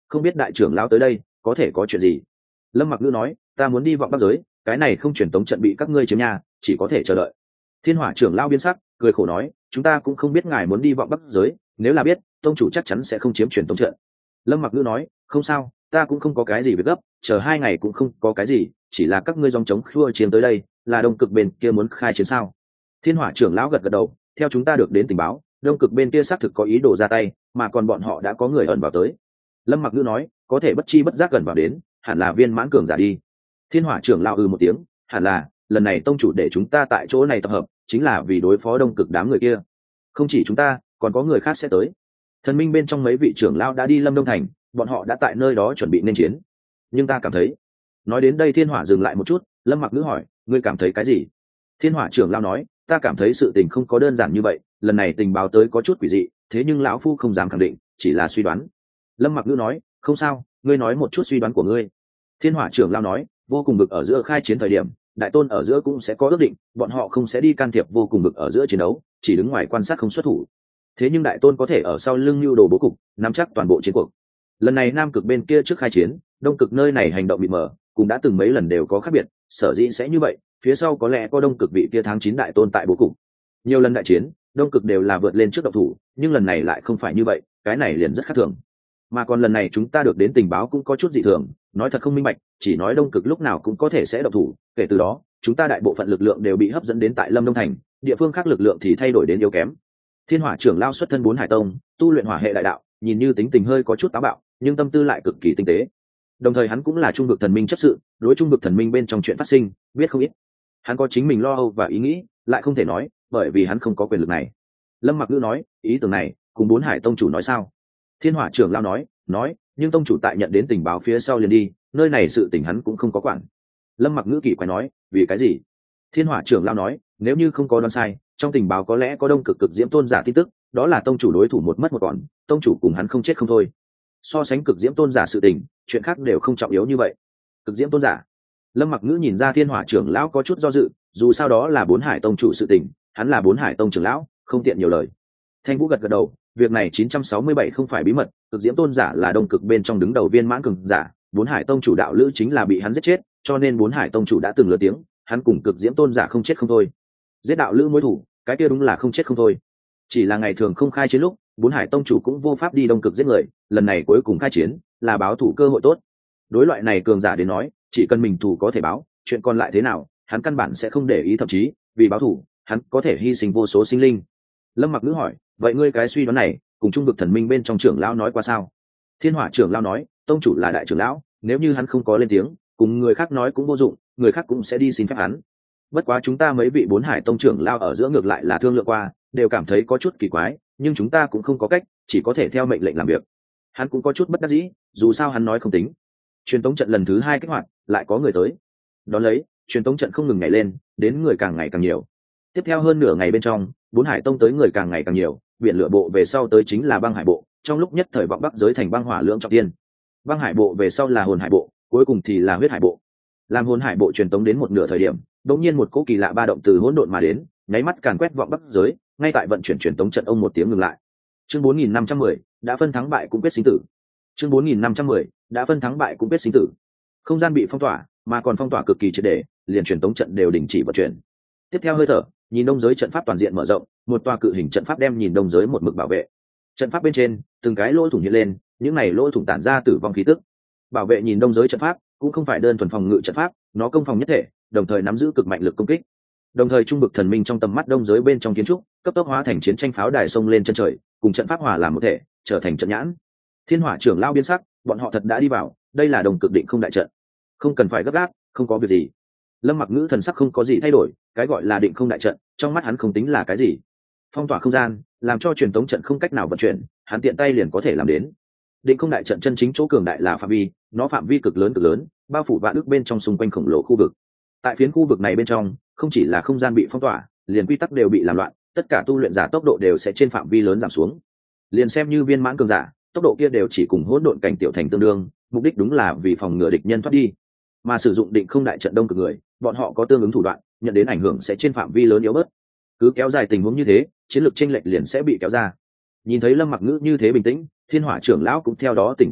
không biết đại trưởng lão tới đây có thể có chuyện gì. Lâm Mặc Ngữ nói, ta muốn đi vọng bắc giới, cái này không truyền tống trận bị các ngươi chiếm nhà, chỉ có thể chờ đợi. Thiên Hỏa trưởng lão biến sắc, cười khổ nói, chúng ta cũng không biết ngài muốn đi vọng bắc giới, nếu là biết, tông chủ chắc chắn sẽ không chiếm truyền tống trận. Lâm Mặc Ngữ nói, không sao, ta cũng không có cái gì việc gấp, chờ 2 ngày cũng không có cái gì, chỉ là các ngươi dòng chống khua chiến tới đây, là Đông Cực bên kia muốn khai chiến sao? Thiên Hỏa trưởng lão gật gật đầu, theo chúng ta được đến tình báo, Đông Cực bên kia xác thực có ý đồ ra tay, mà còn bọn họ đã có người ẩn vào tới. Lâm Mặc Ngữ nói, có thể bất chi bất giác gần vào đến, hẳn là viên mãn cường giả đi. Thiên Hỏa trưởng lão một tiếng, hẳn là, lần này tông chủ để chúng ta tại chỗ này tập hợp, chính là vì đối phó Đông Cực đám người kia. Không chỉ chúng ta, còn có người khác sẽ tới. Thần minh bên trong mấy vị trưởng lão đã đi Lâm Đông thành, bọn họ đã tại nơi đó chuẩn bị nên chiến. Nhưng ta cảm thấy, nói đến đây Thiên Hỏa dừng lại một chút, Lâm Mặc Ngữ hỏi, ngươi cảm thấy cái gì? Thiên Hỏa trưởng lão nói, ta cảm thấy sự tình không có đơn giản như vậy, lần này tình báo tới có chút quỷ dị, thế nhưng lão phu không dám khẳng định, chỉ là suy đoán. Lâm Mặc Ngữ nói, không sao, ngươi nói một chút suy đoán của ngươi. Thiên Hỏa trưởng lão nói, vô cùng vực ở giữa khai chiến thời điểm, đại tôn ở giữa cũng sẽ có ước định, bọn họ không sẽ đi can thiệp vô cùng vực ở giữa chiến đấu, chỉ đứng ngoài quan sát không xuất thủ. Thế nhưng đại tôn có thể ở sau lưng lưu đồ bố cục, nắm chắc toàn bộ chiến cuộc. Lần này Nam Cực bên kia trước khai chiến, Đông Cực nơi này hành động bị mờ, cũng đã từng mấy lần đều có khác biệt, sở dĩ sẽ như vậy, phía sau có lẽ có Đông Cực vị kia tháng 9 đại tôn tại bố cục. Nhiều lần đại chiến, Đông Cực đều là vượt lên trước động thủ, nhưng lần này lại không phải như vậy, cái này liền rất khác thường. Mà còn lần này chúng ta được đến tình báo cũng có chút dị thường, nói thật không minh bạch, chỉ nói Đông Cực lúc nào cũng có thể sẽ động thủ, kể từ đó, chúng ta đại bộ phận lực lượng đều bị hấp dẫn đến tại Lâm Đông thành, địa phương khác lực lượng thì thay đổi đến yếu kém. Thiên Hỏa trưởng lao xuất thân 4 hải tông, tu luyện hỏa hệ đại đạo, nhìn như tính tình hơi có chút táo bạo, nhưng tâm tư lại cực kỳ tinh tế. Đồng thời hắn cũng là trung vực thần minh chấp sự, đối trung vực thần minh bên trong chuyện phát sinh, biết không ít. Hắn có chính mình lo âu và ý nghĩ, lại không thể nói, bởi vì hắn không có quyền lực này. Lâm Mặc Ngữ nói, ý tưởng này, cùng 4 hải tông chủ nói sao? Thiên Hỏa trưởng lao nói, nhưng tông chủ tại nhận đến tình báo phía sau liền đi, nơi này sự tình hắn cũng không có quản. Lâm Mặc Ngữ kỳ quái nói, vì cái gì? Thiên Hỏa trưởng lao nói, nếu như không có đoán sai, trong tình báo có lẽ có Đông Cực cực diễm tôn giả tin tức, đó là tông chủ đối thủ một mất một còn, tông chủ cùng hắn không chết không thôi. So sánh cực diễm tôn giả sự tình, chuyện khác đều không trọng yếu như vậy. Cực diễm tôn giả. Lâm Mặc Ngữ nhìn ra Thiên Hỏa trưởng lão có chút do dự, dù sao đó là 4 hải tông chủ sự tình, hắn là 4 hải tông trưởng lão, không tiện nhiều lời. Thanh Vũ gật gật đầu, việc này 967 không phải bí mật, cực diễm tôn giả là Đông Cực bên trong đứng đầu viên mãn cường giả, 4 hải tông chủ đạo lữ chính là bị hắn giết chết, cho nên 4 hải tông chủ đã từng lớn tiếng, hắn cùng cực diễm tôn giả không chết không thôi. Giết đạo lữ mối thủ, cái kia đúng là không chết không thôi. Chỉ là ngày thường không khai chiến lúc, 4 hải tông chủ cũng vô pháp đi Đông Cực giết người, lần này cuối cùng khai chiến, là báo thủ cơ hội tốt. Đối loại này cường giả đến nói, chỉ cần mình thủ có thể báo, chuyện còn lại thế nào, hắn căn bản sẽ không để ý, thậm chí vì báo thủ, hắn có thể hy sinh vô số sinh linh. Lâm Mặc Ngữ hỏi, vậy ngươi cái suy đoán này, cùng trung vực thần minh bên trong trưởng lão nói qua sao? Thiên Hỏa trưởng lão nói, tông chủ là đại trưởng lão, nếu như hắn không có lên tiếng, cùng người khác nói cũng vô dụng, người khác cũng sẽ đi xin phép hắn. Bất quá chúng ta mấy vị 4 hải tông trưởng lão ở giữa ngược lại là thương lượng qua, đều cảm thấy có chút kỳ quái, nhưng chúng ta cũng không có cách, chỉ có thể theo mệnh lệnh làm việc. Hắn cũng có chút bất đắc dĩ, dù sao hắn nói không tính. Truyền tống trận lần thứ 2 kích hoạt, lại có người tới. Đón lấy, truyền tống trận không ngừng nhảy lên, đến người càng ngày càng nhiều. Tiếp theo hơn nửa ngày bên trong, 4 hải tông tới người càng ngày càng nhiều, biển lửa bộ về sau tới chính là băng hải bộ, trong lúc nhất thời vọng bắc giới thành băng hỏa lưỡng trọng tiên. Băng hải bộ về sau là hồn hải bộ, cuối cùng thì là huyết hải bộ. Làm hồn hải bộ truyền tống đến một nửa thời điểm, đột nhiên một cỗ kỳ lạ ba động từ hỗn độn mà đến, nháy mắt càn quét vọng bắc giới, ngay tại vận chuyển truyền tống trận ông một tiếng ngừng lại. Chương 4510, đã phân thắng bại cũng quyết sinh tử. Chương 4510, đã phân thắng bại cũng quyết sinh tử. Không gian bị phong tỏa, mà còn phong tỏa cực kỳ triệt để, liền truyền tống trận đều đình chỉ vận chuyển. Tiếp theo hơi thở, nhìn đông giới trận pháp toàn diện mở rộng, một tòa cự hình trận pháp đem nhìn đông giới một mực bảo vệ. Trận pháp bên trên, từng cái lỗ thủng hiện lên, những này lỗ thủng tản ra tử vong khí tức. Bảo vệ nhìn đông giới trận pháp cũng không phải đơn thuần phòng ngự trận pháp, nó công phòng nhất thể, đồng thời nắm giữ cực mạnh lực công kích. Đồng thời trung vực thần minh trong tầm mắt đông giới bên trong kiến trúc, cấp tốc hóa thành chiến tranh pháo đài sông lên chân trời, cùng trận pháp hòa làm một thể, trở thành trận nhãn. Thiên Hỏa trưởng lao biến sắc, bọn họ thật đã đi vào, đây là đồng cực định không đại trận. Không cần phải gấp gáp, không có việc gì. Lâm Mặc Ngữ thần sắc không có gì thay đổi, cái gọi là định không đại trận, trong mắt hắn không tính là cái gì. Phong tỏa không gian, làm cho truyền tống trận không cách nào vận chuyển, hắn tiện tay liền có thể làm đến. Định không đại trận chân chính chỗ cường đại là phạm vi, nó phạm vi cực lớn, bao phủ vạn ức bên trong xung quanh khổng lồ khu vực. Tại phiến khu vực này bên trong, không chỉ là không gian bị phong tỏa, liền quy tắc đều bị làm loạn, tất cả tu luyện giả tốc độ đều sẽ trên phạm vi lớn giảm xuống. Liền xem như viên mãn cường giả, tốc độ kia đều chỉ cùng hỗn độn cảnh tiểu thành tương đương, mục đích đúng là vì phòng ngừa địch nhân thoát đi. Mà sử dụng định không đại trận đông cực người, bọn họ có tương ứng thủ đoạn, nhận đến ảnh hưởng sẽ trên phạm vi lớn yếu bớt. Cứ kéo dài tình huống như thế, chiến lược chênh lệch liền sẽ bị kéo ra. Nhìn thấy Lâm Mặc Ngữ như thế bình tĩnh, Thiên Hỏa trưởng lão cũng theo đó tỉnh táo lại,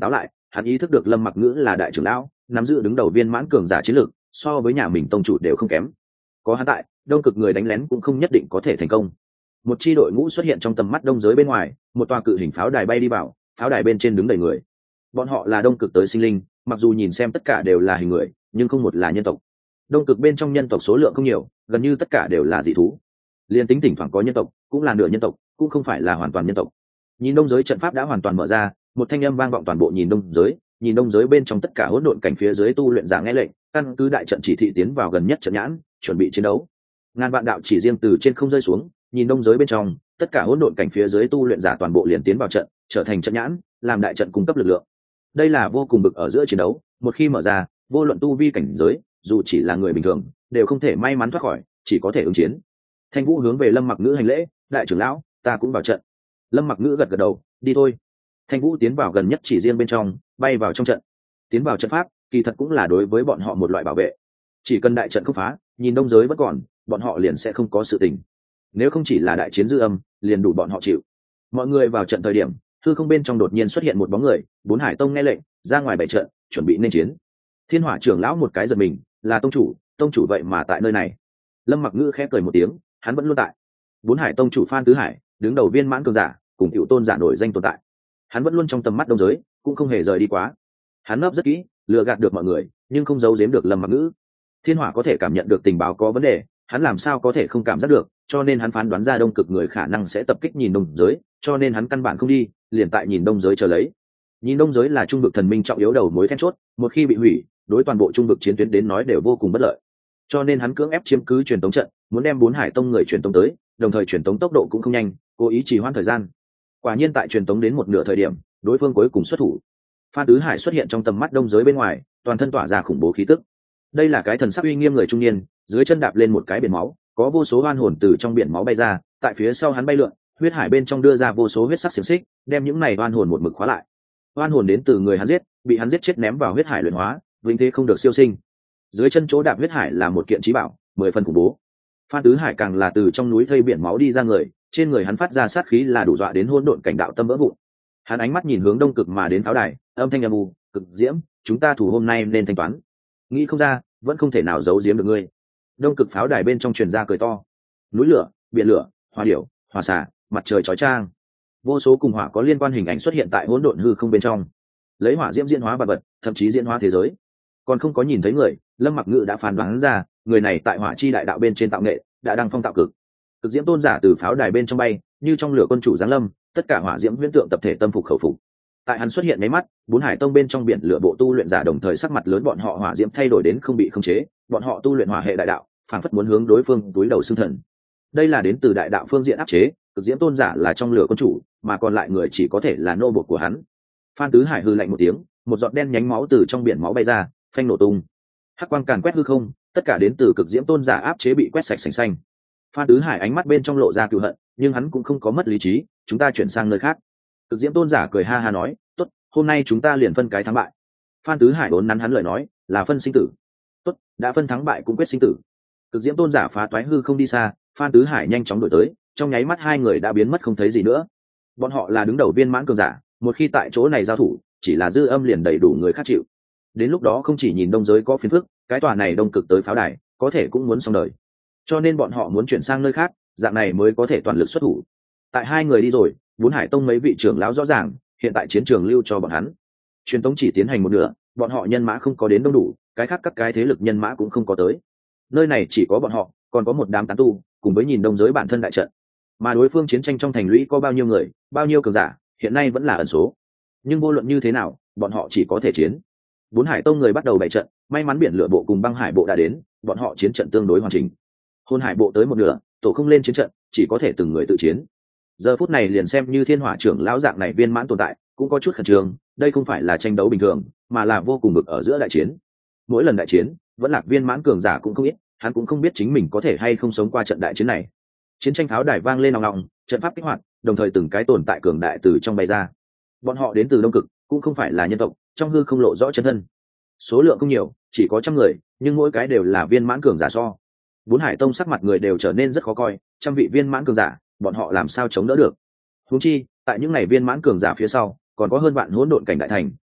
hắn ý thức được Lâm Mặc Ngữ là đại trưởng lão, nắm giữ đứng đầu viên mãn cường giả chiến lược, so với nhà mình tông chủ đều không kém. Có hắn tại, đông cực người đánh lén cũng không nhất định có thể thành công. Một chi đội ngũ xuất hiện trong tầm mắt đông giới bên ngoài, một tòa cự hình pháo đài bay đi vào, pháo đài bên trên đứng đầy người. Bọn họ là đông cực tới sinh linh, mặc dù nhìn xem tất cả đều là hình người, nhưng không một là nhân tộc. Đông cực bên trong nhân tộc số lượng không nhiều, gần như tất cả đều là dị thú. Liên tính thỉnh thoảng có nhân tộc, cũng là nửa nhân tộc, cũng không phải là hoàn toàn nhân tộc. Nhìn đông giới trận pháp đã hoàn toàn mở ra, một thanh âm vang vọng toàn bộ nhìn đông giới bên trong tất cả hỗn độn cảnh phía dưới tu luyện giả nghe lệnh, căn cứ đại trận chỉ thị tiến vào gần nhất trận nhãn, chuẩn bị chiến đấu. Ngàn vạn đạo chỉ riêng từ trên không rơi xuống, nhìn đông giới bên trong tất cả hỗn độn cảnh phía dưới tu luyện giả toàn bộ liền tiến vào trận, trở thành trận nhãn, làm đại trận cung cấp lực lượng. Đây là vô cùng bực ở giữa chiến đấu, một khi mở ra, vô luận tu vi cảnh giới, dù chỉ là người bình thường, đều không thể may mắn thoát khỏi, chỉ có thể ứng chiến. Thanh Vũ hướng về Lâm Mặc Ngữ hành lễ, đại trưởng lão, ta cũng vào trận. Lâm Mặc Ngữ gật gật đầu, đi thôi. Thanh Vũ tiến vào gần nhất chỉ riêng bên trong, bay vào trong trận. Tiến vào trận pháp, kỳ thật cũng là đối với bọn họ một loại bảo vệ. Chỉ cần đại trận không phá, nhìn đông giới vẫn còn, bọn họ liền sẽ không có sự tình. Nếu không chỉ là đại chiến dư âm, liền đủ bọn họ chịu. Mọi người vào trận thời điểm, hư không bên trong đột nhiên xuất hiện một bóng người, Bốn Hải Tông nghe lệnh, ra ngoài bày trận, chuẩn bị nên chiến. Thiên Hỏa trưởng lão một cái giật mình, là tông chủ vậy mà tại nơi này. Lâm Mặc Ngữ khẽ cười một tiếng, hắn vẫn luôn tại. Bốn Hải Tông chủ Phan Tứ Hải, đứng đầu viên mãn cường giả, cùng cựu tôn giả nổi danh tồn tại. Hắn vẫn luôn trong tầm mắt đông giới, cũng không hề rời đi quá. Hắn nấp rất kỹ, lừa gạt được mọi người, nhưng không giấu giếm được Lâm Mặc Ngữ. Thiên Hỏa có thể cảm nhận được tình báo có vấn đề, hắn làm sao có thể không cảm giác được, cho nên hắn phán đoán ra đông cực người khả năng sẽ tập kích nhìn đông giới, cho nên hắn căn bản không đi, liền tại nhìn đông giới chờ lấy. Nhìn đông giới là trung vực thần minh trọng yếu đầu mối then chốt, một khi bị hủy, đối toàn bộ trung vực chiến tuyến đến nói đều vô cùng bất lợi. Cho nên hắn cưỡng ép chiếm cứ truyền tống trận, muốn đem Bốn Hải Tông người truyền tống tới, đồng thời truyền tống tốc độ cũng không nhanh, cố ý trì hoãn thời gian. Quả nhiên tại truyền tống đến một nửa thời điểm, đối phương cuối cùng xuất thủ. Phan Tứ Hải xuất hiện trong tầm mắt đông giới bên ngoài, toàn thân tỏa ra khủng bố khí tức. Đây là cái thần sắc uy nghiêm người trung niên, dưới chân đạp lên một cái biển máu, có vô số oan hồn từ trong biển máu bay ra, tại phía sau hắn bay lượn, huyết hải bên trong đưa ra vô số huyết sắc xiềng xích, đem những này oan hồn một mực khóa lại. Oan hồn đến từ người hắn giết, bị hắn giết chết ném vào huyết hải luyện hóa, vĩnh thế không được siêu sinh. Dưới chân chỗ đạp huyết hải là một kiện chí bảo, 10 phần khủng bố. Phan Tứ Hải càng là từ trong núi thây biển máu đi ra người, trên người hắn phát ra sát khí là đủ dọa đến hỗn độn cảnh đạo tâm vỡ vụn. Hắn ánh mắt nhìn hướng đông cực mà đến pháo đài, âm thanh âm u, cực diễm, chúng ta thủ hôm nay nên thanh toán. Nghĩ không ra, vẫn không thể nào giấu giếm được ngươi. Đông cực pháo đài bên trong truyền ra cười to. Núi lửa, biển lửa, hỏa điểu, hỏa xà, mặt trời chói chang, vô số cùng hỏa có liên quan hình ảnh xuất hiện tại hỗn độn hư không bên trong, lấy hỏa diễm diễn hóa vật vật, thậm chí diễn hóa thế giới. Còn không có nhìn thấy người, Lâm Mặc Ngữ đã phán đoán ra, người này tại hỏa chi đại đạo bên trên tạo nghệ, đã đăng phong tạo cực. Cực diễm tôn giả từ pháo đài bên trong bay, như trong lửa quân chủ giáng lâm, tất cả hỏa diễm huyễn tượng tập thể tâm phục khẩu phục. Tại hắn xuất hiện mấy mắt, Bốn Hải Tông bên trong biển lửa bộ tu luyện giả đồng thời sắc mặt lớn, bọn họ hỏa diễm thay đổi đến không bị khống chế, bọn họ tu luyện hỏa hệ đại đạo, phảng phất muốn hướng đối phương túi đầu xương thần. Đây là đến từ đại đạo phương diện áp chế, cực diễm tôn giả là trong lửa quân chủ, mà còn lại người chỉ có thể là nô bộc của hắn. Phan Tứ Hải hừ lạnh một tiếng, một giọt đen nhánh máu từ trong biển máu bay ra, phanh nổ tung. Hắc quang càn quét hư không, tất cả đến từ cực diễm tôn giả áp chế bị quét sạch sành xanh. Phan Tứ Hải ánh mắt bên trong lộ ra cừu hận, nhưng hắn cũng không có mất lý trí, chúng ta chuyển sang nơi khác. Cực diễm tôn giả cười ha ha nói, tốt, hôm nay chúng ta liền phân cái thắng bại. Phan Tứ Hải đốn nắn hắn lời nói, là phân sinh tử. Tốt, đã phân thắng bại cũng quyết sinh tử. Cực diễm tôn giả phá toái hư không đi xa, Phan Tứ Hải nhanh chóng đuổi tới, trong nháy mắt hai người đã biến mất không thấy gì nữa. Bọn họ là đứng đầu viên mãn cường giả, một khi tại chỗ này giao thủ, chỉ là dư âm liền đầy đủ người khác chịu. Đến lúc đó không chỉ nhìn đông giới có phiền phức, cái tòa này đông cực tới pháo đài, có thể cũng muốn xong đời. Cho nên bọn họ muốn chuyển sang nơi khác, dạng này mới có thể toàn lực xuất thủ. Tại hai người đi rồi, Bốn Hải Tông mấy vị trưởng lão rõ ràng, hiện tại chiến trường lưu cho bọn hắn. Truyền tống chỉ tiến hành một nửa, bọn họ nhân mã không có đến đông đủ, cái khác các cái thế lực nhân mã cũng không có tới. Nơi này chỉ có bọn họ, còn có một đám tán tu, cùng với nhìn đông giới bản thân đại trận. Mà đối phương chiến tranh trong thành lũy có bao nhiêu người, bao nhiêu cường giả, hiện nay vẫn là ẩn số. Nhưng vô luận như thế nào, bọn họ chỉ có thể chiến. Bốn Hải Tông người bắt đầu bày trận, may mắn biển lửa bộ cùng băng hải bộ đã đến, bọn họ chiến trận tương đối hoàn chỉnh. Hôn hải bộ tới một nửa, tổ không lên chiến trận, chỉ có thể từng người tự chiến. Giờ phút này liền xem như Thiên Hỏa trưởng lão dạng này viên mãn tồn tại, cũng có chút khẩn trương, đây không phải là tranh đấu bình thường, mà là vô cùng bực ở giữa đại chiến. Mỗi lần đại chiến, vẫn lạc viên mãn cường giả cũng không ít, hắn cũng không biết chính mình có thể hay không sống qua trận đại chiến này. Chiến tranh pháo đài vang lên ong ong, trận pháp kích hoạt, đồng thời từng cái tồn tại cường đại từ trong bay ra. Bọn họ đến từ đông cực, cũng không phải là nhân tộc, trong hư không lộ rõ chân thân. Số lượng không nhiều, chỉ có 100 người, nhưng mỗi cái đều là viên mãn cường giả so. Bốn Hải Tông sắc mặt người đều trở nên rất khó coi, 100 vị viên mãn cường giả, bọn họ làm sao chống đỡ được? Huống chi, tại những ngày viên mãn cường giả phía sau, còn có hơn vạn hỗn độn cảnh đại thành,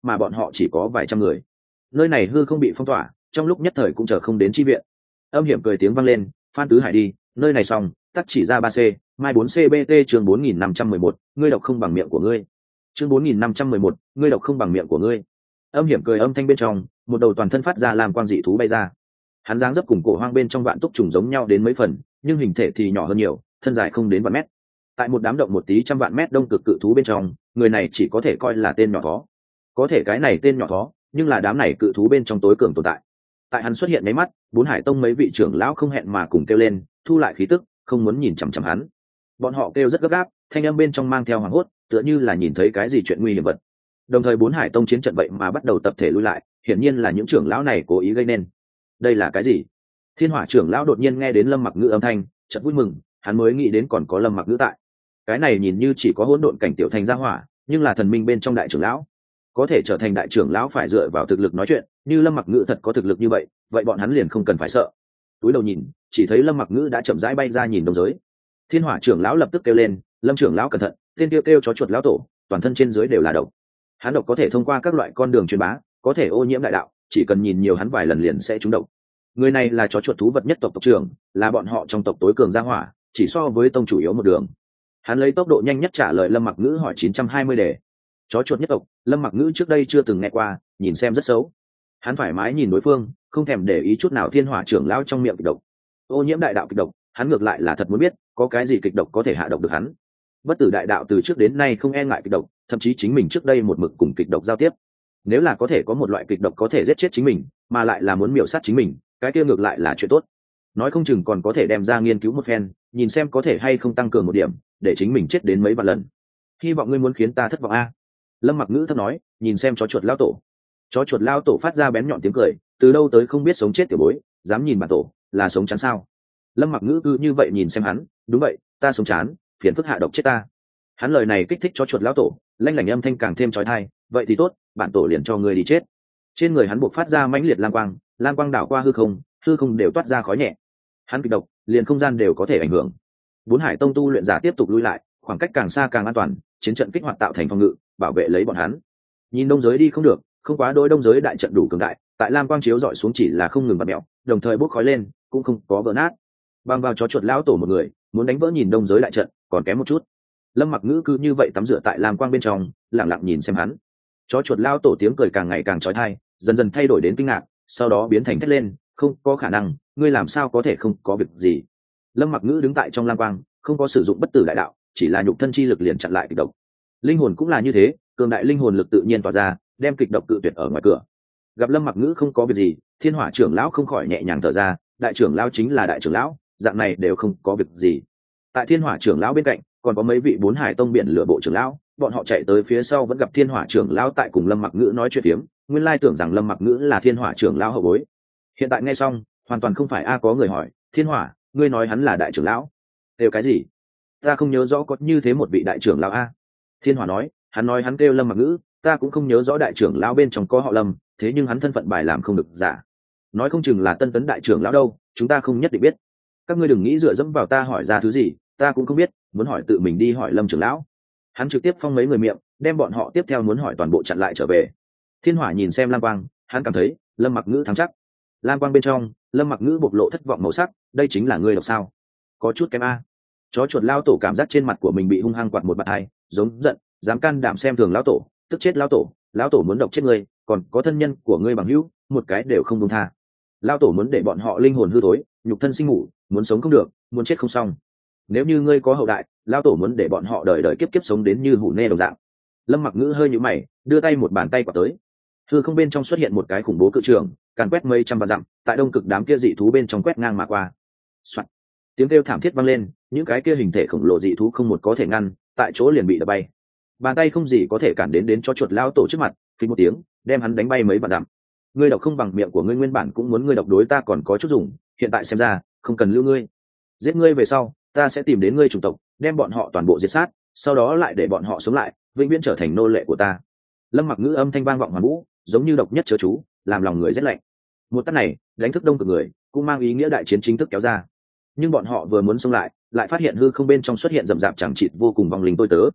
mà bọn họ chỉ có vài trăm người. Nơi này hư không bị phong tỏa, trong lúc nhất thời cũng chờ không đến chi viện. Âm hiểm cười tiếng vang lên, Phan Tứ Hải đi, nơi này xong, tắt chỉ ra 3C, mai 4CBT chương 4511, ngươi đọc không bằng miệng của ngươi. Chương 4511, ngươi đọc không bằng miệng của ngươi. Âm hiểm cười âm thanh bên trong, một đầu toàn thân phát ra làm quang dị thú bay ra. Hắn dáng dấp cùng cổ hoang bên trong vạn túc trùng giống nhau đến mấy phần, nhưng hình thể thì nhỏ hơn nhiều, thân dài không đến vạn mét. Tại một đám động một tí trăm vạn mét đông cực cự thú bên trong, người này chỉ có thể coi là tên nhỏ thó. Có thể cái này tên nhỏ thó, nhưng là đám này cự thú bên trong tối cường tồn tại. Tại hắn xuất hiện mấy mắt, bốn hải tông mấy vị trưởng lão không hẹn mà cùng kêu lên, thu lại khí tức, không muốn nhìn chằm chằm hắn. Bọn họ kêu rất gấp gáp, thanh âm bên trong mang theo hoảng hốt, tựa như là nhìn thấy cái gì chuyện nguy hiểm vật. Đồng thời bốn hải tông chiến trận vậy mà bắt đầu tập thể lui lại, hiển nhiên là những trưởng lão này cố ý gây nên. Đây là cái gì? Thiên Hỏa trưởng lão đột nhiên nghe đến Lâm Mặc Ngữ âm thanh, chợt vui mừng, hắn mới nghĩ đến còn có Lâm Mặc Ngữ tại. Cái này nhìn như chỉ có hỗn độn cảnh tiểu thành gia hỏa, nhưng là thần minh bên trong đại trưởng lão, có thể trở thành đại trưởng lão phải dựa vào thực lực nói chuyện, như Lâm Mặc Ngữ thật có thực lực như vậy, vậy bọn hắn liền không cần phải sợ. Túi đầu nhìn, chỉ thấy Lâm Mặc Ngữ đã chậm rãi bay ra nhìn đông giới. Thiên Hỏa trưởng lão lập tức kêu lên, Lâm trưởng lão cẩn thận, tên kêu kêu chó chuột lão tổ, toàn thân trên dưới đều là độc. Hắn độc có thể thông qua các loại con đường truyền bá, có thể ô nhiễm đại đạo, chỉ cần nhìn nhiều hắn vài lần liền sẽ trúng độc. Người này là chó chuột thú vật nhất tộc tộc trưởng, là bọn họ trong tộc tối cường gia hỏa, chỉ so với tông chủ yếu một đường. Hắn lấy tốc độ nhanh nhất trả lời Lâm Mặc Ngữ hỏi 920 đề. Chó chuột nhất tộc, Lâm Mặc Ngữ trước đây chưa từng nghe qua, nhìn xem rất xấu. Hắn thoải mái nhìn đối phương, không thèm để ý chút nào Thiên Hỏa trưởng lão trong miệng kịch độc. Ô nhiễm đại đạo kịch độc, hắn ngược lại là thật muốn biết, có cái gì kịch độc có thể hạ độc được hắn. Bất tử đại đạo từ trước đến nay không e ngại kịch độc, thậm chí chính mình trước đây một mực cùng kịch độc giao tiếp. Nếu là có thể có một loại kịch độc có thể giết chết chính mình, mà lại là muốn miểu sát chính mình, cái kia ngược lại là chuyện tốt. Nói không chừng còn có thể đem ra nghiên cứu một phen, nhìn xem có thể hay không tăng cường một điểm, để chính mình chết đến mấy vạn lần. Hy vọng ngươi muốn khiến ta thất vọng a. Lâm Mặc Ngữ thấp nói, nhìn xem chó chuột lao tổ. Chó chuột lao tổ phát ra bén nhọn tiếng cười, từ đâu tới không biết sống chết tiểu bối, dám nhìn bản tổ, là sống chán sao? Lâm Mặc Ngữ cứ như vậy nhìn xem hắn, đúng vậy, ta sống chán, phiền phức hạ độc chết ta. Hắn lời này kích thích chó chuột lao tổ, lanh lảnh âm thanh càng thêm chói tai, vậy thì tốt, bản tổ liền cho ngươi đi chết. Trên người hắn buộc phát ra mãnh liệt lam quang đảo qua hư không đều toát ra khói nhẹ. Hắn kịch độc, liền không gian đều có thể ảnh hưởng. Bốn hải tông tu luyện giả tiếp tục lui lại, khoảng cách càng xa càng an toàn, chiến trận kích hoạt tạo thành phòng ngự, bảo vệ lấy bọn hắn. Nhìn đông giới đi không được, không quá đôi đông giới đại trận đủ cường đại, tại lam quang chiếu dọi xuống chỉ là không ngừng bật mẹo, đồng thời bốc khói lên, cũng không có vỡ nát. Bằng vào chó chuột lão tổ một người, muốn đánh vỡ nhìn đông giới đại trận, còn kém một chút. Lâm Mặc Ngữ cứ như vậy tắm rửa tại lam quang bên trong, lặng lặng nhìn xem hắn. Chó chuột lão tổ tiếng cười càng ngày càng chói tai, dần dần thay đổi đến kinh ngạc, sau đó biến thành thét lên, không có khả năng, ngươi làm sao có thể không có việc gì? Lâm Mặc Ngữ đứng tại trong lam quang, không có sử dụng bất tử đại đạo, chỉ là nhục thân chi lực liền chặn lại kịch độc. Linh hồn cũng là như thế, cường đại linh hồn lực tự nhiên tỏa ra, đem kịch độc cự tuyệt ở ngoài cửa. Gặp Lâm Mặc Ngữ không có việc gì, Thiên Hỏa trưởng lão không khỏi nhẹ nhàng thở ra, đại trưởng lão chính là đại trưởng lão, dạng này đều không có việc gì. Tại Thiên Hỏa trưởng lão bên cạnh, còn có mấy vị bốn hải tông biển lửa bộ trưởng lão, bọn họ chạy tới phía sau vẫn gặp Thiên Hỏa trưởng lão tại cùng Lâm Mặc Ngữ nói chuyện phiếm, nguyên lai tưởng rằng Lâm Mặc Ngữ là Thiên Hỏa trưởng lão hậu bối. Hiện tại nghe xong, hoàn toàn không phải có người hỏi, Thiên Hỏa, ngươi nói hắn là đại trưởng lão? Kêu cái gì? Ta không nhớ rõ có như thế một vị đại trưởng lão a. Thiên Hỏa nói, hắn nói hắn kêu Lâm Mặc Ngữ, ta cũng không nhớ rõ đại trưởng lão bên trong có họ Lâm, thế nhưng hắn thân phận bài làm không được giả. Nói không chừng là Tân Tấn đại trưởng lão đâu, chúng ta không nhất định biết. Các ngươi đừng nghĩ dựa dẫm vào ta hỏi ra thứ gì, ta cũng không biết, muốn hỏi tự mình đi hỏi Lâm trưởng lão. Hắn trực tiếp phong mấy người miệng, đem bọn họ tiếp theo muốn hỏi toàn bộ chặn lại trở về. Thiên Hỏa nhìn xem lam quang, hắn cảm thấy Lâm Mặc Ngữ thắng chắc. Lam quang bên trong, Lâm Mặc Ngữ bộc lộ thất vọng màu sắc, đây chính là ngươi độc sao? Có chút kém a. Chó chuột lao tổ cảm giác trên mặt của mình bị hung hăng quạt một bạt hai, giống giận, dám can đảm xem thường lão tổ, tức chết lão tổ muốn độc chết ngươi, còn có thân nhân của ngươi bằng hữu, một cái đều không buông tha. Lão tổ muốn để bọn họ linh hồn hư thối, nhục thân sinh ngủ, muốn sống không được, muốn chết không xong. Nếu như ngươi có hậu đại, lão tổ muốn để bọn họ đời đời kiếp kiếp sống đến như hủ nê đồng dạng. Lâm Mặc Ngữ hơi nhíu mày, đưa tay một bàn tay quạt tới. Hư không bên trong xuất hiện một cái khủng bố cự trường, càn quét mấy trăm vạn dặm, tại đông cực đám kia dị thú bên trong quét ngang mà qua. Soạt. Tiếng kêu thảm thiết vang lên, những cái kia hình thể khổng lồ dị thú không một có thể ngăn, tại chỗ liền bị đập bay. Bàn tay không gì có thể cản đến cho chuột lao tổ trước mặt, phí một tiếng, đem hắn đánh bay mấy vạn dặm. Ngươi độc không bằng miệng của ngươi, nguyên bản cũng muốn ngươi độc đối ta còn có chút dùng, hiện tại xem ra, không cần lưu ngươi. Giết ngươi về sau, ta sẽ tìm đến ngươi chủng tộc, đem bọn họ toàn bộ diệt sát, sau đó lại để bọn họ sống lại, vĩnh viễn trở thành nô lệ của ta. Lâm Mặc Ngữ âm thanh vang vọng hoàn vũ, giống như độc nhất chớ chú, làm lòng người rét lạnh. Một tát này, đánh thức đông cực người, cũng mang ý nghĩa đại chiến chính thức kéo ra. Nhưng bọn họ vừa muốn xông lại, lại phát hiện hư không bên trong xuất hiện rậm rạp chẳng chịt vô cùng vong linh tôi tớ.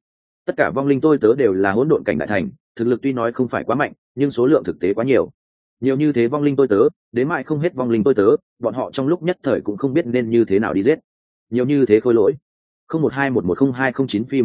tất cả vong linh tôi tớ đều là hỗn độn cảnh đại thành, thực lực tuy nói không phải quá mạnh nhưng số lượng thực tế quá nhiều. Nhiều như thế vong linh tôi tớ, đến mãi không hết vong linh tôi tớ, bọn họ trong lúc nhất thời cũng không biết nên như thế nào đi giết. Nhiều như thế khôi lỗi, 0121102009 phi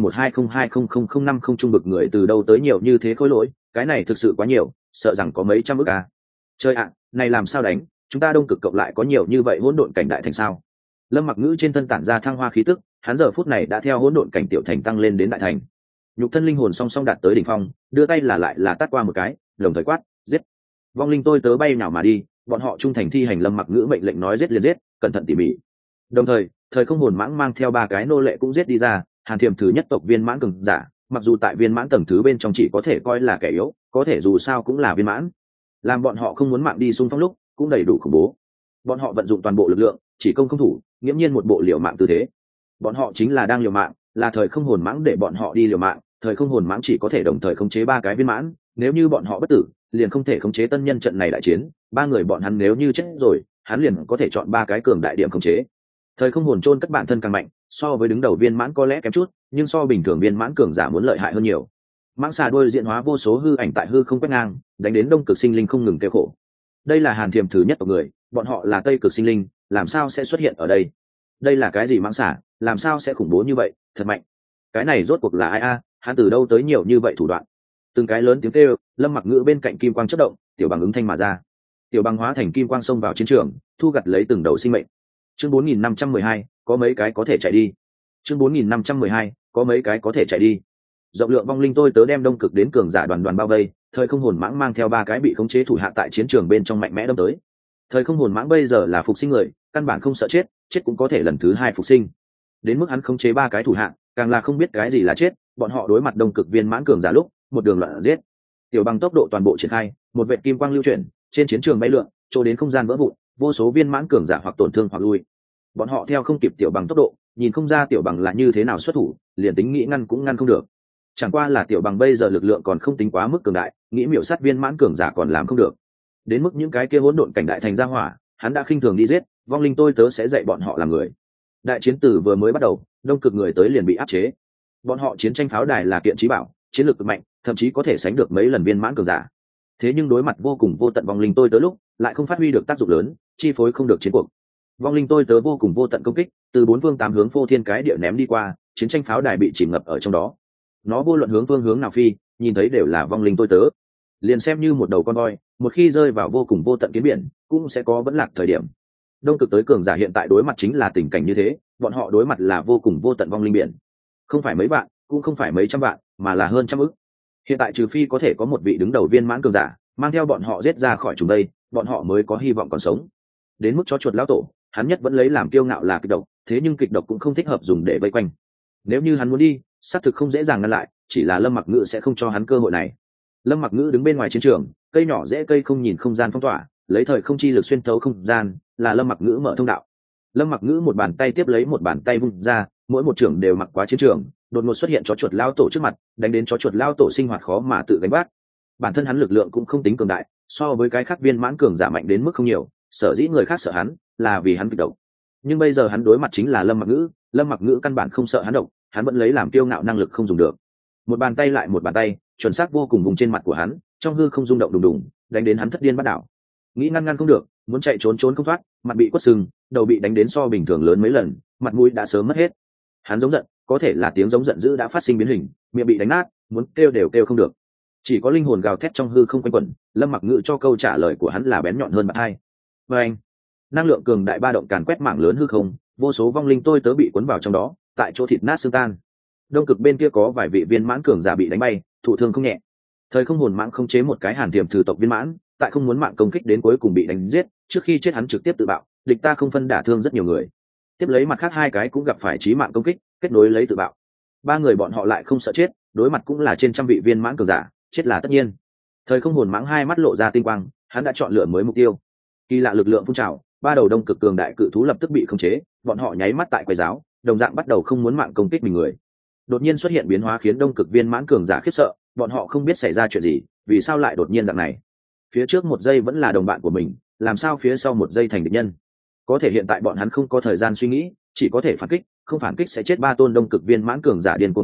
12020005 trung bực người từ đâu tới nhiều như thế khôi lỗi, cái này thực sự quá nhiều, sợ rằng có mấy trăm ức à. Chơi ạ, này làm sao đánh, chúng ta đông cực cộng lại có nhiều như vậy hỗn độn cảnh đại thành sao? Lâm Mặc Ngữ trên thân tản ra thăng hoa khí tức, hắn giờ phút này đã theo hỗn độn cảnh tiểu thành tăng lên đến đại thành. Nhục thân linh hồn song song đạt tới đỉnh phong, đưa tay lại là tát qua một cái, đồng thời quát, giết. Vong linh tôi tớ bay nhào mà đi, bọn họ trung thành thi hành Lâm Mặc Ngữ mệnh lệnh nói giết liền giết, cẩn thận tỉ mỉ. Đồng thời, thời không hồn mãng mang theo ba cái nô lệ cũng giết đi ra, Hàn Thiềm thứ nhất tộc viên mãn cường giả, mặc dù tại viên mãn tầng thứ bên trong chỉ có thể coi là kẻ yếu, có thể dù sao cũng là viên mãn. Làm bọn họ không muốn mạng đi xung phong lúc, cũng đầy đủ khủng bố. Bọn họ vận dụng toàn bộ lực lượng, chỉ công không thủ, nghiễm nhiên một bộ liều mạng tư thế. Bọn họ chính là đang liều mạng, là thời không hồn mãng để bọn họ đi liều mạng, thời không hồn mãng chỉ có thể đồng thời khống chế ba cái viên mãn, nếu như bọn họ bất tử, liền không thể khống chế tân nhân trận này đại chiến, ba người bọn hắn nếu như chết rồi, hắn liền có thể chọn ba cái cường đại điểm khống chế. Thời không hồn chôn cất bản thân càng mạnh, so với đứng đầu viên mãn có lẽ kém chút, nhưng so bình thường viên mãn cường giả muốn lợi hại hơn nhiều. Mãng xà đuôi diễn hóa vô số hư ảnh tại hư không quét ngang, đánh đến đông cực sinh linh không ngừng kêu khổ. Đây là Hàn Thiềm thứ nhất của người, bọn họ là tây cực sinh linh, làm sao sẽ xuất hiện ở đây? Đây là cái gì mãng xà, làm sao sẽ khủng bố như vậy, thật mạnh. Cái này rốt cuộc là ai a? Hắn từ đâu tới nhiều như vậy thủ đoạn? Từng cái lớn tiếng kêu, Lâm Mặc Ngữ bên cạnh kim quang chớp động, tiểu bằng ứng thanh mà ra. Tiểu bằng hóa thành kim quang xông vào chiến trường, thu gặt lấy từng đầu sinh mệnh. Chương 4512, có mấy cái có thể chạy đi. Chương 4512, có mấy cái có thể chạy đi. Rộng lượng vong linh tôi tớ đem đông cực đến cường giả đoàn đoàn bao vây, thời không hồn mãng mang theo ba cái bị khống chế thủ hạ tại chiến trường bên trong mạnh mẽ đâm tới. Thời không hồn mãng bây giờ là phục sinh người, căn bản không sợ chết, chết cũng có thể lần thứ hai phục sinh. Đến mức hắn khống chế ba cái thủ hạ, càng là không biết cái gì là chết, bọn họ đối mặt đông cực viên mãn cường giả lúc, một đường loạn giết. Tiểu bằng tốc độ toàn bộ triển khai, một vệt kim quang lưu chuyển, trên chiến trường bay lượn, chỗ đến không gian vỡ vụn, vô số viên mãn cường giả hoặc tổn thương hoặc lui. Bọn họ theo không kịp tiểu bằng tốc độ, nhìn không ra tiểu bằng là như thế nào xuất thủ, liền tính nghĩ ngăn cũng ngăn không được. Chẳng qua là tiểu bằng bây giờ lực lượng còn không tính quá mức cường đại, nghĩ miểu sát viên mãn cường giả còn làm không được. Đến mức những cái kia hỗn độn cảnh đại thành ra hỏa, hắn đã khinh thường đi giết, vong linh tôi tớ sẽ dạy bọn họ làm người. Đại chiến tử vừa mới bắt đầu, đông cực người tới liền bị áp chế. Bọn họ chiến tranh pháo đài là kiện trí bảo, chiến lược cực mạnh, thậm chí có thể sánh được mấy lần viên mãn cường giả. Thế nhưng đối mặt vô cùng vô tận vong linh tôi tớ lúc, lại không phát huy được tác dụng lớn, chi phối không được chiến cuộc. Vong linh tôi tớ vô cùng vô tận công kích, từ bốn phương tám hướng phô thiên cái địa ném đi qua, chiến tranh pháo đài bị chìm ngập ở trong đó. Nó vô luận hướng phương hướng nào phi, nhìn thấy đều là vong linh tôi tớ. Liền xem như một đầu con voi, một khi rơi vào vô cùng vô tận kiến biển, cũng sẽ có vẫn lạc thời điểm. Đông cực tới cường giả hiện tại đối mặt chính là tình cảnh như thế, bọn họ đối mặt là vô cùng vô tận vong linh biển. Không phải mấy vạn, cũng không phải mấy trăm vạn, mà là hơn trăm ức. Hiện tại trừ phi có thể có một vị đứng đầu viên mãn cường giả, mang theo bọn họ giết ra khỏi chúng đây, bọn họ mới có hy vọng còn sống. Đến mức chó chuột lão tổ, hắn nhất vẫn lấy làm kiêu ngạo là kịch độc, thế nhưng kịch độc cũng không thích hợp dùng để vây quanh. Nếu như hắn muốn đi, xác thực không dễ dàng ngăn lại, chỉ là Lâm Mặc Ngữ sẽ không cho hắn cơ hội này. Lâm Mặc Ngữ đứng bên ngoài chiến trường, cây nhỏ rễ cây không nhìn không gian phong tỏa, lấy thời không chi lực xuyên thấu không gian, là Lâm Mặc Ngữ mở thông đạo. Lâm Mặc Ngữ một bàn tay tiếp lấy một bàn tay vung ra, mỗi một trường đều mặc quá chiến trường, đột ngột xuất hiện chó chuột lao tổ trước mặt, đánh đến chó chuột lao tổ sinh hoạt khó mà tự gánh vác. Bản thân hắn lực lượng cũng không tính cường đại, so với cái khác viên mãn cường giả mạnh đến mức không nhiều, sở dĩ người khác sợ hắn là vì hắn kịch độc. Nhưng bây giờ hắn đối mặt chính là Lâm Mặc Ngữ, Lâm Mặc Ngữ căn bản không sợ hắn độc, hắn vẫn lấy làm kiêu ngạo năng lực không dùng được. Một bàn tay lại một bàn tay, chuẩn xác vô cùng vùng trên mặt của hắn, trong hư không rung động đùng đùng, đánh đến hắn thất điên bắt đảo. Nghĩ ngăn ngăn không được, muốn chạy trốn trốn không thoát, mặt bị quất sưng, đầu bị đánh đến so bình thường lớn mấy lần, mặt mũi đã sớm mất hết. Hắn giống giận, có thể là tiếng giống giận dữ đã phát sinh biến hình, miệng bị đánh nát, muốn kêu đều kêu không được. Chỉ có linh hồn gào thét trong hư không quanh quẩn, Lâm Mặc Ngữ cho câu trả lời của hắn là bén nhọn hơn bạc hai. Và anh, năng lượng cường đại ba động càn quét mảng lớn hư không, vô số vong linh tôi tớ bị cuốn vào trong đó, tại chỗ thịt nát xương tan. Đông cực bên kia có vài vị viên mãn cường giả bị đánh bay, thụ thương không nhẹ. Thời không hồn mãng không chế một cái Hàn Tiềm thử tộc viên mãn, tại không muốn mạng công kích đến cuối cùng bị đánh giết, trước khi chết hắn trực tiếp tự bạo, địch ta không phân đả thương rất nhiều người. Tiếp lấy mặt khác hai cái cũng gặp phải chí mạng công kích, kết nối lấy tự bạo. Ba người bọn họ lại không sợ chết, đối mặt cũng là trên trăm vị viên mãn cường giả, chết là tất nhiên. Thời không hồn mãng hai mắt lộ ra tinh quang, hắn đã chọn lựa mới mục tiêu. Kỳ lạ lực lượng phun trào, ba đầu đông cực cường đại cự thú lập tức bị khống chế, bọn họ nháy mắt tại quầy giáo, đồng dạng bắt đầu không muốn mạng công kích mình người. Đột nhiên xuất hiện biến hóa khiến đông cực viên mãn cường giả khiếp sợ, bọn họ không biết xảy ra chuyện gì, vì sao lại đột nhiên dạng này. Phía trước một giây vẫn là đồng bạn của mình, làm sao phía sau một giây thành địch nhân. Có thể hiện tại bọn hắn không có thời gian suy nghĩ, chỉ có thể phản kích, không phản kích sẽ chết. Ba tôn đông cực viên mãn cường giả điên cuồng công kích,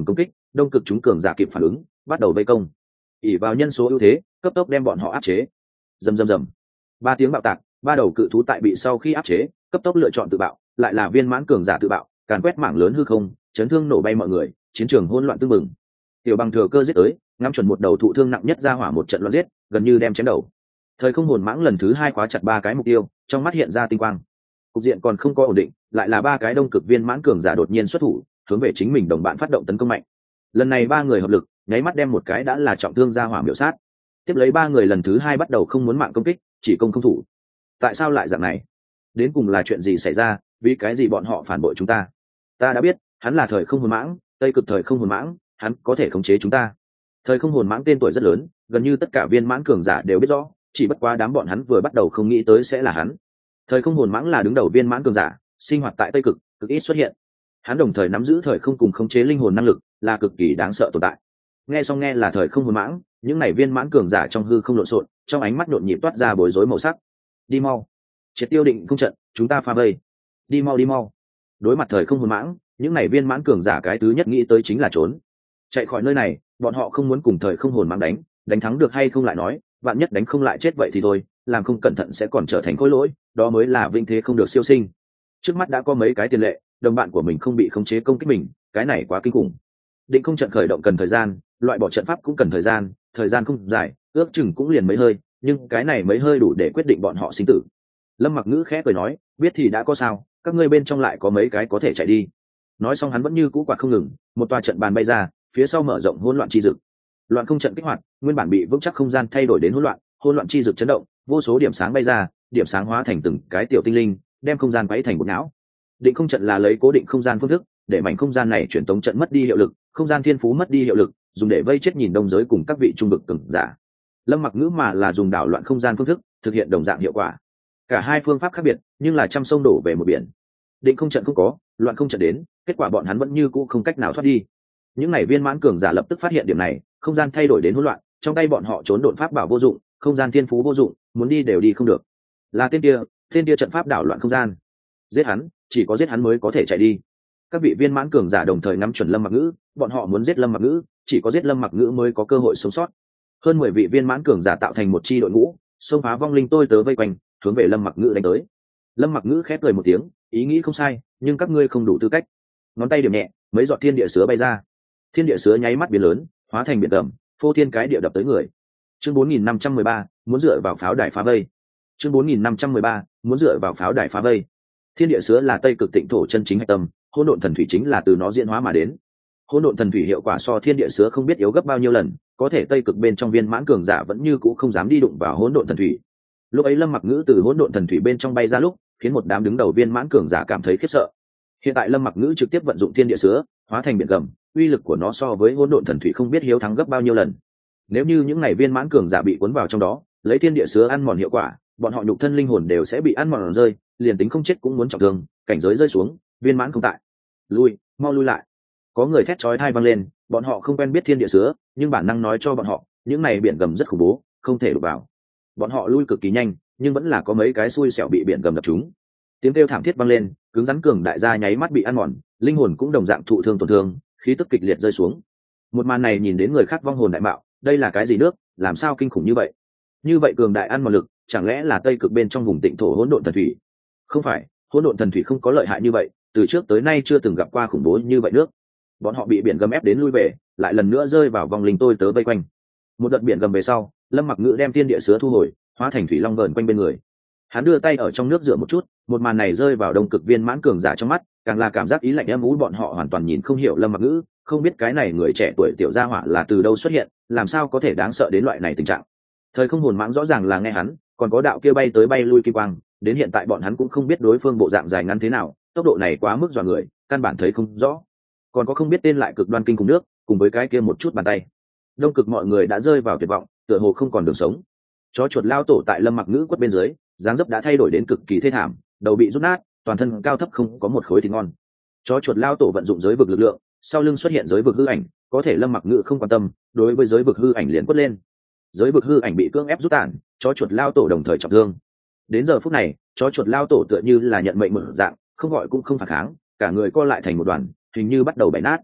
đông cực chúng cường giả kịp phản ứng, bắt đầu vây công. ỷ vào nhân số ưu thế, cấp tốc đem bọn họ áp chế. Rầm rầm rầm. Ba tiếng bạo tạc, ba đầu cự thú tại bị sau khi áp chế, cấp tốc lựa chọn tự bạo, lại là viên mãn cường giả tự bạo, càn quét mảng lớn hư không, chấn thương nổ bay mọi người, chiến trường hỗn loạn tương mừng. Tiểu Bằng thừa cơ giết tới, ngắm chuẩn một đầu thụ thương nặng nhất ra hỏa một trận loạn giết, gần như đem chém đầu. Thời không hồn mãng lần thứ hai khóa chặt ba cái mục tiêu, trong mắt hiện ra tinh quang. Cục diện còn không có ổn định, lại là ba cái đông cực viên mãn cường giả đột nhiên xuất thủ, hướng về chính mình đồng bạn phát động tấn công mạnh. Lần này ba người hợp lực, nháy mắt đem một cái đã là trọng thương ra hỏa miểu sát. Tiếp lấy ba người lần thứ hai bắt đầu không muốn mạng công kích, chỉ công không thủ. Tại sao lại dạng này? Đến cùng là chuyện gì xảy ra? Vì cái gì bọn họ phản bội chúng ta? Ta đã biết, hắn là thời không hồn mãng, tây cực thời không hồn mãng, hắn có thể khống chế chúng ta. Thời không hồn mãng tên tuổi rất lớn, gần như tất cả viên mãn cường giả đều biết rõ, chỉ bất quá đám bọn hắn vừa bắt đầu không nghĩ tới sẽ là hắn. Thời không hồn mãng là đứng đầu viên mãn cường giả, sinh hoạt tại tây cực, cực ít xuất hiện. Hắn đồng thời nắm giữ thời không cùng khống chế linh hồn năng lực, là cực kỳ đáng sợ tồn tại. Nghe xong nghe là thời không hồn mãng, những này viên mãn cường giả trong hư không lộn xộn, trong ánh mắt nhộn nhịp toát ra bối rối màu sắc. Đi mau, triệt tiêu định không trận, chúng ta phá vây. Đi mau đi mau. Đối mặt thời không hồn mãng, những này viên mãn cường giả cái thứ nhất nghĩ tới chính là trốn, chạy khỏi nơi này. Bọn họ không muốn cùng thời không hồn mãng đánh thắng được hay không lại nói, vạn nhất đánh không lại chết vậy thì thôi, làm không cẩn thận sẽ còn trở thành khối lỗi, đó mới là vinh thế không được siêu sinh. Trước mắt đã có mấy cái tiền lệ, đồng bạn của mình không bị khống chế công kích mình, cái này quá kinh khủng. Định không trận khởi động cần thời gian, loại bỏ trận pháp cũng cần thời gian không dài, ước chừng cũng liền mấy hơi, nhưng cái này mấy hơi đủ để quyết định bọn họ sinh tử. Lâm Mặc Ngữ khẽ cười nói, biết thì đã có sao, các ngươi bên trong lại có mấy cái có thể chạy đi. Nói xong hắn vẫn như cũ quạt không ngừng, một tòa trận bàn bay ra, phía sau mở rộng hỗn loạn chi dực. Loạn không trận kích hoạt, nguyên bản bị vững chắc không gian thay đổi đến hỗn loạn chi dực chấn động, vô số điểm sáng bay ra, điểm sáng hóa thành từng cái tiểu tinh linh, đem không gian quấy thành một não. Định không trận là lấy cố định không gian phương thức, để mảnh không gian này truyền tống trận mất đi hiệu lực, không gian thiên phú mất đi hiệu lực, dùng để vây chết nhìn đông giới cùng các vị trung vực cường giả. Lâm Mặc Ngữ mà là dùng đảo loạn không gian phương thức, thực hiện đồng dạng hiệu quả. Cả hai phương pháp khác biệt, nhưng là trăm sông đổ về một biển. Định không trận không có, loạn không trận đến, kết quả bọn hắn vẫn như cũ không cách nào thoát đi. Những này viên mãn cường giả lập tức phát hiện điểm này, không gian thay đổi đến hỗn loạn, trong tay bọn họ trốn độn pháp bảo vô dụng, không gian thiên phú vô dụng, muốn đi đều đi không được. Là tên kia trận pháp đảo loạn không gian. Giết hắn, chỉ có giết hắn mới có thể chạy đi. Các vị viên mãn cường giả đồng thời ngắm chuẩn Lâm Mặc Ngữ, bọn họ muốn giết Lâm Mặc Ngữ, chỉ có giết Lâm Mặc Ngữ mới có cơ hội sống sót. Hơn 10 vị viên mãn cường giả tạo thành một chi đội ngũ, xông phá vong linh tôi tớ vây quanh, hướng về Lâm Mặc Ngữ đánh tới. Lâm Mặc Ngữ khép cười một tiếng, ý nghĩ không sai, nhưng các ngươi không đủ tư cách. Ngón tay điểm nhẹ, mấy giọt thiên địa sứa bay ra. Thiên địa sứa nháy mắt biến lớn, hóa thành biển gầm, phô thiên cái địa đập tới người. Chương 4513, muốn dựa vào pháo đài phá vây. Chương 4513, muốn dựa vào pháo đài phá vây. Thiên địa sứa là Tây Cực Tịnh thổ chân chính hạch tâm, hỗn độn thần thủy chính là từ nó diễn hóa mà đến. Hỗn độn thần thủy hiệu quả so thiên địa sứa không biết yếu gấp bao nhiêu lần, có thể Tây Cực bên trong viên mãn cường giả vẫn như cũ không dám đi đụng vào hỗn độn thần thủy. Lúc ấy Lâm Mặc Ngữ từ hỗn độn thần thủy bên trong bay ra lúc, khiến một đám đứng đầu viên mãn cường giả cảm thấy khiếp sợ. Hiện tại Lâm Mặc Ngữ trực tiếp vận dụng thiên địa sứa, hóa thành biển gầm, uy lực của nó so với hỗn độn thần thủy không biết hiếu thắng gấp bao nhiêu lần. Nếu như những ngày viên mãn cường giả bị cuốn vào trong đó, lấy thiên địa sứa ăn mòn hiệu quả, bọn họ nhục thân linh hồn đều sẽ bị ăn mòn rơi, liền tính không chết cũng muốn trọng thương, cảnh giới rơi xuống, viên mãn không tại. Lui, mau lui lại. Có người thét chói tai vang lên, bọn họ không quen biết thiên địa sứa, nhưng bản năng nói cho bọn họ, những này biển gầm rất khủng bố, không thể đụng vào. Bọn họ lui cực kỳ nhanh, nhưng vẫn là có mấy cái xui xẻo bị biển gầm đập trúng. Tiếng kêu thảm thiết vang lên, cứng rắn cường đại gia nháy mắt bị ăn mòn, linh hồn cũng đồng dạng thụ thương tổn thương, khí tức kịch liệt rơi xuống. Một màn này nhìn đến người khác vong hồn đại mạo, đây là cái gì nước, làm sao kinh khủng như vậy? Như vậy cường đại ăn mòn lực, chẳng lẽ là Tây Cực bên trong vùng Tịnh thổ hỗn độn thần thủy? Không phải, hỗn độn thần thủy không có lợi hại như vậy, từ trước tới nay chưa từng gặp qua khủng bố như vậy nước. Bọn họ bị biển gầm ép đến lui về, lại lần nữa rơi vào vòng linh tôi tớ vây quanh. Một đợt biển gầm về sau, Lâm Mặc Ngữ đem thiên địa sứa thu hồi, hóa thành thủy long vờn quanh bên người. Hắn đưa tay ở trong nước rửa một chút, một màn này rơi vào đông cực viên mãn cường giả trong mắt, càng là cảm giác ý lạnh êm ú. Bọn họ hoàn toàn nhìn không hiểu Lâm Mặc Ngữ, không biết cái này người trẻ tuổi tiểu gia hỏa là từ đâu xuất hiện, làm sao có thể đáng sợ đến loại này tình trạng. Thời không hồn mãng rõ ràng là nghe hắn, còn có đạo kia bay tới bay lui kim quang, đến hiện tại bọn hắn cũng không biết đối phương bộ dạng dài ngắn thế nào, tốc độ này quá mức dọa người, căn bản thấy không rõ. Còn có không biết tên lại cực đoan kinh cùng nước, cùng với cái kia một chút bàn tay. Đông cực mọi người đã rơi vào tuyệt vọng, tựa hồ không còn đường sống. Chó chuột lao tổ tại Lâm Mặc Ngữ quất bên dưới, dáng dấp đã thay đổi đến cực kỳ thê thảm, đầu bị rút nát, toàn thân cao thấp không có một khối thịt ngon. Chó chuột lao tổ vận dụng giới vực lực lượng, sau lưng xuất hiện giới vực hư ảnh, có thể Lâm Mặc Ngữ không quan tâm, đối với giới vực hư ảnh liền quất lên. Giới vực hư ảnh bị cưỡng ép rút tản, chó chuột lao tổ đồng thời trọng thương. Đến giờ phút này, chó chuột lao tổ tựa như là nhận mệnh mở dạng, không gọi cũng không phản kháng, cả người co lại thành một đoàn, hình như bắt đầu bẻ nát.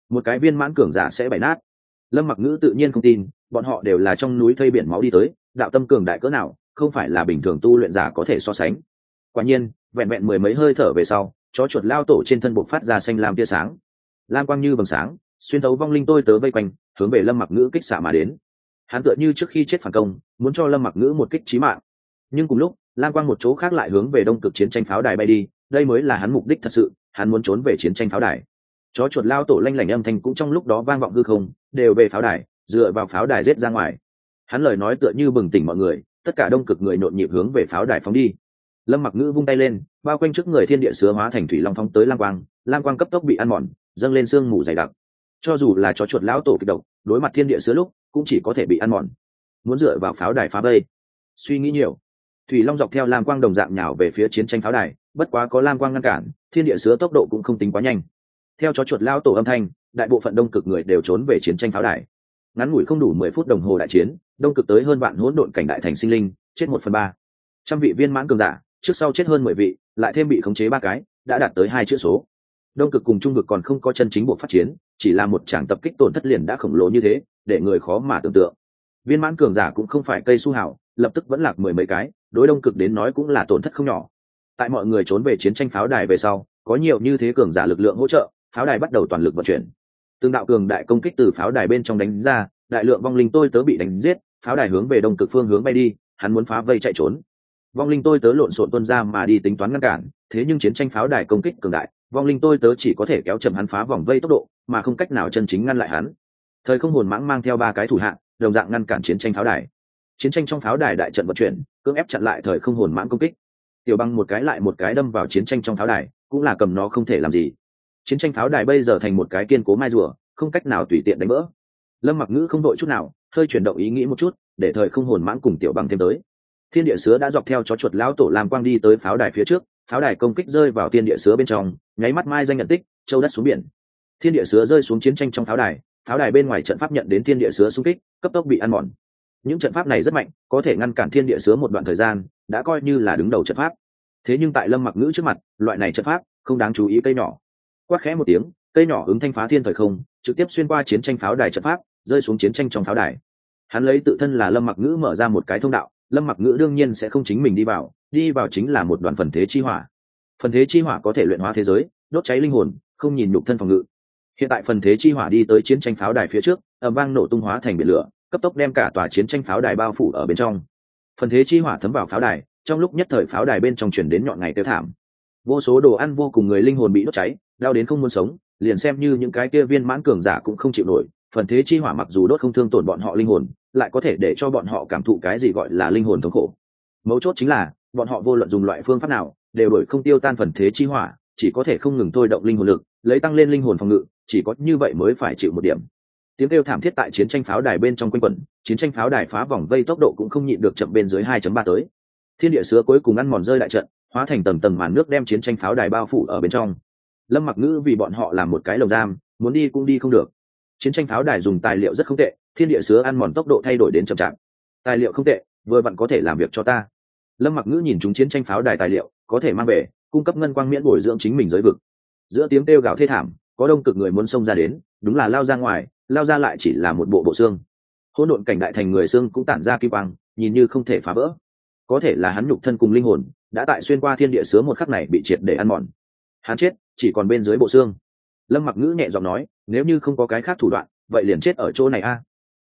một cái viên mãn cường giả sẽ bày nát. Lâm Mặc Ngữ tự nhiên không tin, bọn họ đều là trong núi thây biển máu đi tới, đạo tâm cường đại cỡ nào không phải là bình thường tu luyện giả có thể so sánh. Quả nhiên vẹn vẹn mười mấy hơi thở về sau, chó chuột lao tổ trên thân bộc phát ra xanh lam tia sáng, lam quang như vầng sáng xuyên thấu vong linh tôi tớ vây quanh, hướng về Lâm Mặc Ngữ kích xạ mà đến. Hắn tựa như trước khi chết phản công, muốn cho Lâm Mặc Ngữ một kích chí mạng. Nhưng cùng lúc, lam quang một chỗ khác lại hướng về đông cực chiến tranh pháo đài bay đi, đây mới là hắn mục đích thật sự, hắn muốn trốn về chiến tranh pháo đài. Chó chuột lao tổ lanh lảnh âm thanh cũng trong lúc đó vang vọng hư không, đều về pháo đài, dựa vào pháo đài giết ra ngoài. Hắn lời nói tựa như bừng tỉnh mọi người, tất cả đông cực người nhộn nhịp hướng về pháo đài phóng đi. Lâm Mặc Ngữ vung tay lên, bao quanh trước người thiên địa sứa hóa thành thủy long phóng tới lam quang cấp tốc bị ăn mòn, dâng lên sương mù dày đặc. Cho dù là chó chuột lão tổ kịch độc, đối mặt thiên địa sứa lúc cũng chỉ có thể bị ăn mòn. Muốn dựa vào pháo đài phá vây, suy nghĩ nhiều. Thủy long dọc theo lam quang đồng dạng nhào về phía chiến tranh pháo đài, bất quá có lam quang ngăn cản, thiên địa sứa tốc độ cũng không tính quá nhanh. Theo chó chuột lão tổ âm thanh, đại bộ phận đông cực người đều trốn về chiến tranh pháo đài. Ngắn ngủi không đủ 10 phút đồng hồ đại chiến, đông cực tới hơn vạn hỗn độn cảnh đại thành sinh linh, chết 1/3. Trăm vị viên mãn cường giả, trước sau chết hơn 10 vị, lại thêm bị khống chế 3 cái, đã đạt tới 2 chữ số. Đông cực cùng trung vực còn không có chân chính bộ phát chiến, chỉ là một tràng tập kích tổn thất liền đã khổng lồ như thế, để người khó mà tưởng tượng. Viên mãn cường giả cũng không phải cây su hào, lập tức vẫn lạc 10 mấy cái, đối đông cực đến nói cũng là tổn thất không nhỏ. Tại mọi người trốn về chiến tranh pháo đài về sau, có nhiều như thế cường giả lực lượng hỗ trợ, pháo đài bắt đầu toàn lực vận chuyển. Từng đạo cường đại công kích từ pháo đài bên trong đánh ra, đại lượng vong linh tôi tớ bị đánh giết, pháo đài hướng về đông cực phương hướng bay đi, hắn muốn phá vây chạy trốn. Vong linh tôi tớ lộn xộn tuôn ra mà đi tính toán ngăn cản, thế nhưng chiến tranh pháo đài công kích cường đại, vong linh tôi tớ chỉ có thể kéo chậm hắn phá vòng vây tốc độ, mà không cách nào chân chính ngăn lại hắn. Thời không hồn mãng mang theo 3 cái thủ hạ, đồng dạng ngăn cản chiến tranh pháo đài. Chiến tranh trong pháo đài đại trận vận chuyển, cưỡng ép chặn lại thời không hồn mãng công kích. Tiểu Băng một cái lại một cái đâm vào chiến tranh trong pháo đài, cũng là cầm nó không thể làm gì. Chiến tranh pháo đài bây giờ thành một cái kiên cố mai rùa, không cách nào tùy tiện đánh vỡ. Lâm Mặc Ngữ không đội chút nào, hơi chuyển động ý nghĩ một chút, để thời không hồn mãng cùng Tiểu Băng thêm tới. Thiên địa sứa đã dọc theo chó chuột lão tổ làm quang đi tới pháo đài phía trước, pháo đài công kích rơi vào thiên địa sứa bên trong, nháy mắt mai danh nhận tích, châu đất xuống biển. Thiên địa sứa rơi xuống chiến tranh trong pháo đài bên ngoài trận pháp nhận đến thiên địa sứa xung kích, cấp tốc bị ăn mòn. Những trận pháp này rất mạnh, có thể ngăn cản thiên địa sứa một đoạn thời gian, đã coi như là đứng đầu trận pháp. Thế nhưng tại Lâm Mặc Ngữ trước mặt, loại này trận pháp không đáng chú ý. Cây nhỏ quát khẽ một tiếng, cây nhỏ ứng thanh phá thiên thời không, trực tiếp xuyên qua chiến tranh pháo đài trận pháp, rơi xuống chiến tranh trong pháo đài. Hắn lấy tự thân là Lâm Mặc Ngữ mở ra một cái thông đạo, Lâm Mặc Ngữ đương nhiên sẽ không chính mình đi vào chính là một đoàn phần thế chi hỏa. Phần thế chi hỏa có thể luyện hóa thế giới, đốt cháy linh hồn, không nhìn nhục thân phòng ngự. Hiện tại phần thế chi hỏa đi tới chiến tranh pháo đài phía trước, ầm vang nổ tung hóa thành biển lửa, cấp tốc đem cả tòa chiến tranh pháo đài bao phủ ở bên trong. Phần thế chi hỏa thấm vào pháo đài, trong lúc nhất thời pháo đài bên trong truyền đến nhọn ngày kêu thảm. Vô số đồ ăn vô cùng người linh hồn bị đốt cháy, đau đến không muốn sống, liền xem như những cái kia viên mãn cường giả cũng không chịu nổi. Phần thế chi hỏa mặc dù đốt không thương tổn bọn họ linh hồn, lại có thể để cho bọn họ cảm thụ cái gì gọi là linh hồn thống khổ. Mấu chốt chính là bọn họ vô luận dùng loại phương pháp nào đều đổi không tiêu tan phần thế chi hỏa, chỉ có thể không ngừng thôi động linh hồn lực, lấy tăng lên linh hồn phòng ngự, chỉ có như vậy mới phải chịu một điểm. Tiếng kêu thảm thiết tại chiến tranh pháo đài bên trong quanh quẩn, chiến tranh pháo đài phá vòng vây tốc độ cũng không nhịn được chậm bên dưới 2.3 tới. Thiên địa sứa cuối cùng ăn mòn rơi đại trận, hóa thành tầng tầng màn nước đem chiến tranh pháo đài bao phủ ở bên trong. Lâm Mặc Ngữ vì bọn họ làm một cái lồng giam, muốn đi cũng đi không được. Chiến tranh pháo đài dùng tài liệu rất không tệ, thiên địa sứa ăn mòn tốc độ thay đổi đến chậm chạp. Tài liệu không tệ, vừa vặn có thể làm việc cho ta. Lâm Mặc Ngữ nhìn chúng chiến tranh pháo đài tài liệu, có thể mang về, cung cấp ngân quang miễn bồi dưỡng chính mình giới vực. Giữa tiếng kêu gào thê thảm, có đông cực người muốn xông ra đến, đúng là lao ra ngoài, lao ra lại chỉ là một bộ xương. Hỗn độn cảnh đại thành người xương cũng tản ra kim quang, nhìn như không thể phá vỡ. Có thể là hắn nhục thân cùng linh hồn đã tại xuyên qua thiên địa sứa một khắc này bị triệt để ăn mòn. Hắn chết, chỉ còn bên dưới bộ xương. Lâm Mặc Ngữ nhẹ giọng nói, nếu như không có cái khác thủ đoạn, vậy liền chết ở chỗ này a.